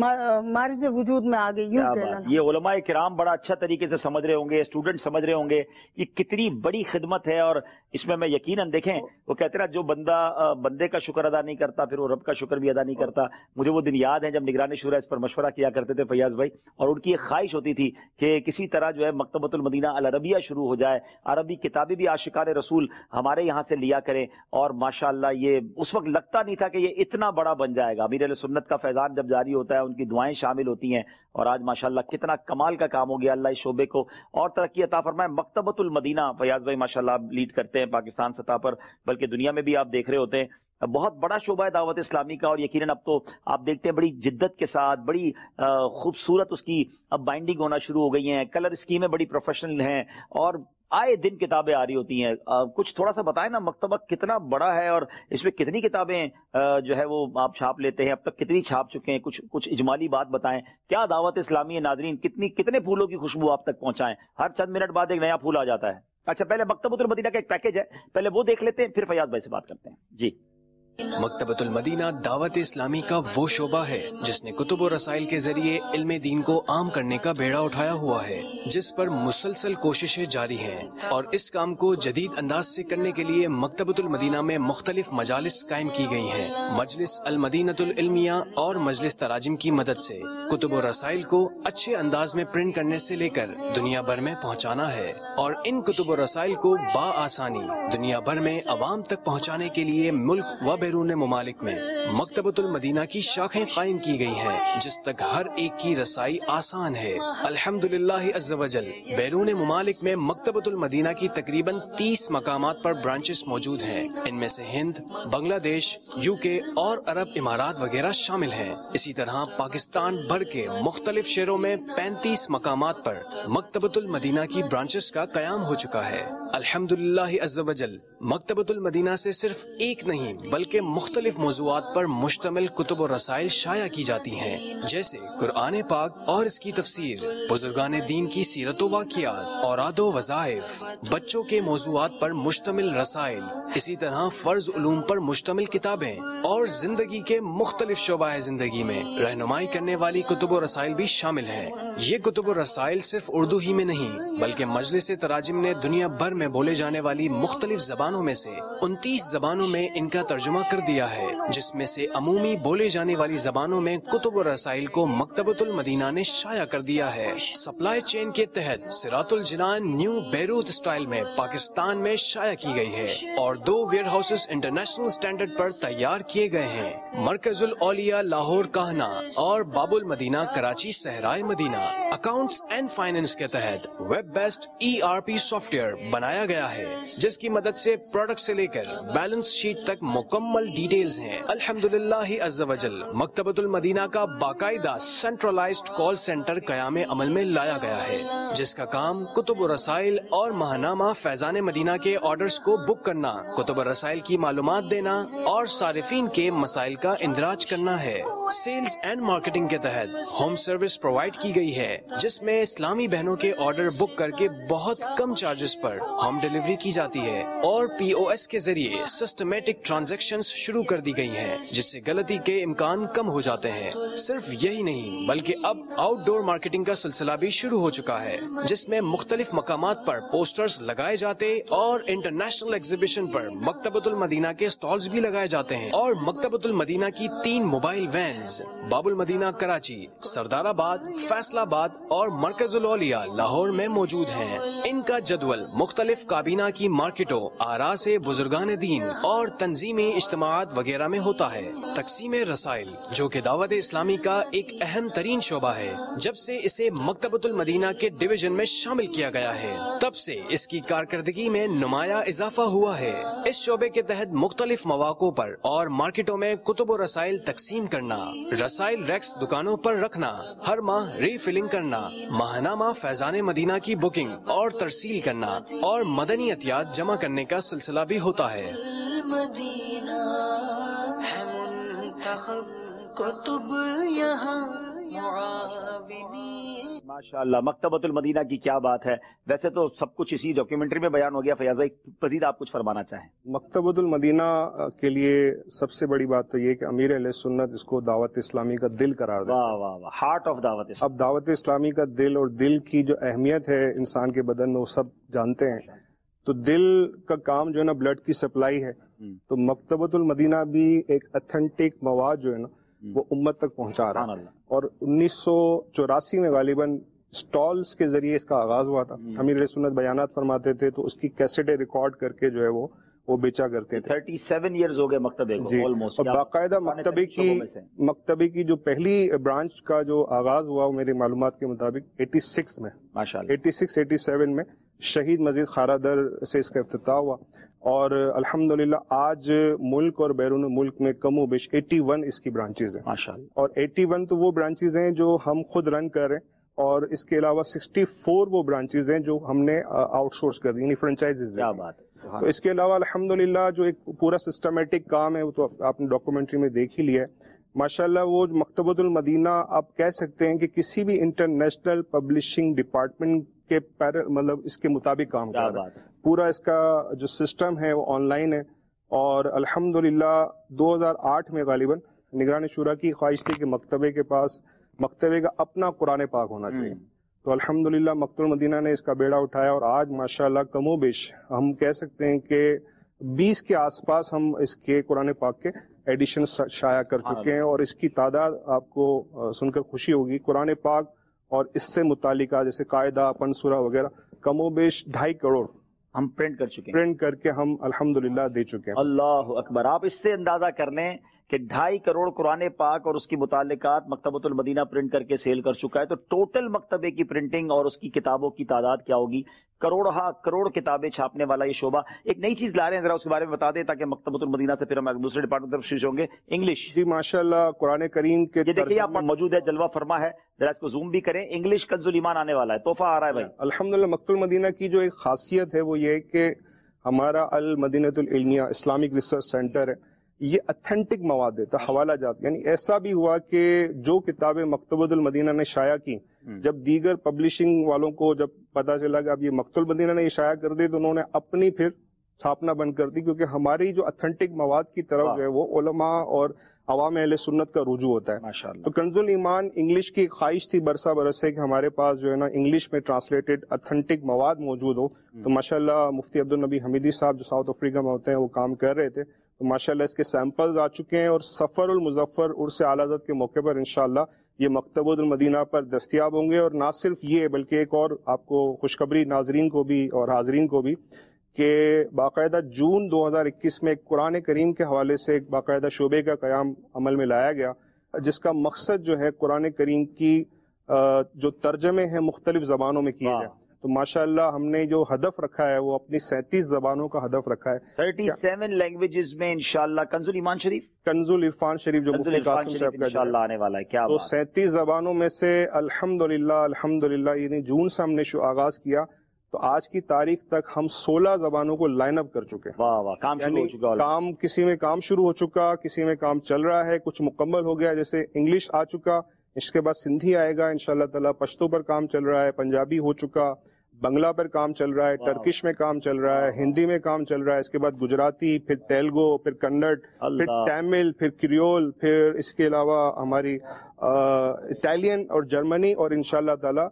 معرض وجود میں آ گئی. یہ علماء کرام بڑا اچھا طریقے سے سمجھ رہے ہوں گے، اسٹوڈنٹ سمجھ رہے ہوں گے یہ کتنی بڑی خدمت ہے. اور اس میں یقیناً دیکھیں وہ کہتے ہیں جو بندے کا شکر ادا نہیں کرتا پھر وہ رب کا شکر بھی ادا نہیں کرتا. مجھے وہ دن یاد ہے جب نگران شورا اس پر مشورہ کیا کرتے تھے فیاض بھائی، اور ان کی ایک خواہش ہوتی تھی کہ کسی طرح جو ہے مکتبۃ المدینہ العربیہ شروع ہو جائے، عربی کتابیں بھی عاشقان رسول ہمارے یہاں سے لیا کریں. اور ماشاءاللہ یہ اس وقت لگتا نہیں تھا کہ یہ اتنا بڑا بن جائے گا. امیر علیہ سنت کا فیضان جب جاری ہوتا ہے ان کی دعائیں شامل ہوتی ہیں، اور آج ماشاءاللہ کتنا کمال کا کام ہو گیا. اللہ اس شعبے کو اور ترقی عطا فرمائے. مکتبۃ المدینہ فیاض بھائی ماشاءاللہ لیڈ کرتے ہیں پاکستان سطح پر، بلکہ دنیا میں بھی آپ دیکھ رہے ہوتے ہیں. بہت بڑا شعبہ ہے دعوت اسلامی کا، اور یقیناً اب تو آپ دیکھتے ہیں بڑی جدت کے ساتھ بڑی خوبصورت اس کی اب بائنڈنگ ہونا شروع ہو گئی ہیں، کلر اسکیمیں بڑی پروفیشنل ہیں، اور آئے دن کتابیں آ رہی ہوتی ہیں. کچھ تھوڑا سا بتائیں نا مکتبہ کتنا بڑا ہے اور اس میں کتنی کتابیں جو ہے وہ آپ چھاپ لیتے ہیں، اب تک کتنی چھاپ چکے ہیں، کچھ اجمالی بات بتائیں. کیا دعوت اسلامی ہے ناظرین، کتنے پھولوں کی خوشبو آپ تک پہنچائیں؟ ہر چند منٹ بعد ایک نیا پھول آ جاتا ہے. اچھا پہلے مکتبۃ المدینہ کا ایک پیکج ہے، پہلے وہ دیکھ لیتے ہیں پھر فیاض بھائی سے بات کرتے ہیں. جی مکتبۃ المدینہ دعوت اسلامی کا وہ شعبہ ہے جس نے کتب و رسائل کے ذریعے علم دین کو عام کرنے کا بیڑا اٹھایا ہوا ہے، جس پر مسلسل کوششیں جاری ہیں، اور اس کام کو جدید انداز سے کرنے کے لیے مکتبۃ المدینہ میں مختلف مجالس قائم کی گئی ہیں۔ مجلس المدینۃ العلمیہ اور مجلس تراجم کی مدد سے کتب و رسائل کو اچھے انداز میں پرنٹ کرنے سے لے کر دنیا بھر میں پہنچانا ہے، اور ان کتب و رسائل کو بآسانی دنیا بھر میں عوام تک پہنچانے کے لیے ملک و بیرون ممالک میں مکتبۃ المدینہ کی شاخیں قائم کی گئی ہیں، جس تک ہر ایک کی رسائی آسان ہے۔ الحمدللہ عز و جل بیرون ممالک میں مکتبۃ المدینہ کی تقریباً 30 مقامات پر برانچز موجود ہیں، ان میں سے ہند، بنگلہ دیش، UK اور عرب امارات وغیرہ شامل ہیں۔ اسی طرح پاکستان بھر کے مختلف شہروں میں 35 مقامات پر مکتبۃ المدینہ کی برانچز کا قیام ہو چکا ہے۔ الحمدللہ عز و جل مکتبۃ المدینہ سے صرف ایک نہیں بلکہ مختلف موضوعات پر مشتمل کتب و رسائل شائع کی جاتی ہیں، جیسے قرآن پاک اور اس کی تفسیر، بزرگان دین کی سیرت و واقعات، اوراد و وظائف، بچوں کے موضوعات پر مشتمل رسائل، اسی طرح فرض علوم پر مشتمل کتابیں، اور زندگی کے مختلف شعبہ زندگی میں رہنمائی کرنے والی کتب و رسائل بھی شامل ہیں۔ یہ کتب و رسائل صرف اردو ہی میں نہیں بلکہ مجلس تراجم نے دنیا بھر میں بولے جانے والی مختلف زبانوں میں سے 29 زبانوں میں ان کا ترجمہ کر دیا ہے، جس میں سے عمومی بولے جانے والی زبانوں میں کتب و رسائل کو مکتبۃ المدینہ نے شائع کر دیا ہے۔ سپلائی چین کے تحت صراط الجنان نیو بیروت اسٹائل میں پاکستان میں شائع کی گئی ہے، اور 2 ویئر ہاؤسز انٹرنیشنل اسٹینڈرڈ پر تیار کیے گئے ہیں۔ مرکز الاولیاء لاہور کہنا اور Bab ul-Madina Karachi Sahra-e Madina accounts and finance کے تحت web based ERP software بنایا گیا ہے، جس کی مدد سے پروڈکٹ سے لے کر بیلنس شیٹ تک مکمل ڈیٹیلز ہیں۔ الحمدللہ عز و جل مکتبۃ المدینہ کا باقاعدہ سینٹرلائزڈ کال سینٹر قیام عمل میں لایا گیا ہے، جس کا کام کتب و رسائل اور ماہنامہ فیضان مدینہ کے آرڈرز کو بک کرنا، کتب و رسائل کی معلومات دینا اور صارفین کے مسائل کا اندراج کرنا ہے۔ سیلز اینڈ مارکیٹنگ کے تحت ہوم سروس پرووائڈ کی گئی ہے، جس میں اسلامی بہنوں کے آرڈر بک کر کے بہت کم چارجز پر ہوم ڈیلیوری کی جاتی ہے، اور POS کے ذریعے سسٹمیٹک ٹرانزیکشنز شروع کر دی گئی ہیں، جس سے غلطی کے امکان کم ہو جاتے ہیں۔ صرف یہی نہیں بلکہ اب آؤٹ ڈور مارکیٹنگ کا سلسلہ بھی شروع ہو چکا ہے، جس میں مختلف مقامات پر پوسٹرز لگائے جاتے اور انٹرنیشنل ایگزیبیشن پر مکتبۃ المدینہ کے سٹالز بھی لگائے جاتے ہیں، اور مکتبۃ المدینہ کی 3 موبائل وینز باب المدینہ کراچی، سردار آباد، فیصل آباد اور مرکز الاولیاء لاہور میں موجود ہیں۔ ان کا جدول مختلف کابینہ کی مارکیٹوں، آرا سے بزرگان دین اور تنظیمی اجتماعات وغیرہ میں ہوتا ہے۔ تقسیم رسائل، جو کہ دعوت اسلامی کا ایک اہم ترین شعبہ ہے، جب سے اسے مکتبۃ المدینہ کے ڈویژن میں شامل کیا گیا ہے تب سے اس کی کارکردگی میں نمایاں اضافہ ہوا ہے۔ اس شعبے کے تحت مختلف مواقع پر اور مارکیٹوں میں کتب و رسائل تقسیم کرنا، رسائل ریکس دکانوں پر رکھنا، ہر ماہ ری فلنگ کرنا، ماہنامہ فیضان مدینہ کی بکنگ اور ترسیل کرنا، اور مدنی عطیات جمع کرنے کا سلسلہ بھی ہوتا ہے۔ ماشاء اللہ، مکتبۃ المدینہ کی کیا بات ہے۔ ویسے تو سب کچھ اسی ڈاکیومنٹری میں بیان ہو گیا، فیاض بھائی مزید آپ کچھ فرمانا چاہیں؟ مکتبۃ المدینہ کے لیے سب سے بڑی بات تو یہ کہ امیر اہل سنت اس کو دعوت اسلامی کا دل قرار دیتا ہے۔ واہ واہ واہ، ہارٹ آف دعوت اسلامی۔ اب دعوت اسلامی کا دل، اور دل کی جو اہمیت ہے انسان کے بدن میں، وہ سب جانتے ہیں۔ تو دل کا کام جو ہے نا بلڈ کی سپلائی ہے، تو مکتبۃ المدینہ بھی ایک اتھینٹک مواد جو ہے نا وہ امت تک پہنچا رہا ہے، اور 1984 میں غالباً سٹالز کے ذریعے اس کا آغاز ہوا تھا۔ امیر علیہ سنت بیانات فرماتے تھے تو اس کی کیسٹیں ریکارڈ کر کے جو ہے وہ بیچا کرتے تھے۔ 37 ایئرز ہو گئے مکتبے کو آلموسٹ، اور باقاعدہ مکتبے کی جو پہلی برانچ کا جو آغاز ہوا وہ میری معلومات کے مطابق 86 میں، ماشاءاللہ 86-87 میں شہید مزید خارادر سے اس کا افتتاح ہوا، اور الحمدللہ آج ملک اور بیرون ملک میں کم و بیش 81 اس کی برانچز ہیں ماشاءاللہ، اور 81 تو وہ برانچز ہیں جو ہم خود رن کر رہے ہیں، اور اس کے علاوہ 64 وہ برانچز ہیں جو ہم نے آؤٹ سورس کر دی، یعنی فرنچائزز۔ کیا بات ہے۔ تو اس کے علاوہ الحمدللہ جو ایک پورا سسٹمیٹک کام ہے وہ تو آپ نے ڈاکومنٹری میں دیکھ ہی لیا ہے۔ ماشاءاللہ وہ مکتبۃ المدینہ آپ کہہ سکتے ہیں کہ کسی بھی انٹرنیشنل پبلشنگ ڈپارٹمنٹ کے مطلب اس کے مطابق کام کر رہا ہے۔ پورا اس کا جو سسٹم ہے وہ آن لائن ہے، اور الحمدللہ 2008 میں غالباً نگران شورا کی خواہش تھی کہ مکتبے کے پاس مکتبے کا اپنا قرآن پاک ہونا چاہیے. تو الحمدللہ مکتبۃ المدینہ نے اس کا بیڑا اٹھایا اور آج ماشاءاللہ کم و بیش ہم کہہ سکتے ہیں کہ 20 کے آس پاس ہم اس کے قرآن پاک کے ایڈیشن شائع کر چکے ہیں, اور اس کی تعداد آپ کو سن کر خوشی ہوگی. قرآن پاک اور اس سے متعلقہ جیسے قاعدہ, پنسورہ وغیرہ کم و بیش 2.5 کروڑ ہم پرنٹ کر چکے ہیں, پرنٹ کر کے ہم الحمدللہ دے چکے ہیں. اللہ اکبر. آپ اس سے اندازہ کر لیں کہ 2.5 کروڑ قرآن پاک اور اس کی متعلقات مکتبۃ المدینہ پرنٹ کر کے سیل کر چکا ہے. تو ٹوٹل مکتبے کی پرنٹنگ اور اس کی کتابوں کی تعداد کیا ہوگی؟ کروڑ کتابیں چھاپنے والا یہ شعبہ. ایک نئی چیز لا رہے ہیں, ذرا اس کے بارے میں بتا دیں تاکہ مکتبۃ المدینہ سے پھر ہم دوسرے ڈپارٹمنٹ طرف شیش ہوں گے. انگلش جی ماشاءاللہ قرآن کریم کے یہ دیکھیے آپ موجود ہے, جلوہ فرما ہے, ذرا اس کو زوم بھی کریں. انگلش کنز الایمان آنے والا ہے, تحفہ آ رہا ہے بھائی. الحمدللہ مکتبۃ المدینہ کی جو ایک خاصیت ہے وہ یہ ہے کہ ہمارا Al-Madinatul Ilmiya Islamic research center ہے, یہ اتھینٹک مواد دیتا, حوالہ جات. یعنی ایسا بھی ہوا کہ جو کتابیں مکتبۃ المدینہ نے شائع کی, جب دیگر پبلشنگ والوں کو جب پتا چلا کہ اب یہ مکتبۃ المدینہ نے یہ شائع کر دی, تو انہوں نے اپنی پھر چھاپنا بند کر دی, کیونکہ ہماری جو اتھینٹک مواد کی طرف جو ہے وہ علماء اور عوام اہل سنت کا رجوع ہوتا ہے. تو کنز الایمان انگلش کی خواہش تھی برسا برس سے کہ ہمارے پاس جو ہے نا انگلش میں ٹرانسلیٹڈ اتھینٹک مواد موجود ہو. تو ماشاءاللہ مفتی عبدالنبی حمیدی صاحب جو ساؤتھ افریقہ میں ہوتے ہیں وہ کام کر رہے تھے. تو ماشاءاللہ اس کے سیمپلز آ چکے ہیں, اور سفر المظفر عرس اعلی حضرت کے موقع پر انشاءاللہ یہ مکتبۃ المدینہ پر دستیاب ہوں گے. اور نہ صرف یہ بلکہ ایک اور آپ کو خوشخبری ناظرین کو بھی اور حاضرین کو بھی کہ باقاعدہ جون 2021 میں قرآن کریم کے حوالے سے ایک باقاعدہ شعبے کا قیام عمل میں لایا گیا, جس کا مقصد جو ہے قرآن کریم کی جو ترجمے ہیں مختلف زبانوں میں کیے جائیں. تو ماشاءاللہ ہم نے جو ہدف رکھا ہے وہ اپنی 37 زبانوں کا ہدف رکھا ہے. 37 لینگویجز میں انشاءاللہ. کنز الایمان شریف, کنز العرفان شریف جو مفتی قاسم صاحب کا انشاءاللہ آنے والا ہے. کیا تو 37 زبانوں میں سے الحمدللہ یعنی جون سے ہم نے آغاز کیا تو آج کی تاریخ تک ہم 16 زبانوں کو لائن اپ کر چکے ہیں. واہ واہ, کام شروع ہو چکا. کام کسی میں کام شروع ہو چکا, کسی میں کام چل رہا ہے, کچھ مکمل ہو گیا. جیسے انگلش آ چکا, اس کے بعد سندھی آئے گا انشاءاللہ تعالی, پشتو پر کام چل رہا ہے, پنجابی ہو چکا, بنگلہ پر کام چل رہا ہے, ٹرکش میں کام چل رہا ہے, ہندی میں کام چل رہا ہے, اس کے بعد گجراتی, پھر تیلگو, پھر کنڑ, پھر تامل, پھر کریول, پھر اس کے علاوہ ہماری اٹالین اور جرمنی, اور انشاءاللہ تعالی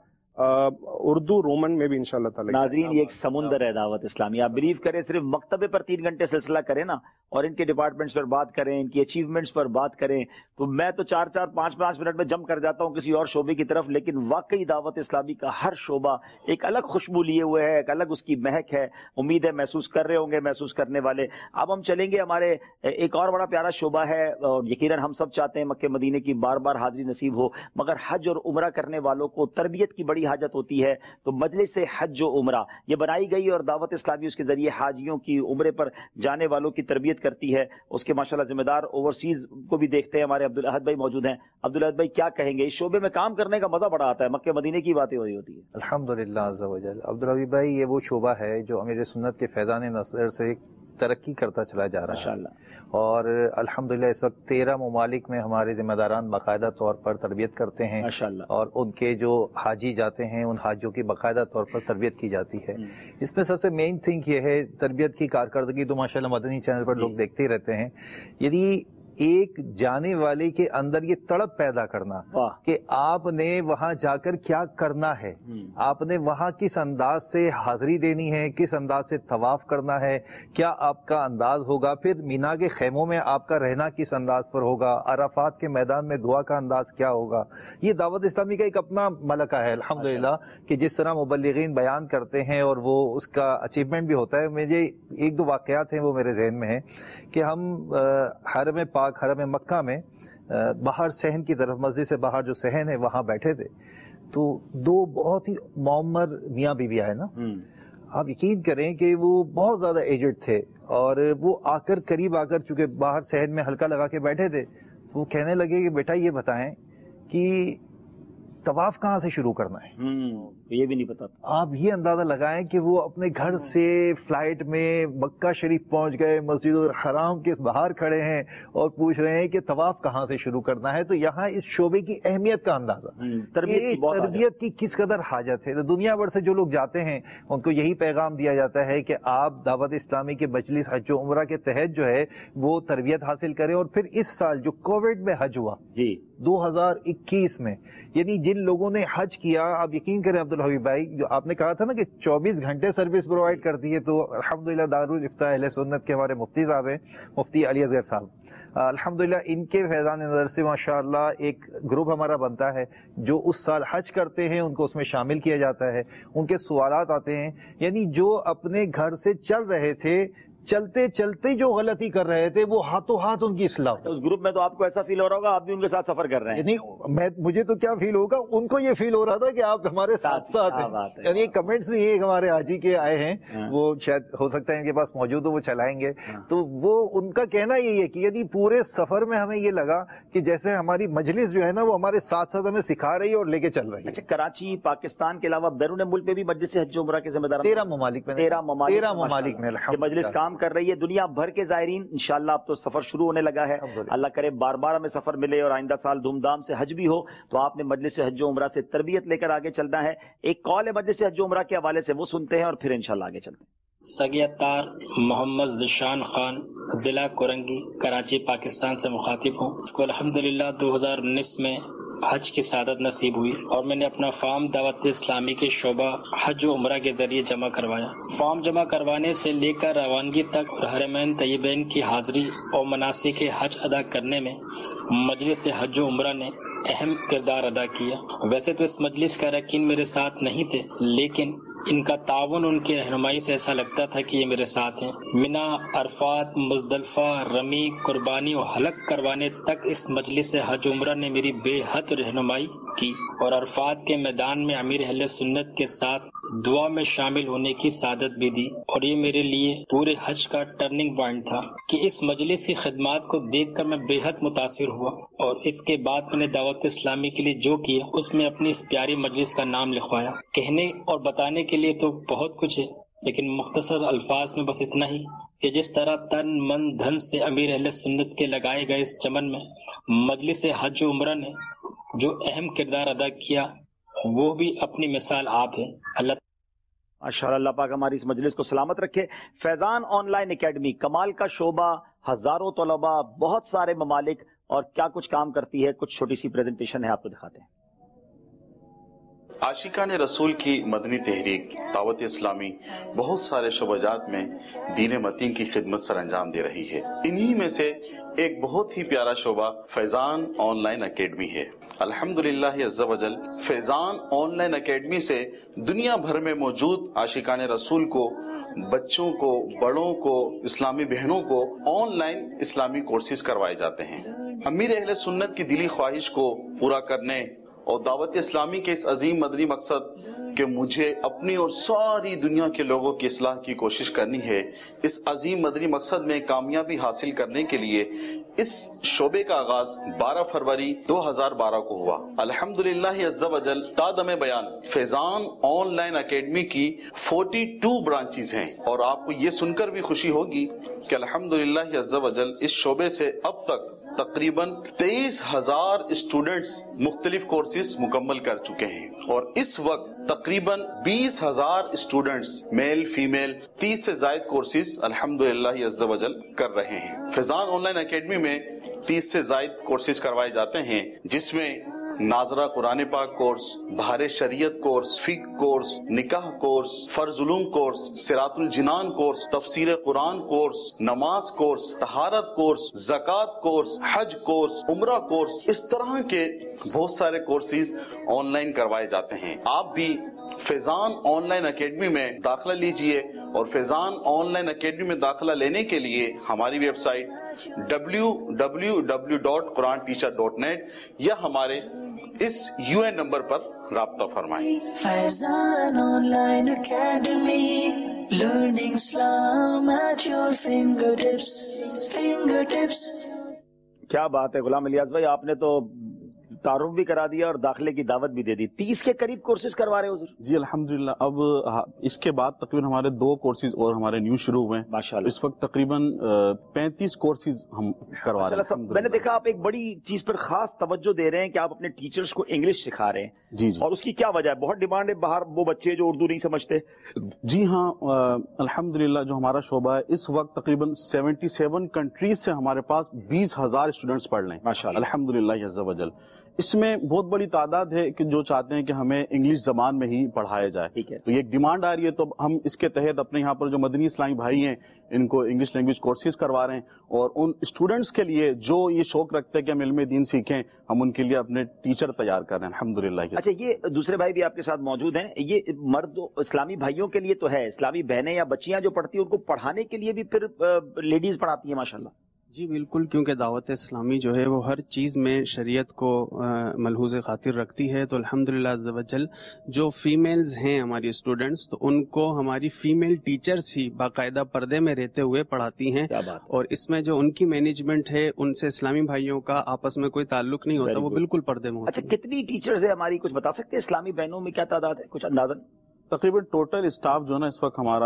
اردو رومن میں بھی انشاءاللہ تعالی. ناظرین یہ ایک سمندر ہے دعوت اسلامی. آپ بلیو کریں, صرف مکتبے پر 3 گھنٹے سلسلہ کریں نا, اور ان کے ڈپارٹمنٹس پر بات کریں, ان کی اچیومنٹس پر بات کریں, تو میں تو 4-5 منٹ میں جم کر جاتا ہوں کسی اور شعبے کی طرف. لیکن واقعی دعوت اسلامی کا ہر شعبہ ایک الگ خوشبو لیے ہوئے ہے, ایک الگ اس کی مہک ہے. امید ہے محسوس کر رہے ہوں گے محسوس کرنے والے. اب ہم چلیں گے, ہمارے ایک اور بڑا پیارا شعبہ ہے, اور یقیناً ہم سب چاہتے ہیں مکہ مدینے کی بار بار حاضری نصیب ہو, مگر حج اور عمرہ کرنے والوں کو تربیت کی بڑی حاجت ہوتی ہے. تو مجلس حج و عمرہ یہ بنائی گئی, اور دعوت اسلامی اس کے ذریعے حاجیوں کی عمرے پر جانے والوں کی تربیت کرتی ہے. اس کے ماشاءاللہ ذمہ دار اوورسیز کو بھی دیکھتے ہیں, ہمارے عبدالاحد بھائی موجود ہیں. عبدالاحد بھائی کیا کہیں گے, اس شعبے میں کام کرنے کا مزہ بڑا آتا ہے, مکہ مدینے کی باتیں ہو رہی ہوتی ہے. الحمدللہ عز و جل. عبدالربی بھائی یہ وہ شعبہ ہے جو امیر سنت کے فیضان نظر سے ترقی کرتا چلا جا رہا ہے, اور الحمدللہ اس وقت 13 ممالک میں ہمارے ذمہ داران باقاعدہ طور پر تربیت کرتے ہیں, اور ان کے جو حاجی جاتے ہیں ان حاجیوں کی باقاعدہ طور پر تربیت کی جاتی ہے. اس میں سب سے مین تھنگ یہ ہے, تربیت کی کارکردگی تو ماشاءاللہ مدنی چینل پر لوگ دیکھتے ہی رہتے ہیں. یعنی ایک جانے والے کے اندر یہ تڑپ پیدا کرنا کہ آپ نے وہاں جا کر کیا کرنا ہے, آپ نے وہاں کس انداز سے حاضری دینی ہے, کس انداز سے طواف کرنا ہے, کیا آپ کا انداز ہوگا, پھر مینا کے خیموں میں آپ کا رہنا کس انداز پر ہوگا, عرفات کے میدان میں دعا کا انداز کیا ہوگا. یہ دعوت اسلامی کا ایک اپنا ملکہ ہے الحمدللہ, کہ جس طرح مبلغین بیان کرتے ہیں اور وہ اس کا اچیومنٹ بھی ہوتا ہے. مجھے 1-2 واقعات ہیں وہ میرے ذہن میں ہیں کہ ہم حرم پاک حرم مکہ میں باہر صحن کی طرف, مسجد سے باہر جو صحن ہے وہاں بیٹھے تھے, تو 2 بہت ہی معمر میاں بیوی آئے نا. آپ یقین کریں کہ وہ بہت زیادہ ایجڈ تھے, اور وہ قریب آ کر چونکہ باہر صحن میں ہلکا لگا کے بیٹھے تھے, تو وہ کہنے لگے کہ بیٹا یہ بتائیں کہ طواف کہاں سے شروع کرنا ہے، یہ بھی نہیں پتا. آپ یہ اندازہ لگائیں کہ وہ اپنے گھر سے فلائٹ میں مکہ شریف پہنچ گئے، مسجد الحرام کے باہر کھڑے ہیں اور پوچھ رہے ہیں کہ طواف کہاں سے شروع کرنا ہے. تو یہاں اس شعبے کی اہمیت کا اندازہ، تربیت کی کس قدر حاجت ہے. دنیا بھر سے جو لوگ جاتے ہیں ان کو یہی پیغام دیا جاتا ہے کہ آپ دعوت اسلامی کے مجلس حج و عمرہ کے تحت جو ہے وہ تربیت حاصل کریں. اور پھر اس سال جو کووڈ میں حج ہوا 2021 میں، یعنی جن لوگوں نے حج کیا، آپ یقین کریں عبدالحبیب بھائی، جو آپ نے کہا تھا نا کہ 24 گھنٹے سروس پرووائڈ کرتی ہے، تو الحمدللہ دارالفتاء اہل سنت کے ہمارے مفتی صاحب ہیں، مفتی علی اصغر صاحب، الحمدللہ ان کے فیضان نظر سے ماشاءاللہ ایک گروپ ہمارا بنتا ہے جو اس سال حج کرتے ہیں، ان کو اس میں شامل کیا جاتا ہے، ان کے سوالات آتے ہیں. یعنی جو اپنے گھر سے چل رہے تھے، چلتے چلتے جو غلطی کر رہے تھے وہ ہاتھوں ہاتھ ان کی اصلاح. اس گروپ میں تو آپ کو ایسا فیل ہو رہا ہوگا آپ بھی ان کے ساتھ سفر کر رہے ہیں. نہیں مجھے تو کیا فیل ہوگا، ان کو یہ فیل ہو رہا تھا کہ آپ ہمارے ساتھ ہیں. یعنی کمنٹس بھی ایک ہمارے حاجی کے آئے ہیں، وہ شاید ہو سکتا ہے ان کے پاس موجود ہو، وہ چلائیں گے. تو وہ ان کا کہنا یہی ہے کہ یعنی پورے سفر میں ہمیں یہ لگا کہ جیسے ہماری مجلس جو ہے نا وہ ہمارے ساتھ ساتھ ہمیں سکھا رہی ہے اور لے کے چل رہی ہے. اچھا، کراچی پاکستان کے علاوہ بیرون ملک میں بھی مجلس حج و عمرہ کے ذمہ دار 13 ممالک میں مجلس کام کر رہی ہے. دنیا بھر کے زائرین انشاءاللہ اب تو سفر شروع ہونے لگا ہے. اللہ کرے بار بار ہمیں سفر ملے اور آئندہ سال دھوم دھام سے حج بھی ہو. تو آپ نے مجلس حج و عمرہ سے تربیت لے کر آگے چلنا ہے. ایک کال ہے مجلس حج و عمرہ کے حوالے سے، وہ سنتے ہیں اور پھر انشاءاللہ آگے چلتے ہیں. سگیتار محمد ذیشان خان، ضلع کورنگی، کراچی، پاکستان سے مخاطب ہوں. اس کو الحمدللہ 2019 میں حج کی سعادت نصیب ہوئی اور میں نے اپنا فارم دعوت اسلامی کے شعبہ حج و عمرہ کے ذریعے جمع کروایا. فارم جمع کروانے سے لے کر روانگی تک اور حرمین طیبین کی حاضری اور مناسک حج ادا کرنے میں مجلس حج و عمرہ نے اہم کردار ادا کیا. ویسے تو اس مجلس کا رکین میرے ساتھ نہیں تھے، لیکن ان کا تعاون، ان کی رہنمائی سے ایسا لگتا تھا کہ یہ میرے ساتھ ہیں. منا، عرفات، مزدلفہ، رمی، قربانی اور حلق کروانے تک اس مجلس حج عمرہ نے میری بے حد رہنمائی کی اور عرفات کے میدان میں امیر اہل سنت کے ساتھ دعا میں شامل ہونے کی سعادت بھی دی. اور یہ میرے لیے پورے حج کا ٹرننگ پوائنٹ تھا کہ اس مجلس کی خدمات کو دیکھ کر میں بے حد متاثر ہوا. اور اس کے بعد میں نے دعوت اسلامی کے لیے جو کیا اس میں اپنی اس پیاری مجلس کا نام لکھوایا. کہنے اور بتانے کے لیے تو بہت کچھ ہے، لیکن مختصر الفاظ میں بس اتنا ہی کہ جس طرح تن من دھن سے امیر اہل سنت کے لگائے گئے اس چمن میں مجلس حج و عمرہ نے جو اہم کردار ادا کیا وہ بھی اپنی مثال آپ ہے. اللہ پاک ہماری اس مجلس کو سلامت رکھے. فیضان آن لائن اکیڈمی کمال کا شعبہ، ہزاروں طلباء، بہت سارے ممالک، اور کیا کچھ کام کرتی ہے. کچھ چھوٹی سی پریزنٹیشن ہے، آپ کو دکھاتے ہیں. عاشقان رسول کی مدنی تحریک دعوت اسلامی بہت سارے شعبات میں دین متین کی خدمت سر انجام دے رہی ہے. انہی میں سے ایک بہت ہی پیارا شعبہ فیضان آن لائن اکیڈمی ہے. الحمدللہ عز و جل فیضان آن لائن اکیڈمی سے دنیا بھر میں موجود عاشقان رسول کو، بچوں کو، بڑوں کو، اسلامی بہنوں کو آن لائن اسلامی کورسز کروائے جاتے ہیں. امیر اہل سنت کی دلی خواہش کو پورا کرنے اور دعوت اسلامی کے اس عظیم مدنی مقصد کہ مجھے اپنی اور ساری دنیا کے لوگوں کی اصلاح کی کوشش کرنی ہے، اس عظیم مدنی مقصد میں کامیابی حاصل کرنے کے لیے اس شعبے کا آغاز 12 فروری 2012 کو ہوا. الحمدللہ عز و جل تادم بیان فیضان آن لائن اکیڈمی کی 42 برانچز ہیں. اور آپ کو یہ سن کر بھی خوشی ہوگی کہ الحمدللہ عز و جل اس شعبے سے اب تک تقریباً 23,000 اسٹوڈنٹس مختلف کورسز مکمل کر چکے ہیں. اور اس وقت تقریباً 20,000 اسٹوڈنٹس میل فیمیل 30 سے زائد کورسز الحمدللہ عز و جل کر رہے ہیں. فیضان آن لائن اکیڈمی میں 30 سے زائد کورسز کروائے جاتے ہیں، جس میں ناظرہ قرآن پاک کورس، بہار شریعت کورس، فقہ کورس، نکاح کورس، فرض علوم کورس، صراط الجنان کورس، تفسیر قرآن کورس، نماز کورس، طہارت کورس، زکوٰۃ کورس، حج کورس، عمرہ کورس، اس طرح کے بہت سارے کورسز آن لائن کروائے جاتے ہیں. آپ بھی فیضان آن لائن اکیڈمی میں داخلہ لیجئے. اور فیضان آن لائن اکیڈمی میں داخلہ لینے کے لیے ہماری ویب سائٹ www.quranteacher.net یا ہمارے اس UN نمبر پر رابطہ فرمائیں. Faizan online academy, learning Islam at your fingertips. کیا بات ہے غلام الیاس بھائی، آپ نے تو تعارف بھی کرا دیا اور داخلے کی دعوت بھی دے دی. 30 کے قریب کورسز کروا رہے ہو حضور؟ جی الحمدللہ. اب اس کے بعد تقریباً ہمارے 2 کورسز اور ہمارے نیو شروع ہوئے ہیں ماشاءاللہ. اس وقت تقریباً 35 کورسز ہم کروا رہے ہیں. میں نے دیکھا آپ ایک بڑی چیز پر خاص توجہ دے رہے ہیں کہ آپ اپنے ٹیچرز کو انگلش سکھا رہے ہیں. جی اور اس کی کیا وجہ ہے؟ بہت ڈیمانڈ ہے باہر وہ بچے جو اردو نہیں سمجھتے. جی ہاں الحمدللہ جو ہمارا شعبہ ہے اس وقت تقریباً 77 کنٹریز سے ہمارے پاس 20,000 اسٹوڈنٹس پڑھ رہے ہیں الحمدللہ عز و جل. اس میں بہت بڑی تعداد ہے کہ جو چاہتے ہیں کہ ہمیں انگلش زبان میں ہی پڑھایا جائے. تو یہ ایک ڈیمانڈ آ رہی ہے تو ہم اس کے تحت اپنے یہاں پر جو مدنی اسلامی بھائی ہیں ان کو انگلش لینگویج کورسز کروا رہے ہیں اور ان اسٹوڈنٹس کے لیے جو یہ شوق رکھتے ہیں کہ ہم علم دین سیکھیں ہم ان کے لیے اپنے ٹیچر تیار کر رہے ہیں الحمدللہ. اچھا یہ دوسرے بھائی بھی آپ کے ساتھ موجود ہیں. یہ مرد اسلامی بھائیوں کے لیے تو ہے, اسلامی بہنیں یا بچیاں جو پڑھتی ہیں ان کو پڑھانے کے لیے بھی پھر لیڈیز پڑھاتی ہیں ماشاءاللہ؟ جی بالکل, کیونکہ دعوت اسلامی جو ہے وہ ہر چیز میں شریعت کو ملحوظ خاطر رکھتی ہے. تو الحمدللہ عز و جل جو فیمیلز ہیں ہماری اسٹوڈنٹس تو ان کو ہماری فیمیل ٹیچرز ہی باقاعدہ پردے میں رہتے ہوئے پڑھاتی ہیں. اور اس میں جو ان کی مینجمنٹ ہے ان سے اسلامی بھائیوں کا آپس میں کوئی تعلق نہیں ہوتا, وہ بالکل پردے میں ہوتا. اچھا کتنی ٹیچرز ہیں ہماری, کچھ بتا سکتے ہیں اسلامی بہنوں میں کیا تعداد ہے کچھ اندازاً؟ تقریباً ٹوٹل اسٹاف جو ہے نا اس وقت ہمارا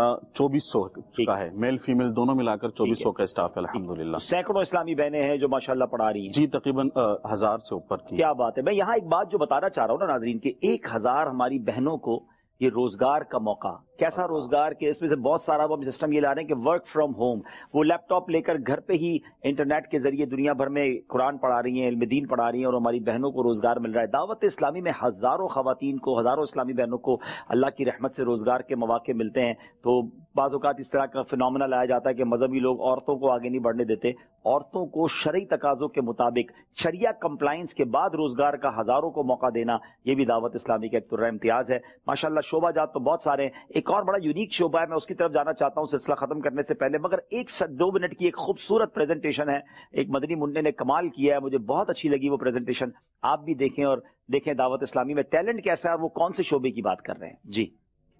2400 کا ہے, میل فیمیل دونوں ملا کر 2400 کا اسٹاف ہے الحمدللہ. سینکڑوں اسلامی بہنیں ہیں جو ماشاءاللہ پڑھا رہی ہیں. جی تقریباً 1000 سے اوپر کی. کیا بات ہے. میں یہاں ایک بات جو بتانا چاہ رہا ہوں نا ناظرین کہ 1000 ہماری بہنوں کو یہ روزگار کا موقع. کیسا روزگار کہ اس میں سے بہت سارا وہ سسٹم یہ لا رہے ہیں کہ ورک فرام ہوم, وہ لیپ ٹاپ لے کر گھر پہ ہی انٹرنیٹ کے ذریعے دنیا بھر میں قرآن پڑھا رہی ہیں, علم دین پڑھا رہی ہیں اور ہماری بہنوں کو روزگار مل رہا ہے. دعوت اسلامی میں ہزاروں خواتین کو, ہزاروں اسلامی بہنوں کو اللہ کی رحمت سے روزگار کے مواقع ملتے ہیں. تو بعض اوقات اس طرح کا فنومنا لایا جاتا ہے کہ مذہبی لوگ عورتوں کو آگے نہیں بڑھنے دیتے. عورتوں کو شرعی تقاضوں کے مطابق شریعہ کمپلائنس کے بعد روزگار کا ہزاروں کو موقع دینا یہ بھی دعوت اسلامی کا ایک طرح امتیاز ہے ماشاءاللہ. شعبہ جات تو بہت سارے ہیں. ایک اور بڑا یونیک شعبہ ہے, میں اس کی طرف جانا چاہتا ہوں سلسلہ ختم کرنے سے پہلے, مگر 2 منٹ کی ایک خوبصورت پریزنٹیشن ہے, ایک مدنی منع نے کمال کیا ہے, مجھے بہت اچھی لگی وہ پریزنٹیشن. آپ بھی دیکھیں اور دیکھیں دعوت اسلامی میں ٹیلنٹ کیسا ہے اور وہ کون سے شعبے کی بات کر رہے ہیں. جی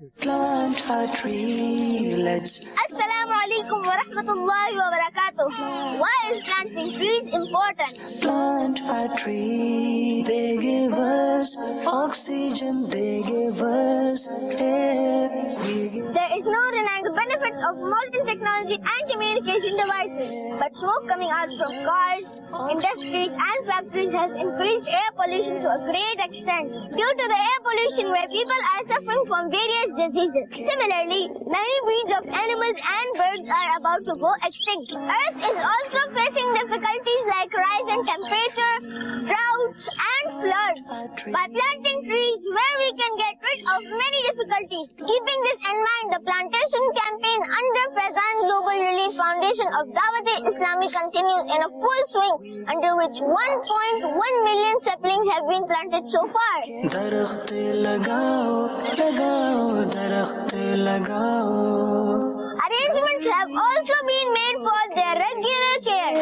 السلام علیکم ورحمۃ اللہ وبرکاتہ. Why is planting trees important? Plant a tree, they give us oxygen, they give us air. There is no denying the benefits of modern technology and communication devices, but smoke coming out from cars, industries and factories has increased air pollution to a great extent. Due to the air pollution where people are suffering from various diseases. Similarly, many breeds of animals and birds are about to go extinct. Earth is also facing difficulties like rise in temperature, droughts and floods. By planting trees where we can get rid of many difficulties. Keeping this in mind, the plantation campaign under Faizan Global Relief Foundation of Dawat-e-Islami continues in a full swing, under which 1.1 million saplings have been planted so far. درخت لگاؤ لگاؤ درخت لگاؤ. Arrangements have also been made for their regular care.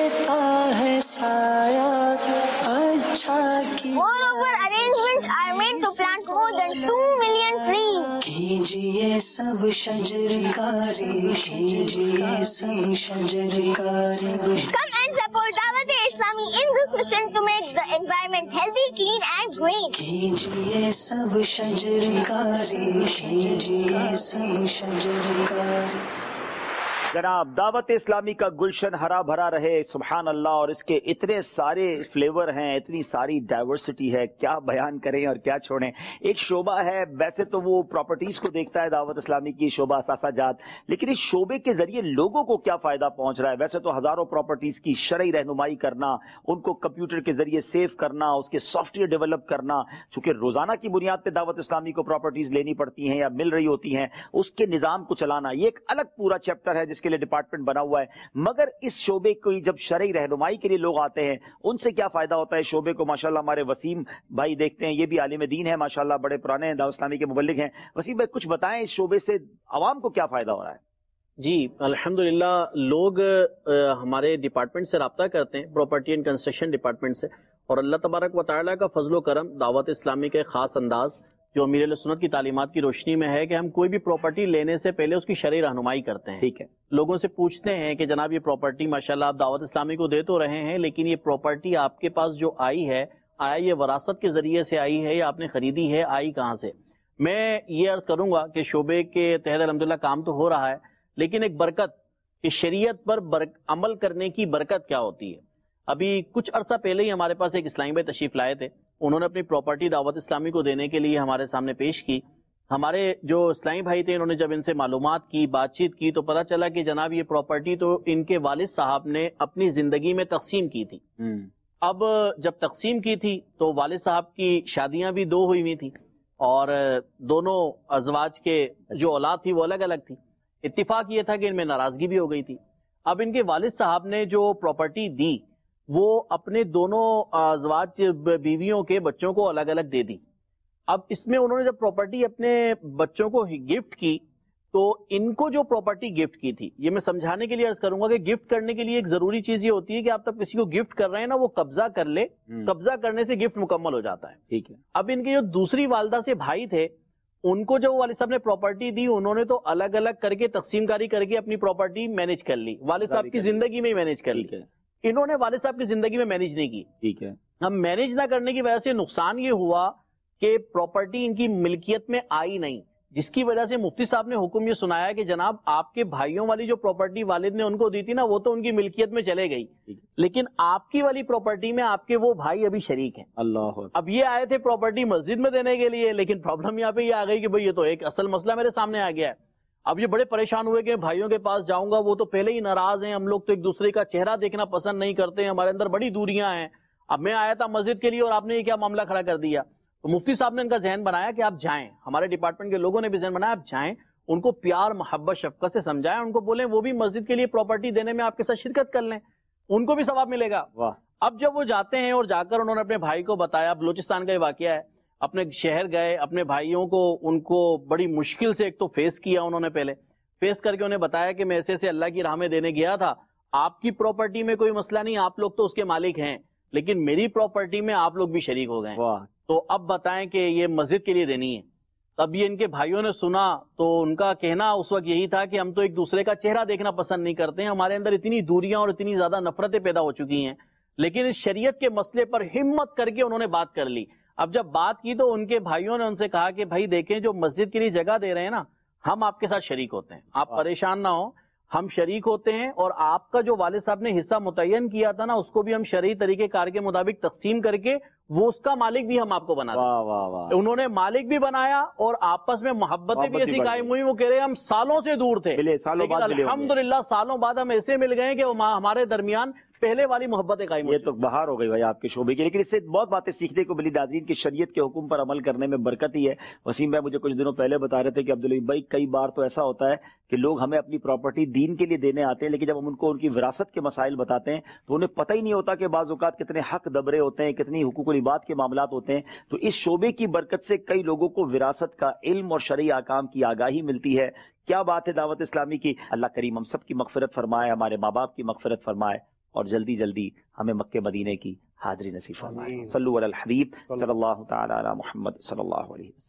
Moreover, arrangements are made to plant more than 2 million trees. کیجئے سب شجرکاری کیجئے سب شجرکاری. Come and support Dawat-e-Islami in this mission to make the environment healthy, clean and green. کیجئے سب شجرکاری کیجئے سب شجرکاری. جناب دعوت اسلامی کا گلشن ہرا بھرا رہے سبحان اللہ, اور اس کے اتنے سارے فلیور ہیں, اتنی ساری ڈائیورسٹی ہے, کیا بیان کریں اور کیا چھوڑیں. ایک شعبہ ہے ویسے تو وہ پراپرٹیز کو دیکھتا ہے دعوت اسلامی کی شعبہ اثاثہ جات, لیکن اس شعبے کے ذریعے لوگوں کو کیا فائدہ پہنچ رہا ہے. ویسے تو ہزاروں پراپرٹیز کی شرعی رہنمائی کرنا, ان کو کمپیوٹر کے ذریعے سیو کرنا, اس کے سافٹ ویئر ڈیولپ کرنا, چونکہ روزانہ کی بنیاد پہ دعوت اسلامی کو پراپرٹیز لینی پڑتی ہیں یا مل رہی ہوتی ہیں, اس کے نظام کو چلانا, یہ ایک الگ پورا چیپٹر ہے جس کے لیے ڈپارٹمنٹ بنا ہوا ہے. مگر اس شعبے کو جب شرعی رہنمائی کے لیے لوگ آتے ہیں ان سے کیا فائدہ ہوتا ہے. شعبے کو ماشاءاللہ ہمارے وسیم بھائی دیکھتے ہیں, یہ بھی عالم دین ہے ماشاءاللہ, بڑے پرانے دعوت اسلامی کے مبلغ ہیں. وسیم بھائی کچھ بتائیں اس شعبے سے عوام کو کیا فائدہ ہو رہا ہے. جی الحمدللہ لوگ ہمارے ڈپارٹمنٹ سے رابطہ کرتے ہیں, پراپرٹی اینڈ کنسٹرکشن ڈپارٹمنٹ سے, اور اللہ تبارک و تعالیٰ کا فضل و کرم دعوت اسلامی کا خاص انداز جو امیر علیہ سنت کی تعلیمات کی روشنی میں ہے کہ ہم کوئی بھی پراپرٹی لینے سے پہلے اس کی شرعی رہنمائی کرتے ہیں. ٹھیک ہے, لوگوں سے پوچھتے ہیں کہ جناب یہ پراپرٹی ماشاءاللہ آپ دعوت اسلامی کو دے تو رہے ہیں, لیکن یہ پراپرٹی آپ کے پاس جو آئی ہے آیا یہ وراثت کے ذریعے سے آئی ہے یا آپ نے خریدی ہے، آئی کہاں سے؟ میں یہ عرض کروں گا کہ شعبے کے تحت الحمدللہ کام تو ہو رہا ہے، لیکن ایک برکت کہ شریعت پر عمل کرنے کی برکت کیا ہوتی ہے۔ ابھی کچھ عرصہ پہلے ہی ہمارے پاس ایک اسلامی بھائی تشریف لائے تھے، انہوں نے اپنی پراپرٹی دعوت اسلامی کو دینے کے لیے ہمارے سامنے پیش کی۔ ہمارے جو اسلامی بھائی تھے انہوں نے جب ان سے معلومات کی، بات چیت کی، تو پتہ چلا کہ جناب یہ پراپرٹی تو ان کے والد صاحب نے اپنی زندگی میں تقسیم کی تھی۔ اب جب تقسیم کی تھی تو والد صاحب کی شادیاں بھی 2 ہوئی ہوئی تھی اور دونوں ازواج کے جو اولاد تھی وہ الگ الگ تھی۔ اتفاق یہ تھا کہ ان میں ناراضگی بھی ہو گئی تھی۔ اب ان کے والد صاحب نے جو پراپرٹی دی وہ اپنے دونوں ازواج بیویوں کے بچوں کو الگ الگ دے دی۔ اب اس میں انہوں نے جب پراپرٹی اپنے بچوں کو گفٹ کی تو ان کو جو پراپرٹی گفٹ کی تھی، یہ میں سمجھانے کے لیے عرض کروں گا کہ گفٹ کرنے کے لیے ایک ضروری چیز یہ ہوتی ہے کہ آپ تب کسی کو گفٹ کر رہے ہیں نا، وہ قبضہ کر لے، قبضہ کرنے سے گفٹ مکمل ہو جاتا ہے۔ ٹھیک ہے۔ اب ان کے جو دوسری والدہ سے بھائی تھے ان کو جو والد صاحب نے پراپرٹی دی انہوں نے تو الگ الگ کر کے تقسیم کاری کر کے اپنی پراپرٹی مینج کر لی، والد صاحب کی زندگی میں ہی مینج کر لی۔ انہوں نے والد صاحب کی زندگی میں مینج نہیں کی۔ ٹھیک ہے۔ اب مینج نہ کرنے کی وجہ سے نقصان یہ ہوا کہ پراپرٹی ان کی ملکیت میں آئی نہیں، جس کی وجہ سے مفتی صاحب نے حکم یہ سنایا کہ جناب آپ کے بھائیوں والی جو پراپرٹی والد نے ان کو دی تھی نا وہ تو ان کی ملکیت میں چلے گئی، لیکن آپ کی والی پراپرٹی میں آپ کے وہ بھائی ابھی شریک ہیں۔ اللہ۔ اب یہ آئے تھے پراپرٹی مسجد میں دینے کے لیے، لیکن پرابلم یہاں پہ یہ آ گئی کہ بھئی یہ تو ایک اصل مسئلہ میرے سامنے آ گیا ہے۔ اب یہ بڑے پریشان ہوئے کہ بھائیوں کے پاس جاؤں گا، وہ تو پہلے ہی ناراض ہیں، ہم لوگ تو ایک دوسرے کا چہرہ دیکھنا پسند نہیں کرتے ہیں، ہمارے اندر بڑی دوریاں ہیں۔ اب میں آیا تھا مسجد کے لیے اور آپ نے یہ کیا معاملہ کھڑا کر دیا؟ تو مفتی صاحب نے ان کا ذہن بنایا کہ آپ جائیں، ہمارے ڈپارٹمنٹ کے لوگوں نے بھی ذہن بنایا آپ جائیں، ان کو پیار محبت شفقت سے سمجھائیں، ان کو بولیں وہ بھی مسجد کے لیے پراپرٹی دینے میں آپ کے ساتھ شرکت کر لیں، ان کو بھی ثواب ملے گا۔ اب جب وہ جاتے ہیں اور جا کر انہوں نے اپنے بھائی کو بتایا، بلوچستان کا یہ واقعہ ہے، اپنے شہر گئے، اپنے بھائیوں کو ان کو بڑی مشکل سے ایک تو فیس کیا انہوں نے، پہلے فیس کر کے انہیں بتایا کہ میں ایسے اللہ کی راہ میں دینے گیا تھا، آپ کی پراپرٹی میں کوئی مسئلہ نہیں، آپ لوگ تو اس کے مالک ہیں، لیکن میری پراپرٹی میں آپ لوگ بھی شریک ہو گئے، تو اب بتائیں کہ یہ مسجد کے لیے دینی ہے۔ تب یہ ان کے بھائیوں نے سنا تو ان کا کہنا اس وقت یہی تھا کہ ہم تو ایک دوسرے کا چہرہ دیکھنا پسند نہیں کرتے ہیں، ہمارے اندر اتنی دوریاں اور اتنی زیادہ نفرتیں پیدا ہو چکی ہیں، لیکن اس شریعت کے مسئلے پر ہمت کر کے انہوں نے بات کر لی۔ اب جب بات کی تو ان کے بھائیوں نے ان سے کہا کہ بھائی دیکھیں جو مسجد کے لیے جگہ دے رہے ہیں نا، ہم آپ کے ساتھ شریک ہوتے ہیں، آپ پریشان نہ ہوں، ہم شریک ہوتے ہیں، اور آپ کا جو والد صاحب نے حصہ متعین کیا تھا نا اس کو بھی ہم شرعی طریقے کار کے مطابق تقسیم کر کے وہ اس کا مالک بھی ہم آپ کو بنا دیں۔ انہوں نے مالک بھی بنایا اور آپس میں محبتیں بھی ایسی قائم ہوئی، وہ کہہ رہے ہیں ہم سالوں سے دور تھے لیکن الحمدللہ سالوں بعد ہم ایسے مل گئے کہ ہمارے درمیان پہلے والی محبتیں قائم ہوئی۔ یہ تو بہار ہو گئی بھائی آپ کے شعبے کی، لیکن اس سے بہت باتیں سیکھنے کو ملی ناظرین کی شریعت کے حکم پر عمل کرنے میں برکت ہی ہے۔ وسیم بھائی مجھے کچھ دنوں پہلے بتا رہے تھے کہ عبدالعزیز بھائی کئی بار تو ایسا ہوتا ہے کہ لوگ ہمیں اپنی پراپرٹی دین کے لیے دینے آتے ہیں، لیکن جب ہم ان کو ان کی وراثت کے مسائل بتاتے ہیں تو انہیں پتہ ہی نہیں ہوتا کہ بعض اوقات کتنے حق دبرے ہوتے ہیں، کتنی حقوق العباد کے معاملات ہوتے ہیں۔ تو اس شعبے کی برکت سے کئی لوگوں کو وراثت کا علم اور شرعی احکام کی آگاہی ملتی ہے۔ کیا بات ہے دعوت اسلامی کی۔ اللہ کریم ہم سب کی مغفرت فرمائے، ہمارے ماں باپ کی مغفرت فرمائے، اور جلدی جلدی ہمیں مکے مدینے کی حاضری نصیب فرمائے۔ صلو علی الحبیب صلی اللہ تعالی علی محمد صلی اللہ علیہ وسلم۔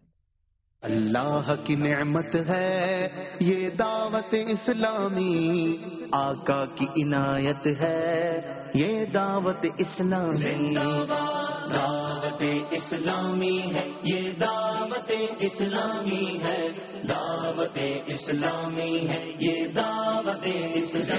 اللہ کی نعمت ہے یہ دعوت اسلامی، آقا کی عنایت ہے یہ دعوت اسلامی، دعوت اسلامی ہے یہ دعوت اسلامی ہے، دعوت اسلامی ہے یہ دعوت اسلامی۔